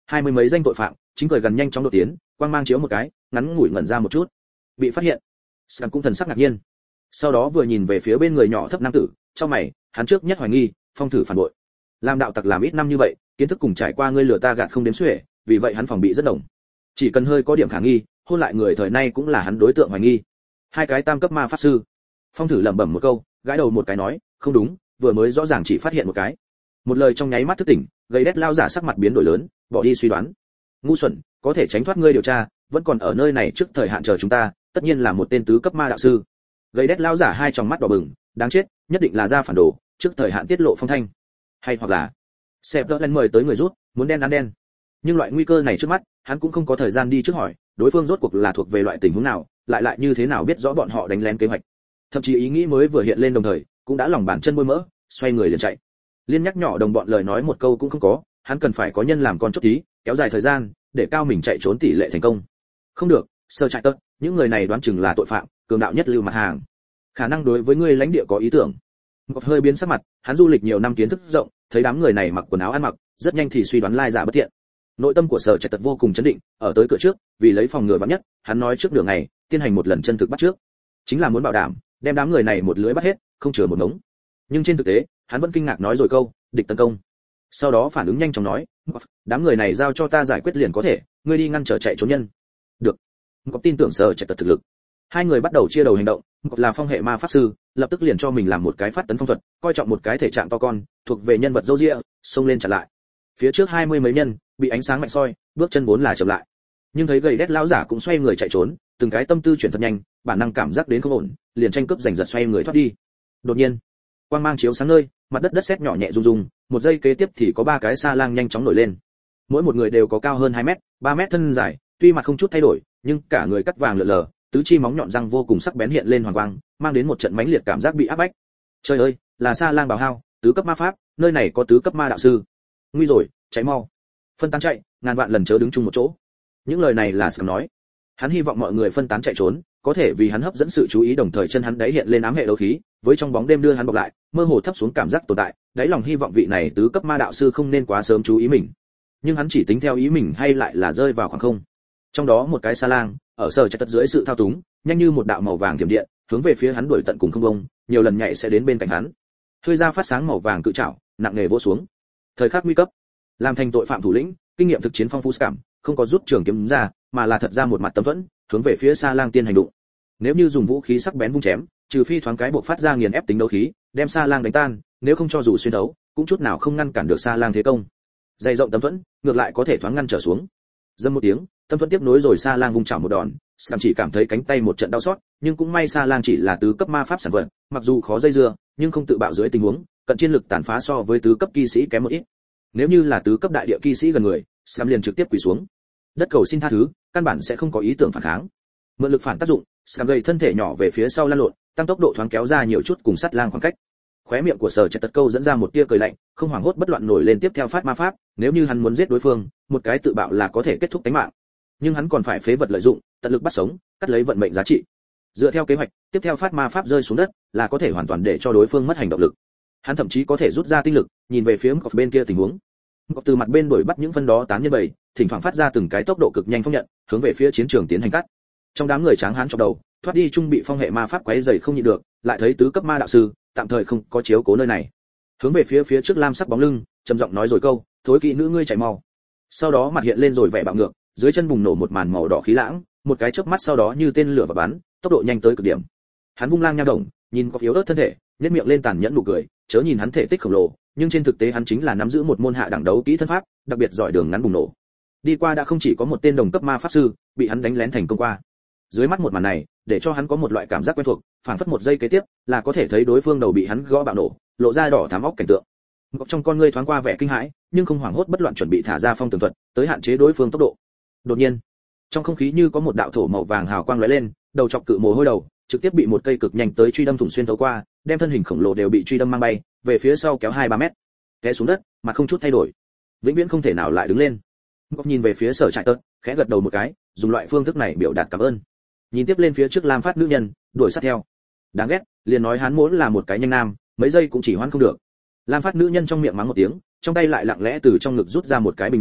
hai mươi mấy danh tội phạm chính cười gần nhanh chóng đột tiến, quang mang chiếu một cái, ngắn ngủi ngẩn ra một chút, bị phát hiện. Sam cũng thần sắc ngạc nhiên, sau đó vừa nhìn về phía bên người nhỏ thấp nam tử, trong mày, hắn trước nhất hoài nghi Phong thử phản bội. Làm đạo tặc làm ít năm như vậy, kiến thức cùng trải qua ngươi lừa ta gạt không đếm xuể, vì vậy hắn phòng bị rất đồng. Chỉ cần hơi có điểm khả nghi, hôn lại người thời nay cũng là hắn đối tượng hoài nghi. Hai cái tam cấp ma pháp sư. Phong thử lẩm bẩm một câu, gãi đầu một cái nói, không đúng, vừa mới rõ ràng chỉ phát hiện một cái. Một lời trong nháy mắt thức tỉnh, gây đét lao giả sắc mặt biến đổi lớn, bỏ đi suy đoán. Ngu xuẩn, có thể tránh thoát ngươi điều tra, vẫn còn ở nơi này trước thời hạn chờ chúng ta, tất nhiên là một tên tứ cấp ma đạo sư. Gây đét lao giả hai tròng mắt đỏ bừng, đáng chết, nhất định là ra phản đồ, trước thời hạn tiết lộ phong thanh. Hay hoặc là Sẹp đỡ lên mời tới người rút, muốn đen ăn đen. Nhưng loại nguy cơ này trước mắt, hắn cũng không có thời gian đi trước hỏi, đối phương rốt cuộc là thuộc về loại tình huống nào, lại lại như thế nào biết rõ bọn họ đánh lén kế hoạch. Thậm chí ý nghĩ mới vừa hiện lên đồng thời, cũng đã lòng bàn chân bôi mỡ, xoay người liền chạy. Liên nhắc nhỏ đồng bọn lời nói một câu cũng không có, hắn cần phải có nhân làm con chốt tí, kéo dài thời gian, để cao mình chạy trốn tỷ lệ thành công. Không được, sơ chạy tớt, những người này đoán chừng là tội phạm, cường đạo nhất lưu mặt hàng. Khả năng đối với ngươi lãnh địa có ý tưởng. Ngọc hơi biến sắc mặt, hắn du lịch nhiều năm kiến thức rộng, thấy đám người này mặc quần áo ăn mặc, rất nhanh thì suy đoán lai giả bất thiện. Nội tâm của sở chạy tật vô cùng chấn định, ở tới cửa trước, vì lấy phòng ngừa vạn nhất, hắn nói trước đường ngày, tiến hành một lần chân thực bắt trước, chính là muốn bảo đảm đem đám người này một lưới bắt hết, không chừa một ngống. Nhưng trên thực tế, hắn vẫn kinh ngạc nói rồi câu, địch tấn công. Sau đó phản ứng nhanh chóng nói, đám người này giao cho ta giải quyết liền có thể, ngươi đi ngăn trở chạy trốn nhân. Được. Ngọc tin tưởng sở chạy tật thực lực. Hai người bắt đầu chia đầu hành động, Ngọc là phong hệ ma pháp sư, lập tức liền cho mình làm một cái phát tấn phong thuật, coi trọng một cái thể trạng to con, thuộc về nhân vật dâu dịa, xông lên chặn lại. Phía trước hai mươi mấy nhân, bị ánh sáng mạnh soi, bước chân vốn là chậm lại. Nhưng thấy gầy đét lão giả cũng xoay người chạy trốn, từng cái tâm tư chuyển thật nhanh, bản năng cảm giác đến không ổn, liền tranh cướp giành giật xoay người thoát đi. Đột nhiên, quang mang chiếu sáng nơi, mặt đất đất sét nhỏ nhẹ rung rung, một giây kế tiếp thì có ba cái sa lang nhanh chóng nổi lên. Mỗi một người đều có cao hơn hai mét, ba mét thân dài, tuy mặt không chút thay đổi, nhưng cả người cắt vàng lượn lờ, tứ chi móng nhọn răng vô cùng sắc bén hiện lên hoàng quang, mang đến một trận mãnh liệt cảm giác bị áp bách. Trời ơi, là sa lang bào hao, tứ cấp ma pháp, nơi này có tứ cấp ma đạo sư. Nguy rồi, cháy mau. Phân tán chạy, ngàn vạn lần chớ đứng chung một chỗ. Những lời này là Sam nói. Hắn hy vọng mọi người phân tán chạy trốn, có thể vì hắn hấp dẫn sự chú ý, đồng thời chân hắn đáy hiện lên ám hệ đấu khí, với trong bóng đêm đưa hắn bọc lại, mơ hồ thấp xuống cảm giác tồn tại, đáy lòng hy vọng vị này tứ cấp ma đạo sư không nên quá sớm chú ý mình. Nhưng hắn chỉ tính theo ý mình hay lại là rơi vào khoảng không. Trong đó một cái sa lang, ở sở chạy tật dưới sự thao túng, nhanh như một đạo màu vàng thiểm điện, hướng về phía hắn đuổi tận cùng không bông, nhiều lần nhảy sẽ đến bên cạnh hắn. Hơi ra phát sáng màu vàng cự trảo, nặng nề vỗ xuống. Thời khắc nguy cấp, làm thành tội phạm thủ lĩnh, kinh nghiệm thực chiến phong phú cảm, không có rút trường kiếm ra, mà là thật ra một mặt tấm thuẫn, hướng về phía sa lang tiên hành động. Nếu như dùng vũ khí sắc bén vung chém, trừ phi thoáng cái buộc phát ra nghiền ép tính đấu khí, đem sa lang đánh tan, nếu không cho dù xuyên đấu, cũng chút nào không ngăn cản được sa lang thế công. Dày rộng tấm thuẫn, ngược lại có thể thoáng ngăn trở xuống. Dâm một tiếng, tấm thuẫn tiếp nối rồi sa lang vung chảo một đòn, Sam chỉ cảm thấy cánh tay một trận đau xót, nhưng cũng may sa lang chỉ là tứ cấp ma pháp sản vật, mặc dù khó dây dưa, nhưng không tự bạo dưới tình huống, cận chiến lực tàn phá so với tứ cấp kỵ sĩ kém một ít. Nếu như là tứ cấp đại địa kỵ sĩ gần người, Sam liền trực tiếp quỳ xuống. Đất cầu xin tha thứ, căn bản sẽ không có ý tưởng phản kháng. Mượn lực phản tác dụng, Sam gầy thân thể nhỏ về phía sau lăn lộn, tăng tốc độ thoáng kéo ra nhiều chút cùng sát lang khoảng cách. Khóe miệng của Sở Trạch Tật câu dẫn ra một tia cười lạnh, không hoảng hốt bất loạn nổi lên tiếp theo phát ma pháp, nếu như hắn muốn giết đối phương, một cái tự bạo là có thể kết thúc tính mạng. Nhưng hắn còn phải phế vật lợi dụng, tận lực bắt sống, cắt lấy vận mệnh giá trị. Dựa theo kế hoạch, tiếp theo phát ma pháp rơi xuống đất, là có thể hoàn toàn để cho đối phương mất hành động lực. Hắn thậm chí có thể rút ra tinh lực, nhìn về phía Mộc bên kia tình huống. Mộc từ mặt bên đuổi bắt những phân đó tán nhân bầy, thỉnh thoảng phát ra từng cái tốc độ cực nhanh phong nhận, hướng về phía chiến trường tiến hành cắt. Trong đám người tráng hán chọc đầu, thoát đi trung bị phong hệ ma pháp quấy rầy không nhịn được, lại thấy tứ cấp ma đạo sư, tạm thời không có chiếu cố nơi này. Hướng về phía phía trước lam sắc bóng lưng, trầm giọng nói rồi câu, thối kỵ nữ ngươi chạy mau. Sau đó mặt hiện lên rồi vẻ bạo ngược, dưới chân bùng nổ một màn màu đỏ khí lãng, một cái chớp mắt sau đó như tên lửa và bắn, tốc độ nhanh tới cực điểm. Hắn vung lang nha đồng, nhìn có yếu ớt thân thể, nhếch miệng lên tàn nhẫn nụ cười, chớ nhìn hắn thể tích khổng lồ, nhưng trên thực tế hắn chính là nắm giữ một môn hạ đẳng đấu kỹ thân pháp, đặc biệt giỏi đường ngắn bùng nổ. Đi qua đã không chỉ có một tên đồng cấp ma pháp sư bị hắn đánh lén thành công qua. Dưới mắt một màn này, để cho hắn có một loại cảm giác quen thuộc, phảng phất một giây kế tiếp là có thể thấy đối phương đầu bị hắn gõ bạo nổ, lộ ra đỏ thắm óc cảnh tượng. Ngọc trong con ngươi thoáng qua vẻ kinh hãi, nhưng không hoảng hốt bất loạn chuẩn bị thả ra phong tường thuật, tới hạn chế đối phương tốc độ. Đột nhiên, trong không khí như có một đạo thổ màu vàng hào quang lóe lên, đầu chọc cự mồ hôi đầu, trực tiếp bị một cây cực nhanh tới truy đâm thủng xuyên thấu qua, đem thân hình khổng lồ đều bị truy đâm mang bay, về phía sau kéo hai ba mét. Té xuống đất, mà không chút thay đổi. Vĩnh viễn không thể nào lại đứng lên. Ngọc nhìn về phía Sở Trại Tật, khẽ gật đầu một cái, dùng loại phương thức này biểu đạt cảm ơn. Nhìn tiếp lên phía trước lam phát nữ nhân, đuổi sát theo. Đáng ghét, liền nói hắn muốn là một cái nhanh nam, mấy giây cũng chỉ hoãn không được. Lam phát nữ nhân trong miệng mắng một tiếng, trong tay lại lặng lẽ từ trong ngực rút ra một cái bình nhỏ,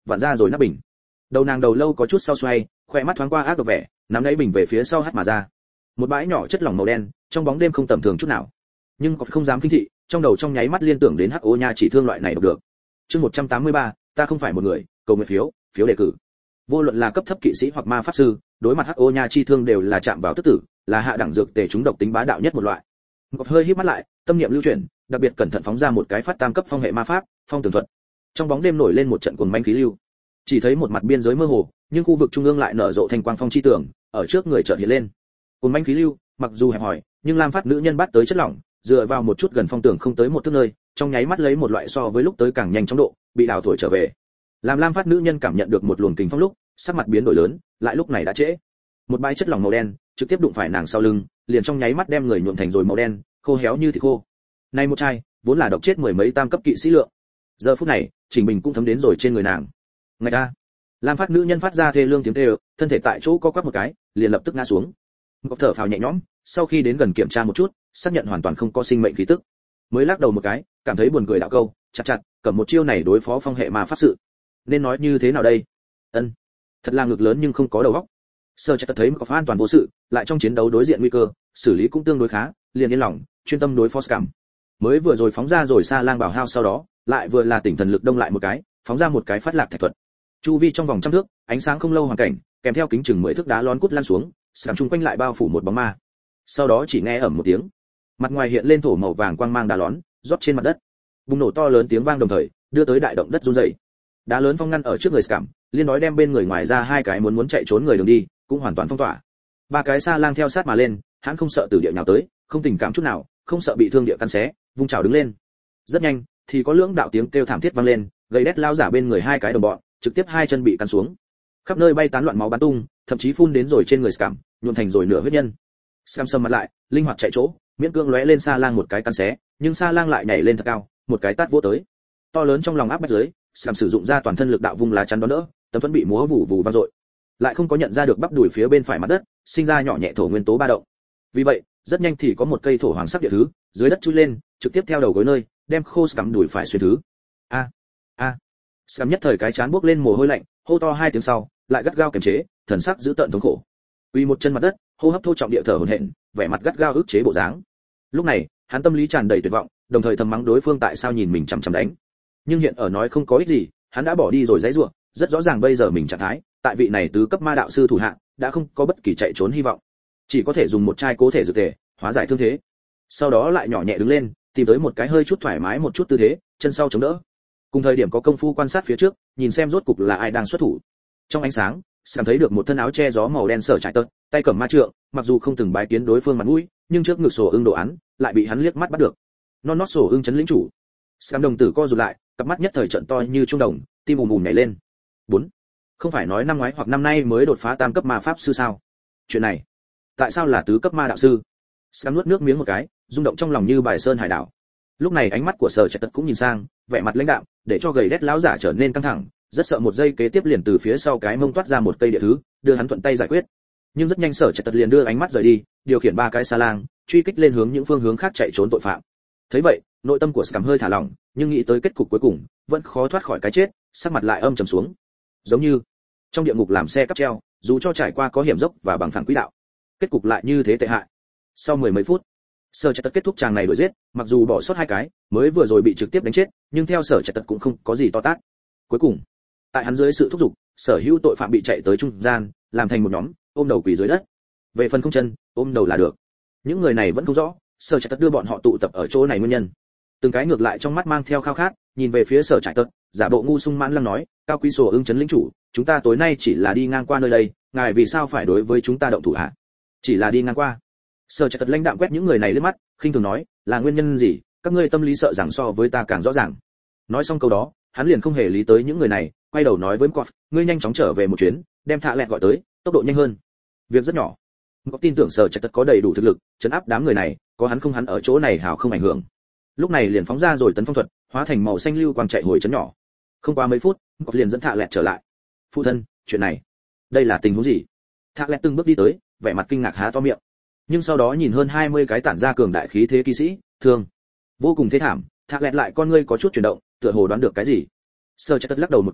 vặn ra rồi nắp bình. Đầu nàng đầu lâu có chút sau xoay, khoe mắt thoáng qua ác độc vẻ, nắm lấy bình về phía sau hất mà ra. Một bãi nhỏ chất lỏng màu đen, trong bóng đêm không tầm thường chút nào. Nhưng có không dám kinh thị, trong đầu trong nháy mắt liên tưởng đến hắc ô nha chỉ thương loại này độc được. Chương một trăm tám mươi ba, ta không phải một người, cầu nguyện phiếu, phiếu đề cử. Vô luận là cấp thấp kỵ sĩ hoặc ma pháp sư, đối mặt hắc ô nha chi thương đều là chạm vào tức tử, là hạ đẳng dược tề chúng độc tính bá đạo nhất một loại. Ngọc hơi híp mắt lại, tâm niệm lưu chuyển, đặc biệt cẩn thận phóng ra một cái phát tam cấp phong hệ ma pháp, phong tường thuật. Trong bóng đêm nổi lên một trận cuồng manh khí lưu. Chỉ thấy một mặt biên giới mơ hồ, nhưng khu vực trung ương lại nở rộ thành quang phong chi tường, ở trước người chợt hiện lên. Cuồng manh khí lưu, mặc dù hẹp hỏi, nhưng lam phát nữ nhân bắt tới chất lỏng, dựa vào một chút gần phong tường không tới một thước nơi, trong nháy mắt lấy một loại so với lúc tới càng nhanh chóng độ, bị đào thổi trở về. Làm lam phát nữ nhân cảm nhận được một luồng kình phong lúc, sắc mặt biến đổi lớn, lại lúc này đã trễ. Một bãi chất lỏng màu đen trực tiếp đụng phải nàng sau lưng, liền trong nháy mắt đem người nhuộm thành rồi màu đen, khô héo như thịt khô. Này một chai, vốn là độc chết mười mấy tam cấp kỵ sĩ lượng. Giờ phút này, Trình Bình cũng thấm đến rồi trên người nàng. Ngay ta, lam phát nữ nhân phát ra thê lương tiếng kêu, thân thể tại chỗ co quắp một cái, liền lập tức ngã xuống. Ngọc thở phào nhẹ nhõm, sau khi đến gần kiểm tra một chút, xác nhận hoàn toàn không có sinh mệnh khí tức, mới lắc đầu một cái, cảm thấy buồn cười đạo câu, chặt chặt, cầm một chiêu này đối phó phong hệ ma pháp sự, nên nói như thế nào đây? Ân, thật là ngực lớn nhưng không có đầu óc. Sơ chắc thấy có an toàn vô sự, lại trong chiến đấu đối diện nguy cơ, xử lý cũng tương đối khá, liền yên lòng, chuyên tâm đối phó Scam. Mới vừa rồi phóng ra rồi xa lang bảo hao sau đó, lại vừa là tỉnh thần lực đông lại một cái, phóng ra một cái phát lạc thạch thuật. Chu vi trong vòng trăm thước, ánh sáng không lâu hoàn cảnh, kèm theo kính chừng mười thước đá lón cút lan xuống, Scam chung quanh lại bao phủ một bóng ma. Sau đó chỉ nghe ầm một tiếng, mặt ngoài hiện lên thổ màu vàng quang mang đá lón, rót trên mặt đất. Bùng nổ to lớn tiếng vang đồng thời, đưa tới đại động đất rung rẩy. Đá lớn phong ngăn ở trước người Scam, liên nói đem bên người ngoài ra hai cái muốn muốn chạy trốn người đường đi, cũng hoàn toàn phong tỏa. Ba cái xa lang theo sát mà lên, hắn không sợ tử địa nhào tới, không tình cảm chút nào, không sợ bị thương địa căn xé, vung chảo đứng lên. Rất nhanh, thì có lưỡng đạo tiếng kêu thảm thiết vang lên, gầy đét lao giả bên người hai cái đồng bọn, trực tiếp hai chân bị cắn xuống. Khắp nơi bay tán loạn máu bắn tung, thậm chí phun đến rồi trên người Scam, nhuộm thành rồi nửa huyết nhân. Scam sầm mặt lại, linh hoạt chạy chỗ, miễn cưỡng lóe lên xa lang một cái cắn xé, nhưng xa lang lại nhảy lên thật cao, một cái tát vỗ tới. To lớn trong lòng áp bách dưới, Scam sử dụng ra toàn thân lực đạo vung lá chắn đón đỡ, tấm thuẫn bị múa vụ vụ vang dội, lại không có nhận ra được bắp đùi phía bên phải mặt đất sinh ra nhỏ nhẹ thổ nguyên tố ba động. Vì vậy, rất nhanh thì có một cây thổ hoàng sắc địa thứ dưới đất chui lên, trực tiếp theo đầu gối nơi, đem khô Scam đùi phải xuyên thứ. A, a. Scam nhất thời cái chán buốc lên mồ hôi lạnh, hô to hai tiếng sau, lại gắt gao kiềm chế, thần sắc giữ tợn thống khổ. Uy một chân mặt đất, hô hấp thô trọng địa thở hổn hển, vẻ mặt gắt gao ức chế bộ dáng. Lúc này, hắn tâm lý tràn đầy tuyệt vọng, đồng thời thầm mắng đối phương tại sao nhìn mình chằm chằm đánh. Nhưng hiện ở nói không có ích gì, hắn đã bỏ đi rồi giãy giụa, rất rõ ràng bây giờ mình trạng thái, tại vị này tứ cấp ma đạo sư thủ hạ, đã không có bất kỳ chạy trốn hy vọng. Chỉ có thể dùng một chai cố thể dược tề, hóa giải thương thế. Sau đó lại nhỏ nhẹ đứng lên, tìm tới một cái hơi chút thoải mái một chút tư thế, chân sau chống đỡ. Cùng thời điểm có công phu quan sát phía trước, nhìn xem rốt cục là ai đang xuất thủ. Trong ánh sáng, Sam thấy được một thân áo che gió màu đen sở trải tợt, tay cầm ma trượng, mặc dù không từng bái kiến đối phương mặt mũi, nhưng trước ngực sổ ưng đồ án, lại bị hắn liếc mắt bắt được. Non nót sổ ưng chấn lĩnh chủ. Sam đồng tử co rụt lại, cặp mắt nhất thời trận to như trung đồng, tim ùm ùm nhảy lên. Bốn, không phải nói năm ngoái hoặc năm nay mới đột phá tam cấp ma pháp sư sao? Chuyện này, tại sao là tứ cấp ma đạo sư? Sam nuốt nước miếng một cái, rung động trong lòng như bài sơn hải đảo. Lúc này ánh mắt của sở trạch tật cũng nhìn sang, vẻ mặt lãnh đạm, để cho gầy đét lão giả trở nên căng thẳng, rất sợ một giây kế tiếp liền từ phía sau cái mông toát ra một cây địa thứ, đưa hắn thuận tay giải quyết. Nhưng rất nhanh sở trạch tật liền đưa ánh mắt rời đi, điều khiển ba cái xa lang, truy kích lên hướng những phương hướng khác chạy trốn tội phạm. Thấy vậy, nội tâm của Scam hơi thả lỏng, nhưng nghĩ tới kết cục cuối cùng, vẫn khó thoát khỏi cái chết, sắc mặt lại âm trầm xuống. Giống như trong địa ngục làm xe cắp treo, dù cho trải qua có hiểm dốc và bằng phẳng quỹ đạo, kết cục lại như thế tệ hại. Sau mười mấy phút, sở trạch tật kết thúc tràng này đuổi giết, mặc dù bỏ sót hai cái, mới vừa rồi bị trực tiếp đánh chết, nhưng theo sở trạch tật cũng không có gì to tát. Cuối cùng, tại hắn dưới sự thúc giục, sở hữu tội phạm bị chạy tới trung gian, làm thành một nhóm, ôm đầu quỳ dưới đất. Về phần không chân, ôm đầu là được. Những người này vẫn không rõ, sở trạch tật đưa bọn họ tụ tập ở chỗ này nguyên nhân. Từng cái ngược lại trong mắt mang theo khao khát, nhìn về phía sở trạch tật, giả bộ ngu sung mãn lăng nói, cao quý sổ ưng chấn lĩnh chủ, chúng ta tối nay chỉ là đi ngang qua nơi đây, ngài vì sao phải đối với chúng ta động thủ hả? Chỉ là đi ngang qua. Sở trạch tật lãnh đạm quét những người này liếc mắt, khinh thường nói, là nguyên nhân gì, các ngươi tâm lý sợ rằng so với ta càng rõ ràng. Nói xong câu đó, hắn liền không hề lý tới những người này, quay đầu nói với Mccoff, ngươi nhanh chóng trở về một chuyến, đem Thạ Lẹt gọi tới, tốc độ nhanh hơn. Việc rất nhỏ. Mccoff tin tưởng sở trạch tật có đầy đủ thực lực, trấn áp đám người này, có hắn không hắn ở chỗ này hảo không ảnh hưởng. Lúc này liền phóng ra rồi tấn phong thuật, hóa thành màu xanh lưu quang chạy hồi trấn nhỏ. Không qua mấy phút, Mccoff liền dẫn Thạ Lẹt trở lại. Phụ thân, chuyện này, đây là tình huống gì? Thạ Lẹt từng bước đi tới, vẻ mặt kinh ngạc há to miệng. Nhưng sau đó nhìn hơn hai mươi cái tản ra cường đại khí thế kỵ sĩ, thương vô cùng thế thảm, Thạ Lẹt lại con ngươi có chút chuyển động, tựa hồ đoán được cái gì. Sở trạch tật lắc đầu một cái,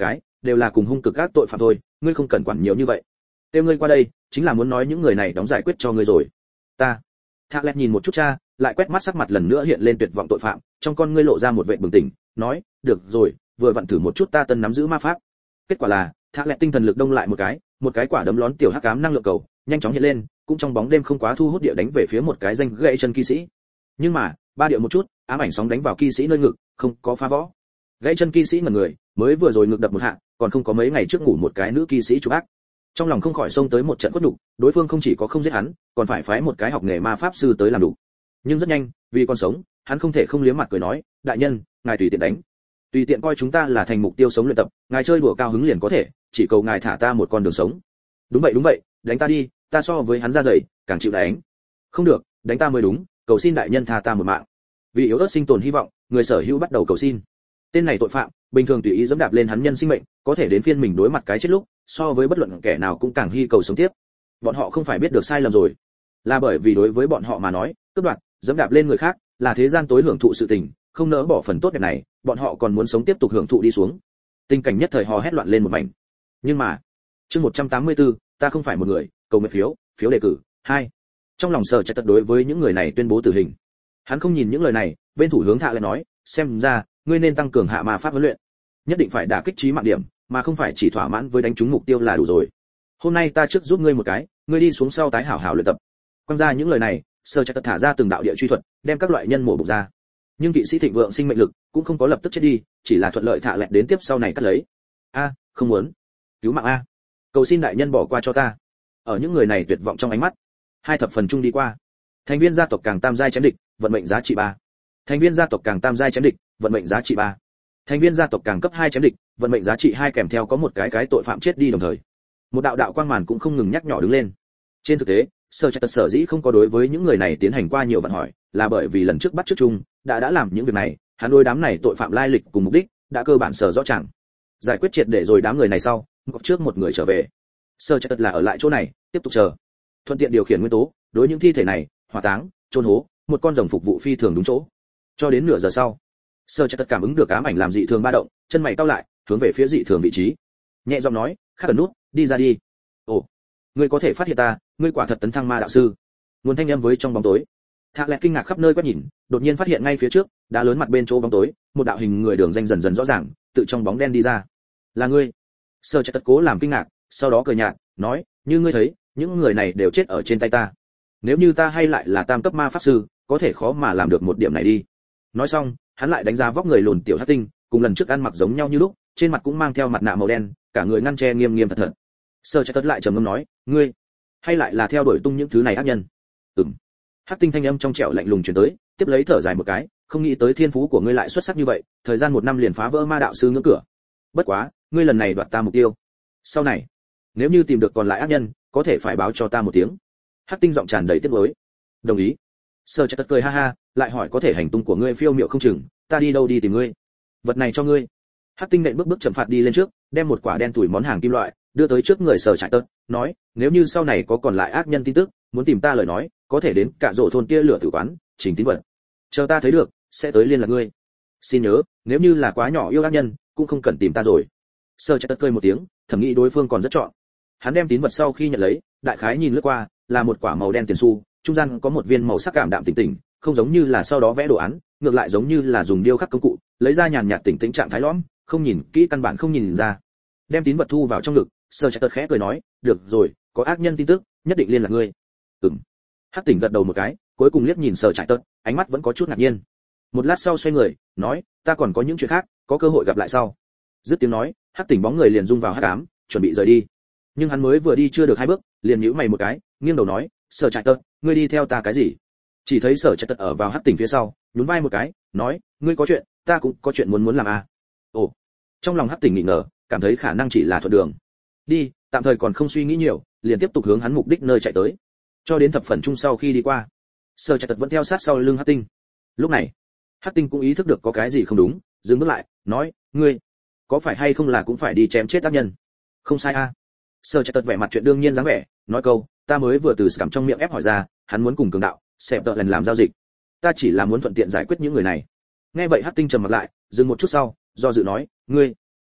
đều là cùng hung cực các tội phạm thôi, ngươi không cần quản nhiều như vậy. Tiêu ngươi qua đây chính là muốn nói những người này đóng giải quyết cho ngươi rồi. Ta Thạ Lẹt nhìn một chút cha, lại quét mắt sắc mặt lần nữa hiện lên tuyệt vọng tội phạm, trong con ngươi lộ ra một vẻ bừng tỉnh, nói, được rồi, vừa vặn thử một chút ta tân nắm giữ ma pháp. Kết quả là, Thạ Lẹt tinh thần lực đông lại một cái, một cái quả đấm lón tiểu hắc ám năng lượng cầu, nhanh chóng hiện lên, cũng trong bóng đêm không quá thu hút địa đánh về phía một cái danh gãy chân kỵ sĩ. Nhưng mà, ba điệu một chút, ám ảnh sóng đánh vào kỵ sĩ nơi ngực, không có phá võ. Gãy chân kỵ sĩ ngẩn người, mới vừa rồi ngực đập một hạ, còn không có mấy ngày trước ngủ một cái nữ kỵ sĩ chụp ác. Trong lòng không khỏi xông tới một trận quất nhục, đối phương không chỉ có không giết hắn, còn phải phái một cái học nghề ma pháp sư tới làm đủ. Nhưng rất nhanh, vì còn sống, hắn không thể không liếm mặt cười nói, đại nhân, ngài tùy tiện đánh. Tùy tiện coi chúng ta là thành mục tiêu sống luyện tập, ngài chơi đùa cao hứng liền có thể, chỉ cầu ngài thả ta một con đường sống. Đúng vậy đúng vậy, đánh ta đi, ta so với hắn ra dày, càng chịu đánh. Không được, đánh ta mới đúng, cầu xin đại nhân tha ta một mạng. Vì yếu ớt sinh tồn hy vọng, người sở hữu bắt đầu cầu xin. Tên này tội phạm, bình thường tùy ý dẫm đạp lên hắn nhân sinh mệnh, có thể đến phiên mình đối mặt cái chết lúc, so với bất luận kẻ nào cũng càng hy cầu sống tiếp. Bọn họ không phải biết được sai lầm rồi, là bởi vì đối với bọn họ mà nói, cướp đoạt, dẫm đạp lên người khác, là thế gian tối hưởng thụ sự tình, không nỡ bỏ phần tốt đẹp này, bọn họ còn muốn sống tiếp tục hưởng thụ đi xuống. Tình cảnh nhất thời hò hét loạn lên một mảnh. Nhưng mà, chương một trăm tám mươi tư, ta không phải một người, cầu nguyện phiếu, phiếu đề cử, hai. Trong lòng Sở Trạch Tật đối với những người này tuyên bố tử hình. Hắn không nhìn những lời này, bên thủ hướng Thạ lại nói, xem ra, ngươi nên tăng cường hạ ma pháp huấn luyện. Nhất định phải đả kích trí mạng điểm, mà không phải chỉ thỏa mãn với đánh trúng mục tiêu là đủ rồi. Hôm nay ta trước giúp ngươi một cái, ngươi đi xuống sau tái hảo hảo luyện tập. Quang ra những lời này, Sở Trạch Tật thả ra từng đạo địa truy thuật, đem các loại nhân mổ bục ra. Nhưng kỵ sĩ thịnh vượng sinh mệnh lực cũng không có lập tức chết đi, chỉ là thuận lợi Thạ lẹt đến tiếp sau này cắt lấy. A, không muốn. Cứu mạng a. Cầu xin đại nhân bỏ qua cho ta. Ở những người này tuyệt vọng trong ánh mắt, hai thập phần chung đi qua. Thành viên gia tộc càng tam giai chém địch, vận mệnh giá trị ba. Thành viên gia tộc càng tam giai chém địch, vận mệnh giá trị ba. Thành viên gia tộc càng cấp hai chém địch, vận mệnh giá trị hai kèm theo có một cái cái tội phạm chết đi đồng thời. Một đạo đạo quang màn cũng không ngừng nhắc nhỏ đứng lên. Trên thực tế, Sở Trạch Tật sở dĩ không có đối với những người này tiến hành qua nhiều vận hỏi, là bởi vì lần trước bắt trước chung đã đã làm những việc này, hắn đối đám này tội phạm lai lịch cùng mục đích đã cơ bản sở rõ ràng. Giải quyết triệt để rồi đám người này sau, ngọc trước một người trở về. Sở Trạch Tật là ở lại chỗ này, tiếp tục chờ. Thuận tiện điều khiển nguyên tố, đối những thi thể này, hỏa táng, chôn hố, một con rồng phục vụ phi thường đúng chỗ. Cho đến nửa giờ sau, Sở Trạch Tật cảm ứng được ám ảnh làm dị thường ba động, chân mày cau lại, hướng về phía dị thường vị trí. Nhẹ giọng nói, "Khắc cần nút, đi ra đi." "Ồ, ngươi có thể phát hiện ta, ngươi quả thật tấn thăng ma đạo sư." Nguồn thanh âm với trong bóng tối. Thạ Lẹt kinh ngạc khắp nơi quét nhìn, đột nhiên phát hiện ngay phía trước, đá lớn mặt bên chỗ bóng tối, một đạo hình người đường danh dần dần rõ ràng, tự trong bóng đen đi ra. "Là ngươi?" Sở Trạch Tật cố làm kinh ngạc, sau đó cười nhạt, nói, "Như ngươi thấy, những người này đều chết ở trên tay ta. Nếu như ta hay lại là tam cấp ma pháp sư, có thể khó mà làm được một điểm này đi." Nói xong, hắn lại đánh giá vóc người lùn tiểu hắc tinh, cùng lần trước ăn mặc giống nhau như lúc, trên mặt cũng mang theo mặt nạ màu đen, cả người ngăn che nghiêm nghiêm thật thật. Sở Trạch Tật lại trầm ngâm nói, "Ngươi hay lại là theo đuổi tung những thứ này ác nhân?" "Ừm." Hắc tinh thanh âm trong trẻo lạnh lùng truyền tới, tiếp lấy thở dài một cái, "Không nghĩ tới thiên phú của ngươi lại xuất sắc như vậy, thời gian một năm liền phá vỡ ma đạo sư ngưỡng cửa. Bất quá, ngươi lần này đoạt ta mục tiêu. Sau này, nếu như tìm được còn lại ác nhân, có thể phải báo cho ta một tiếng." Hắc tinh giọng tràn đầy tiếc nuối. "Đồng ý." Sở Trạch Tật cười ha ha, lại hỏi, "Có thể hành tung của ngươi phiêu miệu không chừng, ta đi đâu đi tìm ngươi? Vật này cho ngươi." Hắc tinh nện bước bước chậm phạt đi lên trước, đem một quả đen tuổi món hàng kim loại đưa tới trước người Sở Trạch Tật, nói, "Nếu như sau này có còn lại ác nhân tin tức, muốn tìm ta lời nói, có thể đến cả rổ thôn kia lửa tử quán, trình tín vật. Chờ ta thấy được, sẽ tới liên lạc ngươi. Xin nhớ, nếu như là quá nhỏ yêu ác nhân, cũng không cần tìm ta rồi." Sở Trạch Tật cười một tiếng, thầm nghĩ đối phương còn rất chọn. Hắn đem tín vật sau khi nhận lấy, đại khái nhìn lướt qua, là một quả màu đen tiền xu, trung gian có một viên màu sắc cảm đạm tỉnh tỉnh, không giống như là sau đó vẽ đồ án, ngược lại giống như là dùng điêu khắc công cụ, lấy ra nhàn nhạt tỉnh tĩnh trạng thái lõm, không nhìn kỹ căn bản không nhìn ra. Đem tín vật thu vào trong ngực, Sở Trạch Tật khẽ cười nói, "Được rồi, có ác nhân tin tức, nhất định liên lạc ngươi." "Ừm." Hắc Tỉnh gật đầu một cái, cuối cùng liếc nhìn Sở Trạch Tật, ánh mắt vẫn có chút ngạc nhiên. Một lát sau xoay người, nói, "Ta còn có những chuyện khác, có cơ hội gặp lại sau." Dứt tiếng nói, Hắc Tỉnh bóng người liền rung vào hắc ám, chuẩn bị rời đi. Nhưng hắn mới vừa đi chưa được hai bước, liền nhíu mày một cái, nghiêng đầu nói, "Sở Trạch Tật, ngươi đi theo ta cái gì?" Chỉ thấy Sở Trạch Tật ở vào Hắc Tỉnh phía sau, nhún vai một cái, nói, "Ngươi có chuyện, ta cũng có chuyện muốn muốn làm à?" Ồ. Trong lòng Hắc Tỉnh nghi ngờ, cảm thấy khả năng chỉ là thuận đường. Đi, tạm thời còn không suy nghĩ nhiều, liền tiếp tục hướng hắn mục đích nơi chạy tới. Cho đến thập phần chung sau khi đi qua, Sở Trạch Tật vẫn theo sát sau lưng Hắc Tinh. Lúc này, Hắc Tinh cũng ý thức được có cái gì không đúng, dừng bước lại, nói, "Ngươi, có phải hay không là cũng phải đi chém chết ác nhân?" "Không sai a." À. Sở Trạch Tật vẻ mặt chuyện đương nhiên dáng vẻ, nói câu, "Ta mới vừa từ Scam trong miệng ép hỏi ra, hắn muốn cùng cường đạo, xẹp tợ lần làm giao dịch. Ta chỉ là muốn thuận tiện giải quyết những người này." Nghe vậy Hắc Tinh trầm mặt lại, dừng một chút sau, do dự nói, "Ngươi,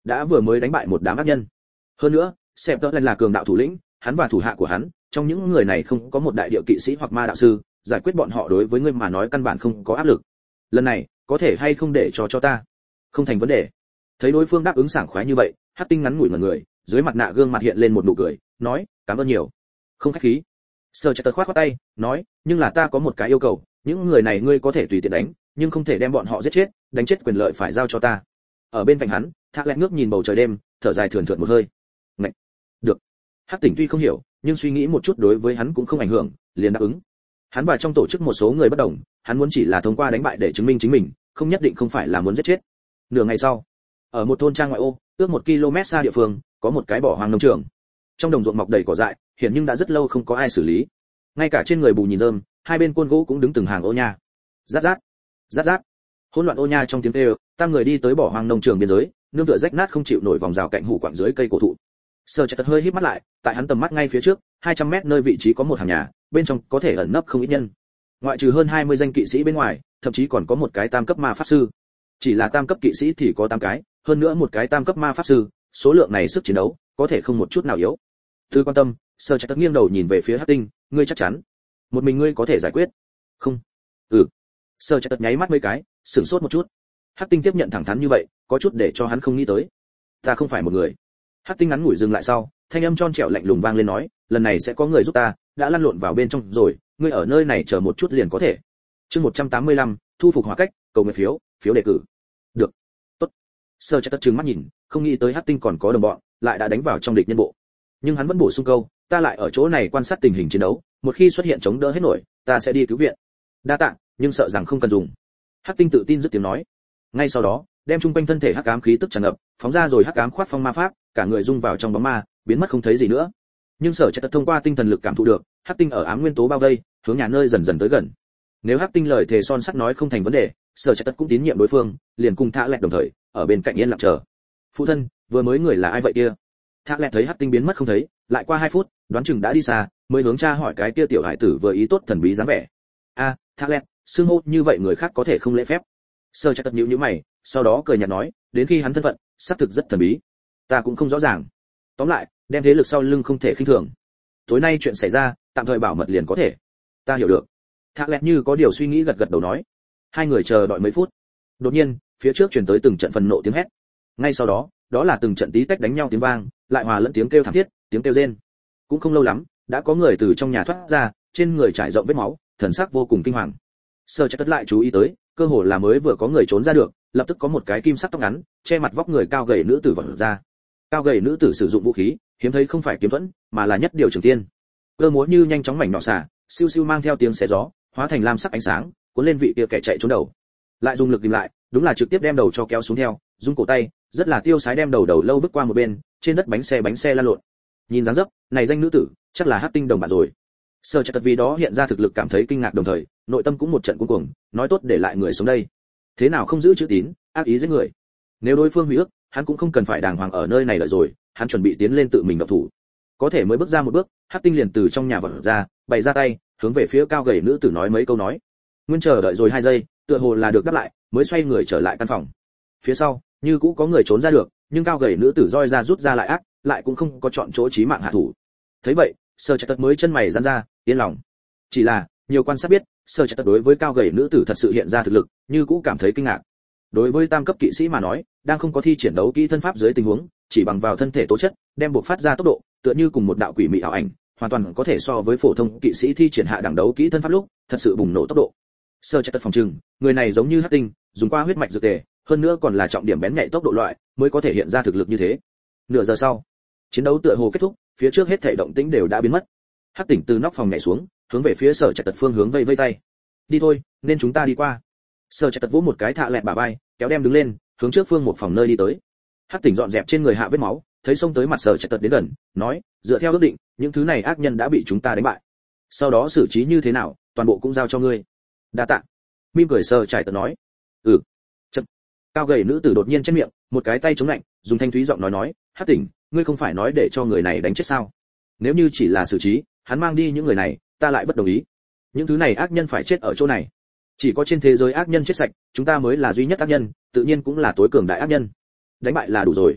đã vừa mới đánh bại một đám ác nhân. Hơn nữa, Sẹp Tơ là cường đạo thủ lĩnh, hắn và thủ hạ của hắn, trong những người này không có một đại địa kỵ sĩ hoặc ma đạo sư, giải quyết bọn họ đối với ngươi mà nói căn bản không có áp lực. Lần này, có thể hay không để cho cho ta? Không thành vấn đề. Thấy đối phương đáp ứng sảng khoái như vậy, Hắc Tinh ngắn ngủi ngẩn người, dưới mặt nạ gương mặt hiện lên một nụ cười, nói, cảm ơn nhiều. Không khách khí. Sở Trạch Tật khoát khoát tay, nói, nhưng là ta có một cái yêu cầu, những người này ngươi có thể tùy tiện đánh, nhưng không thể đem bọn họ giết chết, đánh chết quyền lợi phải giao cho ta. Ở bên cạnh hắn, Thác Lẹt ngước nhìn bầu trời đêm, thở dài thườn thượt một hơi. Ngậy. Được. Hắc Tỉnh tuy không hiểu, nhưng suy nghĩ một chút đối với hắn cũng không ảnh hưởng, liền đáp ứng. Hắn và trong tổ chức một số người bất đồng, hắn muốn chỉ là thông qua đánh bại để chứng minh chính mình, không nhất định không phải là muốn giết chết. Nửa ngày sau, ở một thôn trang ngoại ô, ước một km xa địa phương, có một cái bỏ hoang nông trường. Trong đồng ruộng mọc đầy cỏ dại, hiện nhưng đã rất lâu không có ai xử lý. Ngay cả trên người bù nhìn rơm, hai bên côn gỗ cũng đứng từng hàng ô nha. Rát rát, rát rát. Hỗn loạn ô nha trong tiếng kêu, tam người đi tới bỏ hoang nông trường biên giới, nương tựa rách nát không chịu nổi vòng rào cạnh hủ quặng dưới cây cổ thụ. Sở Trạch Tật hơi híp mắt lại, tại hắn tầm mắt ngay phía trước, hai trăm mét nơi vị trí có một hàng nhà, bên trong có thể ẩn nấp không ít nhân. Ngoại trừ hơn hai mươi danh kỵ sĩ bên ngoài, thậm chí còn có một cái tam cấp ma pháp sư. Chỉ là tam cấp kỵ sĩ thì có tám cái, hơn nữa một cái tam cấp ma pháp sư, số lượng này sức chiến đấu có thể không một chút nào yếu. Tư quan tâm, Sở Trạch Tật nghiêng đầu nhìn về phía Hắc Tinh, ngươi chắc chắn? Một mình ngươi có thể giải quyết? Không. Ừ. Sở Trạch Tật nháy mắt mấy cái, sửng sốt một chút. Hắc Tinh tiếp nhận thẳng thắn như vậy, có chút để cho hắn không nghĩ tới. Ta không phải một người. Hắc Tinh ngắn ngủi dừng lại sau, thanh âm tròn trẻo lạnh lùng vang lên nói, lần này sẽ có người giúp ta, đã lăn lộn vào bên trong rồi, ngươi ở nơi này chờ một chút liền có thể. Chương một trăm tám mươi lăm, thu phục hỏa cách, cầu nguyện phiếu, phiếu đề cử. Được. Tốt. Sở Trạch Tật trừng mắt nhìn, không nghĩ tới Hắc Tinh còn có đồng bọn, lại đã đánh vào trong địch nhân bộ. Nhưng hắn vẫn bổ sung câu, ta lại ở chỗ này quan sát tình hình chiến đấu, một khi xuất hiện chống đỡ hết nổi, ta sẽ đi cứu viện. Đa tạ, nhưng sợ rằng không cần dùng. Hắc Tinh tự tin dứt tiếng nói. Ngay sau đó, đem trung quanh thân thể hắc ám khí tức tràn ngập, phóng ra rồi hắc ám khoát phong ma pháp, cả người rung vào trong bóng ma, biến mất không thấy gì nữa. Nhưng Sở Trạch Tật thông qua tinh thần lực cảm thụ được, Hắc Tinh ở ám nguyên tố bao vây, hướng nhà nơi dần dần tới gần. Nếu Hắc Tinh lời thề son sắt nói không thành vấn đề, Sở Trạch Tật cũng tín nhiệm đối phương, liền cùng Thác Lẹt đồng thời, ở bên cạnh yên lặng chờ. Phụ thân, vừa mới người là ai vậy kia? Thác Lẹt thấy Hắc Tinh biến mất không thấy, lại qua hai phút, đoán chừng đã đi xa, mới hướng cha hỏi cái kia tiểu hải tử vừa ý tốt thần bí dáng vẻ. A, Thác Lẹt, xưng hô như vậy người khác có thể không lễ phép. Sở Trạch Tật nhíu nhíu mày, sau đó cười nhạt nói, đến khi hắn thân phận, xác thực rất thần bí, ta cũng không rõ ràng. Tóm lại, đem thế lực sau lưng không thể khinh thường. Tối nay chuyện xảy ra, tạm thời bảo mật liền có thể. Ta hiểu được. Thác Lẹt như có điều suy nghĩ gật gật đầu nói. Hai người chờ đợi mấy phút. Đột nhiên, phía trước truyền tới từng trận phần nộ tiếng hét. Ngay sau đó, đó là từng trận tí tách đánh nhau tiếng vang, lại hòa lẫn tiếng kêu thảm thiết, tiếng kêu rên. Cũng không lâu lắm, đã có người từ trong nhà thoát ra, trên người trải rộng vết máu, thần sắc vô cùng kinh hoàng. Sở Trạch Tật lại chú ý tới, cơ hồ là mới vừa có người trốn ra được, lập tức có một cái kim sắc tóc ngắn, che mặt vóc người cao gầy nữ tử vọt ra. Cao gầy nữ tử sử dụng vũ khí, hiếm thấy không phải kiếm thuẫn, mà là nhất điều trường tiên. Cơ múa như nhanh chóng mảnh nọ xả, siêu siêu mang theo tiếng xé gió, hóa thành lam sắc ánh sáng, cuốn lên vị kia kẻ chạy trốn đầu. Lại dùng lực tìm lại, đúng là trực tiếp đem đầu cho kéo xuống theo, dùng cổ tay, rất là tiêu sái đem đầu đầu lâu vứt qua một bên, trên đất bánh xe bánh xe lăn lộn. Nhìn dáng dấp, này danh nữ tử, chắc là Hắc Tinh đồng bạn rồi. Sở Trạch Tật vì đó hiện ra thực lực cảm thấy kinh ngạc đồng thời, nội tâm cũng một trận cuống cuồng, nói tốt để lại người sống đây. Thế nào không giữ chữ tín, ác ý giết người. Nếu đối phương hủy ước, hắn cũng không cần phải đàng hoàng ở nơi này đợi rồi, hắn chuẩn bị tiến lên tự mình động thủ. Có thể mới bước ra một bước, Hắc Tinh liền từ trong nhà vọt ra, bày ra tay, hướng về phía cao gầy nữ tử nói mấy câu nói. Nguyên chờ đợi rồi hai giây, tựa hồ là được đáp lại, mới xoay người trở lại căn phòng. Phía sau, như cũ có người trốn ra được, nhưng cao gầy nữ tử roi ra rút ra lại ác, lại cũng không có chọn chỗ chí mạng hạ thủ. Thấy vậy, Sở Trạch Tật mới chân mày giãn ra, yên lòng. Chỉ là, nhiều quan sát biết, Sở Trạch Tật đối với cao gầy nữ tử thật sự hiện ra thực lực, như cũ cảm thấy kinh ngạc. Đối với tam cấp kỵ sĩ mà nói, đang không có thi triển đấu kỹ thân pháp dưới tình huống, chỉ bằng vào thân thể tố chất, đem buộc phát ra tốc độ, tựa như cùng một đạo quỷ mị ảo ảnh, hoàn toàn có thể so với phổ thông kỵ sĩ thi triển hạ đẳng đấu kỹ thân pháp lúc, thật sự bùng nổ tốc độ. Sở Trạch Tật phòng trừng, người này giống như Hắc Tinh, dùng qua huyết mạch dược tề, hơn nữa còn là trọng điểm bén nhạy tốc độ loại, mới có thể hiện ra thực lực như thế. Nửa giờ sau, chiến đấu tựa hồ kết thúc, phía trước hết thảy động tĩnh đều đã biến mất. Hắc Tỉnh từ nóc phòng nhảy xuống, hướng về phía Sở Trạch Tật phương hướng vây vây tay. Đi thôi, nên chúng ta đi qua. Sở Trạch Tật vỗ một cái Thạ Lẹt bả vai, kéo đem đứng lên, hướng trước phương một phòng nơi đi tới. Hắc Tỉnh dọn dẹp trên người hạ vết máu, thấy xông tới mặt Sở Trạch Tật đến gần, nói, dựa theo ước định, những thứ này ác nhân đã bị chúng ta đánh bại. Sau đó xử trí như thế nào, toàn bộ cũng giao cho ngươi. Đa tạ. Mỉm cười Sở Trạch Tật nói. Ừ. Chậm. Cao gầy nữ tử đột nhiên trên miệng, một cái tay chống lạnh, dùng thanh thúy giọng nói nói, Hắc Tỉnh, ngươi không phải nói để cho người này đánh chết sao? Nếu như chỉ là xử trí, hắn mang đi những người này, ta lại bất đồng ý. Những thứ này ác nhân phải chết ở chỗ này. Chỉ có trên thế giới ác nhân chết sạch, chúng ta mới là duy nhất ác nhân, tự nhiên cũng là tối cường đại ác nhân. Đánh bại là đủ rồi.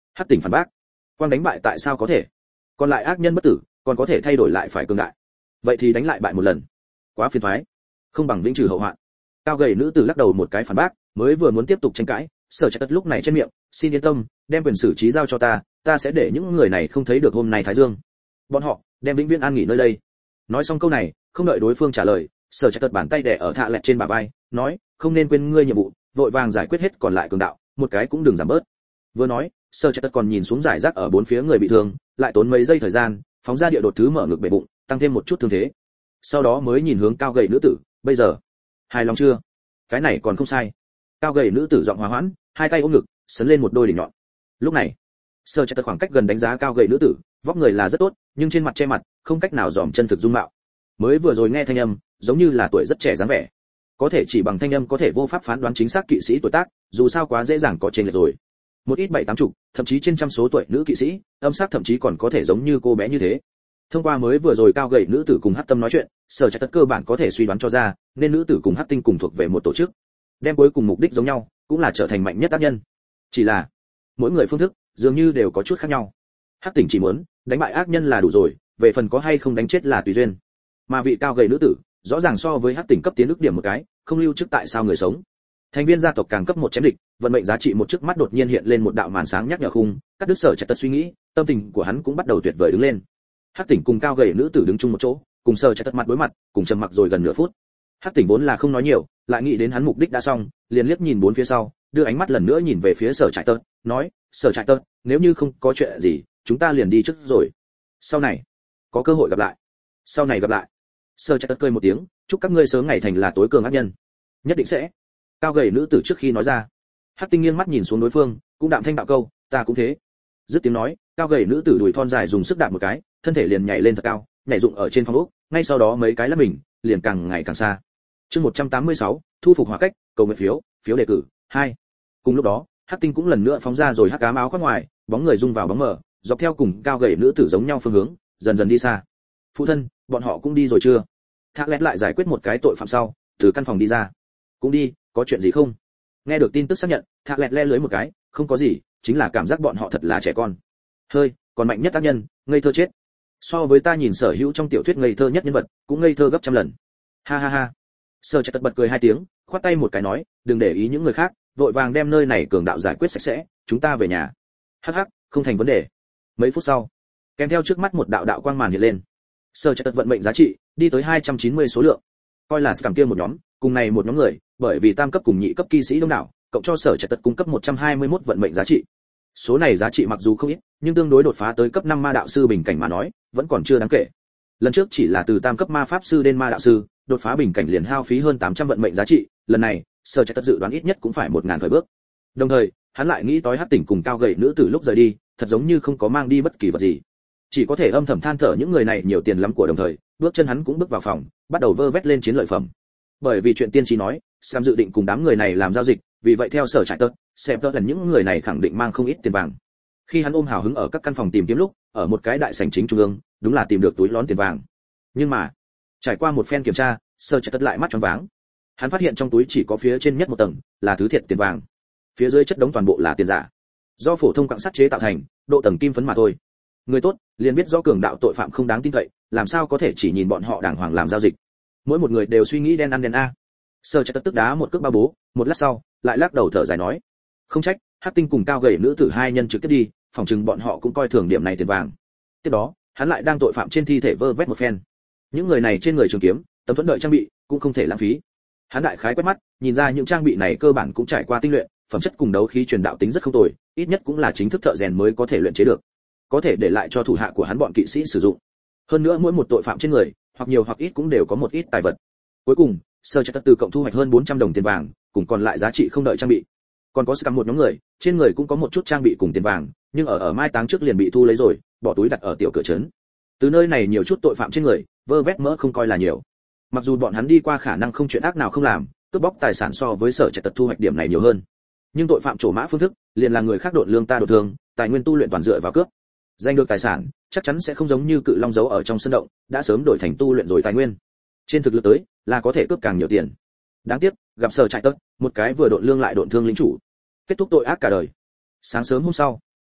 Hắc Tỉnh phản bác, quang đánh bại tại sao có thể? Còn lại ác nhân bất tử, còn có thể thay đổi lại phải cường đại. Vậy thì đánh lại bại một lần, quá phiền toái, không bằng vĩnh trừ hậu hoạn. Cao gầy nữ tử lắc đầu một cái phản bác, mới vừa muốn tiếp tục tranh cãi, Sở Trạch Tất lúc này trên miệng, xin yên tâm, đem quyền xử trí giao cho ta, ta sẽ để những người này không thấy được hôm nay thái dương. Bọn họ đem vĩnh viễn an nghỉ nơi đây. Nói xong câu này, không đợi đối phương trả lời, Sở Trạch Tất bàn tay đè ở Thạ Lẹt trên bả vai, nói, không nên quên ngươi nhiệm vụ, vội vàng giải quyết hết còn lại cường đạo, một cái cũng đừng giảm bớt. Vừa nói, Sở Trạch Tất còn nhìn xuống giải rác ở bốn phía người bị thương, lại tốn mấy giây thời gian, phóng ra địa đột thứ mở ngực bể bụng, tăng thêm một chút thương thế. Sau đó mới nhìn hướng cao gầy nữ tử, bây giờ, hài lòng chưa? Cái này còn không sai. Cao gầy nữ tử giọng hòa hoãn, hai tay ôm ngực, sấn lên một đôi đỉnh nhọn. Lúc này, Sở Trạch Tất khoảng cách gần đánh giá cao gầy nữ tử, vóc người là rất tốt, nhưng trên mặt che mặt, không cách nào dòm chân thực dung mạo. Mới vừa rồi nghe thanh âm, giống như là tuổi rất trẻ dáng vẻ. Có thể chỉ bằng thanh âm có thể vô pháp phán đoán chính xác kỵ sĩ tuổi tác, dù sao quá dễ dàng có chênh lệch rồi. Một ít bảy tám chục, thậm chí trên trăm số tuổi nữ kỵ sĩ, âm sắc thậm chí còn có thể giống như cô bé như thế. Thông qua mới vừa rồi cao gầy nữ tử cùng Hắc Tâm nói chuyện, Sở Trạch Tất cơ bản có thể suy đoán cho ra, nên nữ tử cùng Hắc Tinh cùng thuộc về một tổ chức, đem cuối cùng mục đích giống nhau, cũng là trở thành mạnh nhất tác nhân. Chỉ là, mỗi người phương thức dường như đều có chút khác nhau. Hắc Tinh chỉ muốn đánh bại ác nhân là đủ rồi, về phần có hay không đánh chết là tùy duyên. Mà vị cao gầy nữ tử, rõ ràng so với Hắc Tinh cấp tiến ước điểm một cái, không lưu chức tại sao người sống. Thành viên gia tộc càng cấp một chém địch, vận mệnh giá trị một trước mắt đột nhiên hiện lên một đạo màn sáng nhắc nhở khung, cắt đứt Sở Trạch Tất suy nghĩ, tâm tình của hắn cũng bắt đầu tuyệt vời đứng lên. Hắc Tỉnh cùng cao gầy nữ tử đứng chung một chỗ, cùng Sở Trạch Tất mặt đối mặt, cùng trầm mặc rồi gần nửa phút. Hắc Tỉnh vốn là không nói nhiều, lại nghĩ đến hắn mục đích đã xong, liền liếc nhìn bốn phía sau, đưa ánh mắt lần nữa nhìn về phía Sở Trạch Tất, nói, Sở Trạch Tất, nếu như không có chuyện gì, chúng ta liền đi trước rồi. Sau này, có cơ hội gặp lại. Sau này gặp lại. Sở Trạch Tất cười một tiếng, chúc các ngươi sớm ngày thành là tối cường ác nhân. Nhất định sẽ. Cao gầy nữ tử trước khi nói ra. Hắc Tinh nghiêng mắt nhìn xuống đối phương, cũng đạm thanh đạo câu, ta cũng thế. Dứt tiếng nói, cao gầy nữ tử đùi thon dài dùng sức đạp một cái, thân thể liền nhảy lên thật cao, nhảy dụng ở trên phòng ốc, ngay sau đó mấy cái lắp mình, liền càng ngày càng xa. Chương một trăm tám mươi sáu, thu phục hỏa cách, cầu nguyện phiếu, phiếu đề cử, hai. Cùng lúc đó, Hắc Tinh cũng lần nữa phóng ra rồi hắc ám áo khoác ngoài, bóng người rung vào bóng mờ, dọc theo cùng cao gầy nữ tử giống nhau phương hướng, dần dần đi xa. Phụ thân, bọn họ cũng đi rồi chưa? Thác Lét lại giải quyết một cái tội phạm sau, từ căn phòng đi ra. Cũng đi, có chuyện gì không? Nghe được tin tức xác nhận, Thác Lét le lưới một cái, không có gì, chính là cảm giác bọn họ thật là trẻ con. Hơi, còn mạnh nhất tác nhân, ngây thơ chết. So với ta nhìn sở hữu trong tiểu thuyết ngây thơ nhất nhân vật, cũng ngây thơ gấp trăm lần. Ha ha ha. Sở Trạch Tất bật cười hai tiếng, khoát tay một cái nói, đừng để ý những người khác, vội vàng đem nơi này cường đạo giải quyết sạch sẽ, chúng ta về nhà. Hắc hắc, không thành vấn đề. Mấy phút sau, kèm theo trước mắt một đạo đạo quang màn hiện lên. Sở Trạch Tất vận mệnh giá trị đi tới hai trăm chín mươi số lượng. Coi là scam kia một nhóm, cùng này một nhóm người, bởi vì tam cấp cùng nhị cấp kỵ sĩ đông đảo, cộng cho Sở Trạch Tất cung cấp một trăm hai mươi mốt vận mệnh giá trị. Số này giá trị mặc dù không ít, nhưng tương đối đột phá tới cấp năm ma đạo sư bình cảnh mà nói, vẫn còn chưa đáng kể. Lần trước chỉ là từ tam cấp ma pháp sư đến ma đạo sư, đột phá bình cảnh liền hao phí hơn tám trăm vận mệnh giá trị, lần này, Sở Trạch Tất dự đoán ít nhất cũng phải một nghìn khởi bước. Đồng thời, hắn lại nghĩ tối Hắc Tỉnh cùng cao gầy nữ tử lúc rời đi, thật giống như không có mang đi bất kỳ vật gì. Chỉ có thể âm thầm than thở những người này nhiều tiền lắm của đồng thời, bước chân hắn cũng bước vào phòng, bắt đầu vơ vét lên chiến lợi phẩm. Bởi vì chuyện tiên tri nói, Sam dự định cùng đám người này làm giao dịch, vì vậy theo Sở Trạch Tất, xem tớ lần những người này khẳng định mang không ít tiền vàng. Khi hắn ôm hào hứng ở các căn phòng tìm kiếm lúc, ở một cái đại sảnh chính trung ương, đúng là tìm được túi lón tiền vàng. Nhưng mà, trải qua một phen kiểm tra, Sở Trạch Tất lại mắt choáng váng. Hắn phát hiện trong túi chỉ có phía trên nhất một tầng là thứ thiệt tiền vàng, phía dưới chất đống toàn bộ là tiền giả, do phổ thông quặng sắt chế tạo thành, độ tầng kim phấn mà thôi. Người tốt liền biết rõ cường đạo tội phạm không đáng tin cậy, làm sao có thể chỉ nhìn bọn họ đàng hoàng làm giao dịch. Mỗi một người đều suy nghĩ đen ăn đen a. Sở Trạch Tất tức đá một cước ba bố, một lát sau, lại lắc đầu thở dài nói, không trách, Hắc Tinh cùng cao gầy nữ tử hai nhân trực tiếp đi, phòng chừng bọn họ cũng coi thường điểm này tiền vàng. Tiếp đó, hắn lại đang tội phạm trên thi thể vơ vét một phen. Những người này trên người trường kiếm, tấm thuẫn đợi trang bị, cũng không thể lãng phí. Hắn đại khái quét mắt, nhìn ra những trang bị này cơ bản cũng trải qua tinh luyện, phẩm chất cùng đấu khí truyền đạo tính rất không tồi, ít nhất cũng là chính thức thợ rèn mới có thể luyện chế được, có thể để lại cho thủ hạ của hắn bọn kỵ sĩ sử dụng. Hơn nữa mỗi một tội phạm trên người, hoặc nhiều hoặc ít cũng đều có một ít tài vật. Cuối cùng, Sở Trạch Tất từ cộng thu hoạch hơn bốn trăm đồng tiền vàng, cùng còn lại giá trị không đợi trang bị. Còn có scam một nhóm người, trên người cũng có một chút trang bị cùng tiền vàng, nhưng ở ở mai táng trước liền bị thu lấy rồi, bỏ túi đặt ở tiểu cửa trấn. Từ nơi này nhiều chút tội phạm trên người, vơ vét mỡ không coi là nhiều. Mặc dù bọn hắn đi qua khả năng không chuyện ác nào không làm, cướp bóc tài sản so với Sở Trạch Tất thu hoạch điểm này nhiều hơn. Nhưng tội phạm trổ mã phương thức, liền là người khác độn lương ta độn thương, tài nguyên tu luyện toàn dựa vào cướp. Giành được tài sản, chắc chắn sẽ không giống như cự long giấu ở trong sân động, đã sớm đổi thành tu luyện rồi tài nguyên. Trên thực lực tới, là có thể cướp càng nhiều tiền. Đáng tiếc, gặp Sở Trạch Tất, một cái vừa độn lương lại độn thương lính chủ, kết thúc tội ác cả đời. Sáng sớm hôm sau,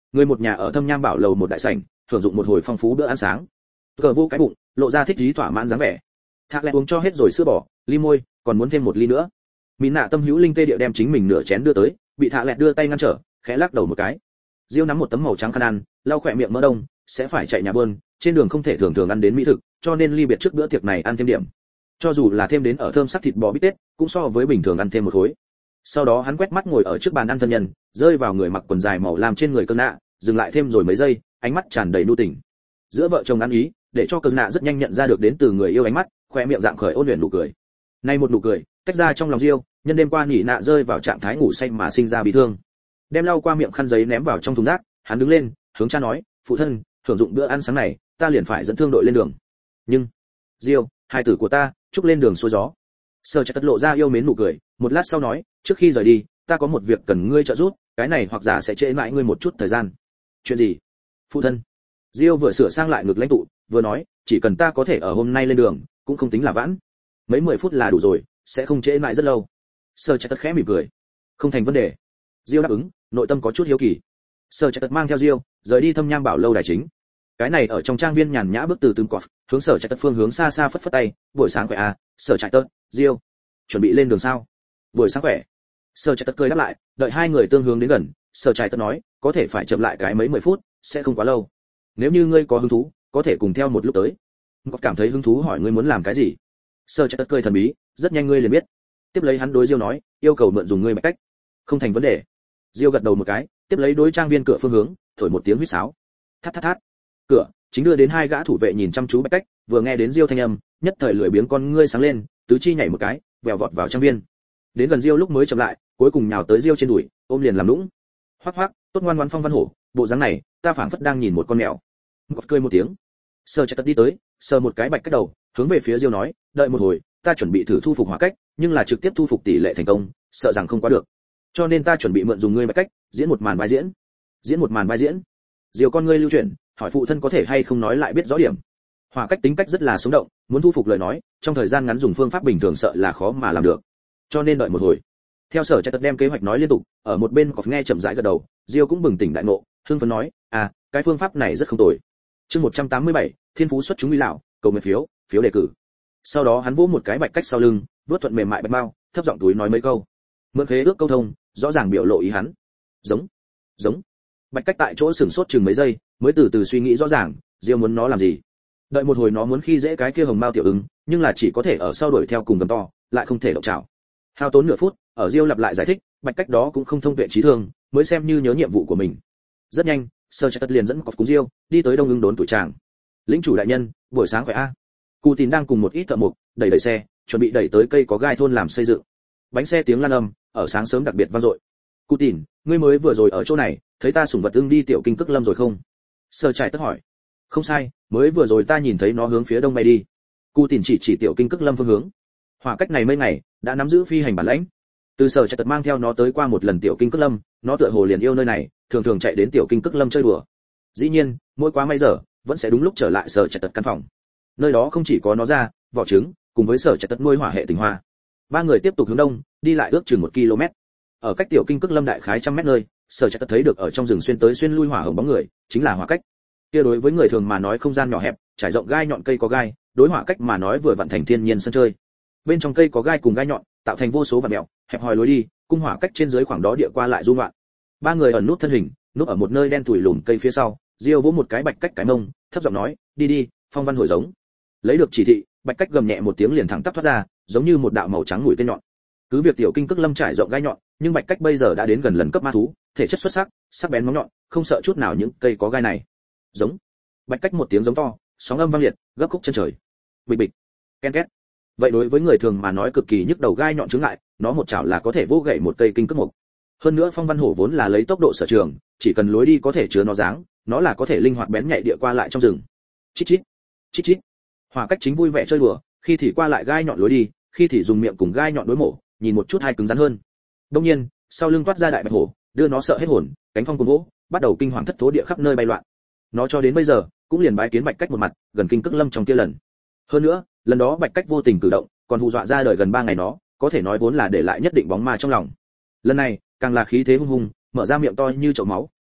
Người một nhà ở Thâm Nham Bảo lầu một đại sảnh, thưởng dụng một hồi phong phú bữa ăn sáng. Cờ vô cái bụng, lộ ra thích ý thỏa mãn dáng vẻ. Thạc Lệ uống cho hết rồi sữa bò, ly môi, còn muốn thêm một ly nữa. Mìn Nạ tâm hữu linh tê địa đem chính mình nửa chén đưa tới, bị Thạc Lệ đưa tay ngăn trở, khẽ lắc đầu một cái. Diêu nắm một tấm màu trắng khăn ăn, lau khỏe miệng mỡ đông, sẽ phải chạy nhà bơn, trên đường không thể thường thường ăn đến mỹ thực, cho nên ly biệt trước bữa tiệc này ăn thêm điểm. Cho dù là thêm đến ở thơm sắc thịt bò bít tết, cũng so với bình thường ăn thêm một khối. Sau đó hắn quét mắt ngồi ở trước bàn ăn thân nhân, rơi vào người mặc quần dài màu lam trên người Cơn Nạ, dừng lại thêm rồi mấy giây, ánh mắt tràn đầy nhu tình. Giữa vợ chồng ăn ý, để cho Cơn Nạ rất nhanh nhận ra được đến từ người yêu ánh mắt, khóe miệng dạng khởi ôn luyện nụ cười. Nay một nụ cười, tách ra trong lòng Diêu, nhân đêm qua nghỉ nạ rơi vào trạng thái ngủ say mà sinh ra bị thương. Đem lau qua miệng khăn giấy ném vào trong thùng rác, hắn đứng lên, hướng cha nói, phụ thân, thưởng dụng bữa ăn sáng này, ta liền phải dẫn thương đội lên đường. Nhưng, Diêu, hai tử của ta, chúc lên đường xuôi gió. Sở Trạch lộ ra yêu mến nụ cười, một lát sau nói, trước khi rời đi, ta có một việc cần ngươi trợ giúp, cái này hoặc giả sẽ trễ mãi ngươi một chút thời gian. Chuyện gì? Phụ thân. Diêu vừa sửa sang lại ngực lãnh tụ, vừa nói, chỉ cần ta có thể ở hôm nay lên đường, cũng không tính là vãn. Mấy mười phút là đủ rồi, sẽ không trễ mãi rất lâu. Sở Trạch khẽ mỉm cười. Không thành vấn đề. Diêu đáp ứng, nội tâm có chút hiếu kỳ. Sở Trạch mang theo Diêu, rời đi Thâm Nham Bảo lâu đài chính. Cái này ở trong trang viên nhàn nhã bước từ từng cọp, hướng Sở Trạch phương hướng xa xa phất phất tay, buổi sáng khỏe à, Sở Trạch, Diêu, chuẩn bị lên đường sao? Buổi sáng khỏe. Sở Trạch cười đáp lại, đợi hai người tương hướng đến gần, Sở Trạch nói, có thể phải chậm lại cái mấy mười phút, sẽ không quá lâu. Nếu như ngươi có hứng thú, có thể cùng theo một lúc tới. Có cảm thấy hứng thú hỏi ngươi muốn làm cái gì? Sở Trạch cười thần bí, rất nhanh ngươi liền biết. Tiếp lấy hắn đối Diêu nói, yêu cầu mượn dùng ngươi bạch cách. Không thành vấn đề. Diêu gật đầu một cái, tiếp lấy đối trang viên cửa phương hướng, thổi một tiếng huýt sáo. Thát thát thát. Cửa chính đưa đến hai gã thủ vệ nhìn chăm chú bạch cách, vừa nghe đến Diêu thanh âm, nhất thời lười biếng con ngươi sáng lên, tứ chi nhảy một cái, vèo vọt vào trang viên. Đến gần Diêu lúc mới chậm lại, cuối cùng nhào tới Diêu trên đùi, ôm liền làm nũng. Hoắc hoắc, tốt ngoan ngoãn Phong Văn Hổ, bộ dáng này, ta phảng phất đang nhìn một con mèo. Ngọt cười một tiếng. Sở Trạch đi tới, sờ một cái bạch cách đầu, hướng về phía Diêu nói, đợi một hồi, ta chuẩn bị thử thu phục hỏa cách, nhưng là trực tiếp thu phục tỷ lệ thành công, sợ rằng không quá được. Cho nên ta chuẩn bị mượn dùng ngươi bạch cách, diễn một màn vai diễn. Diễn một màn vai diễn. Diêu con ngươi lưu chuyển, hỏi phụ thân có thể hay không nói lại biết rõ điểm. Hỏa cách tính cách rất là sống động, muốn thu phục lời nói, trong thời gian ngắn dùng phương pháp bình thường sợ là khó mà làm được. Cho nên đợi một hồi. Theo Sở Trạch đem kế hoạch nói liên tục, ở một bên Cọp nghe chậm rãi gật đầu, Diêu cũng bừng tỉnh đại ngộ, hưng phấn nói, à, cái phương pháp này rất không tồi. Chương một trăm tám mươi bảy, Thiên phú xuất chúng uy lão, cầu nguyện phiếu, phiếu đề cử. Sau đó hắn vỗ một cái bạch cách sau lưng, vuốt thuận mềm mại bạch mao, thấp giọng túi nói mấy câu. Mượn khế ước câu thông, rõ ràng biểu lộ ý hắn. Giống, giống. Bạch cách tại chỗ sửng sốt chừng mấy giây, mới từ từ suy nghĩ rõ ràng, Diêu muốn nó làm gì. Đợi một hồi nó muốn khi dễ cái kia hồng mao tiểu ứng, nhưng là chỉ có thể ở sau đuổi theo cùng gầm to, lại không thể động chảo. Hao tốn nửa phút, ở Diêu lặp lại giải thích, bạch cách đó cũng không thông tuệ trí thương, mới xem như nhớ nhiệm vụ của mình. Rất nhanh, Sở Trạch liền dẫn Cọp cùng Diêu đi tới Đông Ưng đốn tuổi tràng. Lĩnh chủ đại nhân, buổi sáng khỏe a. Cụ Tín đang cùng một ít thợ mộc đẩy đẩy xe, chuẩn bị đẩy tới cây có gai thôn làm xây dựng. Bánh xe tiếng lan âm, ở sáng sớm đặc biệt vang dội. Cụ Tín, ngươi mới vừa rồi ở chỗ này, thấy ta sủng vật ưng đi tiểu kinh cức lâm rồi không? Sở Trạch tất hỏi. Không sai, mới vừa rồi ta nhìn thấy nó hướng phía đông bay đi. Cụ Tín chỉ chỉ tiểu kinh cức lâm phương hướng. Hỏa cách này mấy ngày đã nắm giữ phi hành bản lãnh. Từ Sở Trạch mang theo nó tới qua một lần tiểu kinh cức lâm, nó tựa hồ liền yêu nơi này, thường thường chạy đến tiểu kinh cức lâm chơi đùa. Dĩ nhiên, mỗi quá mấy giờ, vẫn sẽ đúng lúc trở lại Sở Trạch căn phòng. Nơi đó không chỉ có nó ra, vỏ trứng, cùng với Sở Trạch nuôi hỏa hệ tình hoa. Ba người tiếp tục hướng đông, đi lại ước chừng một ki lô mét. Ở cách tiểu kinh cức lâm đại khái trăm mét nơi, Sở Trạch thấy được ở trong rừng xuyên tới xuyên lui hỏa hồng bóng người, chính là hỏa cách. Kia đối với người thường mà nói không gian nhỏ hẹp, trải rộng gai nhọn cây có gai, đối hỏa cách mà nói vừa vặn thành thiên nhiên sân chơi. Bên trong cây có gai cùng gai nhọn, tạo thành vô số vạt mèo, hẹp hòi lối đi, cung hỏa cách trên dưới khoảng đó địa qua lại du ngoạn. Ba người ẩn nút thân hình, núp ở một nơi đen tủi lùm cây phía sau, Diêu vỗ một cái bạch cách cái mông, thấp giọng nói, đi đi, Phong Văn Hồi giống. Lấy được chỉ thị, bạch cách gầm nhẹ một tiếng liền thẳng tắp thoát ra, giống như một đạo màu trắng mũi tên nhọn. Cứ việc tiểu kinh cức lâm trải rộng gai nhọn, nhưng bạch cách bây giờ đã đến gần lần cấp ma thú, thể chất xuất sắc, sắc bén móng nhọn, không sợ chút nào những cây có gai này. Giống. Bạch cách một tiếng giống to, sóng âm vang liệt, gấp khúc chân trời. Bịch bịch. Ken két. Vậy đối với người thường mà nói cực kỳ nhức đầu gai nhọn chướng ngại, nó một chảo là có thể vỗ gãy một cây kinh cức mục. Hơn nữa Phong Văn Hổ vốn là lấy tốc độ sở trường, chỉ cần lối đi có thể chứa nó dáng, nó là có thể linh hoạt bén nhạy địa qua lại trong rừng. Chít chít, chít chít. Hỏa cách chính vui vẻ chơi đùa, khi thì qua lại gai nhọn lối đi, khi thì dùng miệng cùng gai nhọn đối mổ, nhìn một chút hai cứng rắn hơn. Đương nhiên, sau lưng toát ra đại bạch hổ, đưa nó sợ hết hồn, cánh phong cuồng vỗ, bắt đầu kinh hoàng thất thố địa khắp nơi bay loạn. Nó cho đến bây giờ cũng liền bái kiến bạch cách một mặt, gần kinh cức lâm trong kia lần. Hơn nữa, lần đó bạch cách vô tình cử động, còn hù dọa ra đời gần ba ngày nó, có thể nói vốn là để lại nhất định bóng ma trong lòng. Lần này, càng là khí thế hung hùng, mở ra miệng to như chậu máu,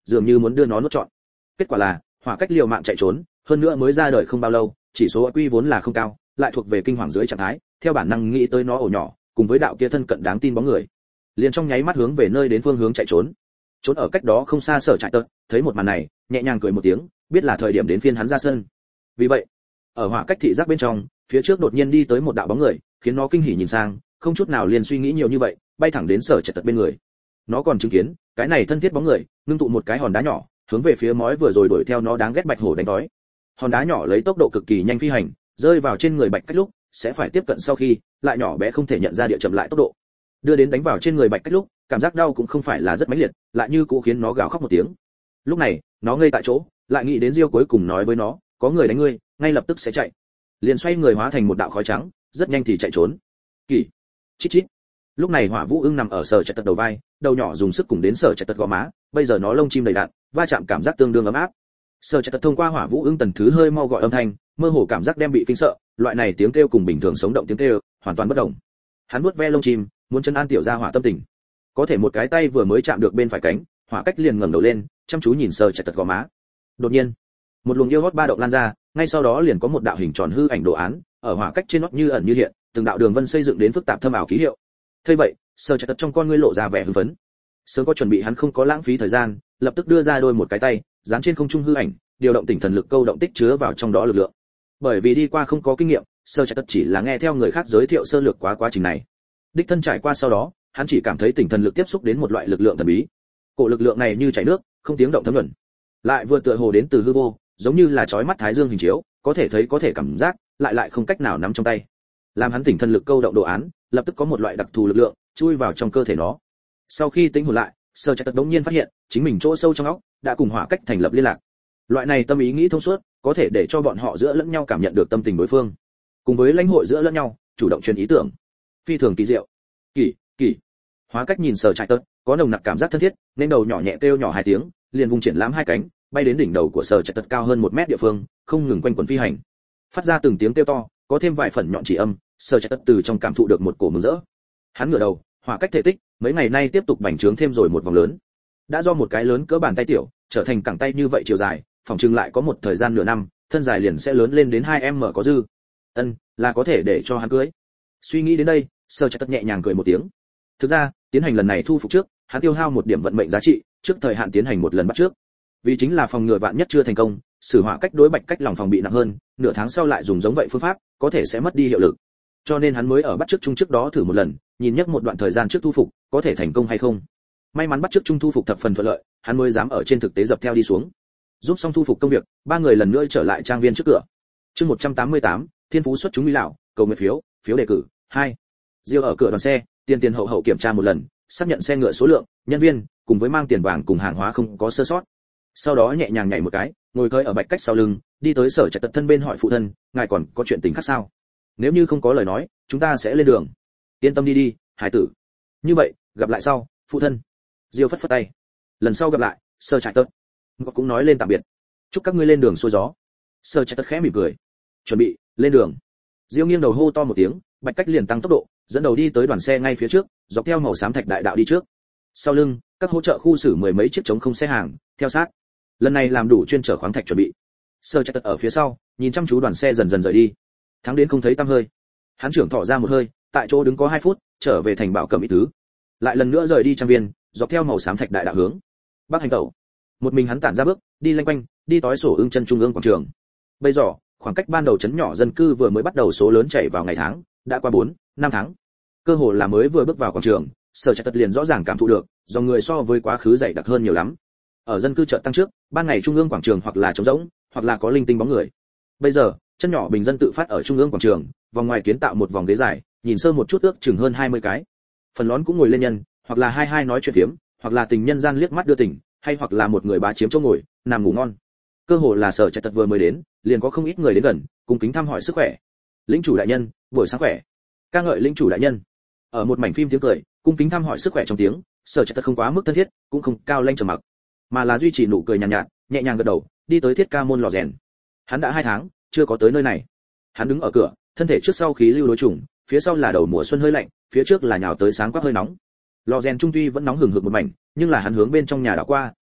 dường như muốn đưa nó nuốt trọn. Kết quả là Hỏa Cách liều mạng chạy trốn, hơn nữa mới ra đời không bao lâu, chỉ số i kiu vốn là không cao, lại thuộc về kinh hoàng dưới trạng thái, theo bản năng nghĩ tới nó ổ nhỏ, cùng với đạo kia thân cận đáng tin bóng người, liền trong nháy mắt hướng về nơi đến phương hướng chạy trốn. Trốn ở cách đó không xa Sở Trại Tật, thấy một màn này, nhẹ nhàng cười một tiếng, biết là thời điểm đến phiên hắn ra sân. Vì vậy, ở Hỏa Cách thị giác bên trong, phía trước đột nhiên đi tới một đạo bóng người, khiến nó kinh hỉ nhìn sang, không chút nào liền suy nghĩ nhiều như vậy, bay thẳng đến Sở Trại Tật bên người. Nó còn chứng kiến, cái này thân thiết bóng người, ngưng tụ một cái hòn đá nhỏ, hướng về phía mói vừa rồi đuổi theo nó đáng ghét bạch hổ đánh đói. Hòn đá nhỏ lấy tốc độ cực kỳ nhanh phi hành, rơi vào trên người Bạch Cách lúc, sẽ phải tiếp cận sau khi, lại nhỏ bé không thể nhận ra địa chậm lại tốc độ. Đưa đến đánh vào trên người Bạch Cách lúc, cảm giác đau cũng không phải là rất mãnh liệt, lại như cũ khiến nó gào khóc một tiếng. Lúc này, nó ngây tại chỗ, lại nghĩ đến Diêu cuối cùng nói với nó, có người đánh ngươi, ngay lập tức sẽ chạy. Liền xoay người hóa thành một đạo khói trắng, rất nhanh thì chạy trốn. Kỳ, chít chít. Lúc này Hỏa Vũ Ưng nằm ở Sở Trạch Tật đầu vai, đầu nhỏ dùng sức cùng đến Sở Trạch Tật gò má, bây giờ nó lông chim đầy đặn, va chạm cảm giác tương đương ấm áp. Sở Trạch Tật thông qua Hỏa Vũ Ưng tần thứ hơi mau gọi âm thanh, mơ hồ cảm giác đem bị kinh sợ, loại này tiếng kêu cùng bình thường sống động tiếng kêu hoàn toàn bất đồng. Hắn vuốt ve lông chim, muốn trấn an tiểu gia hỏa tâm tình. Có thể một cái tay vừa mới chạm được bên phải cánh, Hỏa Cách liền ngẩng đầu lên, chăm chú nhìn Sở Trạch Tật gò má. Đột nhiên, một luồng yêu hót ba động lan ra, ngay sau đó liền có một đạo hình tròn hư ảnh đồ án, ở Hỏa Cách trên nót như ẩn như hiện, từng đạo đường vân xây dựng đến phức tạp thâm ảo ký hiệu. Thế vậy, Sở Trạch Tật trong con ngươi lộ ra vẻ hưng phấn. Sớm có chuẩn bị hắn không có lãng phí thời gian, lập tức đưa ra đôi một cái tay, dán trên không trung hư ảnh, điều động tinh thần lực câu động tích chứa vào trong đó lực lượng. Bởi vì đi qua không có kinh nghiệm, Sở Trạch Tật chỉ là nghe theo người khác giới thiệu sơ lược quá quá trình này. Đích thân trải qua sau đó, hắn chỉ cảm thấy tinh thần lực tiếp xúc đến một loại lực lượng thần bí. Cổ lực lượng này như chảy nước, không tiếng động thấm nhuần, lại vừa tựa hồ đến từ hư vô, giống như là chói mắt thái dương hình chiếu, có thể thấy có thể cảm giác, lại lại không cách nào nắm trong tay. Làm hắn tinh thần lực câu động đồ án, lập tức có một loại đặc thù lực lượng chui vào trong cơ thể nó. Sau khi tính hồn lại, Sở Trạch Tật đống nhiên phát hiện, chính mình chỗ sâu trong óc đã cùng Hỏa Cách thành lập liên lạc. Loại này tâm ý nghĩ thông suốt, có thể để cho bọn họ giữa lẫn nhau cảm nhận được tâm tình đối phương, cùng với lãnh hội giữa lẫn nhau, chủ động truyền ý tưởng, phi thường kỳ diệu. Kỳ, kỳ. Hỏa Cách nhìn Sở Trạch Tật, có nồng nặc cảm giác thân thiết, nên đầu nhỏ nhẹ kêu nhỏ hai tiếng, liền vùng triển lãm hai cánh, bay đến đỉnh đầu của Sở Trạch Tật cao hơn một mét địa phương, không ngừng quanh quẩn phi hành, phát ra từng tiếng kêu to, có thêm vài phần nhọn chỉ âm. Sở Trạch Tật từ trong cảm thụ được một cổ mừng rỡ. Hắn ngửa đầu, Hỏa Cách thể tích mấy ngày nay tiếp tục bành trướng thêm rồi một vòng lớn, đã do một cái lớn cỡ bàn tay tiểu trở thành cẳng tay như vậy chiều dài, phòng trưng lại có một thời gian nửa năm, thân dài liền sẽ lớn lên đến hai m có dư. Ân, là có thể để cho hắn cưới. Suy nghĩ đến đây, Sở Trạch Tật nhẹ nhàng cười một tiếng. Thực ra, tiến hành lần này thu phục trước, hắn tiêu hao một điểm vận mệnh giá trị, trước thời hạn tiến hành một lần bắt trước. Vì chính là phòng ngừa vạn nhất chưa thành công, Sử Hỏa Cách đối Bạch Cách lòng phòng bị nặng hơn, nửa tháng sau lại dùng giống vậy phương pháp, có thể sẽ mất đi hiệu lực. Cho nên hắn mới ở bắt trước chung trước đó thử một lần, nhìn nhắc một đoạn thời gian trước thu phục, có thể thành công hay không. May mắn bắt trước chung thu phục thập phần thuận lợi, hắn mới dám ở trên thực tế dập theo đi xuống. Giúp xong thu phục công việc, ba người lần nữa trở lại trang viên trước cửa. Chương một trăm tám mươi tám, Thiên phú xuất chúng mỹ lão, cầu nguyện phiếu, phiếu đề cử, hai. Diêu ở cửa đoàn xe, tiền tiền hậu hậu kiểm tra một lần, xác nhận xe ngựa số lượng, nhân viên, cùng với mang tiền vàng cùng hàng hóa không có sơ sót. Sau đó nhẹ nhàng nhảy một cái, ngồi cơi ở Bạch Cách sau lưng, đi tới Sở Trạch Tật thân bên hỏi phụ thân, ngài còn có chuyện tình khác sao? Nếu như không có lời nói, chúng ta sẽ lên đường. Yên tâm đi đi, hải tử. Như vậy, gặp lại sau, phụ thân. Diêu phất phất tay. Lần sau gặp lại, Sở Trạch Tật. Ngọc cũng nói lên tạm biệt. Chúc các ngươi lên đường xuôi gió. Sở Trạch Tật khẽ mỉm cười. Chuẩn bị, lên đường. Diêu nghiêng đầu hô to một tiếng, Bạch Cách liền tăng tốc độ, dẫn đầu đi tới đoàn xe ngay phía trước, dọc theo màu xám thạch đại đạo đi trước. Sau lưng, các hỗ trợ khu xử mười mấy chiếc trống không xe hàng, theo sát. Lần này làm đủ chuyên chở khoáng thạch chuẩn bị. Sở Trạch Tật ở phía sau, nhìn chăm chú đoàn xe dần dần rời đi. Thắng đến không thấy tăm hơi. Hắn trưởng thọ ra một hơi, tại chỗ đứng có hai phút, trở về thành Bảo Cẩm ít thứ. Lại lần nữa rời đi trang viên, dọc theo màu xám thạch đại đạo hướng bắc hành tẩu. Một mình hắn tản ra bước, đi lanh quanh, đi tói sổ ưng chân trung ương quảng trường. Bây giờ, khoảng cách ban đầu trấn nhỏ dân cư vừa mới bắt đầu số lớn chảy vào ngày tháng, đã qua bốn, năm tháng. Cơ hồ là mới vừa bước vào quảng trường, Sở Trạch Tật liền rõ ràng cảm thụ được, dòng người so với quá khứ dày đặc hơn nhiều lắm. Ở dân cư chợt tăng trước, ban ngày trung ương quảng trường hoặc là trống rỗng, hoặc là có linh tinh bóng người. Bây giờ, chân nhỏ bình dân tự phát ở trung ương quảng trường, vòng ngoài kiến tạo một vòng ghế dài, nhìn sơ một chút ước chừng hơn hai mươi cái. Phần lớn cũng ngồi lên nhân, hoặc là hai hai nói chuyện phiếm, hoặc là tình nhân gian liếc mắt đưa tình, hay hoặc là một người bá chiếm chỗ ngồi, nằm ngủ ngon. Cơ hồ là Sở Trạch Tật vừa mới đến, liền có không ít người đến gần, cùng kính thăm hỏi sức khỏe. Lĩnh chủ đại nhân, buổi sáng khỏe. Ca ngợi lĩnh chủ đại nhân. Ở một mảnh phim tiếng cười, cung kính thăm hỏi sức khỏe trong tiếng, Sở Trạch Tật không quá mức thân thiết, cũng không cao lanh trầm mặc, mà là duy trì nụ cười nhàn nhạt, nhạt, nhẹ nhàng gật đầu, đi tới thiết ca môn lò rèn. Hắn đã hai tháng chưa có tới nơi này. Hắn đứng ở cửa, thân thể trước sau khí lưu đối trùng, phía sau là đầu mùa xuân hơi lạnh, phía trước là nhào tới sáng quắc hơi nóng. Lò rèn trung tuy vẫn nóng hừng hực một mảnh, nhưng là hắn hướng bên trong nhà đã qua,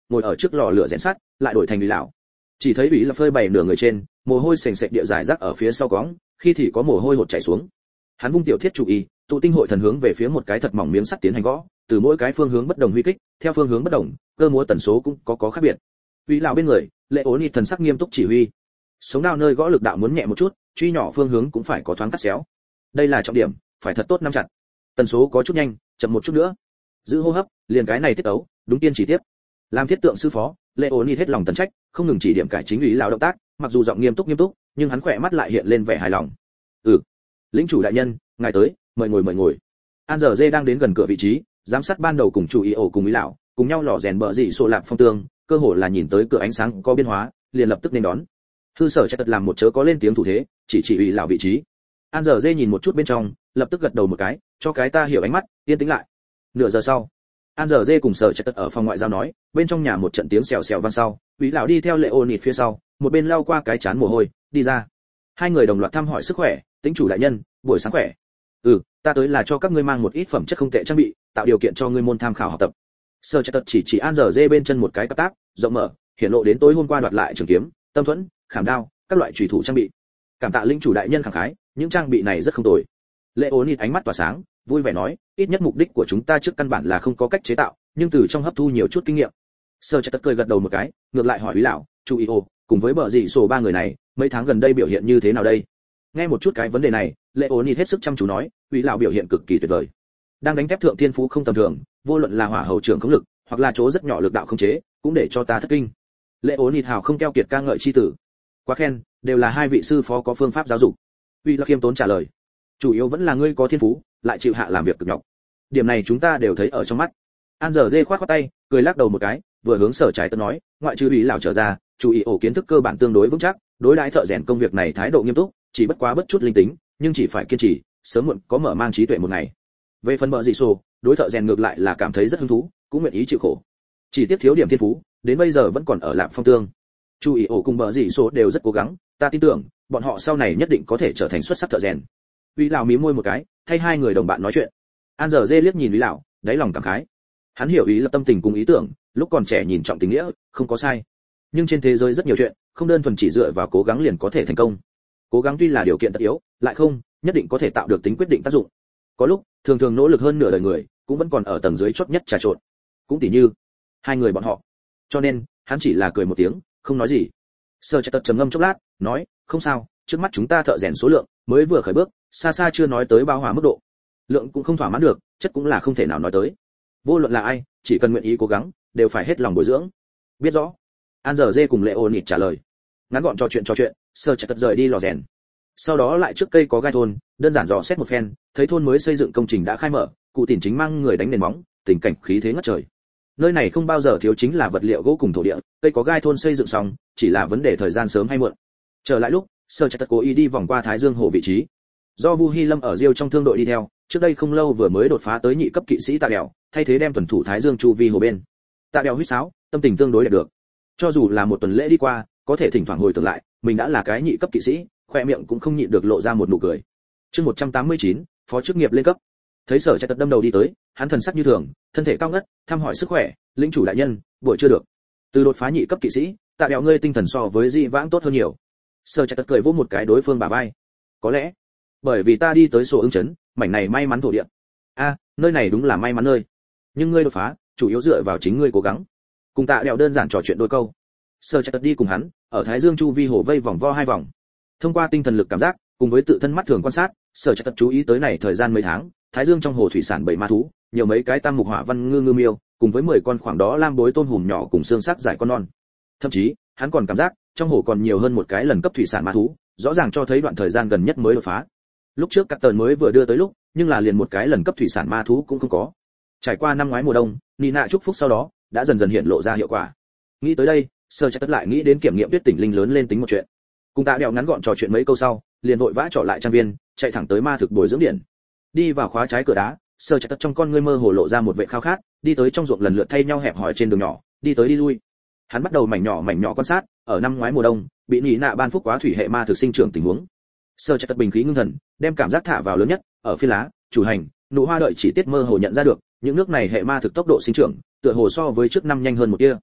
ngồi ở trước lò lửa rèn sắt lại đổi thành ủy lão. Chỉ thấy ủy là phơi bày nửa người trên, mồ hôi sền sệt địa dài rác ở phía sau cóng, khi thì có mồ hôi hột chảy xuống. Hắn vung tiểu thiết chủ y, tụ tinh hội thần hướng về phía một cái thật mỏng miếng sắt tiến hành gõ, từ mỗi cái phương hướng bất đồng huy kích, theo phương hướng bất đồng, cơ múa tần số cũng có có khác biệt. Ủy lão bên người, Lệ Ôn Nhi thần sắc nghiêm túc chỉ huy. Sống đao nơi gõ lực đạo muốn nhẹ một chút, truy nhỏ phương hướng cũng phải có thoáng cắt xéo. Đây là trọng điểm, phải thật tốt nắm chặt. Tần số có chút nhanh, chậm một chút nữa. Giữ hô hấp, liền cái này tiết ấu, đúng tiên chỉ tiếp. Làm thiết tượng sư phó, Lệ Ôn Nhi hết lòng tận trách, không ngừng chỉ điểm cải chính ủy lão động tác, mặc dù giọng nghiêm túc nghiêm túc, nhưng hắn khỏe mắt lại hiện lên vẻ hài lòng. Ừ, lĩnh chủ đại nhân, ngài tới, mời ngồi mời ngồi. An giờ dê đang đến gần cửa vị trí, giám sát ban đầu cùng chủ ý ổ cùng ý lão, cùng nhau lò rèn bờ dị sổ lạp phong tường, cơ hồ là nhìn tới cửa ánh sáng có biến hóa, liền lập tức nên đón. Thư sở chạy tật làm một chớ có lên tiếng thủ thế, chỉ chỉ ý lão vị trí. An giờ dê nhìn một chút bên trong, lập tức gật đầu một cái, cho cái ta hiểu ánh mắt, yên tĩnh lại. Nửa giờ sau, An giờ dê cùng sở chạy tật ở phòng ngoại giao nói, bên trong nhà một trận tiếng xèo xèo vang sau, ý lão đi theo Lệ Ôn Nịt phía sau, một bên lau qua cái chán mồ hôi, đi ra. Hai người đồng loạt thăm hỏi sức khỏe, tính chủ đại nhân, buổi sáng khỏe. Ừ, ta tới là cho các ngươi mang một ít phẩm chất không tệ trang bị, tạo điều kiện cho ngươi môn tham khảo học tập. Sở chạy tật chỉ chỉ An giờ dê bên chân một cái cặp tác, rộng mở, hiển lộ đến tối hôm qua đoạt lại trường kiếm, tâm thuẫn, khảm đao, các loại chủy thủ trang bị. Cảm tạ linh chủ đại nhân khẳng khái, những trang bị này rất không tồi. Lệ Ôn Nịt ánh mắt tỏa sáng, vui vẻ nói, ít nhất mục đích của chúng ta trước căn bản là không có cách chế tạo, nhưng từ trong hấp thu nhiều chút kinh nghiệm. Sở chạy tật cười gật đầu một cái, ngược lại hỏi Úy lão, chú ý ô, cùng với bờ dị sổ ba người này, mấy tháng gần đây biểu hiện như thế nào đây? Nghe một chút cái vấn đề này, Lệ Ôn Nịt hết sức chăm chú nói, Úy lão biểu hiện cực kỳ tuyệt vời. Đang đánh thép thượng thiên phú không tầm thường, vô luận là hỏa hầu trưởng không lực, hoặc là chỗ rất nhỏ lực đạo không chế, cũng để cho ta thất kinh. Lệ Ôn Nịt hào không keo kiệt ca ngợi chi tử. Quá khen, đều là hai vị sư phó có phương pháp giáo dục. Uy Lạc khiêm tốn trả lời, chủ yếu vẫn là ngươi có thiên phú, lại chịu hạ làm việc cực nhọc. Điểm này chúng ta đều thấy ở trong mắt. An giờ dê khoát khoát tay, cười lắc đầu một cái, vừa hướng Sở Trái Tật nói, ngoại trừ Uy lão trở ra, chú ý ổ kiến thức cơ bản tương đối vững chắc, đối đãi thợ rèn công việc này thái độ nghiêm túc, chỉ bất quá bất chút linh tính, nhưng chỉ phải kiên trì, sớm muộn có mở mang trí tuệ một ngày. Về phần bợ dị sổ, đối thợ rèn ngược lại là cảm thấy rất hứng thú, cũng nguyện ý chịu khổ. Chỉ tiếc thiếu điểm thiên phú, đến bây giờ vẫn còn ở Lạp Phong Tương. Chú ý ổ cùng bợ dị sổ đều rất cố gắng, ta tin tưởng, bọn họ sau này nhất định có thể trở thành xuất sắc thợ rèn. Uy lão mím môi một cái, thay hai người đồng bạn nói chuyện. An giờ dê liếc nhìn Uy lão, đáy lòng cảm khái. Hắn hiểu ý là tâm tình cùng ý tưởng, lúc còn trẻ nhìn trọng tình nghĩa, không có sai. Nhưng trên thế giới rất nhiều chuyện, không đơn thuần chỉ dựa vào cố gắng liền có thể thành công. Cố gắng tuy là điều kiện tất yếu, lại không nhất định có thể tạo được tính quyết định tác dụng. Có lúc, thường thường nỗ lực hơn nửa đời người, cũng vẫn còn ở tầng dưới chót nhất trà trộn. Cũng tỉ như hai người bọn họ. Cho nên, hắn chỉ là cười một tiếng, không nói gì. Sở Trạch Tật trầm ngâm chốc lát, nói, không sao, trước mắt chúng ta thợ rèn số lượng mới vừa khởi bước, xa xa chưa nói tới bao hòa mức độ. Lượng cũng không thỏa mãn được, chất cũng là không thể nào nói tới. Vô luận là ai, chỉ cần nguyện ý cố gắng, đều phải hết lòng bồi dưỡng. Biết rõ. An giờ dê cùng Lệ Ôn Nịt trả lời. Ngắn gọn trò chuyện trò chuyện, Sở Trạch Tật rời đi lò rèn. Sau đó lại trước cây có gai thôn, đơn giản dò xét một phen, thấy thôn mới xây dựng công trình đã khai mở, cụ Tỉnh chính mang người đánh nền móng, tình cảnh khí thế ngất trời. Nơi này không bao giờ thiếu chính là vật liệu gỗ cùng thổ địa, cây có gai thôn xây dựng xong, chỉ là vấn đề thời gian sớm hay muộn. Trở lại lúc, Sở Trạch Tật cố ý đi vòng qua Thái Dương Hồ vị trí. Do Vu Hi Lâm ở Diêu trong thương đội đi theo, trước đây không lâu vừa mới đột phá tới nhị cấp kỵ sĩ Tạ Đèo, thay thế đem tuần thủ Thái Dương chu vi hồ bên. Tạ Đèo huýt sáo, tâm tình tương đối đẹp được. Cho dù là một tuần lễ đi qua, có thể thỉnh thoảng hồi tưởng lại, mình đã là cái nhị cấp kỵ sĩ, khoe miệng cũng không nhịn được lộ ra một nụ cười. Chương một trăm tám mươi chín, phó chức nghiệp lên cấp. Thấy Sở Trạch Tật đâm đầu đi tới, hắn thần sắc như thường, thân thể cao ngất, thăm hỏi sức khỏe, lĩnh chủ đại nhân, buổi chưa được. Từ đột phá nhị cấp kỵ sĩ, Tạ Đèo ngươi tinh thần so với dị vãng tốt hơn nhiều. Sở Trạch Tật cười vỗ một cái đối phương bả vai. Có lẽ, bởi vì ta đi tới sổ ứng trấn, mảnh này may mắn thổ địa. A, nơi này đúng là may mắn nơi. Nhưng ngươi đột phá, chủ yếu dựa vào chính ngươi cố gắng. Cùng Tạ Đèo đơn giản trò chuyện đôi câu. Sở Trạch Tật đi cùng hắn, ở Thái Dương chu vi hồ vây vòng vo hai vòng. Thông qua tinh thần lực cảm giác, cùng với tự thân mắt thường quan sát, Sở Trạch Tật chú ý tới này thời gian mấy tháng, Thái Dương trong hồ thủy sản bảy ma thú, nhiều mấy cái tam mục hỏa văn ngư ngư miêu, cùng với mười con khoảng đó lam bối tôm hùm nhỏ cùng xương sắc dài con non. Thậm chí, hắn còn cảm giác, trong hồ còn nhiều hơn một cái lần cấp thủy sản ma thú, rõ ràng cho thấy đoạn thời gian gần nhất mới đột phá. Lúc trước các tờn mới vừa đưa tới lúc, nhưng là liền một cái lần cấp thủy sản ma thú cũng không có. Trải qua năm ngoái mùa đông, Nina chúc phúc sau đó, đã dần dần hiện lộ ra hiệu quả. Nghĩ tới đây, Sở Trạch Tật lại nghĩ đến kiểm nghiệm Tuyết Tỉnh Linh lớn lên tính một chuyện. Cùng Tạ Đèo ngắn gọn trò chuyện mấy câu sau, liền vội vã trở lại trang viên, chạy thẳng tới ma thực bồi dưỡng điện. Đi vào khóa trái cửa đá, Sở Trạch Tật trong con ngươi mơ hồ lộ ra một vẻ khao khát, đi tới trong ruộng lần lượt thay nhau hẹp hỏi trên đường nhỏ, đi tới đi lui. Hắn bắt đầu mảnh nhỏ mảnh nhỏ quan sát, ở năm ngoái mùa đông, bị Nina ban phúc quá thủy hệ ma thực sinh trưởng tình huống. Sở Trạch Tật bình khí ngưng thần, đem cảm giác thả vào lớn nhất, ở phi lá, chủ hành, nụ hoa đợi chỉ tiết mơ hồ nhận ra được, những nước này hệ ma thực tốc độ sinh trưởng, tựa hồ so với trước năm nhanh hơn một tia.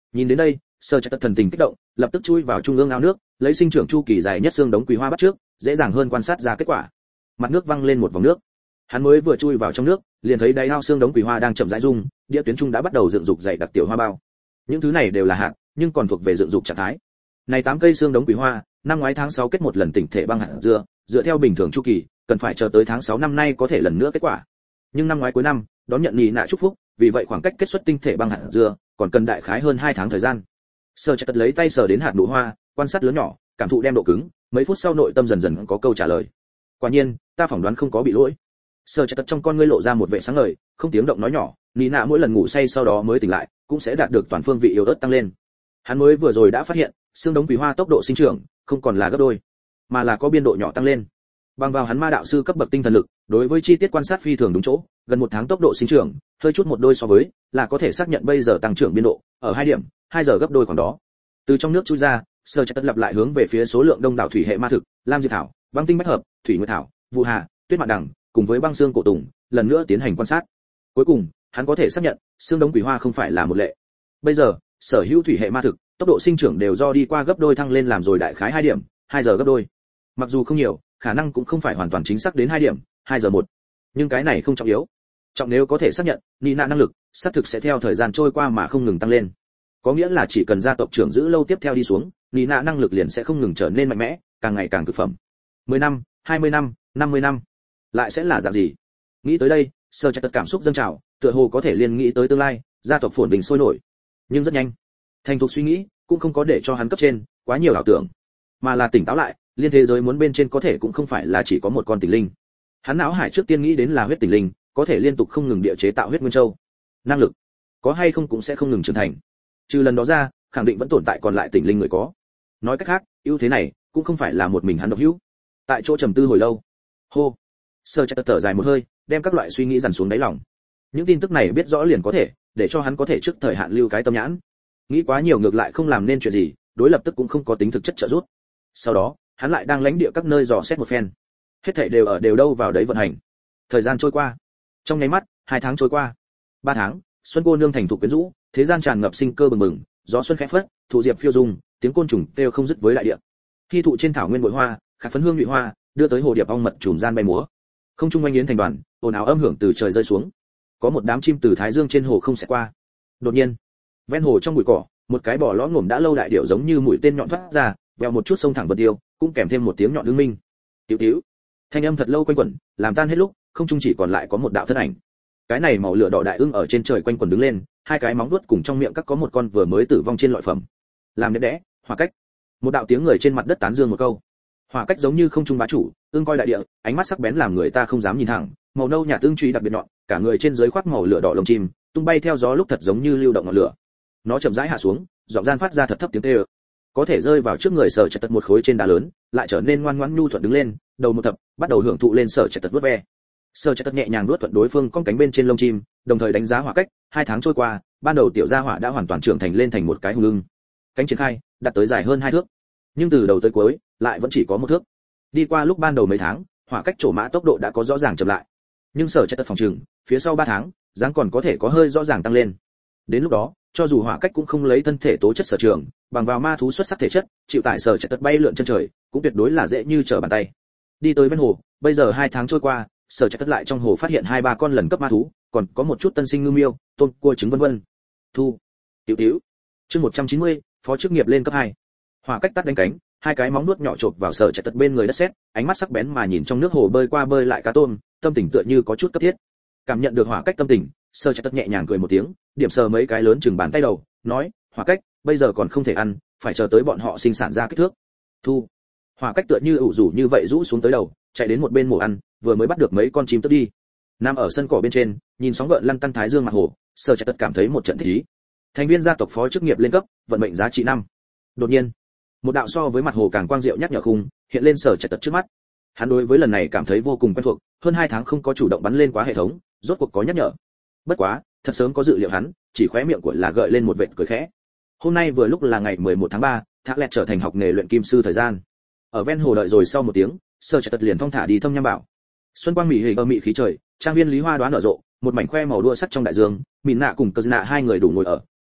Nhìn đến đây, Sở Trạch Tật thần tình kích động, lập tức chui vào trung ương ao nước, lấy sinh trưởng chu kỳ dài nhất xương đống quý hoa bắt trước, dễ dàng hơn quan sát ra kết quả. Mặt nước văng lên một vòng nước. Hắn mới vừa chui vào trong nước, liền thấy đáy ao xương đống quý hoa đang chậm rãi rung, địa tuyến trung đã bắt đầu dựng dục dày đặc tiểu hoa bao. Những thứ này đều là hạt, nhưng còn thuộc về dựng dục trạng thái. Này tám cây xương đống quý hoa, năm ngoái tháng sáu kết một lần tỉnh thể băng hạt dưa, dựa theo bình thường chu kỳ, cần phải chờ tới tháng sáu năm nay có thể lần nữa kết quả. Nhưng năm ngoái cuối năm, đón nhận nhị nạ chúc phúc, vì vậy khoảng cách kết xuất tinh thể băng hạt dưa, còn cần đại khái hơn hai tháng thời gian. Sở Trạch Tật lấy tay sờ đến hạt nụ hoa, quan sát lớn nhỏ, cảm thụ đem độ cứng, mấy phút sau nội tâm dần dần có câu trả lời. Quả nhiên, ta phỏng đoán không có bị lỗi. Sở Trạch Tật trong con ngươi lộ ra một vẻ sáng ngời, không tiếng động nói nhỏ, nhị nạ mỗi lần ngủ say sau đó mới tỉnh lại, cũng sẽ đạt được toàn phương vị yếu ớt tăng lên. Hắn mới vừa rồi đã phát hiện, xương đống quý hoa tốc độ sinh trưởng không còn là gấp đôi, mà là có biên độ nhỏ tăng lên. Bằng vào hắn ma đạo sư cấp bậc tinh thần lực, đối với chi tiết quan sát phi thường đúng chỗ, gần một tháng tốc độ sinh trưởng, hơi chút một đôi so với, là có thể xác nhận bây giờ tăng trưởng biên độ ở hai điểm, hai giờ gấp đôi khoảng đó. Từ trong nước chui ra, Sở Trạch Tật lặp lại hướng về phía số lượng đông đảo thủy hệ ma thực, lam diệp thảo, băng tinh bách hợp, thủy nguyệt thảo, vụ hà, tuyết mạn đằng, cùng với băng xương cổ tùng, lần nữa tiến hành quan sát. Cuối cùng, hắn có thể xác nhận, xương đống quý hoa không phải là một lệ. Bây giờ, sở hữu thủy hệ ma thực, tốc độ sinh trưởng đều do đi qua gấp đôi thăng lên làm rồi đại khái hai điểm, hai giờ gấp đôi. Mặc dù không nhiều, khả năng cũng không phải hoàn toàn chính xác đến hai điểm, hai giờ một. Nhưng cái này không trọng yếu. Trọng nếu có thể xác nhận, Nina năng lực, xác thực sẽ theo thời gian trôi qua mà không ngừng tăng lên. Có nghĩa là chỉ cần gia tộc trưởng giữ lâu tiếp theo đi xuống, Nina năng lực liền sẽ không ngừng trở nên mạnh mẽ, càng ngày càng cực phẩm. mười năm, hai mươi năm, năm mươi năm, lại sẽ là dạng gì? Nghĩ tới đây, Sở Trạch Tật cảm xúc dâng trào, tựa hồ có thể liền nghĩ tới tương lai, gia tộc phồn vinh sôi nổi. Nhưng rất nhanh, thành thục suy nghĩ cũng không có để cho hắn cấp trên quá nhiều ảo tưởng, mà là tỉnh táo lại, liên thế giới muốn bên trên có thể cũng không phải là chỉ có một con tình linh. Hắn não hải trước tiên nghĩ đến là huyết tình linh, có thể liên tục không ngừng địa chế tạo huyết nguyên châu. Năng lực có hay không cũng sẽ không ngừng trưởng thành. Trừ lần đó ra, khẳng định vẫn tồn tại còn lại tình linh người có. Nói cách khác, ưu thế này cũng không phải là một mình hắn độc hữu. Tại chỗ trầm tư hồi lâu, hô, Sở Trạch Tật thở dài một hơi, đem các loại suy nghĩ dằn xuống đáy lòng. Những tin tức này biết rõ liền có thể, để cho hắn có thể trước thời hạn lưu cái tâm nhãn. Nghĩ quá nhiều ngược lại không làm nên chuyện gì, đối lập tức cũng không có tính thực chất trợ giúp. Sau đó, hắn lại đang lãnh địa các nơi dò xét một phen. Hết thảy đều ở đều đâu vào đấy vận hành. Thời gian trôi qua. Trong nháy mắt, hai tháng trôi qua. Ba tháng, xuân cô nương thành thục quyến rũ, thế gian tràn ngập sinh cơ bừng bừng, gió xuân khẽ phất, thụ diệp phiêu dung, tiếng côn trùng kêu không dứt với đại địa. Khi thụ trên thảo nguyên bội hoa, khạc phấn hương nhụy hoa, đưa tới hồ điệp ong mật trùm gian bay múa. Không trung oanh yến thành đoàn, ồn ào âm hưởng từ trời rơi xuống. Có một đám chim từ thái dương trên hồ không sẽ qua. Đột nhiên, ven hồ trong bụi cỏ, một cái bò lõm ngổm đã lâu đại điểu giống như mũi tên nhọn thoát ra, vèo một chút sông thẳng vượt tiêu, cũng kèm thêm một tiếng nhọn đương minh. Tiểu tiểu, thanh âm thật lâu quanh quẩn, làm tan hết lúc, không trung chỉ còn lại có một đạo thân ảnh. Cái này màu lửa đỏ đại ưng ở trên trời quanh quẩn đứng lên, hai cái móng vuốt cùng trong miệng các có một con vừa mới tử vong trên loại phẩm. Làm đẹp đẽ, hỏa cách. Một đạo tiếng người trên mặt đất tán dương một câu. Hỏa cách giống như không trung bá chủ, ưng coi đại địa, ánh mắt sắc bén làm người ta không dám nhìn thẳng, màu nâu nhạt tương truy đặc biệt nhọn, cả người trên dưới khoác màu lửa đỏ lông chim, tung bay theo gió lúc thật giống như lưu động ngọn lửa. Nó chậm rãi hạ xuống, giọng gian phát ra thật thấp tiếng kêu. Có thể rơi vào trước người Sở Trạch Tật một khối trên đá lớn, lại trở nên ngoan ngoãn nhu thuận đứng lên, đầu một thập, bắt đầu hưởng thụ lên Sở Trạch Tật vuốt ve. Sở Trạch Tật nhẹ nhàng vuốt thuận đối phương cong cánh bên trên lông chim, đồng thời đánh giá hỏa cách, hai tháng trôi qua, ban đầu tiểu gia hỏa đã hoàn toàn trưởng thành lên thành một cái hùng lưng. Cánh triển khai, đạt tới dài hơn hai thước. Nhưng từ đầu tới cuối, lại vẫn chỉ có một thước. Đi qua lúc ban đầu mấy tháng, hỏa cách trổ mã tốc độ đã có rõ ràng chậm lại. Nhưng Sở Trạch Tật phòng trường, phía sau ba tháng, dáng còn có thể có hơi rõ ràng tăng lên. Đến lúc đó, cho dù hỏa cách cũng không lấy thân thể tố chất sở trường, bằng vào ma thú xuất sắc thể chất, chịu tải Sở Trạch Tật bay lượn chân trời, cũng tuyệt đối là dễ như trở bàn tay. Đi tới ven hồ, bây giờ hai tháng trôi qua, Sở Trạch Tật lại trong hồ phát hiện hai ba con lần cấp ma thú, còn có một chút tân sinh ngư miêu, tôm, cua trứng vân vân. Thu, tiểu tiểu. Chương một trăm chín mươi, phó chức nghiệp lên cấp hai. Hỏa cách tắt đánh cánh, hai cái móng nuốt nhỏ chộp vào Sở Trạch Tật bên người đất sét, ánh mắt sắc bén mà nhìn trong nước hồ bơi qua bơi lại cá tôm, tâm tình tựa như có chút cấp thiết. Cảm nhận được hỏa cách tâm tình, Sở Trạch Tật nhẹ nhàng cười một tiếng, điểm sờ mấy cái lớn chừng bàn tay đầu, nói, hỏa cách, bây giờ còn không thể ăn, phải chờ tới bọn họ sinh sản ra kích thước. Thu. Hỏa cách tựa như ủ rủ như vậy rũ xuống tới đầu, chạy đến một bên mổ ăn, vừa mới bắt được mấy con chim tức đi. Nằm ở sân cỏ bên trên, nhìn sóng gợn lăn tăn thái dương mặt hồ, Sở Trạch Tật cảm thấy một trận thích ý. Thành viên gia tộc phó chức nghiệp lên cấp, vận mệnh giá trị năm. Đột nhiên, một đạo so với mặt hồ càng quang diệu nhắc nhở khung hiện lên Sở Trạch Tật trước mắt. Hắn đối với lần này cảm thấy vô cùng quen thuộc, hơn hai tháng không có chủ động bắn lên quá hệ thống, rốt cuộc có nhắc nhở. Bất quá, thật sớm có dự liệu hắn, chỉ khóe miệng của là gợi lên một vệt cười khẽ. Hôm nay vừa lúc là ngày mười một tháng ba, Thác Lẹt trở thành học nghề luyện kim sư thời gian. Ở ven hồ đợi rồi sau một tiếng, Sở Trạch Tật liền thong thả đi thâm nham bảo. Xuân quang mỹ hề ở mị khí trời, trang viên Lý Hoa đoán nở rộ, một mảnh khoe màu đua sắc trong đại dương, Mịn Nạ cùng Cờ Nạ hai người đủ ngồi ở,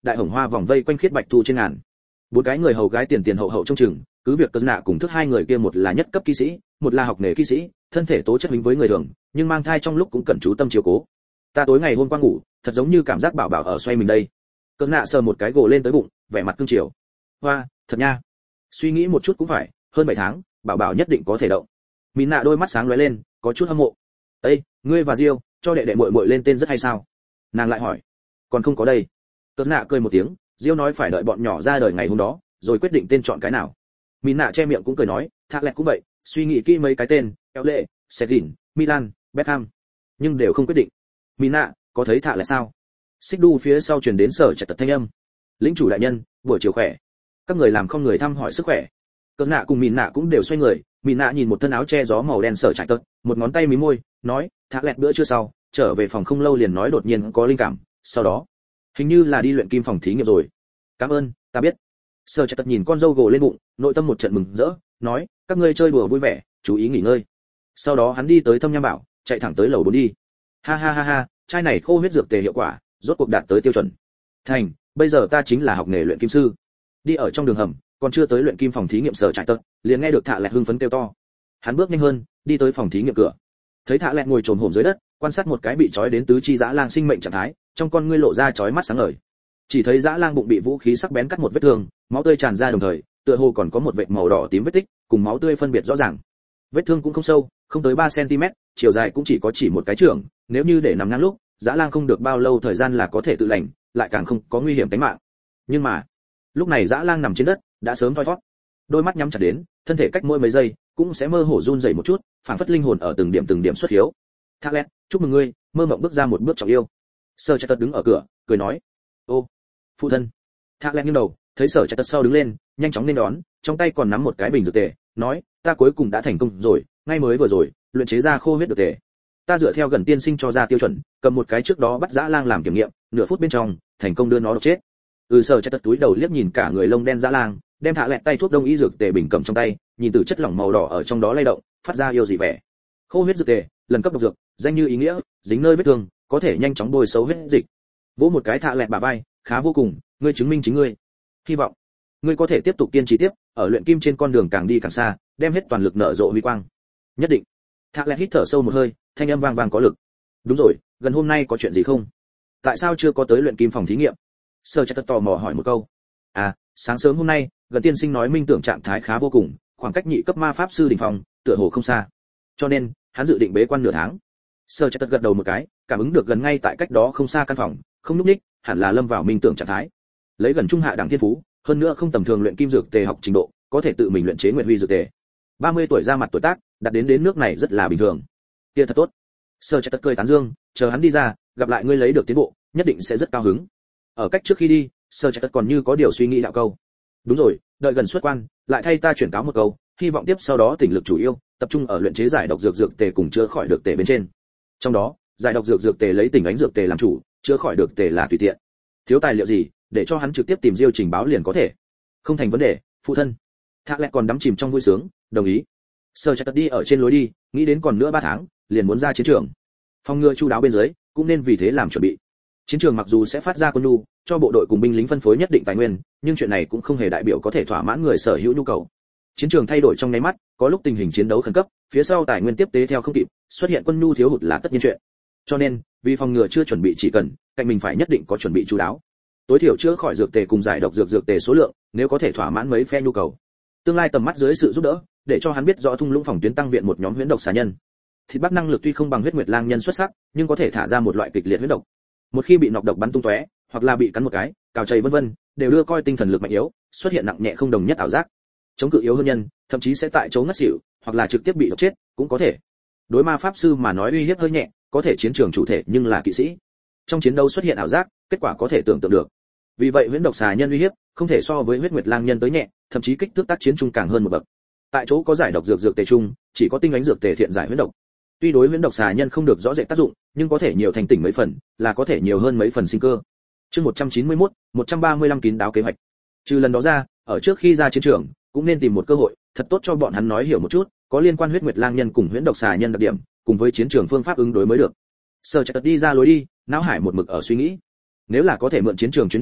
đại hồng hoa vòng vây quanh khiết bạch thu trên ngàn. Bốn cái người hầu gái tiền tiền hậu hậu trong chừng, cứ việc Cơn Nạ cùng thức hai người kia một là nhất cấp kỵ sĩ, một là học nghề kỵ sĩ, thân thể tố chất hình với người thường, nhưng mang thai trong lúc cũng cần chú tâm chiếu cố. Ta tối ngày hôm qua ngủ, thật giống như cảm giác bảo bảo ở xoay mình đây. Cơn Nạ sờ một cái gồ lên tới bụng, vẻ mặt cương chiều. Hoa, thật nha. Suy nghĩ một chút cũng phải, hơn bảy tháng, bảo bảo nhất định có thể động. Mìn Nạ đôi mắt sáng lóe lên, có chút hâm mộ. Ê, ngươi và Diêu, cho đệ đệ muội muội lên tên rất hay sao? Nàng lại hỏi. Còn không có đây. Cơn Nạ cười một tiếng, Diêu nói phải đợi bọn nhỏ ra đời ngày hôm đó, rồi quyết định tên chọn cái nào. Mìn Nạ che miệng cũng cười nói, Thạc Lẹt cũng vậy, suy nghĩ kỹ mấy cái tên, Eo Lệ, Sedin, Milan, Beckham, nhưng đều không quyết định. Mìn Nạ, có thấy Thạc Lẹt sao? Xích đu phía sau truyền đến Sở Trạch Tật thanh âm. Lĩnh chủ đại nhân, buổi chiều khỏe. Các người làm không người thăm hỏi sức khỏe. Cơn Nạ cùng Mìn Nạ cũng đều xoay người, Mìn Nạ nhìn một thân áo che gió màu đen Sở Trạch Tật, một ngón tay mí môi, nói, Thạc Lẹt bữa trưa sau, trở về phòng không lâu liền nói đột nhiên có linh cảm, sau đó, hình như là đi luyện kim phòng thí nghiệm rồi. Cảm ơn, ta biết. Sở Trạch Tật nhìn con dâu gồ lên bụng, nội tâm một trận mừng rỡ, nói, các ngươi chơi đùa vui vẻ, chú ý nghỉ ngơi. Sau đó hắn đi tới Thâm Nham Bảo, chạy thẳng tới lầu bốn đi. Ha ha ha ha, chai này khô huyết dược tề hiệu quả, rốt cuộc đạt tới tiêu chuẩn. Thành, bây giờ ta chính là học nghề luyện kim sư. Đi ở trong đường hầm, còn chưa tới luyện kim phòng thí nghiệm Sở Trạch Tật, liền nghe được Thạ Lẹt hưng phấn kêu to. Hắn bước nhanh hơn, đi tới phòng thí nghiệm cửa. Thấy Thạ Lẹt ngồi trồm hổm dưới đất, quan sát một cái bị trói đến tứ chi dã lang sinh mệnh trạng thái, trong con ngươi lộ ra chói mắt sáng ngời. Chỉ thấy dã lang bụng bị vũ khí sắc bén cắt một vết thương, máu tươi tràn ra đồng thời, tựa hồ còn có một vệt màu đỏ tím vết tích, cùng máu tươi phân biệt rõ ràng. Vết thương cũng không sâu, không tới ba xăng ti mét, chiều dài cũng chỉ có chỉ một cái trưởng, nếu như để nằm ngang lúc, dã lang không được bao lâu thời gian là có thể tự lành, lại càng không có nguy hiểm tính mạng. Nhưng mà, lúc này dã lang nằm trên đất, đã sớm thoi thoát. Đôi mắt nhắm chặt đến, thân thể cách mỗi mấy giây cũng sẽ mơ hồ run rẩy một chút, phảng phất linh hồn ở từng điểm từng điểm xuất hiếu. Thạc Lẹt, chúc mừng ngươi, mơ mộng bước ra một bước trọng yêu. Sở Trạch Tật đứng ở cửa, cười nói, ô, phụ thân. Thạc Lẹt nghiêng đầu, thấy Sở Trạch Tật sau đứng lên, nhanh chóng nên đón, trong tay còn nắm một cái bình dược tề, nói, ta cuối cùng đã thành công rồi, ngay mới vừa rồi, luyện chế ra khô huyết dược tề. Ta dựa theo gần tiên sinh cho ra tiêu chuẩn, cầm một cái trước đó bắt dã lang làm kiểm nghiệm, nửa phút bên trong, thành công đưa nó độc chết. Ừ Sở Trạch Tật túi đầu liếc nhìn cả người lông đen dã lang, đem Thạc Lẹt tay thuốc đông y dược tề bình cầm trong tay, nhìn từ chất lỏng màu đỏ ở trong đó lay động, phát ra yêu dị vẻ. Khô huyết dược tề, lần cấp độc dược, danh như ý nghĩa, dính nơi vết thương, có thể nhanh chóng bôi xấu huyết dịch. Vỗ một cái Thạc Lẹt bả vai, khá vô cùng, ngươi chứng minh chính ngươi. Hy vọng ngươi có thể tiếp tục kiên trì tiếp, ở luyện kim trên con đường càng đi càng xa, đem hết toàn lực nở rộ huy quang. Nhất định. Thạc Lẹt hít thở sâu một hơi, thanh âm vang vang có lực. Đúng rồi, gần hôm nay có chuyện gì không? Tại sao chưa có tới luyện kim phòng thí nghiệm? Sở Trạch Tật tò mò hỏi một câu. À, sáng sớm hôm nay, gần tiên sinh nói minh tưởng trạng thái khá vô cùng, khoảng cách nhị cấp ma pháp sư đỉnh phòng, tựa hồ không xa. Cho nên, hắn dự định bế quan nửa tháng. Sở Trạch Tật gật đầu một cái, cảm ứng được gần ngay tại cách đó không xa căn phòng, không lúc ních, hẳn là lâm vào minh tưởng trạng thái. Lấy gần trung hạ đẳng thiên phú, hơn nữa không tầm thường luyện kim dược tề học trình độ, có thể tự mình luyện chế nguyệt huy dược tề. ba mươi tuổi ra mặt tuổi tác, đạt đến đến nước này rất là bình thường. Kia thật tốt. Sở Trạch Tật cười tán dương, chờ hắn đi ra, gặp lại ngươi lấy được tiến bộ, nhất định sẽ rất cao hứng. Ở cách trước khi đi, Sở Trạch Tật còn như có điều suy nghĩ đạo câu. Đúng rồi, đợi gần xuất quan, lại thay ta chuyển cáo một câu, hy vọng tiếp sau đó tỉnh lực chủ yếu, tập trung ở luyện chế giải độc dược dược tề cùng chữa khỏi được tề bên trên. Trong đó, giải độc dược dược tề lấy tỉnh ánh dược tề làm chủ, chữa khỏi được tề là tùy tiện. Thiếu tài liệu gì, để cho hắn trực tiếp tìm Diêu trình báo liền có thể. Không thành vấn đề, phụ thân. Thạc Lẹt còn đắm chìm trong vui sướng, đồng ý. Sở Trạch Tật đi ở trên lối đi, nghĩ đến còn nữa ba tháng, liền muốn ra chiến trường. Phòng ngừa chu đáo bên dưới, cũng nên vì thế làm chuẩn bị. Chiến trường mặc dù sẽ phát ra quân nhu, cho bộ đội cùng binh lính phân phối nhất định tài nguyên, nhưng chuyện này cũng không hề đại biểu có thể thỏa mãn người sở hữu nhu cầu. Chiến trường thay đổi trong nháy mắt, có lúc tình hình chiến đấu khẩn cấp, phía sau tài nguyên tiếp tế theo không kịp, xuất hiện quân nhu thiếu hụt là tất nhiên chuyện. Cho nên, vì phòng ngừa chưa chuẩn bị chỉ cần, cạnh mình phải nhất định có chuẩn bị chu đáo. Tối thiểu chữa khỏi dược tề cùng giải độc dược dược tề số lượng, nếu có thể thỏa mãn mấy phe nhu cầu. Tương lai tầm mắt dưới sự giúp đỡ, để cho hắn biết rõ thung lũng phòng tuyến tăng viện một nhóm huyễn độc xà nhân. Thịt bắc năng lực tuy không bằng huyết nguyệt lang nhân xuất sắc, nhưng có thể thả ra một loại kịch liệt huyết độc. Một khi bị nọc độc bắn tung tóe, hoặc là bị cắn một cái, cào chảy vân vân, đều đưa coi tinh thần lực mạnh yếu, xuất hiện nặng nhẹ không đồng nhất ảo giác. Chống cự yếu hơn nhân, thậm chí sẽ tại chỗ ngất xỉu, hoặc là trực tiếp bị độc chết, cũng có thể. Đối ma pháp sư mà nói uy hiếp hơi nhẹ, có thể chiến trường chủ thể nhưng là kỵ sĩ. Trong chiến đấu xuất hiện ảo giác, kết quả có thể tưởng tượng được. Vì vậy huyễn độc xà nhân uy hiếp không thể so với huyết nguyệt lang nhân tới nhẹ, thậm chí kích thước tác chiến trung càng hơn một bậc. Tại chỗ có giải độc dược dược tề trung, chỉ có tinh ánh dược tề thiện giải huyễn độc. Tuy đối huyễn độc xà nhân không được rõ rệt tác dụng, nhưng có thể nhiều thành tỉnh mấy phần, là có thể nhiều hơn mấy phần sinh cơ. Chương một trăm chín mươi mốt, một trăm ba mươi lăm kín đáo kế hoạch. Trừ lần đó ra, ở trước khi ra chiến trường, cũng nên tìm một cơ hội, thật tốt cho bọn hắn nói hiểu một chút, có liên quan huyết nguyệt lang nhân cùng huyễn độc xà nhân đặc điểm, cùng với chiến trường phương pháp ứng đối mới được. Sở Trạch Tật đi ra lối đi, não hải một mực ở suy nghĩ. Nếu là có thể mượn chiến trường chuyến đi,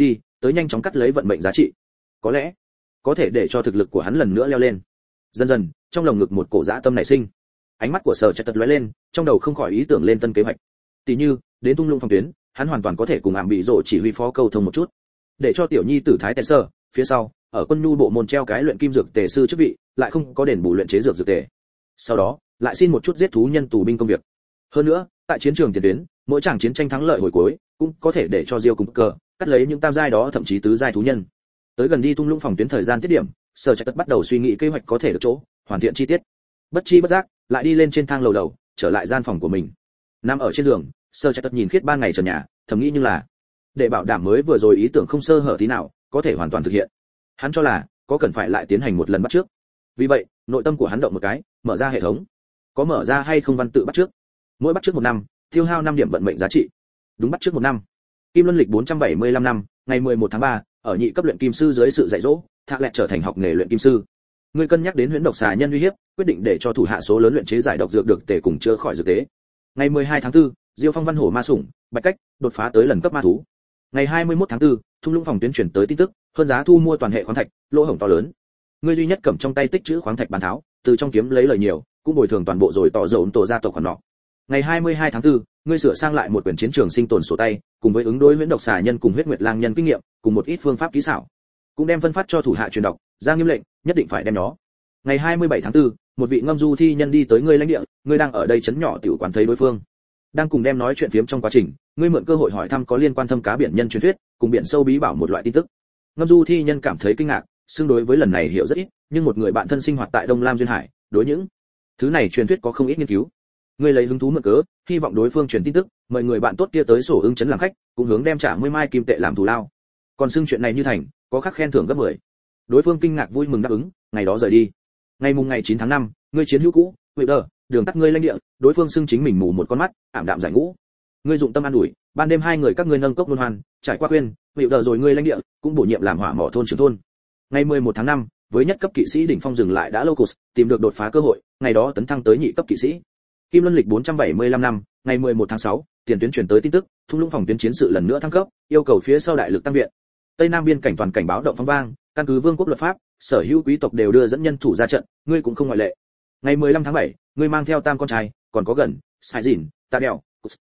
tới nhanh chóng cắt lấy vận mệnh giá trị. Có lẽ có thể để cho thực lực của hắn lần nữa leo lên. Dần dần, trong lồng ngực một cổ dã tâm nảy sinh. Ánh mắt của Sở Trạch Tật lóe lên, trong đầu không khỏi ý tưởng lên tân kế hoạch. Tỷ như, đến Tung Lũng phòng tuyến, hắn hoàn toàn có thể cùng Ảm Bị Rồ chỉ huy phó câu thông một chút, để cho tiểu nhi tử Thái Tề Sơ, phía sau, ở quân nhu bộ môn treo cái luyện kim dược tề sư chức vị, lại không có đền bù luyện chế dược dược tề. Sau đó, lại xin một chút giết thú nhân tù binh công việc. Hơn nữa, tại chiến trường tiền tuyến, mỗi tràng chiến tranh thắng lợi hồi cuối, cũng có thể để cho Diêu cùng cờ cắt lấy những tam giai đó thậm chí tứ giai thú nhân. Tới gần đi Tung Lũng phòng tuyến thời gian tiết điểm, Sở Trạch Tật bắt đầu suy nghĩ kế hoạch có thể được chỗ, hoàn thiện chi tiết. Bất chi bất giác, lại đi lên trên thang lầu đầu, trở lại gian phòng của mình. Nằm ở trên giường, Sở Trạch Tật nhìn khiết ban ngày trần nhà, thầm nghĩ như là để bảo đảm mới vừa rồi ý tưởng không sơ hở tí nào, có thể hoàn toàn thực hiện. Hắn cho là có cần phải lại tiến hành một lần bắt trước. Vì vậy, nội tâm của hắn động một cái, mở ra hệ thống. Có mở ra hay không văn tự bắt trước. Mỗi bắt trước một năm, tiêu hao năm điểm vận mệnh giá trị. Đúng bắt trước một năm. Kim Luân lịch bốn trăm bảy mươi lăm năm, ngày mười một tháng ba, ở nhị cấp luyện kim sư dưới sự dạy dỗ, Thạc Lẹt trở thành học nghề luyện kim sư. Ngươi cân nhắc đến huyễn độc xà nhân uy hiếp, quyết định để cho thủ hạ số lớn luyện chế giải độc dược được tề cùng chữa khỏi dược tế. Ngày mười hai tháng tư, Diêu Phong Văn Hổ Ma Sủng, Bạch Cách đột phá tới lần cấp ma thú. Ngày hai mươi mốt tháng tư, Thung Lũng phòng tuyến chuyển tới tin tức, hơn giá thu mua toàn hệ khoáng thạch, lỗ hổng to lớn. Ngươi duy nhất cầm trong tay tích trữ khoáng thạch bán tháo, từ trong kiếm lấy lời nhiều, cũng bồi thường toàn bộ rồi tỏ dầu tổ gia tộc khoản nọ. Ngày hai mươi hai tháng tư, ngươi sửa sang lại một quyển chiến trường sinh tồn sổ tay, cùng với ứng đối huyễn độc xà nhân cùng huyết nguyệt lang nhân kinh nghiệm, cùng một ít phương pháp kỹ xảo, cũng đem phân phát cho thủ hạ truyền đọc, ra nghiêm lệnh, nhất định phải đem nó. Ngày hai mươi bảy tháng tư, một vị ngâm du thi nhân đi tới ngươi lãnh địa, ngươi đang ở đây chấn nhỏ tiểu quán thấy đối phương, đang cùng đem nói chuyện phiếm trong quá trình, ngươi mượn cơ hội hỏi thăm có liên quan thâm cá biển nhân truyền thuyết, cùng biển sâu bí bảo một loại tin tức. Ngâm du thi nhân cảm thấy kinh ngạc, xương đối với lần này hiểu rất ít, nhưng một người bạn thân sinh hoạt tại Đông Lam duyên hải, đối những thứ này truyền thuyết có không ít nghiên cứu. Ngươi lấy hứng thú mượn cớ, hy vọng đối phương truyền tin tức, mời người bạn tốt kia tới sổ ưng chấn làm khách, cũng hướng đem trả mươi mai kim tệ làm thù lao. Còn xương chuyện này như thành, có khắc khen thưởng gấp mười. Đối phương kinh ngạc vui mừng đáp ứng, ngày đó rời đi. Ngày mùng ngày chín tháng năm, ngươi chiến hữu cũ, Huệ Đờ, đường tắt ngươi lãnh địa, đối phương xưng chính mình mù một con mắt, ảm đạm giải ngũ. Ngươi dụng tâm an ủi, ban đêm hai người các ngươi nâng cốc luân hoan, trải qua khuyên, Huệ Đờ rồi ngươi lãnh địa, cũng bổ nhiệm làm hỏa mỏ thôn trưởng thôn. Ngày mười một tháng năm, với nhất cấp kỵ sĩ đỉnh phong dừng lại đã Locus, tìm được đột phá cơ hội, ngày đó tấn thăng tới nhị cấp kỵ sĩ. Kim Luân lịch bốn trăm bảy mươi lăm năm, ngày mười một tháng sáu, tiền tuyến truyền tới tin tức, Thung Lũng phòng tuyến chiến sự lần nữa thăng cấp, yêu cầu phía sau đại lực tăng viện. Tây Nam biên cảnh toàn cảnh báo động phong vang, căn cứ vương quốc luật pháp, sở hữu quý tộc đều đưa dẫn nhân thủ ra trận, ngươi cũng không ngoại lệ. Ngày mười lăm tháng bảy, ngươi mang theo tam con trai, còn có gần, Sai Dìn, Ta Đèo,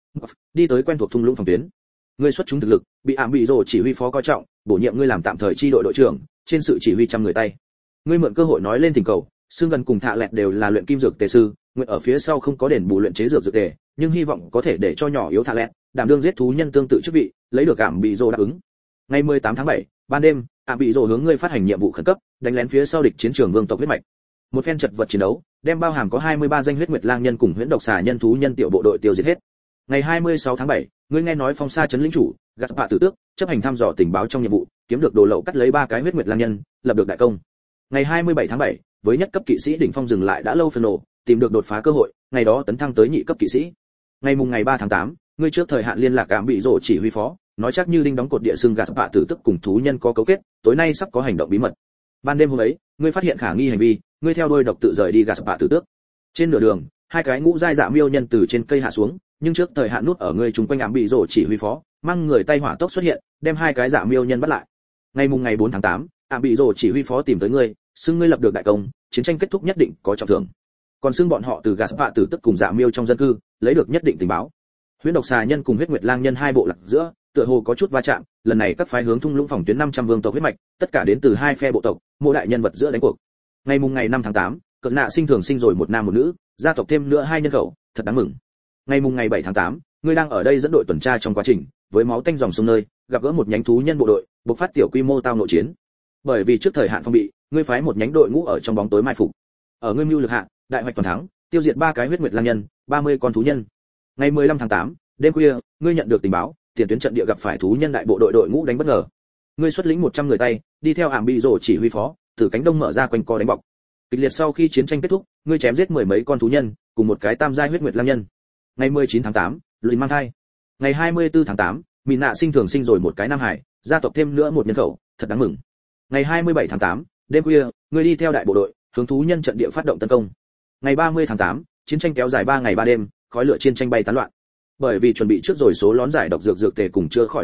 đi tới quen thuộc Thung Lũng phòng tuyến. Ngươi xuất chúng thực lực, bị Ảm Bị Rồ chỉ huy phó coi trọng, bổ nhiệm ngươi làm tạm thời chi đội đội trưởng, trên sự chỉ huy trăm người tay. Ngươi mượn cơ hội nói lên tình cầu, xương gần cùng Thạ Lẹt đều là luyện kim dược tề sư, nguyện ở phía sau không có đền bù luyện chế dược dược tề, nhưng hy vọng có thể để cho nhỏ yếu Thạ Lẹt đảm đương giết thú nhân tương tự chức vị, lấy được Ảm Bị Rồ đáp ứng. Ngày mười tám tháng bảy, ban đêm, Ảm Bị Rồ hướng ngươi phát hành nhiệm vụ khẩn cấp, đánh lén phía sau địch chiến trường vương tộc huyết mạch. Một phen chật vật chiến đấu, đem bao hàm có hai mươi ba danh huyết nguyệt lang nhân cùng huyễn độc xà nhân thú nhân tiểu bộ đội tiêu diệt hết. Ngày hai mươi sáu tháng bảy, ngươi nghe nói phong sa trấn lĩnh chủ, gạt bạ tử tước, chấp hành thăm dò tình báo trong nhiệm vụ, kiếm được đồ lậu cắt lấy ba cái huyết nguyệt lang nhân, lập được đại công. Ngày hai mươi bảy tháng bảy, với nhất cấp kỵ sĩ đỉnh phong dừng lại đã lâu phân nổ, tìm được đột phá cơ hội, ngày đó tấn thăng tới nhị cấp kỵ sĩ. Ngày mùng ngày ba tháng tám, ngươi trước thời hạn liên lạc Ảm Bị Rồ chỉ huy phó, nói chắc như đinh đóng cột địa xương gạt bạ tử tức cùng thú nhân có cấu kết, tối nay sắp có hành động bí mật. Ban đêm hôm ấy, ngươi phát hiện khả nghi hành vi, ngươi theo đuôi độc tự rời đi gạt bạ tử tước. Trên nửa đường, hai cái ngũ giai dạ miêu nhân từ trên cây hạ xuống, nhưng trước thời hạn nút ở ngươi chúng quanh Ảm Bị Rồ chỉ huy phó, mang người tay hỏa tốc xuất hiện, đem hai cái dạ miêu nhân bắt lại. Ngày mùng ngày bốn tháng tám, Ảm Bị Rồ chỉ huy phó tìm tới ngươi, xưng ngươi lập được đại công, chiến tranh kết thúc nhất định có trọng thưởng. Còn xưng bọn họ từ gạt bạ tử tức cùng dạ miêu trong dân cư, lấy được nhất định tình báo. Huyễn độc xà nhân cùng huyết nguyệt lang nhân hai bộ lạc giữa, tựa hồ có chút va chạm, lần này các phái hướng Thung Lũng phòng tuyến năm trăm vương tộc huyết mạch, tất cả đến từ hai phe bộ tộc, mỗi đại nhân vật giữa đánh cuộc. Ngày mùng ngày năm tháng tám, Cận Nạ sinh thường sinh rồi một nam một nữ, gia tộc thêm nữa hai nhân khẩu, thật đáng mừng. Ngày mùng ngày bảy tháng tám, ngươi đang ở đây dẫn đội tuần tra trong quá trình, với máu tanh dòng sông nơi, gặp gỡ một nhánh thú nhân bộ đội, bộc phát tiểu quy mô tao nội chiến. Bởi vì trước thời hạn phong bị, ngươi phái một nhánh đội ngũ ở trong bóng tối mai phục. Ở ngươi mưu lực hạ, đại hoạch toàn thắng, tiêu diệt ba cái huyết nguyệt lang nhân, ba mươi con thú nhân. Ngày mười lăm tháng tám, đêm khuya, ngươi nhận được tình báo, tiền tuyến trận địa gặp phải thú nhân đại bộ đội đội ngũ đánh bất ngờ. Ngươi xuất lĩnh một trăm người tay, đi theo Ảm Bị Rồ chỉ huy phó, từ cánh đông mở ra quanh co đánh bọc. Kịch liệt sau khi chiến tranh kết thúc, ngươi chém giết mười mấy con thú nhân, cùng một cái tam giai huyết nguyệt lang nhân. Ngày mười chín tháng tám, Lùi mang thai. Ngày hai mươi tư tháng tám, Mị Nạ sinh thường sinh rồi một cái nam hải, gia tộc thêm nữa một nhân khẩu, thật đáng mừng. Ngày hai mươi bảy tháng tám, đêm khuya, ngươi đi theo đại bộ đội, hướng thú nhân trận địa phát động tấn công. Ngày ba mươi tháng tám, chiến tranh kéo dài ba ngày ba đêm, khói lửa chiến tranh bay tán loạn. Bởi vì chuẩn bị trước rồi số lón giải độc dược dược tề cùng chưa khỏi được tề,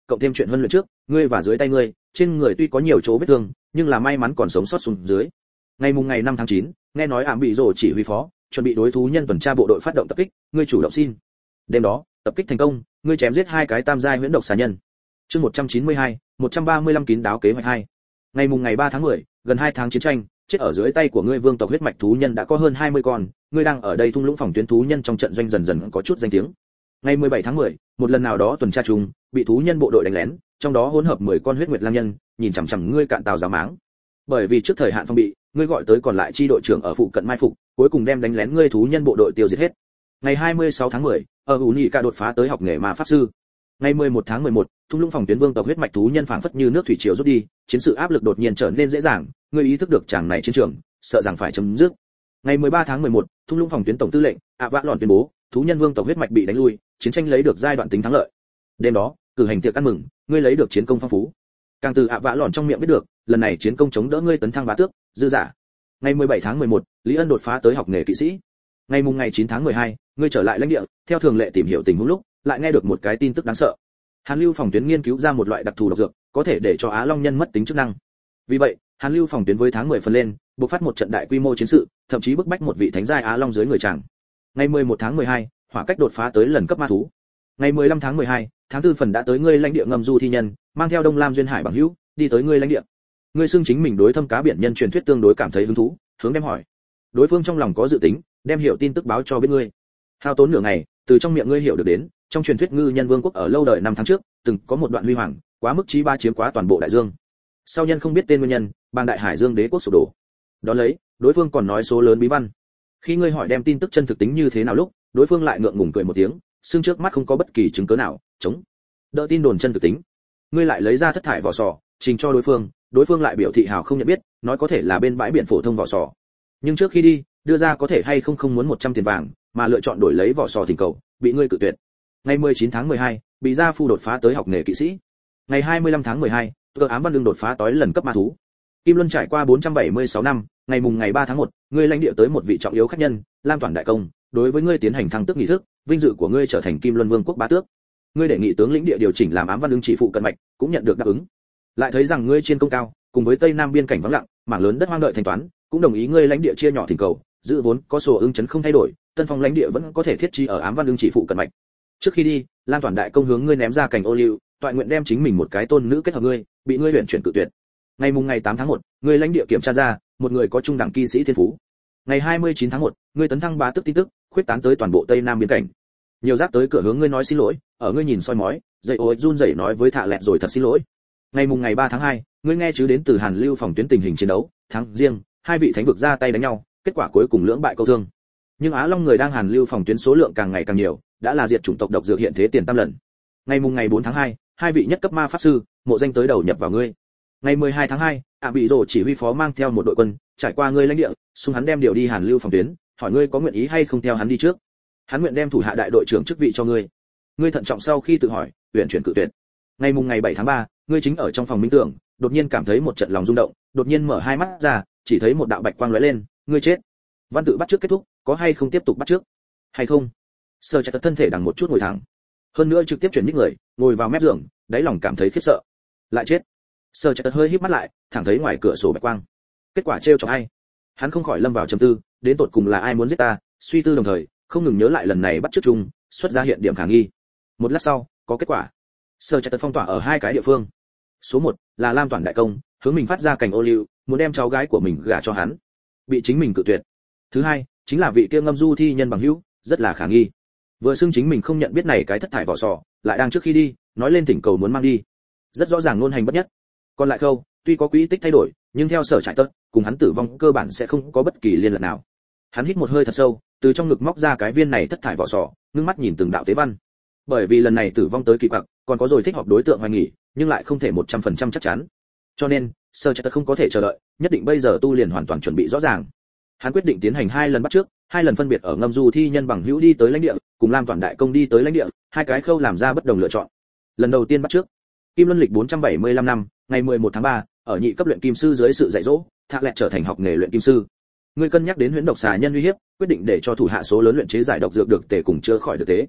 cộng thêm chuyện huấn luyện trước, ngươi và dưới tay ngươi, trên người tuy có nhiều chỗ vết thương, nhưng là may mắn còn sống sót xuống dưới. Ngày mùng ngày năm tháng chín, nghe nói ảm bị rồ chỉ huy phó, chuẩn bị đối thú nhân tuần tra bộ đội phát động tập kích, ngươi chủ động xin. Đêm đó, tập kích thành công, ngươi chém giết hai cái tam giai huyễn độc xà nhân. Chương một trăm chín mươi hai, một trăm ba mươi lăm kín đáo kế hoạch hai. Ngày mùng ngày ba tháng mười, gần hai tháng chiến tranh, chết ở dưới tay của ngươi vương tộc huyết mạch thú nhân đã có hơn hai mươi con, ngươi đang ở đây thung lũng phòng tuyến thú nhân trong trận doanh dần dần có chút danh tiếng. Ngày mười bảy tháng mười, một lần nào đó tuần tra chung, bị thú nhân bộ đội đánh lén, trong đó hỗn hợp mười con huyết nguyệt lang nhân, nhìn chằm chằm ngươi cạn tàu giáo máng. Bởi vì trước thời hạn phong bị, ngươi gọi tới còn lại chi đội trưởng ở phụ cận mai phục, cuối cùng đem đánh lén ngươi thú nhân bộ đội tiêu diệt hết. Ngày hai mươi sáu tháng mười, ở ủ nhị ca đột phá tới học nghề ma pháp sư. Ngày mười một tháng mười một, thung lũng phòng tuyến vương tộc huyết mạch thú nhân phảng phất như nước thủy triều rút đi, chiến sự áp lực đột nhiên trở nên dễ dàng, ngươi ý thức được chàng này chiến trường, sợ rằng phải chấm dứt. Ngày mười ba tháng mười một, thung lũng phòng tuyến tổng tư lệnh ạ vã lòn tuyên bố, thú nhân vương tộc huyết mạch bị đánh lui, chiến tranh lấy được giai đoạn tính thắng lợi. Đêm đó, cử hành tiệc ăn mừng, ngươi lấy được chiến công phong phú. Càng từ ạ vã lòn trong miệng biết được, lần này chiến công chống đỡ ngươi tấn thăng bá tước, dư giả. Ngày mười bảy tháng mười một, Lý Ân đột phá tới học nghề kỵ sĩ. Ngày mùng ngày chín tháng mười hai, ngươi trở lại lãnh địa, theo thường lệ tìm hiểu tình huống lúc, lại nghe được một cái tin tức đáng sợ. Hàn Lưu phòng tuyến nghiên cứu ra một loại đặc thù độc dược, có thể để cho Á Long nhân mất tính chức năng. Vì vậy, Hàn Lưu phòng tuyến với tháng mười phần lên, bộc phát một trận đại quy mô chiến sự, thậm chí bức bách một vị thánh giai Á Long dưới người chàng. Ngày mười một tháng mười hai, hỏa cách đột phá tới lần cấp ma thú. Ngày mười lăm tháng mười hai, tháng tư phần đã tới ngươi lãnh địa ngầm du thi nhân, mang theo Đông Lam duyên hải bằng hữu, đi tới ngươi lãnh địa. Ngươi xưng chính mình đối thâm cá biển nhân truyền thuyết tương đối cảm thấy hứng thú, hướng đem hỏi. Đối phương trong lòng có dự tính, đem hiểu tin tức báo cho biết ngươi. Hao tốn nửa ngày, từ trong miệng ngươi hiểu được đến, trong truyền thuyết ngư nhân vương quốc ở lâu đời năm tháng trước, từng có một đoạn huy hoàng, quá mức chí ba chiếm quá toàn bộ đại dương. Sau nhân không biết tên nguyên nhân, bang đại hải dương đế quốc sụp đổ. Đó lấy, đối phương còn nói số lớn bí văn. Khi ngươi hỏi đem tin tức chân thực tính như thế nào lúc, đối phương lại ngượng ngùng cười một tiếng, xương trước mắt không có bất kỳ chứng cứ nào, chống đỡ tin đồn chân thực tính. Ngươi lại lấy ra thất thải vỏ sò, trình cho đối phương, đối phương lại biểu thị hào không nhận biết, nói có thể là bên bãi biển phổ thông vỏ sò. Nhưng trước khi đi, đưa ra có thể hay không không muốn một trăm tiền vàng, mà lựa chọn đổi lấy vỏ sò thỉnh cầu, bị ngươi cự tuyệt. Ngày mười chín tháng mười hai, bị gia phu đột phá tới học nghề kỵ sĩ. Ngày hai mươi lăm tháng mười hai, cơ ám văn đương đột phá tới lần cấp ma thú. Kim Luân trải qua bốn trăm bảy mươi sáu năm, ngày mùng ngày ba tháng một, ngươi lãnh địa tới một vị trọng yếu khách nhân, Lam Toản đại công, đối với ngươi tiến hành thăng tước nghi thức, vinh dự của ngươi trở thành Kim Luân Vương quốc bá tước. Ngươi đề nghị tướng lĩnh địa điều chỉnh làm ám văn đương chỉ phụ cận mạch, cũng nhận được đáp ứng. Lại thấy rằng ngươi trên công cao, cùng với tây nam biên cảnh vắng lặng, mảng lớn đất hoang đợi thanh toán, cũng đồng ý ngươi lãnh địa chia nhỏ thỉnh cầu, giữ vốn có sổ ưng chấn không thay đổi, tân phong lãnh địa vẫn có thể thiết trí ở ám văn đương chỉ phụ cận mạch. Trước khi đi, Lam Toản đại công hướng ngươi ném ra cành ô liu, toại nguyện đem chính mình một cái tôn nữ kết hợp ngươi, bị ngươi luyện chuyển cự tuyệt. Ngày mùng ngày tám tháng một, ngươi lãnh địa kiểm tra ra một người có trung đẳng kỵ sĩ thiên phú. Ngày hai mươi chín tháng một, ngươi tấn thăng bá tước tin tức khuyết tán tới toàn bộ tây nam biên cảnh. Nhiều giáp tới cửa hướng ngươi nói xin lỗi, ở ngươi nhìn soi mói, dậy ối run rẩy nói với thạ lẹt rồi thật xin lỗi. Ngày mùng ngày ba tháng hai, ngươi nghe chứ đến từ Hàn Lưu phòng tuyến tình hình chiến đấu, tháng riêng, hai vị thánh vực ra tay đánh nhau, kết quả cuối cùng lưỡng bại câu thương. Nhưng Á Long người đang Hàn Lưu phòng tuyến số lượng càng ngày càng nhiều, đã là diệt chủng tộc độc dược hiện thế tiền tam lần. Ngày mùng ngày bốn tháng hai, hai vị nhất cấp ma pháp sư, mộ danh tới đầu nhập vào ngươi. Ngày mười hai tháng hai, ạ bị rồ chỉ huy phó mang theo một đội quân, trải qua ngươi lãnh địa, xung hắn đem điều đi Hàn Lưu phòng tuyến, hỏi ngươi có nguyện ý hay không theo hắn đi trước. Hắn nguyện đem thủ hạ đại đội trưởng chức vị cho ngươi. Ngươi thận trọng sau khi tự hỏi, tuyển chuyển cự tuyệt. Ngày mùng ngày bảy tháng ba, ngươi chính ở trong phòng minh tưởng, đột nhiên cảm thấy một trận lòng rung động, đột nhiên mở hai mắt ra, chỉ thấy một đạo bạch quang lóe lên, ngươi chết. Văn tự bắt trước kết thúc, có hay không tiếp tục bắt trước? Hay không? Sơ Chặt thân thể đằng một chút ngồi thẳng. Hơn nữa trực tiếp chuyển nhích người, ngồi vào mép giường, đáy lòng cảm thấy khiếp sợ. Lại chết. Sơ Chặt hơi híp mắt lại, thẳng thấy ngoài cửa sổ bạch quang. Kết quả trêu chọc ai? Hắn không khỏi lâm vào trầm tư, đến tột cùng là ai muốn giết ta, suy tư đồng thời, không ngừng nhớ lại lần này bắt trước chung, xuất ra hiện điểm khả nghi. Một lát sau, có kết quả. Sơ Chặt phong tỏa ở hai cái địa phương. Số một là Lam Toản đại công, hướng mình phát ra cành ô liu, muốn đem cháu gái của mình gả cho hắn, bị chính mình cự tuyệt. Thứ hai, chính là vị kia ngâm du thi nhân bằng hữu, rất là khả nghi. Vừa xưng chính mình không nhận biết này cái thất thải vỏ sò, lại đang trước khi đi, nói lên thỉnh cầu muốn mang đi. Rất rõ ràng luôn hành bất nhất. Còn lại khâu, tuy có quỹ tích thay đổi, nhưng theo Sở Trại Tất, cùng hắn tử vong cơ bản sẽ không có bất kỳ liên lạc nào. Hắn hít một hơi thật sâu, từ trong ngực móc ra cái viên này thất thải vỏ sò, ngưng mắt nhìn từng đạo tế văn. Bởi vì lần này tử vong tới kỳ bạc, còn có rồi thích hợp đối tượng hoài nghỉ, nhưng lại không thể một trăm phần trăm chắc chắn. Cho nên, Sở Trại Tất không có thể chờ đợi, nhất định bây giờ tu liền hoàn toàn chuẩn bị rõ ràng. Hắn quyết định tiến hành hai lần bắt trước, hai lần phân biệt ở ngâm du thi nhân bằng hữu đi tới lãnh địa, cùng Lam Toản đại công đi tới lãnh địa, hai cái khâu làm ra bất đồng lựa chọn. Lần đầu tiên bắt trước, Kim Luân lịch bốn trăm bảy mươi lăm năm, ngày mười một tháng ba, ở nhị cấp luyện kim sư dưới sự dạy dỗ, Thạc Lẹt trở thành học nghề luyện kim sư. Ngươi cân nhắc đến huyễn độc xà nhân uy hiếp, quyết định để cho thủ hạ số lớn luyện chế giải độc dược được tề cùng chữa khỏi được tế.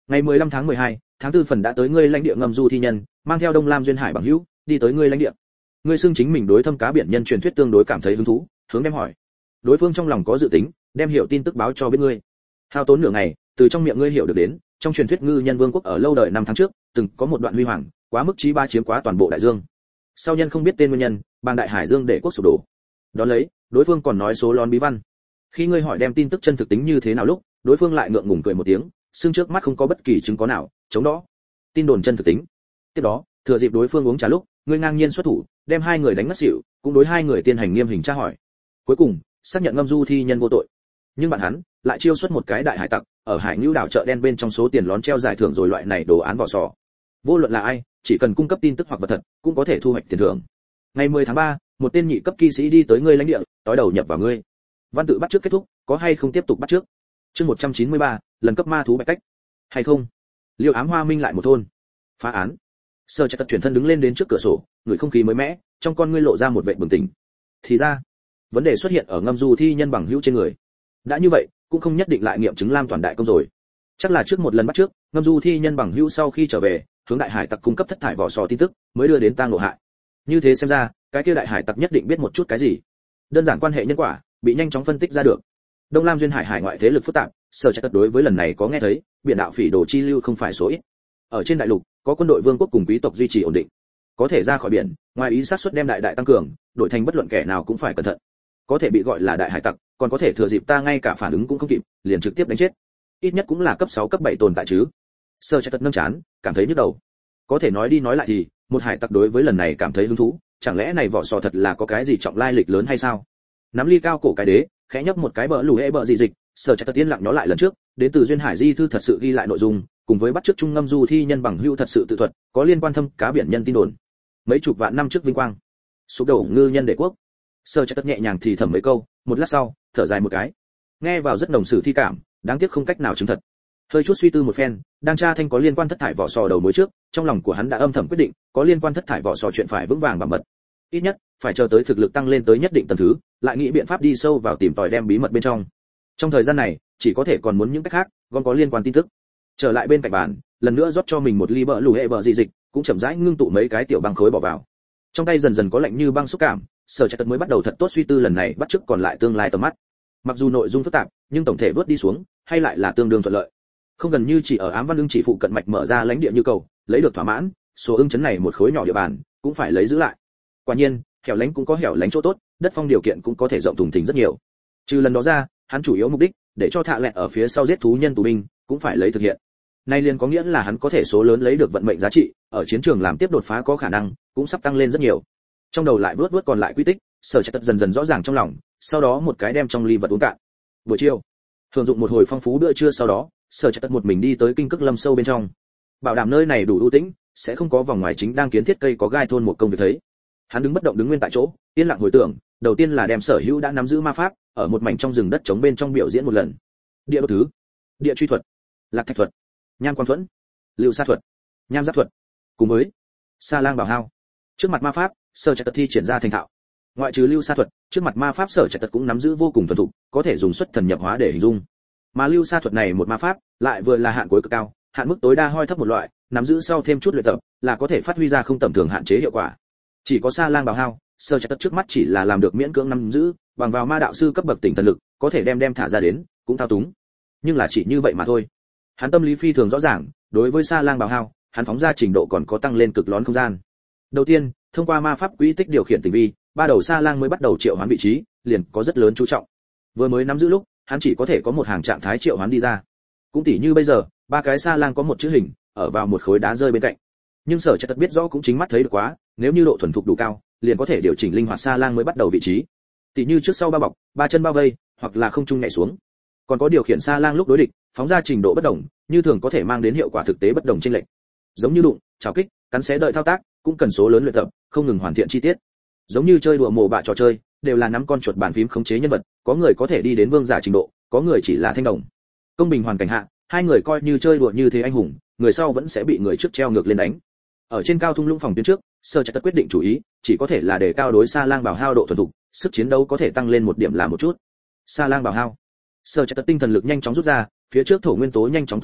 Ngày mười lăm tháng mười hai, tháng tư phần đã tới ngươi lãnh địa ngầm du thi nhân, mang theo Đông Lam duyên hải bằng hữu, đi tới ngươi lãnh địa. Ngươi xưng chính mình đối thâm cá biển nhân truyền thuyết tương đối cảm thấy hứng thú, hướng đem hỏi. Đối phương trong lòng có dự tính, đem hiểu tin tức báo cho biết ngươi. Hao tốn nửa ngày, từ trong miệng ngươi hiểu được đến, trong truyền thuyết ngư nhân vương quốc ở lâu đời năm tháng trước, từng có một đoạn huy hoàng, quá mức chí ba chiếm quá toàn bộ đại dương. Sau nhân không biết tên nguyên nhân, bang đại hải dương để quốc sụp đổ. Đón lấy, đối phương còn nói số lon bí văn. Khi ngươi hỏi đem tin tức chân thực tính như thế nào lúc, đối phương lại ngượng ngùng cười một tiếng, xương trước mắt không có bất kỳ chứng có nào chống đó. Tin đồn chân thực tính. Tiếp đó, thừa dịp đối phương uống trà lúc, ngươi ngang nhiên xuất thủ, đem hai người đánh ngất xỉu, cũng đối hai người tiến hành nghiêm hình tra hỏi. Cuối cùng, xác nhận ngâm du thi nhân vô tội. Nhưng bạn hắn lại chiêu xuất một cái đại hải tặc, ở hải ngưu đảo chợ đen bên trong số tiền lón treo giải thưởng rồi loại này đồ án vỏ sò. Vô luận là ai, chỉ cần cung cấp tin tức hoặc vật thật, cũng có thể thu hoạch tiền thưởng. Ngày mười tháng ba, một tên nhị cấp kỵ sĩ đi tới ngươi lãnh địa, tối đầu nhập vào ngươi. Văn tự bắt trước kết thúc, có hay không tiếp tục bắt trước? Chương một trăm chín mươi ba, lần cấp ma thú bạch cách. Hay không? Liêu Ám Hoa Minh lại một thôn. Phá án. Sơ Trạch chuyển thân đứng lên đến trước cửa sổ, người không khí mới mẻ, trong con ngươi lộ ra một vẻ bừng tỉnh. Thì ra, vấn đề xuất hiện ở ngâm du thi nhân bằng hữu trên người. Đã như vậy, cũng không nhất định lại nghiệm chứng Lam toàn đại công rồi. Chắc là trước một lần bắt trước, ngâm du thi nhân bằng hữu sau khi trở về, hướng đại hải tặc cung cấp thất thải vỏ sò tin tức, mới đưa đến tang ngộ hại. Như thế xem ra, cái kia đại hải tặc nhất định biết một chút cái gì. Đơn giản quan hệ nhân quả, bị nhanh chóng phân tích ra được. Đông Lam duyên hải hải ngoại thế lực phức tạp, Sở Trạch đối với lần này có nghe thấy, biển đạo phỉ đồ chi lưu không phải số ít. Ở trên đại lục, có quân đội vương quốc cùng quý tộc duy trì ổn định. Có thể ra khỏi biển, ngoài ý sát suất đem đại đại tăng cường, đổi thành bất luận kẻ nào cũng phải cẩn thận. Có thể bị gọi là đại hải tặc, còn có thể thừa dịp ta ngay cả phản ứng cũng không kịp, liền trực tiếp đánh chết. Ít nhất cũng là cấp sáu cấp bảy tồn tại chứ. Sở Trạch nâng chán, cảm thấy nhức đầu. Có thể nói đi nói lại thì, một hải tặc đối với lần này cảm thấy hứng thú, chẳng lẽ này vỏ sò thật là có cái gì trọng lai lịch lớn hay sao? Nắm ly cao cổ cái đế, khẽ nhấp một cái bờ lù hệ bờ dị dịch, Sở Trạch tiên lặng nhó lại lần trước, đến từ duyên hải di thư thật sự ghi lại nội dung, cùng với bắt chước trung ngâm du thi nhân bằng hữu thật sự tự thuật, có liên quan thâm cá biển nhân tin đồn. Mấy chục vạn năm trước vinh quang, sụp đổ ngư nhân đệ quốc. Sở Trạch nhẹ nhàng thì thầm mấy câu, một lát sau, thở dài một cái. Nghe vào rất nồng sử thi cảm, đáng tiếc không cách nào chứng thật. Hơi chút suy tư một phen, đang tra thanh có liên quan thất thải vỏ sò đầu mối trước, trong lòng của hắn đã âm thầm quyết định, có liên quan thất thải vỏ sò chuyện phải vững vàng bảo mật. Ít nhất, phải chờ tới thực lực tăng lên tới nhất định tầng thứ, lại nghĩ biện pháp đi sâu vào tìm tòi đem bí mật bên trong. Trong thời gian này, chỉ có thể còn muốn những cách khác, còn có liên quan tin tức. Trở lại bên cạnh bàn, lần nữa rót cho mình một ly bờ lù hệ bờ dị dịch, cũng chậm rãi ngưng tụ mấy cái tiểu băng khối bỏ vào. Trong tay dần dần có lạnh như băng xúc cảm, Sở Trạch mới bắt đầu thật tốt suy tư lần này bắt chước còn lại tương lai tầm mắt. Mặc dù nội dung phức tạp, nhưng tổng thể vớt đi xuống, hay lại là tương đương thuận lợi. Không gần như chỉ ở ám văn ưng chỉ phụ cận mạch mở ra lãnh địa như cầu, lấy được thỏa mãn, số ưng chấn này một khối nhỏ địa bàn, cũng phải lấy giữ lại. Quả nhiên, hẻo lánh cũng có hẻo lánh chỗ tốt, đất phong điều kiện cũng có thể rộng thùng thình rất nhiều. Trừ lần đó ra, hắn chủ yếu mục đích, để cho thạ lẹn ở phía sau giết thú nhân tù binh, cũng phải lấy thực hiện. Nay liền có nghĩa là hắn có thể số lớn lấy được vận mệnh giá trị, ở chiến trường làm tiếp đột phá có khả năng, cũng sắp tăng lên rất nhiều. Trong đầu lại vớt vớt còn lại quy tích, Sở Trạch dần dần rõ ràng trong lòng, sau đó một cái đem trong ly vật uống cạn. Buổi chiều, hưởng dụng một hồi phong phú bữa trưa sau đó, Sở Trạch một mình đi tới kinh cức lâm sâu bên trong, bảo đảm nơi này đủ ưu tĩnh, sẽ không có vòng ngoài chính đang kiến thiết cây có gai thôn một công việc thấy. Hắn đứng bất động đứng nguyên tại chỗ, yên lặng hồi tưởng, đầu tiên là đem sở hữu đã nắm giữ ma pháp, ở một mảnh trong rừng đất trống bên trong biểu diễn một lần. Địa đột thứ, địa truy thuật, lạc thạch thuật, nham quan thuẫn, lưu sa thuật, nham giáp thuật, cùng với sa lang bảo hao. Trước mặt ma pháp, Sở Trạch thi triển ra thành thạo. Ngoại trừ lưu sa thuật, trước mặt ma pháp Sở Trạch cũng nắm giữ vô cùng thuần thục, có thể dùng xuất thần nhập hóa để hình dung. Mà lưu sa thuật này một ma pháp, lại vừa là hạn cuối cực cao, hạn mức tối đa hoi thấp một loại, nắm giữ sau thêm chút luyện tập, là có thể phát huy ra không tầm thường hạn chế hiệu quả. Chỉ có sa lang bảo hao, Sở Trạch trước mắt chỉ là làm được miễn cưỡng nắm giữ, bằng vào ma đạo sư cấp bậc tỉnh thần lực, có thể đem đem thả ra đến, cũng thao túng. Nhưng là chỉ như vậy mà thôi. Hắn tâm lý phi thường rõ ràng, đối với sa lang bảo hao, hắn phóng ra trình độ còn có tăng lên cực lớn không gian. Đầu tiên, thông qua ma pháp quỹ tích điều khiển tinh vi, ba đầu sa lang mới bắt đầu triệu hoán vị trí, liền có rất lớn chú trọng. Vừa mới nắm giữ lúc, hắn chỉ có thể có một hàng trạng thái triệu hoán đi ra. Cũng tỉ như bây giờ, ba cái sa lang có một chữ hình, ở vào một khối đá rơi bên cạnh. Nhưng Sở Trạch biết rõ cũng chính mắt thấy được quá, nếu như độ thuần thục đủ cao, liền có thể điều chỉnh linh hoạt sa lang mới bắt đầu vị trí. Tỉ như trước sau bao bọc, ba chân bao vây, hoặc là không trung nhảy xuống. Còn có điều khiển sa lang lúc đối địch, phóng ra trình độ bất đồng, như thường có thể mang đến hiệu quả thực tế bất đồng trên lệnh. Giống như đụng, chảo kích, cắn xé đợi thao tác, cũng cần số lớn luyện tập, không ngừng hoàn thiện chi tiết. Giống như chơi đùa mồ bạ trò chơi, đều là nắm con chuột bàn phím khống chế nhân vật, có người có thể đi đến vương giả trình độ, có người chỉ là thanh đồng. Công bình hoàn cảnh hạ, hai người coi như chơi đùa như thế anh hùng, người sau vẫn sẽ bị người trước treo ngược lên đánh. Ở trên cao thung lũng phòng tuyến trước, Sở Trạch quyết định chủ ý, chỉ có thể là để cao đối sa lang bảo hao độ thuần thục, sức chiến đấu có thể tăng lên một điểm là một chút. Sa lang bảo hao. Sở Trạch tinh thần lực nhanh chóng rút ra, phía trước thổ nguyên tố nhanh chóng tụ lại,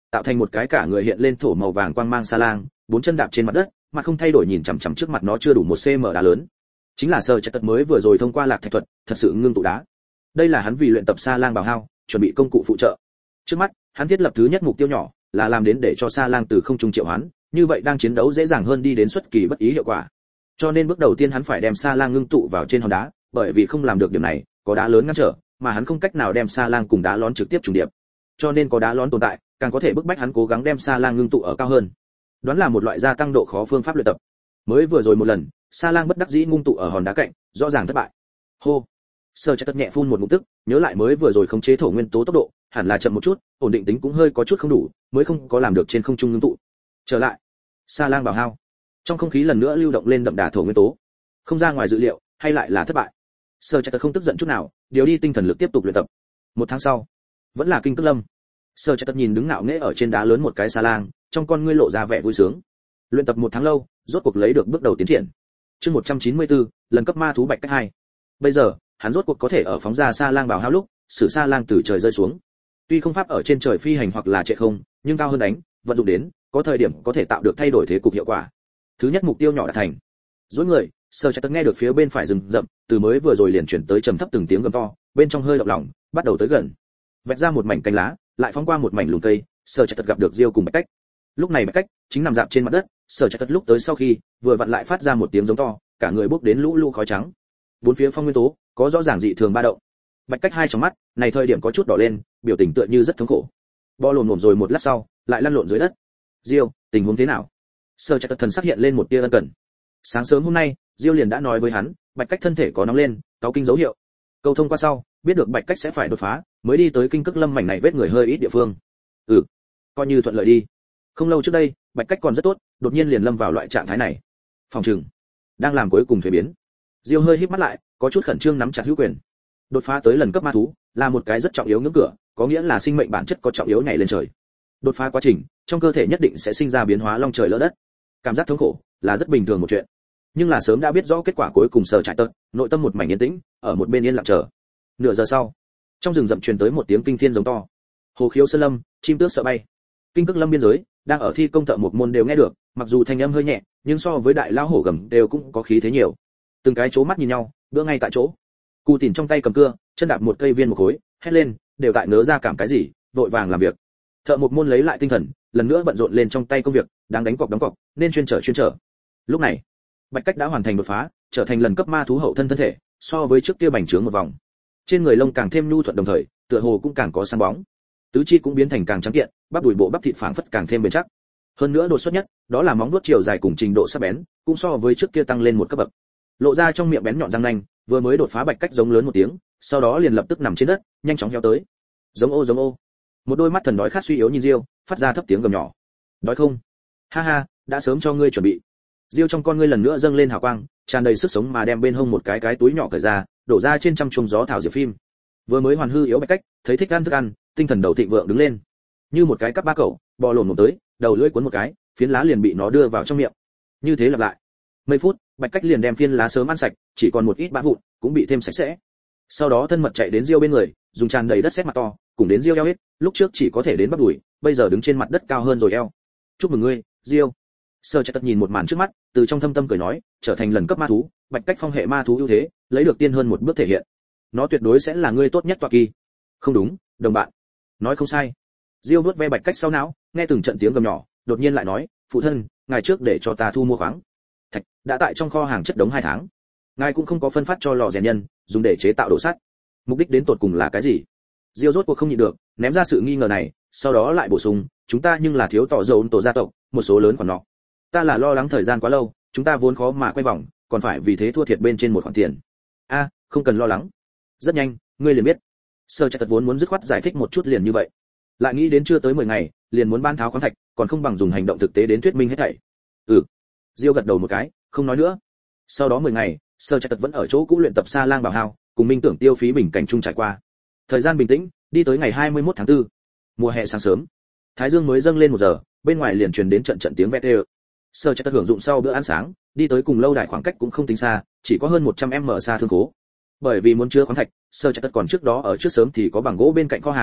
tạo thành một cái cả người hiện lên thổ màu vàng quang mang sa lang, bốn chân đạp trên mặt đất, mặt không thay đổi nhìn chằm chằm trước mặt nó chưa đủ một cm đá lớn. Chính là Sở Trạch Tật mới vừa rồi thông qua lạc thạch thuật, thật sự ngưng tụ đá. Đây là hắn vì luyện tập sa lang bào hao, chuẩn bị công cụ phụ trợ. Trước mắt, hắn thiết lập thứ nhất mục tiêu nhỏ, là làm đến để cho sa lang từ không trung triệu hoán, như vậy đang chiến đấu dễ dàng hơn đi đến xuất kỳ bất ý hiệu quả. Cho nên bước đầu tiên hắn phải đem sa lang ngưng tụ vào trên hòn đá, bởi vì không làm được điểm này, có đá lớn ngăn trở, mà hắn không cách nào đem sa lang cùng đá lón trực tiếp trùng điệp. Cho nên có đá lón tồn tại, càng có thể bức bách hắn cố gắng đem sa lang ngưng tụ ở cao hơn. Đoán là một loại gia tăng độ khó phương pháp luyện tập. Mới vừa rồi một lần, sa lang bất đắc dĩ ngưng tụ ở hòn đá cạnh, rõ ràng thất bại. Hô. Sở Trạch Tật nhẹ phun một ngụm tức, nhớ lại mới vừa rồi khống chế thổ nguyên tố tốc độ, hẳn là chậm một chút, ổn định tính cũng hơi có chút không đủ, mới không có làm được trên không trung ngưng tụ. Trở lại. Sa lang bào hao. Trong không khí lần nữa lưu động lên đậm đà thổ nguyên tố. Không ra ngoài dự liệu, hay lại là thất bại. Sở Trạch Tật không tức giận chút nào, điều đi tinh thần lực tiếp tục luyện tập. Một tháng sau, vẫn là Kinh Cước Lâm. Sở Trạch Tật nhìn đứng ngạo nghễ ở trên đá lớn một cái sa lang, trong con ngươi lộ ra vẻ vui sướng. Luyện tập một tháng lâu, rốt cuộc lấy được bước đầu tiến triển. Chương một trăm chín mươi tư, lần cấp ma thú bạch cách hai. Bây giờ, hắn rốt cuộc có thể ở phóng ra sa lang bào hao lúc, sử sa lang từ trời rơi xuống. Tuy không pháp ở trên trời phi hành hoặc là chạy không, nhưng cao hơn đánh, vận dụng đến, có thời điểm có thể tạo được thay đổi thế cục hiệu quả. Thứ nhất mục tiêu nhỏ đã thành. Dối người, Sở Trạch Tật nghe được phía bên phải rừng rậm, từ mới vừa rồi liền chuyển tới trầm thấp từng tiếng gầm to, bên trong hơi động lòng, bắt đầu tới gần. Vẹt ra một mảnh cánh lá, lại phóng qua một mảnh lùm cây, Sở Trạch Tật gặp được Diêu cùng Bạch Cách. Lúc này Bạch Cách chính nằm dạp trên mặt đất, Sở Trạch Tật lúc tới sau khi, vừa vặn lại phát ra một tiếng giống to, cả người bốc đến lũ lũ khói trắng. Bốn phía phong nguyên tố có rõ ràng dị thường ba động. Bạch Cách hai trong mắt, này thời điểm có chút đỏ lên, biểu tình tựa như rất thống khổ. Bò lổn lổn rồi một lát sau, lại lăn lộn dưới đất. Diêu, tình huống thế nào? Sở Trạch Tật thần sắc hiện lên một tia ân cần. Sáng sớm hôm nay, Diêu liền đã nói với hắn, Bạch Cách thân thể có nóng lên, cáu kinh dấu hiệu. Câu thông qua sau, biết được Bạch Cách sẽ phải đột phá, mới đi tới Kinh Cước Lâm mảnh này vết người hơi ít địa phương. Ừ, coi như thuận lợi đi. Không lâu trước đây, Bạch Cách còn rất tốt, đột nhiên liền lâm vào loại trạng thái này. Phòng trừng đang làm cuối cùng thuế biến. Diêu hơi híp mắt lại, có chút khẩn trương nắm chặt hữu quyền. Đột phá tới lần cấp ma thú, là một cái rất trọng yếu ngưỡng cửa, có nghĩa là sinh mệnh bản chất có trọng yếu nhảy lên trời. Đột phá quá trình, trong cơ thể nhất định sẽ sinh ra biến hóa long trời lỡ đất. Cảm giác thống khổ là rất bình thường một chuyện. Nhưng là sớm đã biết rõ kết quả cuối cùng Sở Trạch Tật, nội tâm một mảnh yên tĩnh, ở một bên yên lặng chờ. Nửa giờ sau, trong rừng rậm truyền tới một tiếng kinh thiên giống to. Hồ khiếu sơn lâm, chim tước sợ bay. Kinh Cước Lâm biên giới, đang ở thi công thợ một môn đều nghe được, mặc dù thanh âm hơi nhẹ, nhưng so với đại lao hổ gầm đều cũng có khí thế nhiều. Từng cái chố mắt nhìn nhau, bữa ngay tại chỗ. Cù Tỉn trong tay cầm cưa, chân đạp một cây viên một khối, hét lên, đều tại nớ ra cảm cái gì, vội vàng làm việc. Thợ một môn lấy lại tinh thần, lần nữa bận rộn lên trong tay công việc, đang đánh cọc đóng cọc, nên chuyên trở chuyên trở. Lúc này, Bạch Cách đã hoàn thành đột phá, trở thành lần cấp ma thú hậu thân thân thể, so với trước kia bành trướng một vòng. Trên người lông càng thêm nhu thuận đồng thời, tựa hồ cũng càng có sáng bóng. Tứ chi cũng biến thành càng trắng kiện, bắp đùi bộ bắp thịt phảng phất càng thêm bền chắc. Hơn nữa đột xuất nhất, đó là móng vuốt chiều dài cùng trình độ sắc bén, cũng so với trước kia tăng lên một cấp bậc. Lộ ra trong miệng bén nhọn răng nanh, vừa mới đột phá Bạch Cách giống lớn một tiếng, sau đó liền lập tức nằm trên đất, nhanh chóng héo tới. Giống ô giống ô. Một đôi mắt thần đói khát suy yếu nhìn Diêu, phát ra thấp tiếng gầm nhỏ. Đói không? Ha ha, đã sớm cho ngươi chuẩn bị. Diêu trong con ngươi lần nữa dâng lên hào quang, tràn đầy sức sống mà đem bên hông một cái cái túi nhỏ cởi ra, đổ ra trên trăm chùm gió thảo diệp phim. Vừa mới hoàn hư yếu Bạch Cách, thấy thích ăn thức ăn, tinh thần đầu thịnh vượng đứng lên. Như một cái cắp ba cẩu, bò lổn một tới, đầu lưỡi cuốn một cái, phiến lá liền bị nó đưa vào trong miệng. Như thế lặp lại. Mấy phút, Bạch Cách liền đem phiến lá sớm ăn sạch, chỉ còn một ít bã vụn, cũng bị thêm sạch sẽ. Sau đó thân mật chạy đến Diêu bên người, dùng tràn đầy đất sét mặt to, cùng đến Diêu eo hết, lúc trước chỉ có thể đến bắp đùi, bây giờ đứng trên mặt đất cao hơn rồi eo. Chúc mừng ngươi, Diêu. Sở Trạch Tật nhìn một màn trước mắt, từ trong thâm tâm cười nói, trở thành lần cấp ma thú, Bạch Cách phong hệ ma thú ưu thế, lấy được tiên hơn một bước thể hiện. Nó tuyệt đối sẽ là ngươi tốt nhất tọa kỳ. Không đúng, đồng bạn. Nói không sai. Diêu vuốt ve Bạch Cách sau não, nghe từng trận tiếng gầm nhỏ, đột nhiên lại nói, phụ thân, ngài trước để cho ta thu mua khoáng thạch, đã tại trong kho hàng chất đống hai tháng. Ngài cũng không có phân phát cho lò rèn nhân, dùng để chế tạo đồ sắt. Mục đích đến tột cùng là cái gì? Diêu rốt cuộc không nhịn được, ném ra sự nghi ngờ này, sau đó lại bổ sung, chúng ta nhưng là thiếu tỏ dầu tổ gia tộc, một số lớn khoản nọ. Ta là lo lắng thời gian quá lâu, chúng ta vốn khó mà quay vòng, còn phải vì thế thua thiệt bên trên một khoản tiền. A, à, không cần lo lắng. Rất nhanh, ngươi liền biết. Sở Trạch Tật vốn muốn dứt khoát giải thích một chút liền như vậy, lại nghĩ đến chưa tới mười ngày, liền muốn ban tháo khoáng thạch, còn không bằng dùng hành động thực tế đến thuyết minh hết thảy. Ừ. Diêu gật đầu một cái, không nói nữa. Sau đó mười ngày, Sở Trạch Tật vẫn ở chỗ cũ luyện tập sa lang bảo hao, cùng Minh Tưởng tiêu phí bình cảnh chung trải qua. Thời gian bình tĩnh, đi tới ngày hai mươi mốt tháng tư. Mùa hè sáng sớm. Thái dương mới dâng lên một giờ, bên ngoài liền truyền đến trận trận tiếng vét đều. Sở Trạch Tật hưởng dụng sau bữa ăn sáng, đi tới cùng lâu đài khoảng cách cũng không tính xa, chỉ có hơn một trăm mét xa thương khố. Bởi vì muốn chứa khoáng thạch, Sở Trạch Tật còn trước đó ở trước sớm thì có bằng gỗ bên cạnh kho hàng,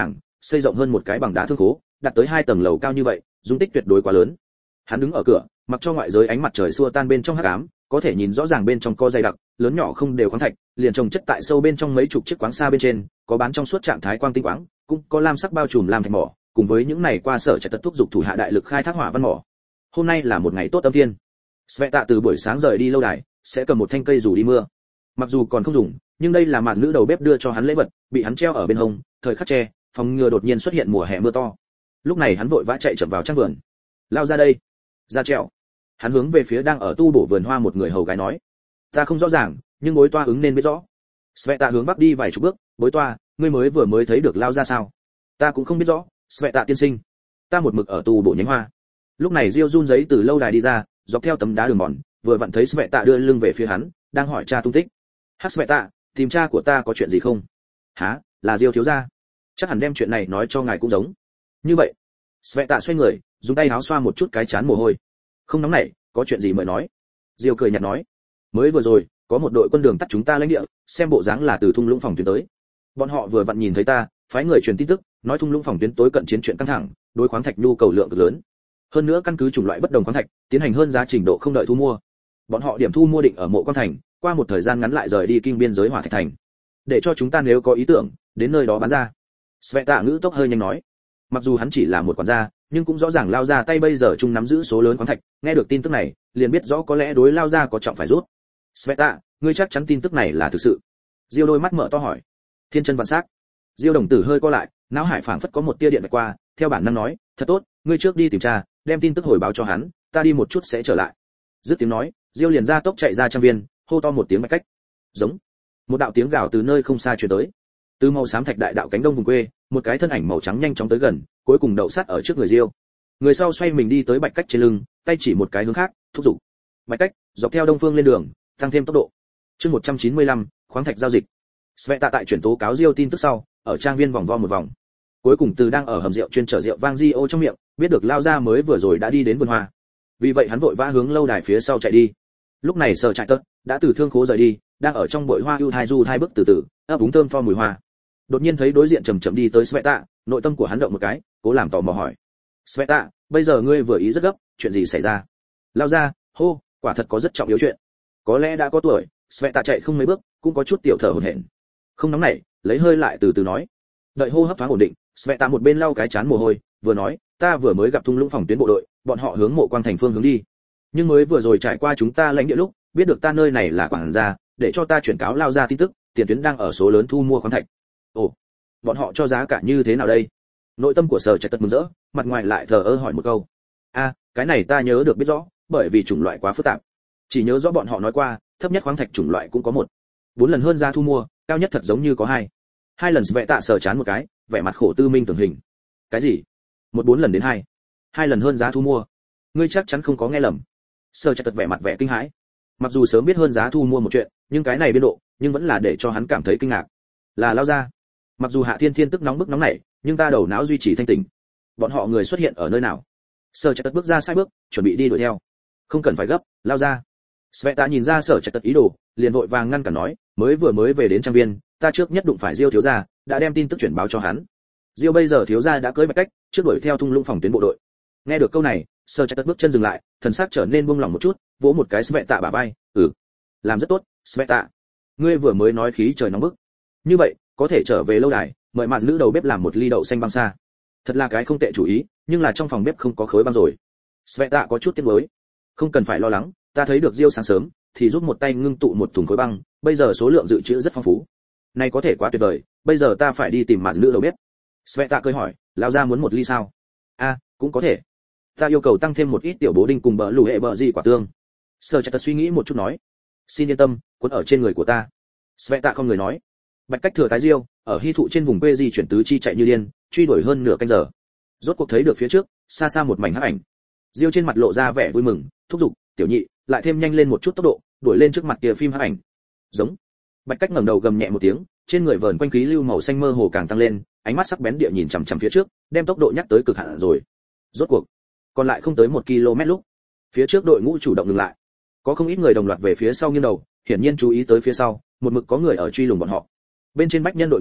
xây rộng hơn một cái bằng đá thương khố, đặt tới hai tầng lầu cao như vậy, dung tích tuyệt đối quá lớn. Hắn đứng ở cửa, mặc cho ngoại giới ánh mặt trời xua tan bên trong hắc ám, có thể nhìn rõ ràng bên trong có dày đặc, lớn nhỏ không đều khoáng thạch, liền trồng chất tại sâu bên trong mấy chục chiếc quáng xa bên trên, có bán trong suốt trạng thái quang tinh quáng, cũng có lam sắc bao trùm làm thạch mỏ, cùng với những này qua sở trạch tật thúc dục thủ hạ đại lực khai thác hỏa văn mỏ. Hôm nay là một ngày tốt tâm thiên. Sveta từ buổi sáng rời đi lâu đài, sẽ cầm một thanh cây dù đi mưa. Mặc dù còn không dùng, nhưng đây là mạt nữ đầu bếp đưa cho hắn lễ vật, bị hắn treo ở bên hông, thời khắc che, phòng ngừa đột nhiên xuất hiện mùa hè mưa to. Lúc này hắn vội vã chạy chậm vào trang vườn. Lao ra đây, ra treo. Hắn hướng về phía đang ở tu bổ vườn hoa một người hầu gái nói, ta không rõ ràng, nhưng bối toa ứng nên biết rõ. Sveta hướng bắc đi vài chục bước, bối toa, ngươi mới vừa mới thấy được Lao ra sao? Ta cũng không biết rõ, Sveta tiên sinh. Ta một mực ở tu bổ nhánh hoa. Lúc này Diêu run giấy từ lâu đài đi ra, dọc theo tấm đá đường mòn, vừa vặn thấy Sveta đưa lưng về phía hắn, đang hỏi cha tung tích. Hắc Sveta, tìm cha của ta có chuyện gì không? Hả, là Diêu thiếu gia. Chắc hẳn đem chuyện này nói cho ngài cũng giống. Như vậy, Sveta xoay người, dùng tay áo xoa một chút cái chán mồ hôi. Không nóng nảy, có chuyện gì mời nói. Diêu cười nhạt nói, mới vừa rồi, có một đội quân đường tắt chúng ta lãnh địa, xem bộ dáng là từ thung lũng phòng tuyến tới. Bọn họ vừa vặn nhìn thấy ta, phái người truyền tin tức, nói thung lũng phòng tuyến tối cận chiến chuyện căng thẳng, đối khoáng thạch nhu cầu lượng cực lớn. Hơn nữa căn cứ chủng loại bất đồng khoáng thạch, tiến hành hơn giá trình độ không đợi thu mua. Bọn họ điểm thu mua định ở Mộ Quan thành, qua một thời gian ngắn lại rời đi kinh biên giới Hỏa Thạch thành. Để cho chúng ta nếu có ý tưởng, đến nơi đó bán ra. Sveta ngữ tốc hơi nhanh nói. Mặc dù hắn chỉ là một quản gia, nhưng cũng rõ ràng Lao gia tay bây giờ chung nắm giữ số lớn khoáng thạch, nghe được tin tức này, liền biết rõ có lẽ đối Lao gia có trọng phải rút. Sveta, ngươi chắc chắn tin tức này là thực sự? Diêu đôi mắt mở to hỏi. Thiên chân vạn sắc. Diêu đồng tử hơi co lại, não hải phảng phất có một tia điện vạch qua, theo bản năng nói, thật tốt, ngươi trước đi tìm cha, đem tin tức hồi báo cho hắn, ta đi một chút sẽ trở lại. Dứt tiếng nói, Diêu liền ra tốc chạy ra trang viên, hô to một tiếng Bạch Cách. Giống. Một đạo tiếng gào từ nơi không xa truyền tới. Từ màu xám thạch đại đạo cánh đông vùng quê, một cái thân ảnh màu trắng nhanh chóng tới gần, cuối cùng đậu sát ở trước người Diêu. Người sau xoay mình đi tới Bạch Cách trên lưng, tay chỉ một cái hướng khác, thúc giục. Bạch Cách, dọc theo đông phương lên đường, tăng thêm tốc độ. Chương một trăm chín mươi lăm, khoáng thạch giao dịch. Sveta tại chuyển tố cáo Diêu tin tức sau, ở trang viên vòng vo một vòng. Cuối cùng từ đang ở hầm rượu chuyên chở rượu vang Dio trong miệng, biết được Lao gia mới vừa rồi đã đi đến vườn hoa. Vì vậy hắn vội vã hướng lâu đài phía sau chạy đi. Lúc này Sở Trại Tật đã từ thương khố rời đi, đang ở trong bụi hoa ưu thai du thai bước từ từ, ấp úng thơm pho mùi hoa. Đột nhiên thấy đối diện chậm chậm đi tới Sveta, nội tâm của hắn động một cái, cố làm tò mò hỏi: "Sveta, bây giờ ngươi vừa ý rất gấp, chuyện gì xảy ra?" Lao gia, hô, quả thật có rất trọng yếu chuyện. Có lẽ đã có tuổi, Sveta chạy không mấy bước, cũng có chút tiểu thở hổn hển. Không nóng nảy, lấy hơi lại từ từ nói. Đợi hô hấp thoáng ổn định, Sveta một bên lau cái chán mồ hôi, vừa nói, ta vừa mới gặp thung lũng phòng tuyến bộ đội, bọn họ hướng Mộ Quang thành phương hướng đi. Nhưng mới vừa rồi trải qua chúng ta lãnh địa lúc, biết được ta nơi này là quản gia, để cho ta chuyển cáo Lao ra tin tức, tiền tuyến đang ở số lớn thu mua khoáng thạch. Ồ, bọn họ cho giá cả như thế nào đây? Nội tâm của Sở Trạch Tật mừng rỡ, mặt ngoài lại thờ ơ hỏi một câu. A, cái này ta nhớ được biết rõ, bởi vì chủng loại quá phức tạp. Chỉ nhớ rõ bọn họ nói qua, thấp nhất khoáng thạch chủng loại cũng có một, bốn lần hơn giá thu mua, cao nhất thật giống như có hai. Hai lần Sveta sờ chán một cái, vẻ mặt khổ tư minh tưởng hình. Cái gì? Một bốn lần đến hai, hai lần hơn giá thu mua? Ngươi chắc chắn không có nghe lầm. Sở Trạch Tật vẻ mặt vẻ kinh hãi. Mặc dù sớm biết hơn giá thu mua một chuyện, nhưng cái này biên độ, nhưng vẫn là để cho hắn cảm thấy kinh ngạc. Là Lao ra. Mặc dù Hạ Thiên Thiên tức nóng bức nóng nảy, nhưng ta đầu não duy trì thanh tỉnh. Bọn họ người xuất hiện ở nơi nào? Sở Trạch Tật bước ra sai bước, chuẩn bị đi đuổi theo. Không cần phải gấp, Lao ra. Sveta nhìn ra Sở Trạch Tật ý đồ, liền vội vàng ngăn cản nói, mới vừa mới về đến trang viên, ta trước nhất đụng phải Diêu thiếu gia, đã đem tin tức chuyển báo cho hắn. Diêu bây giờ thiếu gia đã cưới Bạch Cách, trước đuổi theo thung lũng phòng tuyến bộ đội. Nghe được câu này, Sở Trạch Tật bước chân dừng lại, thần sắc trở nên buông lỏng một chút, vỗ một cái Sveta bả vai, "Ừ, làm rất tốt, Sveta. Ngươi vừa mới nói khí trời nóng bức. Như vậy, có thể trở về lâu đài, mời mạn nữ đầu bếp làm một ly đậu xanh băng xa. Thật là cái không tệ chủ ý, nhưng là trong phòng bếp không có khối băng rồi." Sveta có chút tiếc nuối. "Không cần phải lo lắng, ta thấy được Diêu sáng sớm thì giúp một tay ngưng tụ một thùng khối băng, bây giờ số lượng dự trữ rất phong phú. Này có thể quá tuyệt vời, bây giờ ta phải đi tìm mạn nữ đầu bếp." Sveta cười hỏi, "Lão gia muốn một ly sao?" "A, cũng có thể. Ta yêu cầu tăng thêm một ít tiểu bố đinh cùng bờ lù hệ bờ gì quả tương." Sở Trạch Tật suy nghĩ một chút nói, "Xin yên tâm, cuốn ở trên người của ta." Sveta không người nói. Bạch Cách thừa tái Diêu, ở hy thụ trên vùng quê di chuyển tứ chi chạy như điên, truy đuổi hơn nửa canh giờ. Rốt cuộc thấy được phía trước, xa xa một mảnh hắc ảnh. Diêu trên mặt lộ ra vẻ vui mừng, thúc giục, "Tiểu nhị, lại thêm nhanh lên một chút tốc độ, đuổi lên trước mặt kia phim hắc ảnh." Giống. Bạch Cách ngẩng đầu gầm nhẹ một tiếng, trên người vờn quanh khí lưu màu xanh mơ hồ càng tăng lên, ánh mắt sắc bén địa nhìn chằm chằm phía trước, đem tốc độ nhắc tới cực hạn rồi. Rốt cuộc, còn lại không tới một ki lô mét lúc, phía trước đội ngũ chủ động ngừng lại. Có không ít người đồng loạt về phía sau nghiêng đầu, hiển nhiên chú ý tới phía sau, một mực có người ở truy lùng bọn họ. Bên trên bách nhân đội ngũ,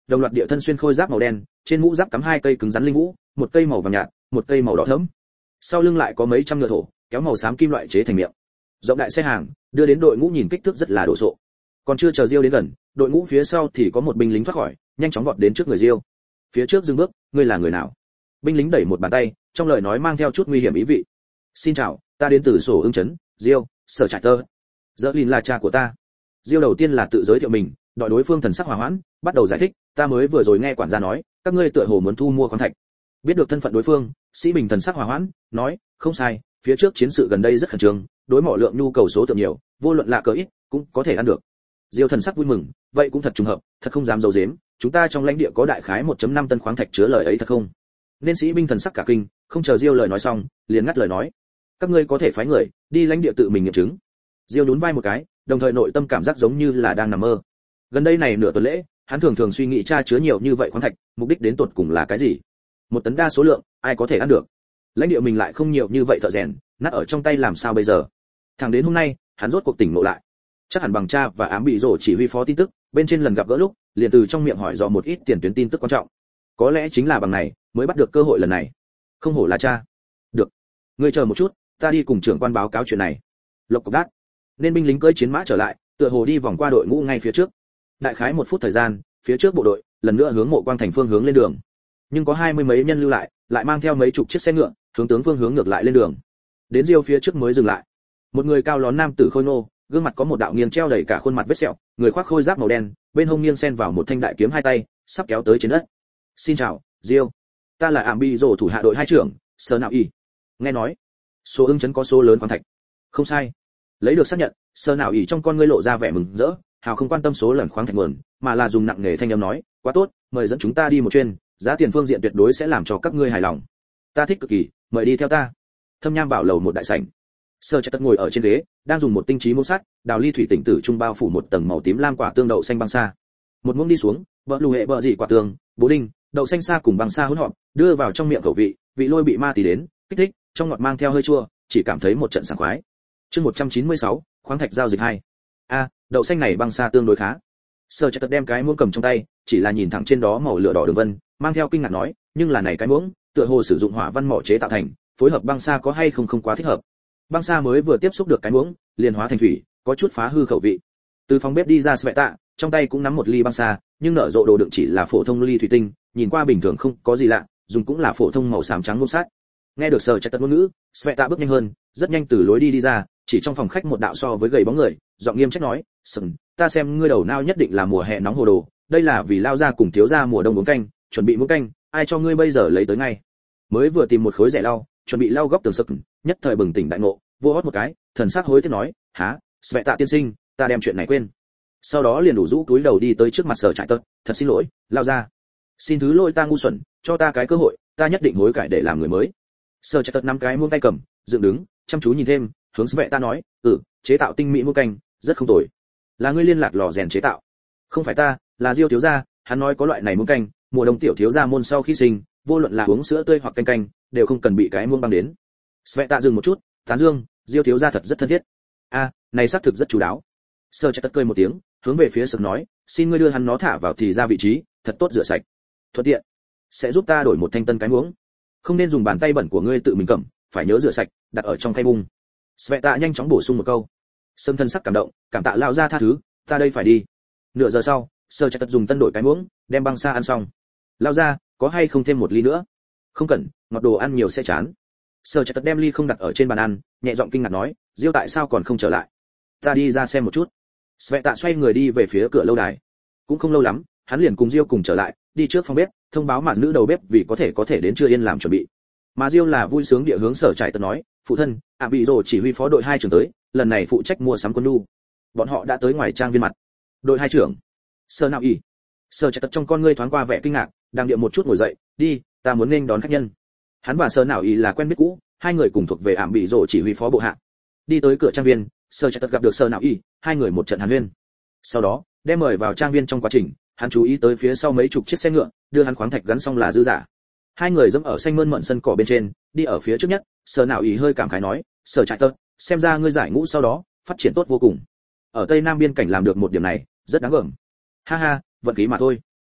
đồng loạt địa thân xuyên khôi giáp màu đen, trên mũ giáp cắm hai cây cứng rắn linh vũ, một cây màu vàng nhạt, một cây màu đỏ thẫm. Sau lưng lại có mấy trăm ngựa thổ, kéo màu xám kim loại chế thành miệng. Rộng đại xe hàng, đưa đến đội ngũ nhìn kích thước rất là đồ sộ. Còn chưa chờ Diêu đến gần, đội ngũ phía sau thì có một binh lính thoát khỏi, nhanh chóng vọt đến trước người Diêu. Phía trước dừng bước, ngươi là người nào? Binh lính đẩy một bàn tay, trong lời nói mang theo chút nguy hiểm ý vị. Xin chào, ta đến từ sổ ưng trấn, Diêu, sở trại tơ. Dỡ Lìn là cha của ta. Diêu đầu tiên là tự giới thiệu mình, đòi đối phương thần sắc hòa hoãn, bắt đầu giải thích, ta mới vừa rồi nghe quản gia nói, các ngươi tựa hồ muốn thu mua khoáng thạch. Biết được thân phận đối phương, Sĩ Bình thần sắc hòa hoãn, nói, không sai, phía trước chiến sự gần đây rất khẩn trương, đối mỏ lượng nhu cầu số lượng nhiều, vô luận là cỡ ít, cũng có thể ăn được. Diêu thần sắc vui mừng, vậy cũng thật trùng hợp, thật không dám giấu giếm, chúng ta trong lãnh địa có đại khái một phẩy năm tân khoáng thạch chứa lời ấy thật không? Nên Sĩ Binh thần sắc cả kinh, không chờ Diêu lời nói xong, liền ngắt lời nói, các ngươi có thể phái người đi lãnh địa tự mình nghiệm chứng. Diêu nhún vai một cái, đồng thời nội tâm cảm giác giống như là đang nằm mơ. Gần đây này nửa tuần lễ, hắn thường thường suy nghĩ tra chứa nhiều như vậy khoáng thạch, mục đích đến tột cùng là cái gì? Một tấn đa số lượng, ai có thể ăn được? Lãnh địa mình lại không nhiều như vậy thợ rèn, nát ở trong tay làm sao bây giờ? Thẳng đến hôm nay, hắn rốt cuộc tỉnh ngộ lại. Chắc hẳn bằng cha và ám bị rổ chỉ huy phó tin tức, bên trên lần gặp gỡ lúc, liền từ trong miệng hỏi dò một ít tiền tuyến tin tức quan trọng. Có lẽ chính là bằng này, mới bắt được cơ hội lần này. Không hổ là cha. Được, ngươi chờ một chút, ta đi cùng trưởng quan báo cáo chuyện này. Lộc cộc đát. Nên binh lính cưỡi chiến mã trở lại, tựa hồ đi vòng qua đội ngũ ngay phía trước. Đại khái một phút thời gian, phía trước bộ đội lần nữa hướng Mộ Quang thành phương hướng lên đường. Nhưng có hai mươi mấy nhân lưu lại, lại mang theo mấy chục chiếc xe ngựa, hướng tướng phương hướng ngược lại lên đường. Đến Diêu phía trước mới dừng lại. Một người cao lón nam tử khôi nô, gương mặt có một đạo nghiêng treo đầy cả khuôn mặt vết sẹo, người khoác khôi giáp màu đen, bên hông nghiêng xen vào một thanh đại kiếm hai tay, sắp kéo tới trên đất. Xin chào, Diêu. Ta là ảm bi rồ thủ hạ đội hai trưởng, Sơ Nạo Y. Nghe nói, số ưng trấn có số lớn khoáng thạch. Không sai. Lấy được xác nhận, Sơ Nạo Y trong con ngươi lộ ra vẻ mừng rỡ, hào không quan tâm số lần khoáng thạch nguồn, mà là dùng nặng nề thanh âm nói, quá tốt, mời dẫn chúng ta đi một chuyến, giá tiền phương diện tuyệt đối sẽ làm cho các ngươi hài lòng. Ta thích cực kỳ, mời đi theo ta. Thâm Nham bảo lầu một đại sảnh. Sơ Trạch Tất ngồi ở trên ghế, đang dùng một tinh trí môn sắt, đào ly thủy tỉnh tử trung bao phủ một tầng màu tím lam quả tương đậu xanh băng sa. Một muỗng đi xuống, bờ lù hệ bờ dị quả tương, bố đinh, đậu xanh sa cùng băng sa hỗn hợp, đưa vào trong miệng khẩu vị, vị lôi bị ma tí đến, kích thích, trong ngọt mang theo hơi chua, chỉ cảm thấy một trận sảng khoái. Chương một trăm chín mươi sáu, khoáng thạch giao dịch hai. A, đậu xanh này băng sa tương đối khá. Sơ Trạch Tất đem cái muỗng cầm trong tay, chỉ là nhìn thẳng trên đó màu lửa đỏ đường vân, mang theo kinh ngạc nói, nhưng là này cái muỗng, tựa hồ sử dụng hỏa văn mỏ chế tạo thành, phối hợp băng sa có hay không không quá thích hợp. Băng sa mới vừa tiếp xúc được cái muỗng, liền hóa thành thủy, có chút phá hư khẩu vị. Từ phòng bếp đi ra Sveta tạ, trong tay cũng nắm một ly băng sa, nhưng nở rộ đồ đựng chỉ là phổ thông ly thủy tinh, nhìn qua bình thường không có gì lạ, dùng cũng là phổ thông màu xám trắng ngôn sát. Nghe được Sở Trạch Tất ngôn ngữ, Sveta tạ bước nhanh hơn, rất nhanh từ lối đi đi ra, chỉ trong phòng khách một đạo so với gầy bóng người, giọng nghiêm trách nói, "Sừng, ta xem ngươi đầu nao nhất định là mùa hè nóng hồ đồ, đây là vì lao ra cùng thiếu gia mùa đông uống canh, chuẩn bị muỗng canh, ai cho ngươi bây giờ lấy tới ngay?" Mới vừa tìm một khối rẻ lau, chuẩn bị lau góc tường sực, nhất thời bừng tỉnh đại ngộ, vô hót một cái, thần sắc hối tiếc nói, "Hả, Sveta tiên sinh, ta đem chuyện này quên." Sau đó liền đủ rũ túi đầu đi tới trước mặt Sở Trại Tất, "Thật xin lỗi, lao ra. Xin thứ lỗi ta ngu xuẩn, cho ta cái cơ hội, ta nhất định hối cải để làm người mới." Sở Trại Tất nắm cái muỗng tay cầm, dựng đứng, chăm chú nhìn thêm, hướng Sveta nói, "Ừ, chế tạo tinh mỹ muỗng canh, rất không tồi. Là ngươi liên lạc lò rèn chế tạo?" "Không phải ta, là Diêu thiếu gia, hắn nói có loại này muỗng canh, mùa đông tiểu thiếu gia môn sau khi sinh, vô luận là uống sữa tươi hoặc canh canh, đều không cần bị cái muỗng băng đến." Sveta dừng một chút, tán dương, Diêu thiếu gia thật rất thân thiết. "A, này xác thực rất chú đáo." Sơ Trạch Tất cười một tiếng, hướng về phía Sực nói, "Xin ngươi đưa hắn nó thả vào thì ra vị trí, thật tốt rửa sạch. Thuận tiện, sẽ giúp ta đổi một thanh tân cái muỗng. Không nên dùng bàn tay bẩn của ngươi tự mình cầm, phải nhớ rửa sạch, đặt ở trong khay bung." Sveta nhanh chóng bổ sung một câu. Sâm thân sắc cảm động, cảm tạ lão gia tha thứ, ta đây phải đi. Nửa giờ sau, Sơ Trạch Tất dùng tân đổi cái muỗng, đem băng sa ăn xong. "Lão gia, có hay không thêm một ly nữa?" "Không cần, ngọt đồ ăn nhiều sẽ chán." Sơ Trạch Tất đem ly không đặt ở trên bàn ăn, nhẹ giọng kinh ngạc nói, "Diêu tại sao còn không trở lại? Ta đi ra xem một chút." Sveta xoay người đi về phía cửa lâu đài. Cũng không lâu lắm, hắn liền cùng Diêu cùng trở lại, đi trước phòng bếp, thông báo mà nữ đầu bếp vì có thể có thể đến trưa yên làm chuẩn bị. Mà Diêu là vui sướng địa hướng Sở Trại Tất nói, "Phụ thân, ạ bị rồ chỉ huy phó đội hai trưởng tới, lần này phụ trách mua sắm quân nhu." Bọn họ đã tới ngoài trang viên mặt. "Đội hai trưởng?" "Sơ Nạo Y." Sở Trại Tất trong con ngươi thoáng qua vẻ kinh ngạc, đang địa một chút ngồi dậy, "Đi, ta muốn nên đón khách nhân." Hắn và Sơ Nạo Y là quen biết cũ, hai người cùng thuộc về ảm bị rồ chỉ huy phó bộ hạ. Đi tới cửa trang viên, Sở Trạch Tất gặp được Sơ Nạo Y, hai người một trận hàn huyên. Sau đó, đem mời vào trang viên trong quá trình, hắn chú ý tới phía sau mấy chục chiếc xe ngựa, đưa hắn khoáng thạch gắn xong là dư giả. Hai người dẫm ở xanh mơn mận sân cỏ bên trên, đi ở phía trước nhất, Sơ Nạo Y hơi cảm khái nói, "Sở Trạch Tất, xem ra ngươi giải ngũ sau đó, phát triển tốt vô cùng. Ở Tây Nam biên cảnh làm được một điểm này, rất đáng gờm." "Ha ha, vận khí mà thôi."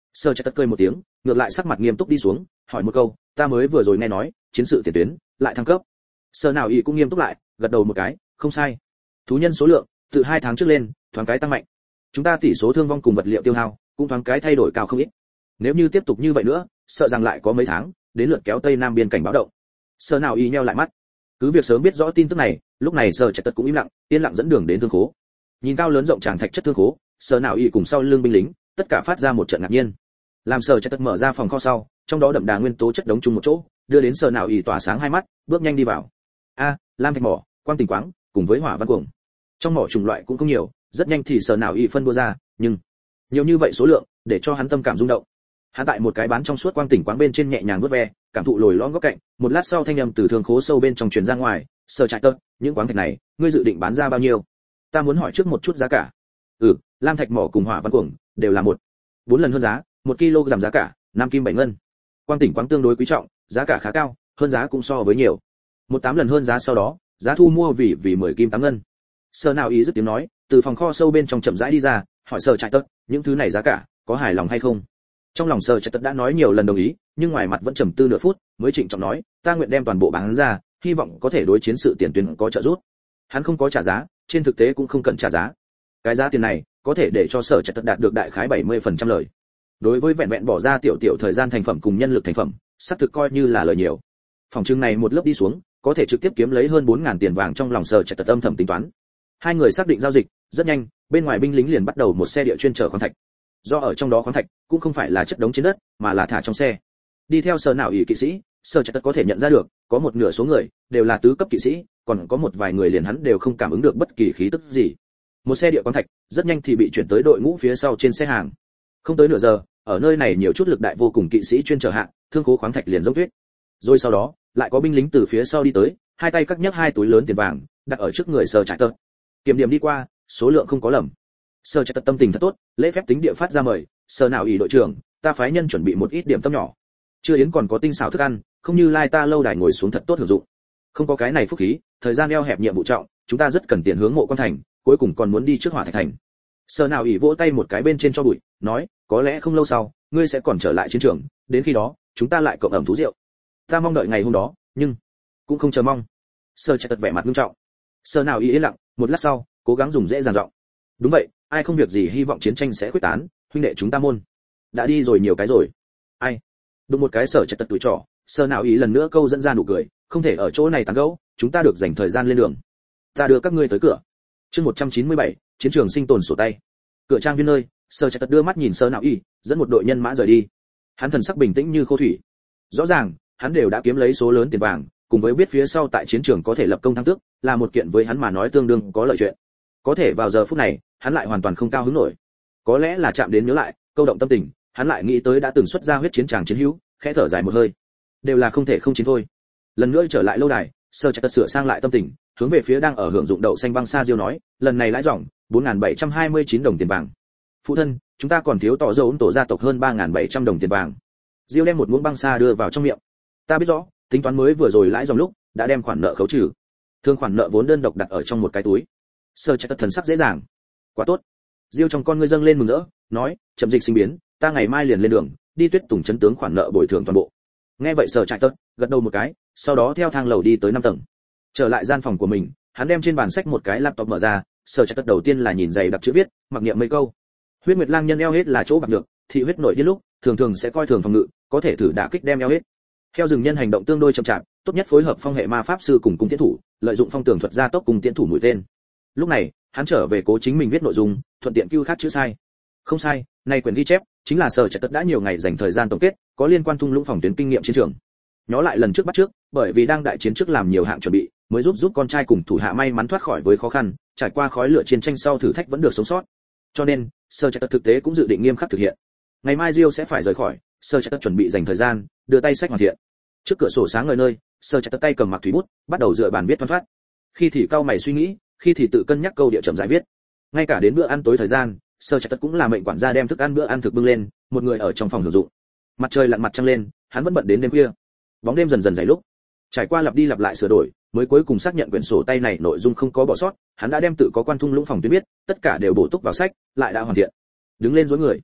Sơ Trạch Tất cười một tiếng, ngược lại sắc mặt nghiêm túc đi xuống, hỏi một câu, ta mới vừa rồi nghe nói, chiến sự tiền tuyến lại thăng cấp. Sơ Nào Y cũng nghiêm túc lại, gật đầu một cái, không sai. Thú nhân số lượng từ hai tháng trước lên, thoáng cái tăng mạnh. Chúng ta tỷ số thương vong cùng vật liệu tiêu hao cũng thoáng cái thay đổi cao không ít. Nếu như tiếp tục như vậy nữa, sợ rằng lại có mấy tháng đến lượt kéo tây nam biên cảnh báo động. Sơ Nào Y nheo lại mắt. Cứ việc sớm biết rõ tin tức này, lúc này Sơ Trạch Tất cũng im lặng, yên lặng dẫn đường đến thương khố. Nhìn cao lớn rộng tràng thạch chất thương khố, Sơ Nào Y cùng sau lưng binh lính, tất cả phát ra một trận ngạc nhiên. Làm Sơ Trạch Tất mở ra phòng kho sau, trong đó đậm đà nguyên tố chất đống chung một chỗ, đưa đến Sơ Nào Y tỏa sáng hai mắt, bước nhanh đi vào. A, lam thạch mỏ, quang tỉnh quáng, cùng với hỏa văn cuồng. Trong mỏ chủng loại cũng không nhiều, rất nhanh thì Sơ Nào Y phân đua ra, nhưng nhiều như vậy số lượng, để cho hắn tâm cảm rung động. Hắn tại một cái bán trong suốt quang tỉnh quáng bên trên nhẹ nhàng vuốt ve, cảm thụ lồi lõm góc cạnh, một lát sau thanh âm từ thương khố sâu bên trong truyền ra ngoài, Sơ Trạch Tất, những quáng thạch này, ngươi dự định bán ra bao nhiêu? Ta muốn hỏi trước một chút giá cả. Ừ, lam thạch mỏ cùng hỏa văn cuồng đều là một bốn lần hơn giá, một kg giảm giá cả, năm kim bảy ngân. Quang tỉnh quáng tương đối quý trọng, giá cả khá cao, hơn giá cũng so với nhiều. Một tám lần hơn giá sau đó, giá thu mua vì vì mười kim tám ngân. Sơ Nào Y dứt tiếng nói, từ phòng kho sâu bên trong chậm rãi đi ra, hỏi Sơ Trạch Tất, những thứ này giá cả có hài lòng hay không? Trong lòng Sơ Trạch Tất đã nói nhiều lần đồng ý, nhưng ngoài mặt vẫn trầm tư nửa phút, mới trịnh trọng nói, ta nguyện đem toàn bộ bán ra, hy vọng có thể đối chiến sự tiền tuyến có trợ giúp. Hắn không có trả giá, trên thực tế cũng không cần trả giá. Cái giá tiền này có thể để cho Sở Trạch Tất đạt được đại khái bảy mươi phần trăm lời. Đối với vẹn vẹn bỏ ra tiểu tiểu thời gian thành phẩm cùng nhân lực thành phẩm, sắp thực coi như là lời nhiều. Phòng trưng này một lớp đi xuống, có thể trực tiếp kiếm lấy hơn bốn nghìn tiền vàng, trong lòng Sở Trạch Tất âm thầm tính toán. Hai người xác định giao dịch, rất nhanh, bên ngoài binh lính liền bắt đầu một xe địa chuyên chở khoáng thạch. Do ở trong đó khoáng thạch cũng không phải là chất đống trên đất, mà là thả trong xe. Đi theo Sở Nào Y kỵ sĩ, Sở Trạch Tất có thể nhận ra được, có một nửa số người đều là tứ cấp kỵ sĩ, còn có một vài người liền hắn đều không cảm ứng được bất kỳ khí tức gì. Một xe địa khoáng thạch rất nhanh thì bị chuyển tới đội ngũ phía sau trên xe hàng. Không tới nửa giờ, ở nơi này nhiều chút lực đại vô cùng kỵ sĩ chuyên chở hạng, thương khố khoáng thạch liền giống tuyết. Rồi sau đó, lại có binh lính từ phía sau đi tới, hai tay cắt nhấc hai túi lớn tiền vàng, đặt ở trước người Sở Trạch Tất. Kiểm điểm đi qua, số lượng không có lầm. Sở Trạch Tất tâm tình thật tốt, lễ phép tính địa phát ra mời, Sở Nào Y đội trưởng, ta phái nhân chuẩn bị một ít điểm tâm nhỏ. Chưa yến còn có tinh xảo thức ăn, không như lai ta lâu đài ngồi xuống thật tốt hưởng dụng. Không có cái này phúc khí, thời gian eo hẹp nhiệm vụ trọng, chúng ta rất cần tiền hướng mộ quan thành, cuối cùng còn muốn đi trước hỏa thạch thành. Sở Nào Y vỗ tay một cái bên trên cho bụi, nói, có lẽ không lâu sau, ngươi sẽ còn trở lại chiến trường, đến khi đó, chúng ta lại cộng ẩm thú rượu. Ta mong đợi ngày hôm đó, nhưng cũng không chờ mong. Sở Trạch Tất vẻ mặt nghiêm trọng. Sở Nào Y yên lặng, một lát sau, cố gắng dùng dễ dàng giọng. Đúng vậy, ai không việc gì hy vọng chiến tranh sẽ khuếch tán, huynh đệ chúng ta môn đã đi rồi nhiều cái rồi. Ai? Đụng một cái Sở Trạch Tất tuổi trỏ, Sở Nào Y lần nữa câu dẫn ra nụ cười, không thể ở chỗ này tán gẫu, chúng ta được dành thời gian lên đường. Ta đưa các ngươi tới cửa. Chương một trăm chín mươi bảy, chiến trường sinh tồn sổ tay. Cửa trang viên nơi, Sở Trạch Tất đưa mắt nhìn Sở Nào Y, dẫn một đội nhân mã rời đi. Hắn thần sắc bình tĩnh như khô thủy. Rõ ràng, hắn đều đã kiếm lấy số lớn tiền vàng, cùng với biết phía sau tại chiến trường có thể lập công thăng tước, là một kiện với hắn mà nói tương đương có lợi chuyện. Có thể vào giờ phút này, hắn lại hoàn toàn không cao hứng nổi. Có lẽ là chạm đến nhớ lại, câu động tâm tình, hắn lại nghĩ tới đã từng xuất ra huyết chiến tràng chiến hữu, khẽ thở dài một hơi. Đều là không thể không chiến thôi. Lần nữa trở lại lâu đài, Sở Trạch Tất sửa sang lại tâm tình, hướng về phía đang ở hưởng dụng đậu xanh băng sa diêu nói, lần này lãi ròng bốn nghìn bảy trăm hai mươi chín đồng tiền vàng. Phụ thân, chúng ta còn thiếu tỏ dấu ấn tổ gia tộc hơn ba nghìn bảy trăm đồng tiền vàng. Diêu đem một muỗng băng sa đưa vào trong miệng. Ta biết rõ, tính toán mới vừa rồi lãi ròng lúc đã đem khoản nợ khấu trừ. Thương khoản nợ vốn đơn độc đặt ở trong một cái túi. Sở Trạch Tất thần sắc dễ dàng. Quá tốt. Diêu trong con ngươi dâng lên mừng rỡ, nói, chậm dịch sinh biến, ta ngày mai liền lên đường, đi Tuyết Tùng trấn tướng khoản nợ bồi thường toàn bộ. Nghe vậy Sở Trạch Tất gật đầu một cái, sau đó theo thang lầu đi tới năm tầng. Trở lại gian phòng của mình, hắn đem trên bàn sách một cái laptop mở ra, Sở Trạch Tất đầu tiên là nhìn dày đặc chữ viết, mặc niệm mấy câu. Huyết Nguyệt Lang nhân eo hết là chỗ bạc được, thị huyết nội điên lúc, thường thường sẽ coi thường phòng ngự, có thể thử đả kích đem eo hết. Theo rừng nhân hành động tương đối chậm chạp, tốt nhất phối hợp phong hệ ma pháp sư cùng cung tiễn thủ, lợi dụng phong tường thuật gia tốc cùng tiễn thủ mũi tên. Lúc này, hắn trở về cố chính mình viết nội dung, thuận tiện cứu khác chữ sai. Không sai, này quyển ghi chép chính là Sở Trạch Tất đã nhiều ngày dành thời gian tổng kết, có liên quan thung lũng phòng tuyến kinh nghiệm chiến trường. Nhớ lại lần trước bắt trước, bởi vì đang đại chiến trước làm nhiều hạng chuẩn bị, mới giúp giúp con trai cùng thủ hạ may mắn thoát khỏi với khó khăn, trải qua khói lửa chiến tranh sau thử thách vẫn được sống sót. Cho nên, Sở Trạch Tất thực tế cũng dự định nghiêm khắc thực hiện. Ngày mai Diêu sẽ phải rời khỏi, Sở Trạch Tất chuẩn bị dành thời gian, đưa tay sách hoàn thiện. Trước cửa sổ sáng ngời nơi, Sở Trạch Tất tay cầm mặc thủy bút, bắt đầu dựa bàn viết thoăn thoắt. Khi thì cau mày suy nghĩ, khi thì tự cân nhắc câu địa chậm rãi viết. Ngay cả đến bữa ăn tối thời gian, Sở Trạch Tất cũng là mệnh quản gia đem thức ăn bữa ăn thực bưng lên, một người ở trong phòng hưởng dụng. Mặt trời lặn mặt trăng lên, hắn vẫn bận đến đêm khuya. Bóng đêm dần dần dày lúc, trải qua lặp đi lặp lại sửa đổi, mới cuối cùng xác nhận quyển sổ tay này nội dung không có bỏ sót, hắn đã đem tự có quan thung lũng phòng tuyến biết, tất cả đều bổ túc vào sách, lại đã hoàn thiện. Đứng lên duỗi người,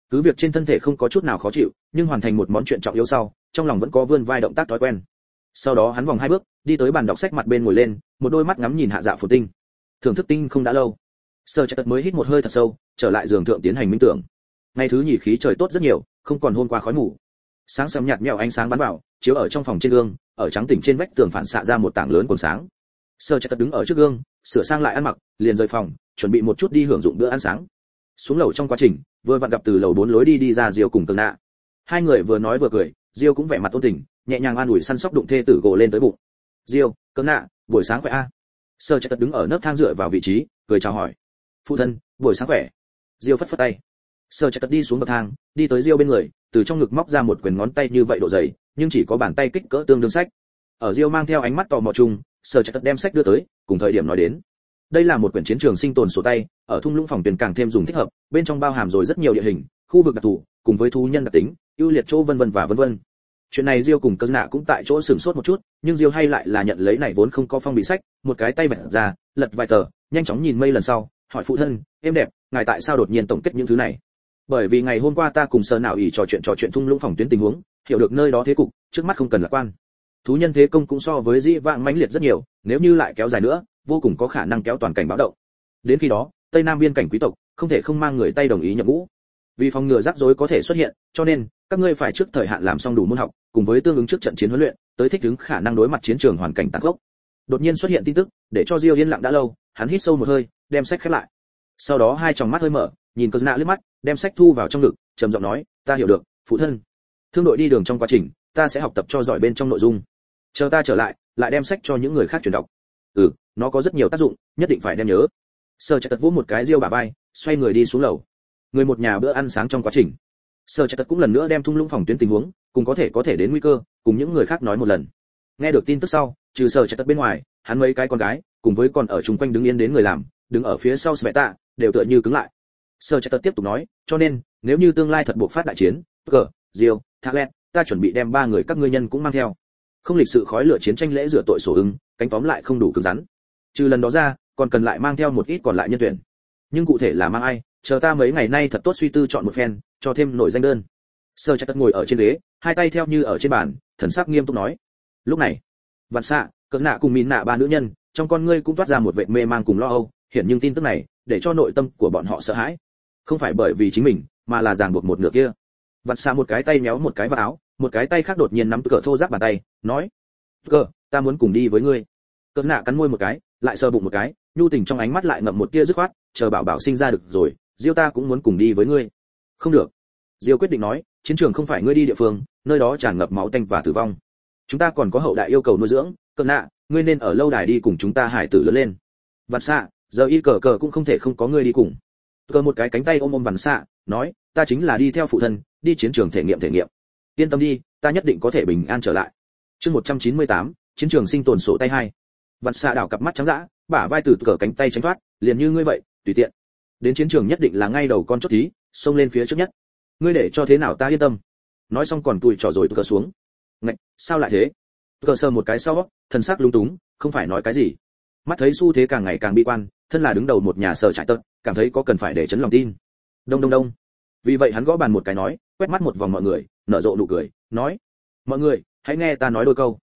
Cứ việc trên thân thể không có chút nào khó chịu, nhưng hoàn thành một món chuyện trọng yếu sau, trong lòng vẫn có vươn vai động tác thói quen. Sau đó hắn vòng hai bước, đi tới bàn đọc sách mặt bên ngồi lên, một đôi mắt ngắm nhìn hạ dạ phồn tinh. Thưởng thức tinh không đã lâu. Sơ Trạch Tật mới hít một hơi thật sâu, trở lại giường thượng tiến hành minh tưởng. Ngày thứ nhì khí trời tốt rất nhiều, không còn hôm qua khói mù. Sáng sớm nhạt nhẽo ánh sáng bắn vào, chiếu ở trong phòng trên gương, ở trắng tỉnh trên vách tường phản xạ ra một tảng lớn quần sáng. Sơ Trạch Tật đứng ở trước gương, sửa sang lại ăn mặc, liền rời phòng, chuẩn bị một chút đi hưởng dụng bữa ăn sáng. Xuống lầu trong quá trình, vừa vặn gặp từ lầu bốn lối đi đi ra Diêu cùng Cường Nạ. Hai người vừa nói vừa cười, Diêu cũng vẻ mặt ôn tình, nhẹ nhàng an ủi săn sóc đụng thê tử gồ lên tới bụng. Diêu, Cường Nạ, buổi sáng khỏe a? Sơ Trạch Tật đứng ở nấc thang dựa vào vị trí, cười chào hỏi. Phụ thân, buổi sáng khỏe. Diêu phất phất tay. Sơ Trạch Tật đi xuống bậc thang, đi tới Diêu bên người, từ trong ngực móc ra một quyển ngón tay như vậy độ dày, nhưng chỉ có bàn tay kích cỡ tương đương sách. Ở Diêu mang theo ánh mắt tò mò chung, Sơ Trạch Tật đem sách đưa tới, cùng thời điểm nói đến. Đây là một quyển chiến trường sinh tồn sổ tay, ở thung lũng phòng tuyển càng thêm dùng thích hợp, bên trong bao hàm rồi rất nhiều địa hình, khu vực đặc thù, cùng với thú nhân đặc tính, ưu liệt chỗ vân vân và vân vân. Chuyện này Diêu cùng Cơn Nạ cũng tại chỗ sửng sốt một chút, nhưng Diêu hay lại là nhận lấy này vốn không có phong bì sách, một cái tay vạch ra, lật vài tờ, nhanh chóng nhìn mây lần sau, hỏi phụ thân, em đẹp, ngài tại sao đột nhiên tổng kết những thứ này? Bởi vì ngày hôm qua ta cùng Sơ Nạo ỷ trò chuyện trò chuyện thung lũng phòng tuyến tình huống, hiểu được nơi đó thế cục, trước mắt không cần lạc quan. Thú nhân thế công cũng so với dĩ vãng mãnh liệt rất nhiều, nếu như lại kéo dài nữa, vô cùng có khả năng kéo toàn cảnh báo động. Đến khi đó, Tây Nam biên cảnh quý tộc không thể không mang người Tây đồng ý nhập ngũ. Vì phòng ngừa rắc rối có thể xuất hiện, cho nên các ngươi phải trước thời hạn làm xong đủ môn học, cùng với tương ứng trước trận chiến huấn luyện, tới thích ứng khả năng đối mặt chiến trường hoàn cảnh tàn khốc. Đột nhiên xuất hiện tin tức, để cho Diêu yên lặng đã lâu, hắn hít sâu một hơi, đem sách khép lại. Sau đó hai tròng mắt hơi mở, nhìn Cơn Nạ liếc mắt, đem sách thu vào trong ngực, trầm giọng nói, ta hiểu được, phụ thân. Thương đội đi đường trong quá trình, ta sẽ học tập cho giỏi bên trong nội dung. Chờ ta trở lại, lại đem sách cho những người khác truyền đọc. Ừ, nó có rất nhiều tác dụng, nhất định phải đem nhớ. Sơ Trạch Tật vỗ một cái Diêu bả vai, xoay người đi xuống lầu. Người một nhà bữa ăn sáng trong quá trình. Sơ Trạch Tật cũng lần nữa đem thung lũng phòng tuyến tình huống, cùng có thể có thể đến nguy cơ, cùng những người khác nói một lần. Nghe được tin tức sau, trừ Sơ Trạch Tật bên ngoài, hắn mấy cái con gái, cùng với còn ở chung quanh đứng yên đến người làm, đứng ở phía sau Sveta, đều tựa như cứng lại. Sơ Trạch Tật tiếp tục nói, cho nên, nếu như tương lai thật buộc phát đại chiến, cờ, Diêu, Thaklet, ta chuẩn bị đem ba người các ngươi nhân cũng mang theo. Không lịch sự khói lửa chiến tranh lễ rửa tội sổ ứng, cánh tóm lại không đủ cứng rắn. Trừ lần đó ra, còn cần lại mang theo một ít còn lại nhân tuyển. Nhưng cụ thể là mang ai, chờ ta mấy ngày nay thật tốt suy tư chọn một phen, cho thêm nổi danh đơn. Sơ Trạch Tật ngồi ở trên ghế, hai tay theo như ở trên bàn, thần sắc nghiêm túc nói. Lúc này, Vạn Xạ, Cơn Nạ cùng Mìn Nạ ba nữ nhân, trong con ngươi cũng toát ra một vẻ mê mang cùng lo âu, hiển nhưng tin tức này, để cho nội tâm của bọn họ sợ hãi. Không phải bởi vì chính mình, mà là ràng buộc một nửa kia. Vạn Xạ một cái tay méo một cái vào áo, một cái tay khác đột nhiên nắm cờ thô ráp bàn tay, nói: "Cờ, ta muốn cùng đi với ngươi." Cơn Nạ cắn môi một cái, lại sờ bụng một cái, nhu tình trong ánh mắt lại ngậm một tia dứt khoát, chờ bảo bảo sinh ra được rồi, Diêu ta cũng muốn cùng đi với ngươi. Không được. Diêu quyết định nói, chiến trường không phải ngươi đi địa phương, nơi đó tràn ngập máu tanh và tử vong. Chúng ta còn có hậu đại yêu cầu nuôi dưỡng, Cơn Nạ, ngươi nên ở lâu đài đi cùng chúng ta hải tử lớn lên. Vạn Xạ, giờ y cờ cờ cũng không thể không có ngươi đi cùng. Cờ một cái cánh tay ôm ôm Vạn Xạ, nói, ta chính là đi theo phụ thân, đi chiến trường thể nghiệm thể nghiệm. Yên tâm đi, ta nhất định có thể bình an trở lại. Chương một trăm chín mươi tám, chiến trường sinh tồn sổ tay hai. Vạn Xạ đảo cặp mắt trắng dã, bả vai từ cờ cánh tay tránh thoát, liền như ngươi vậy, tùy tiện. Đến chiến trường nhất định là ngay đầu con chốt tí, xông lên phía trước nhất. Ngươi để cho thế nào ta yên tâm. Nói xong còn tụi trò rồi cờ xuống. Ngạch, sao lại thế? Cờ sờ một cái sau, thần sắc lung túng, không phải nói cái gì. Mắt thấy xu thế càng ngày càng bi quan, thân là đứng đầu một nhà sở trại tật, cảm thấy có cần phải để chấn lòng tin. Đông đông đông. Vì vậy hắn gõ bàn một cái nói, quét mắt một vòng mọi người, nở rộ nụ cười, nói: mọi người, hãy nghe ta nói đôi câu.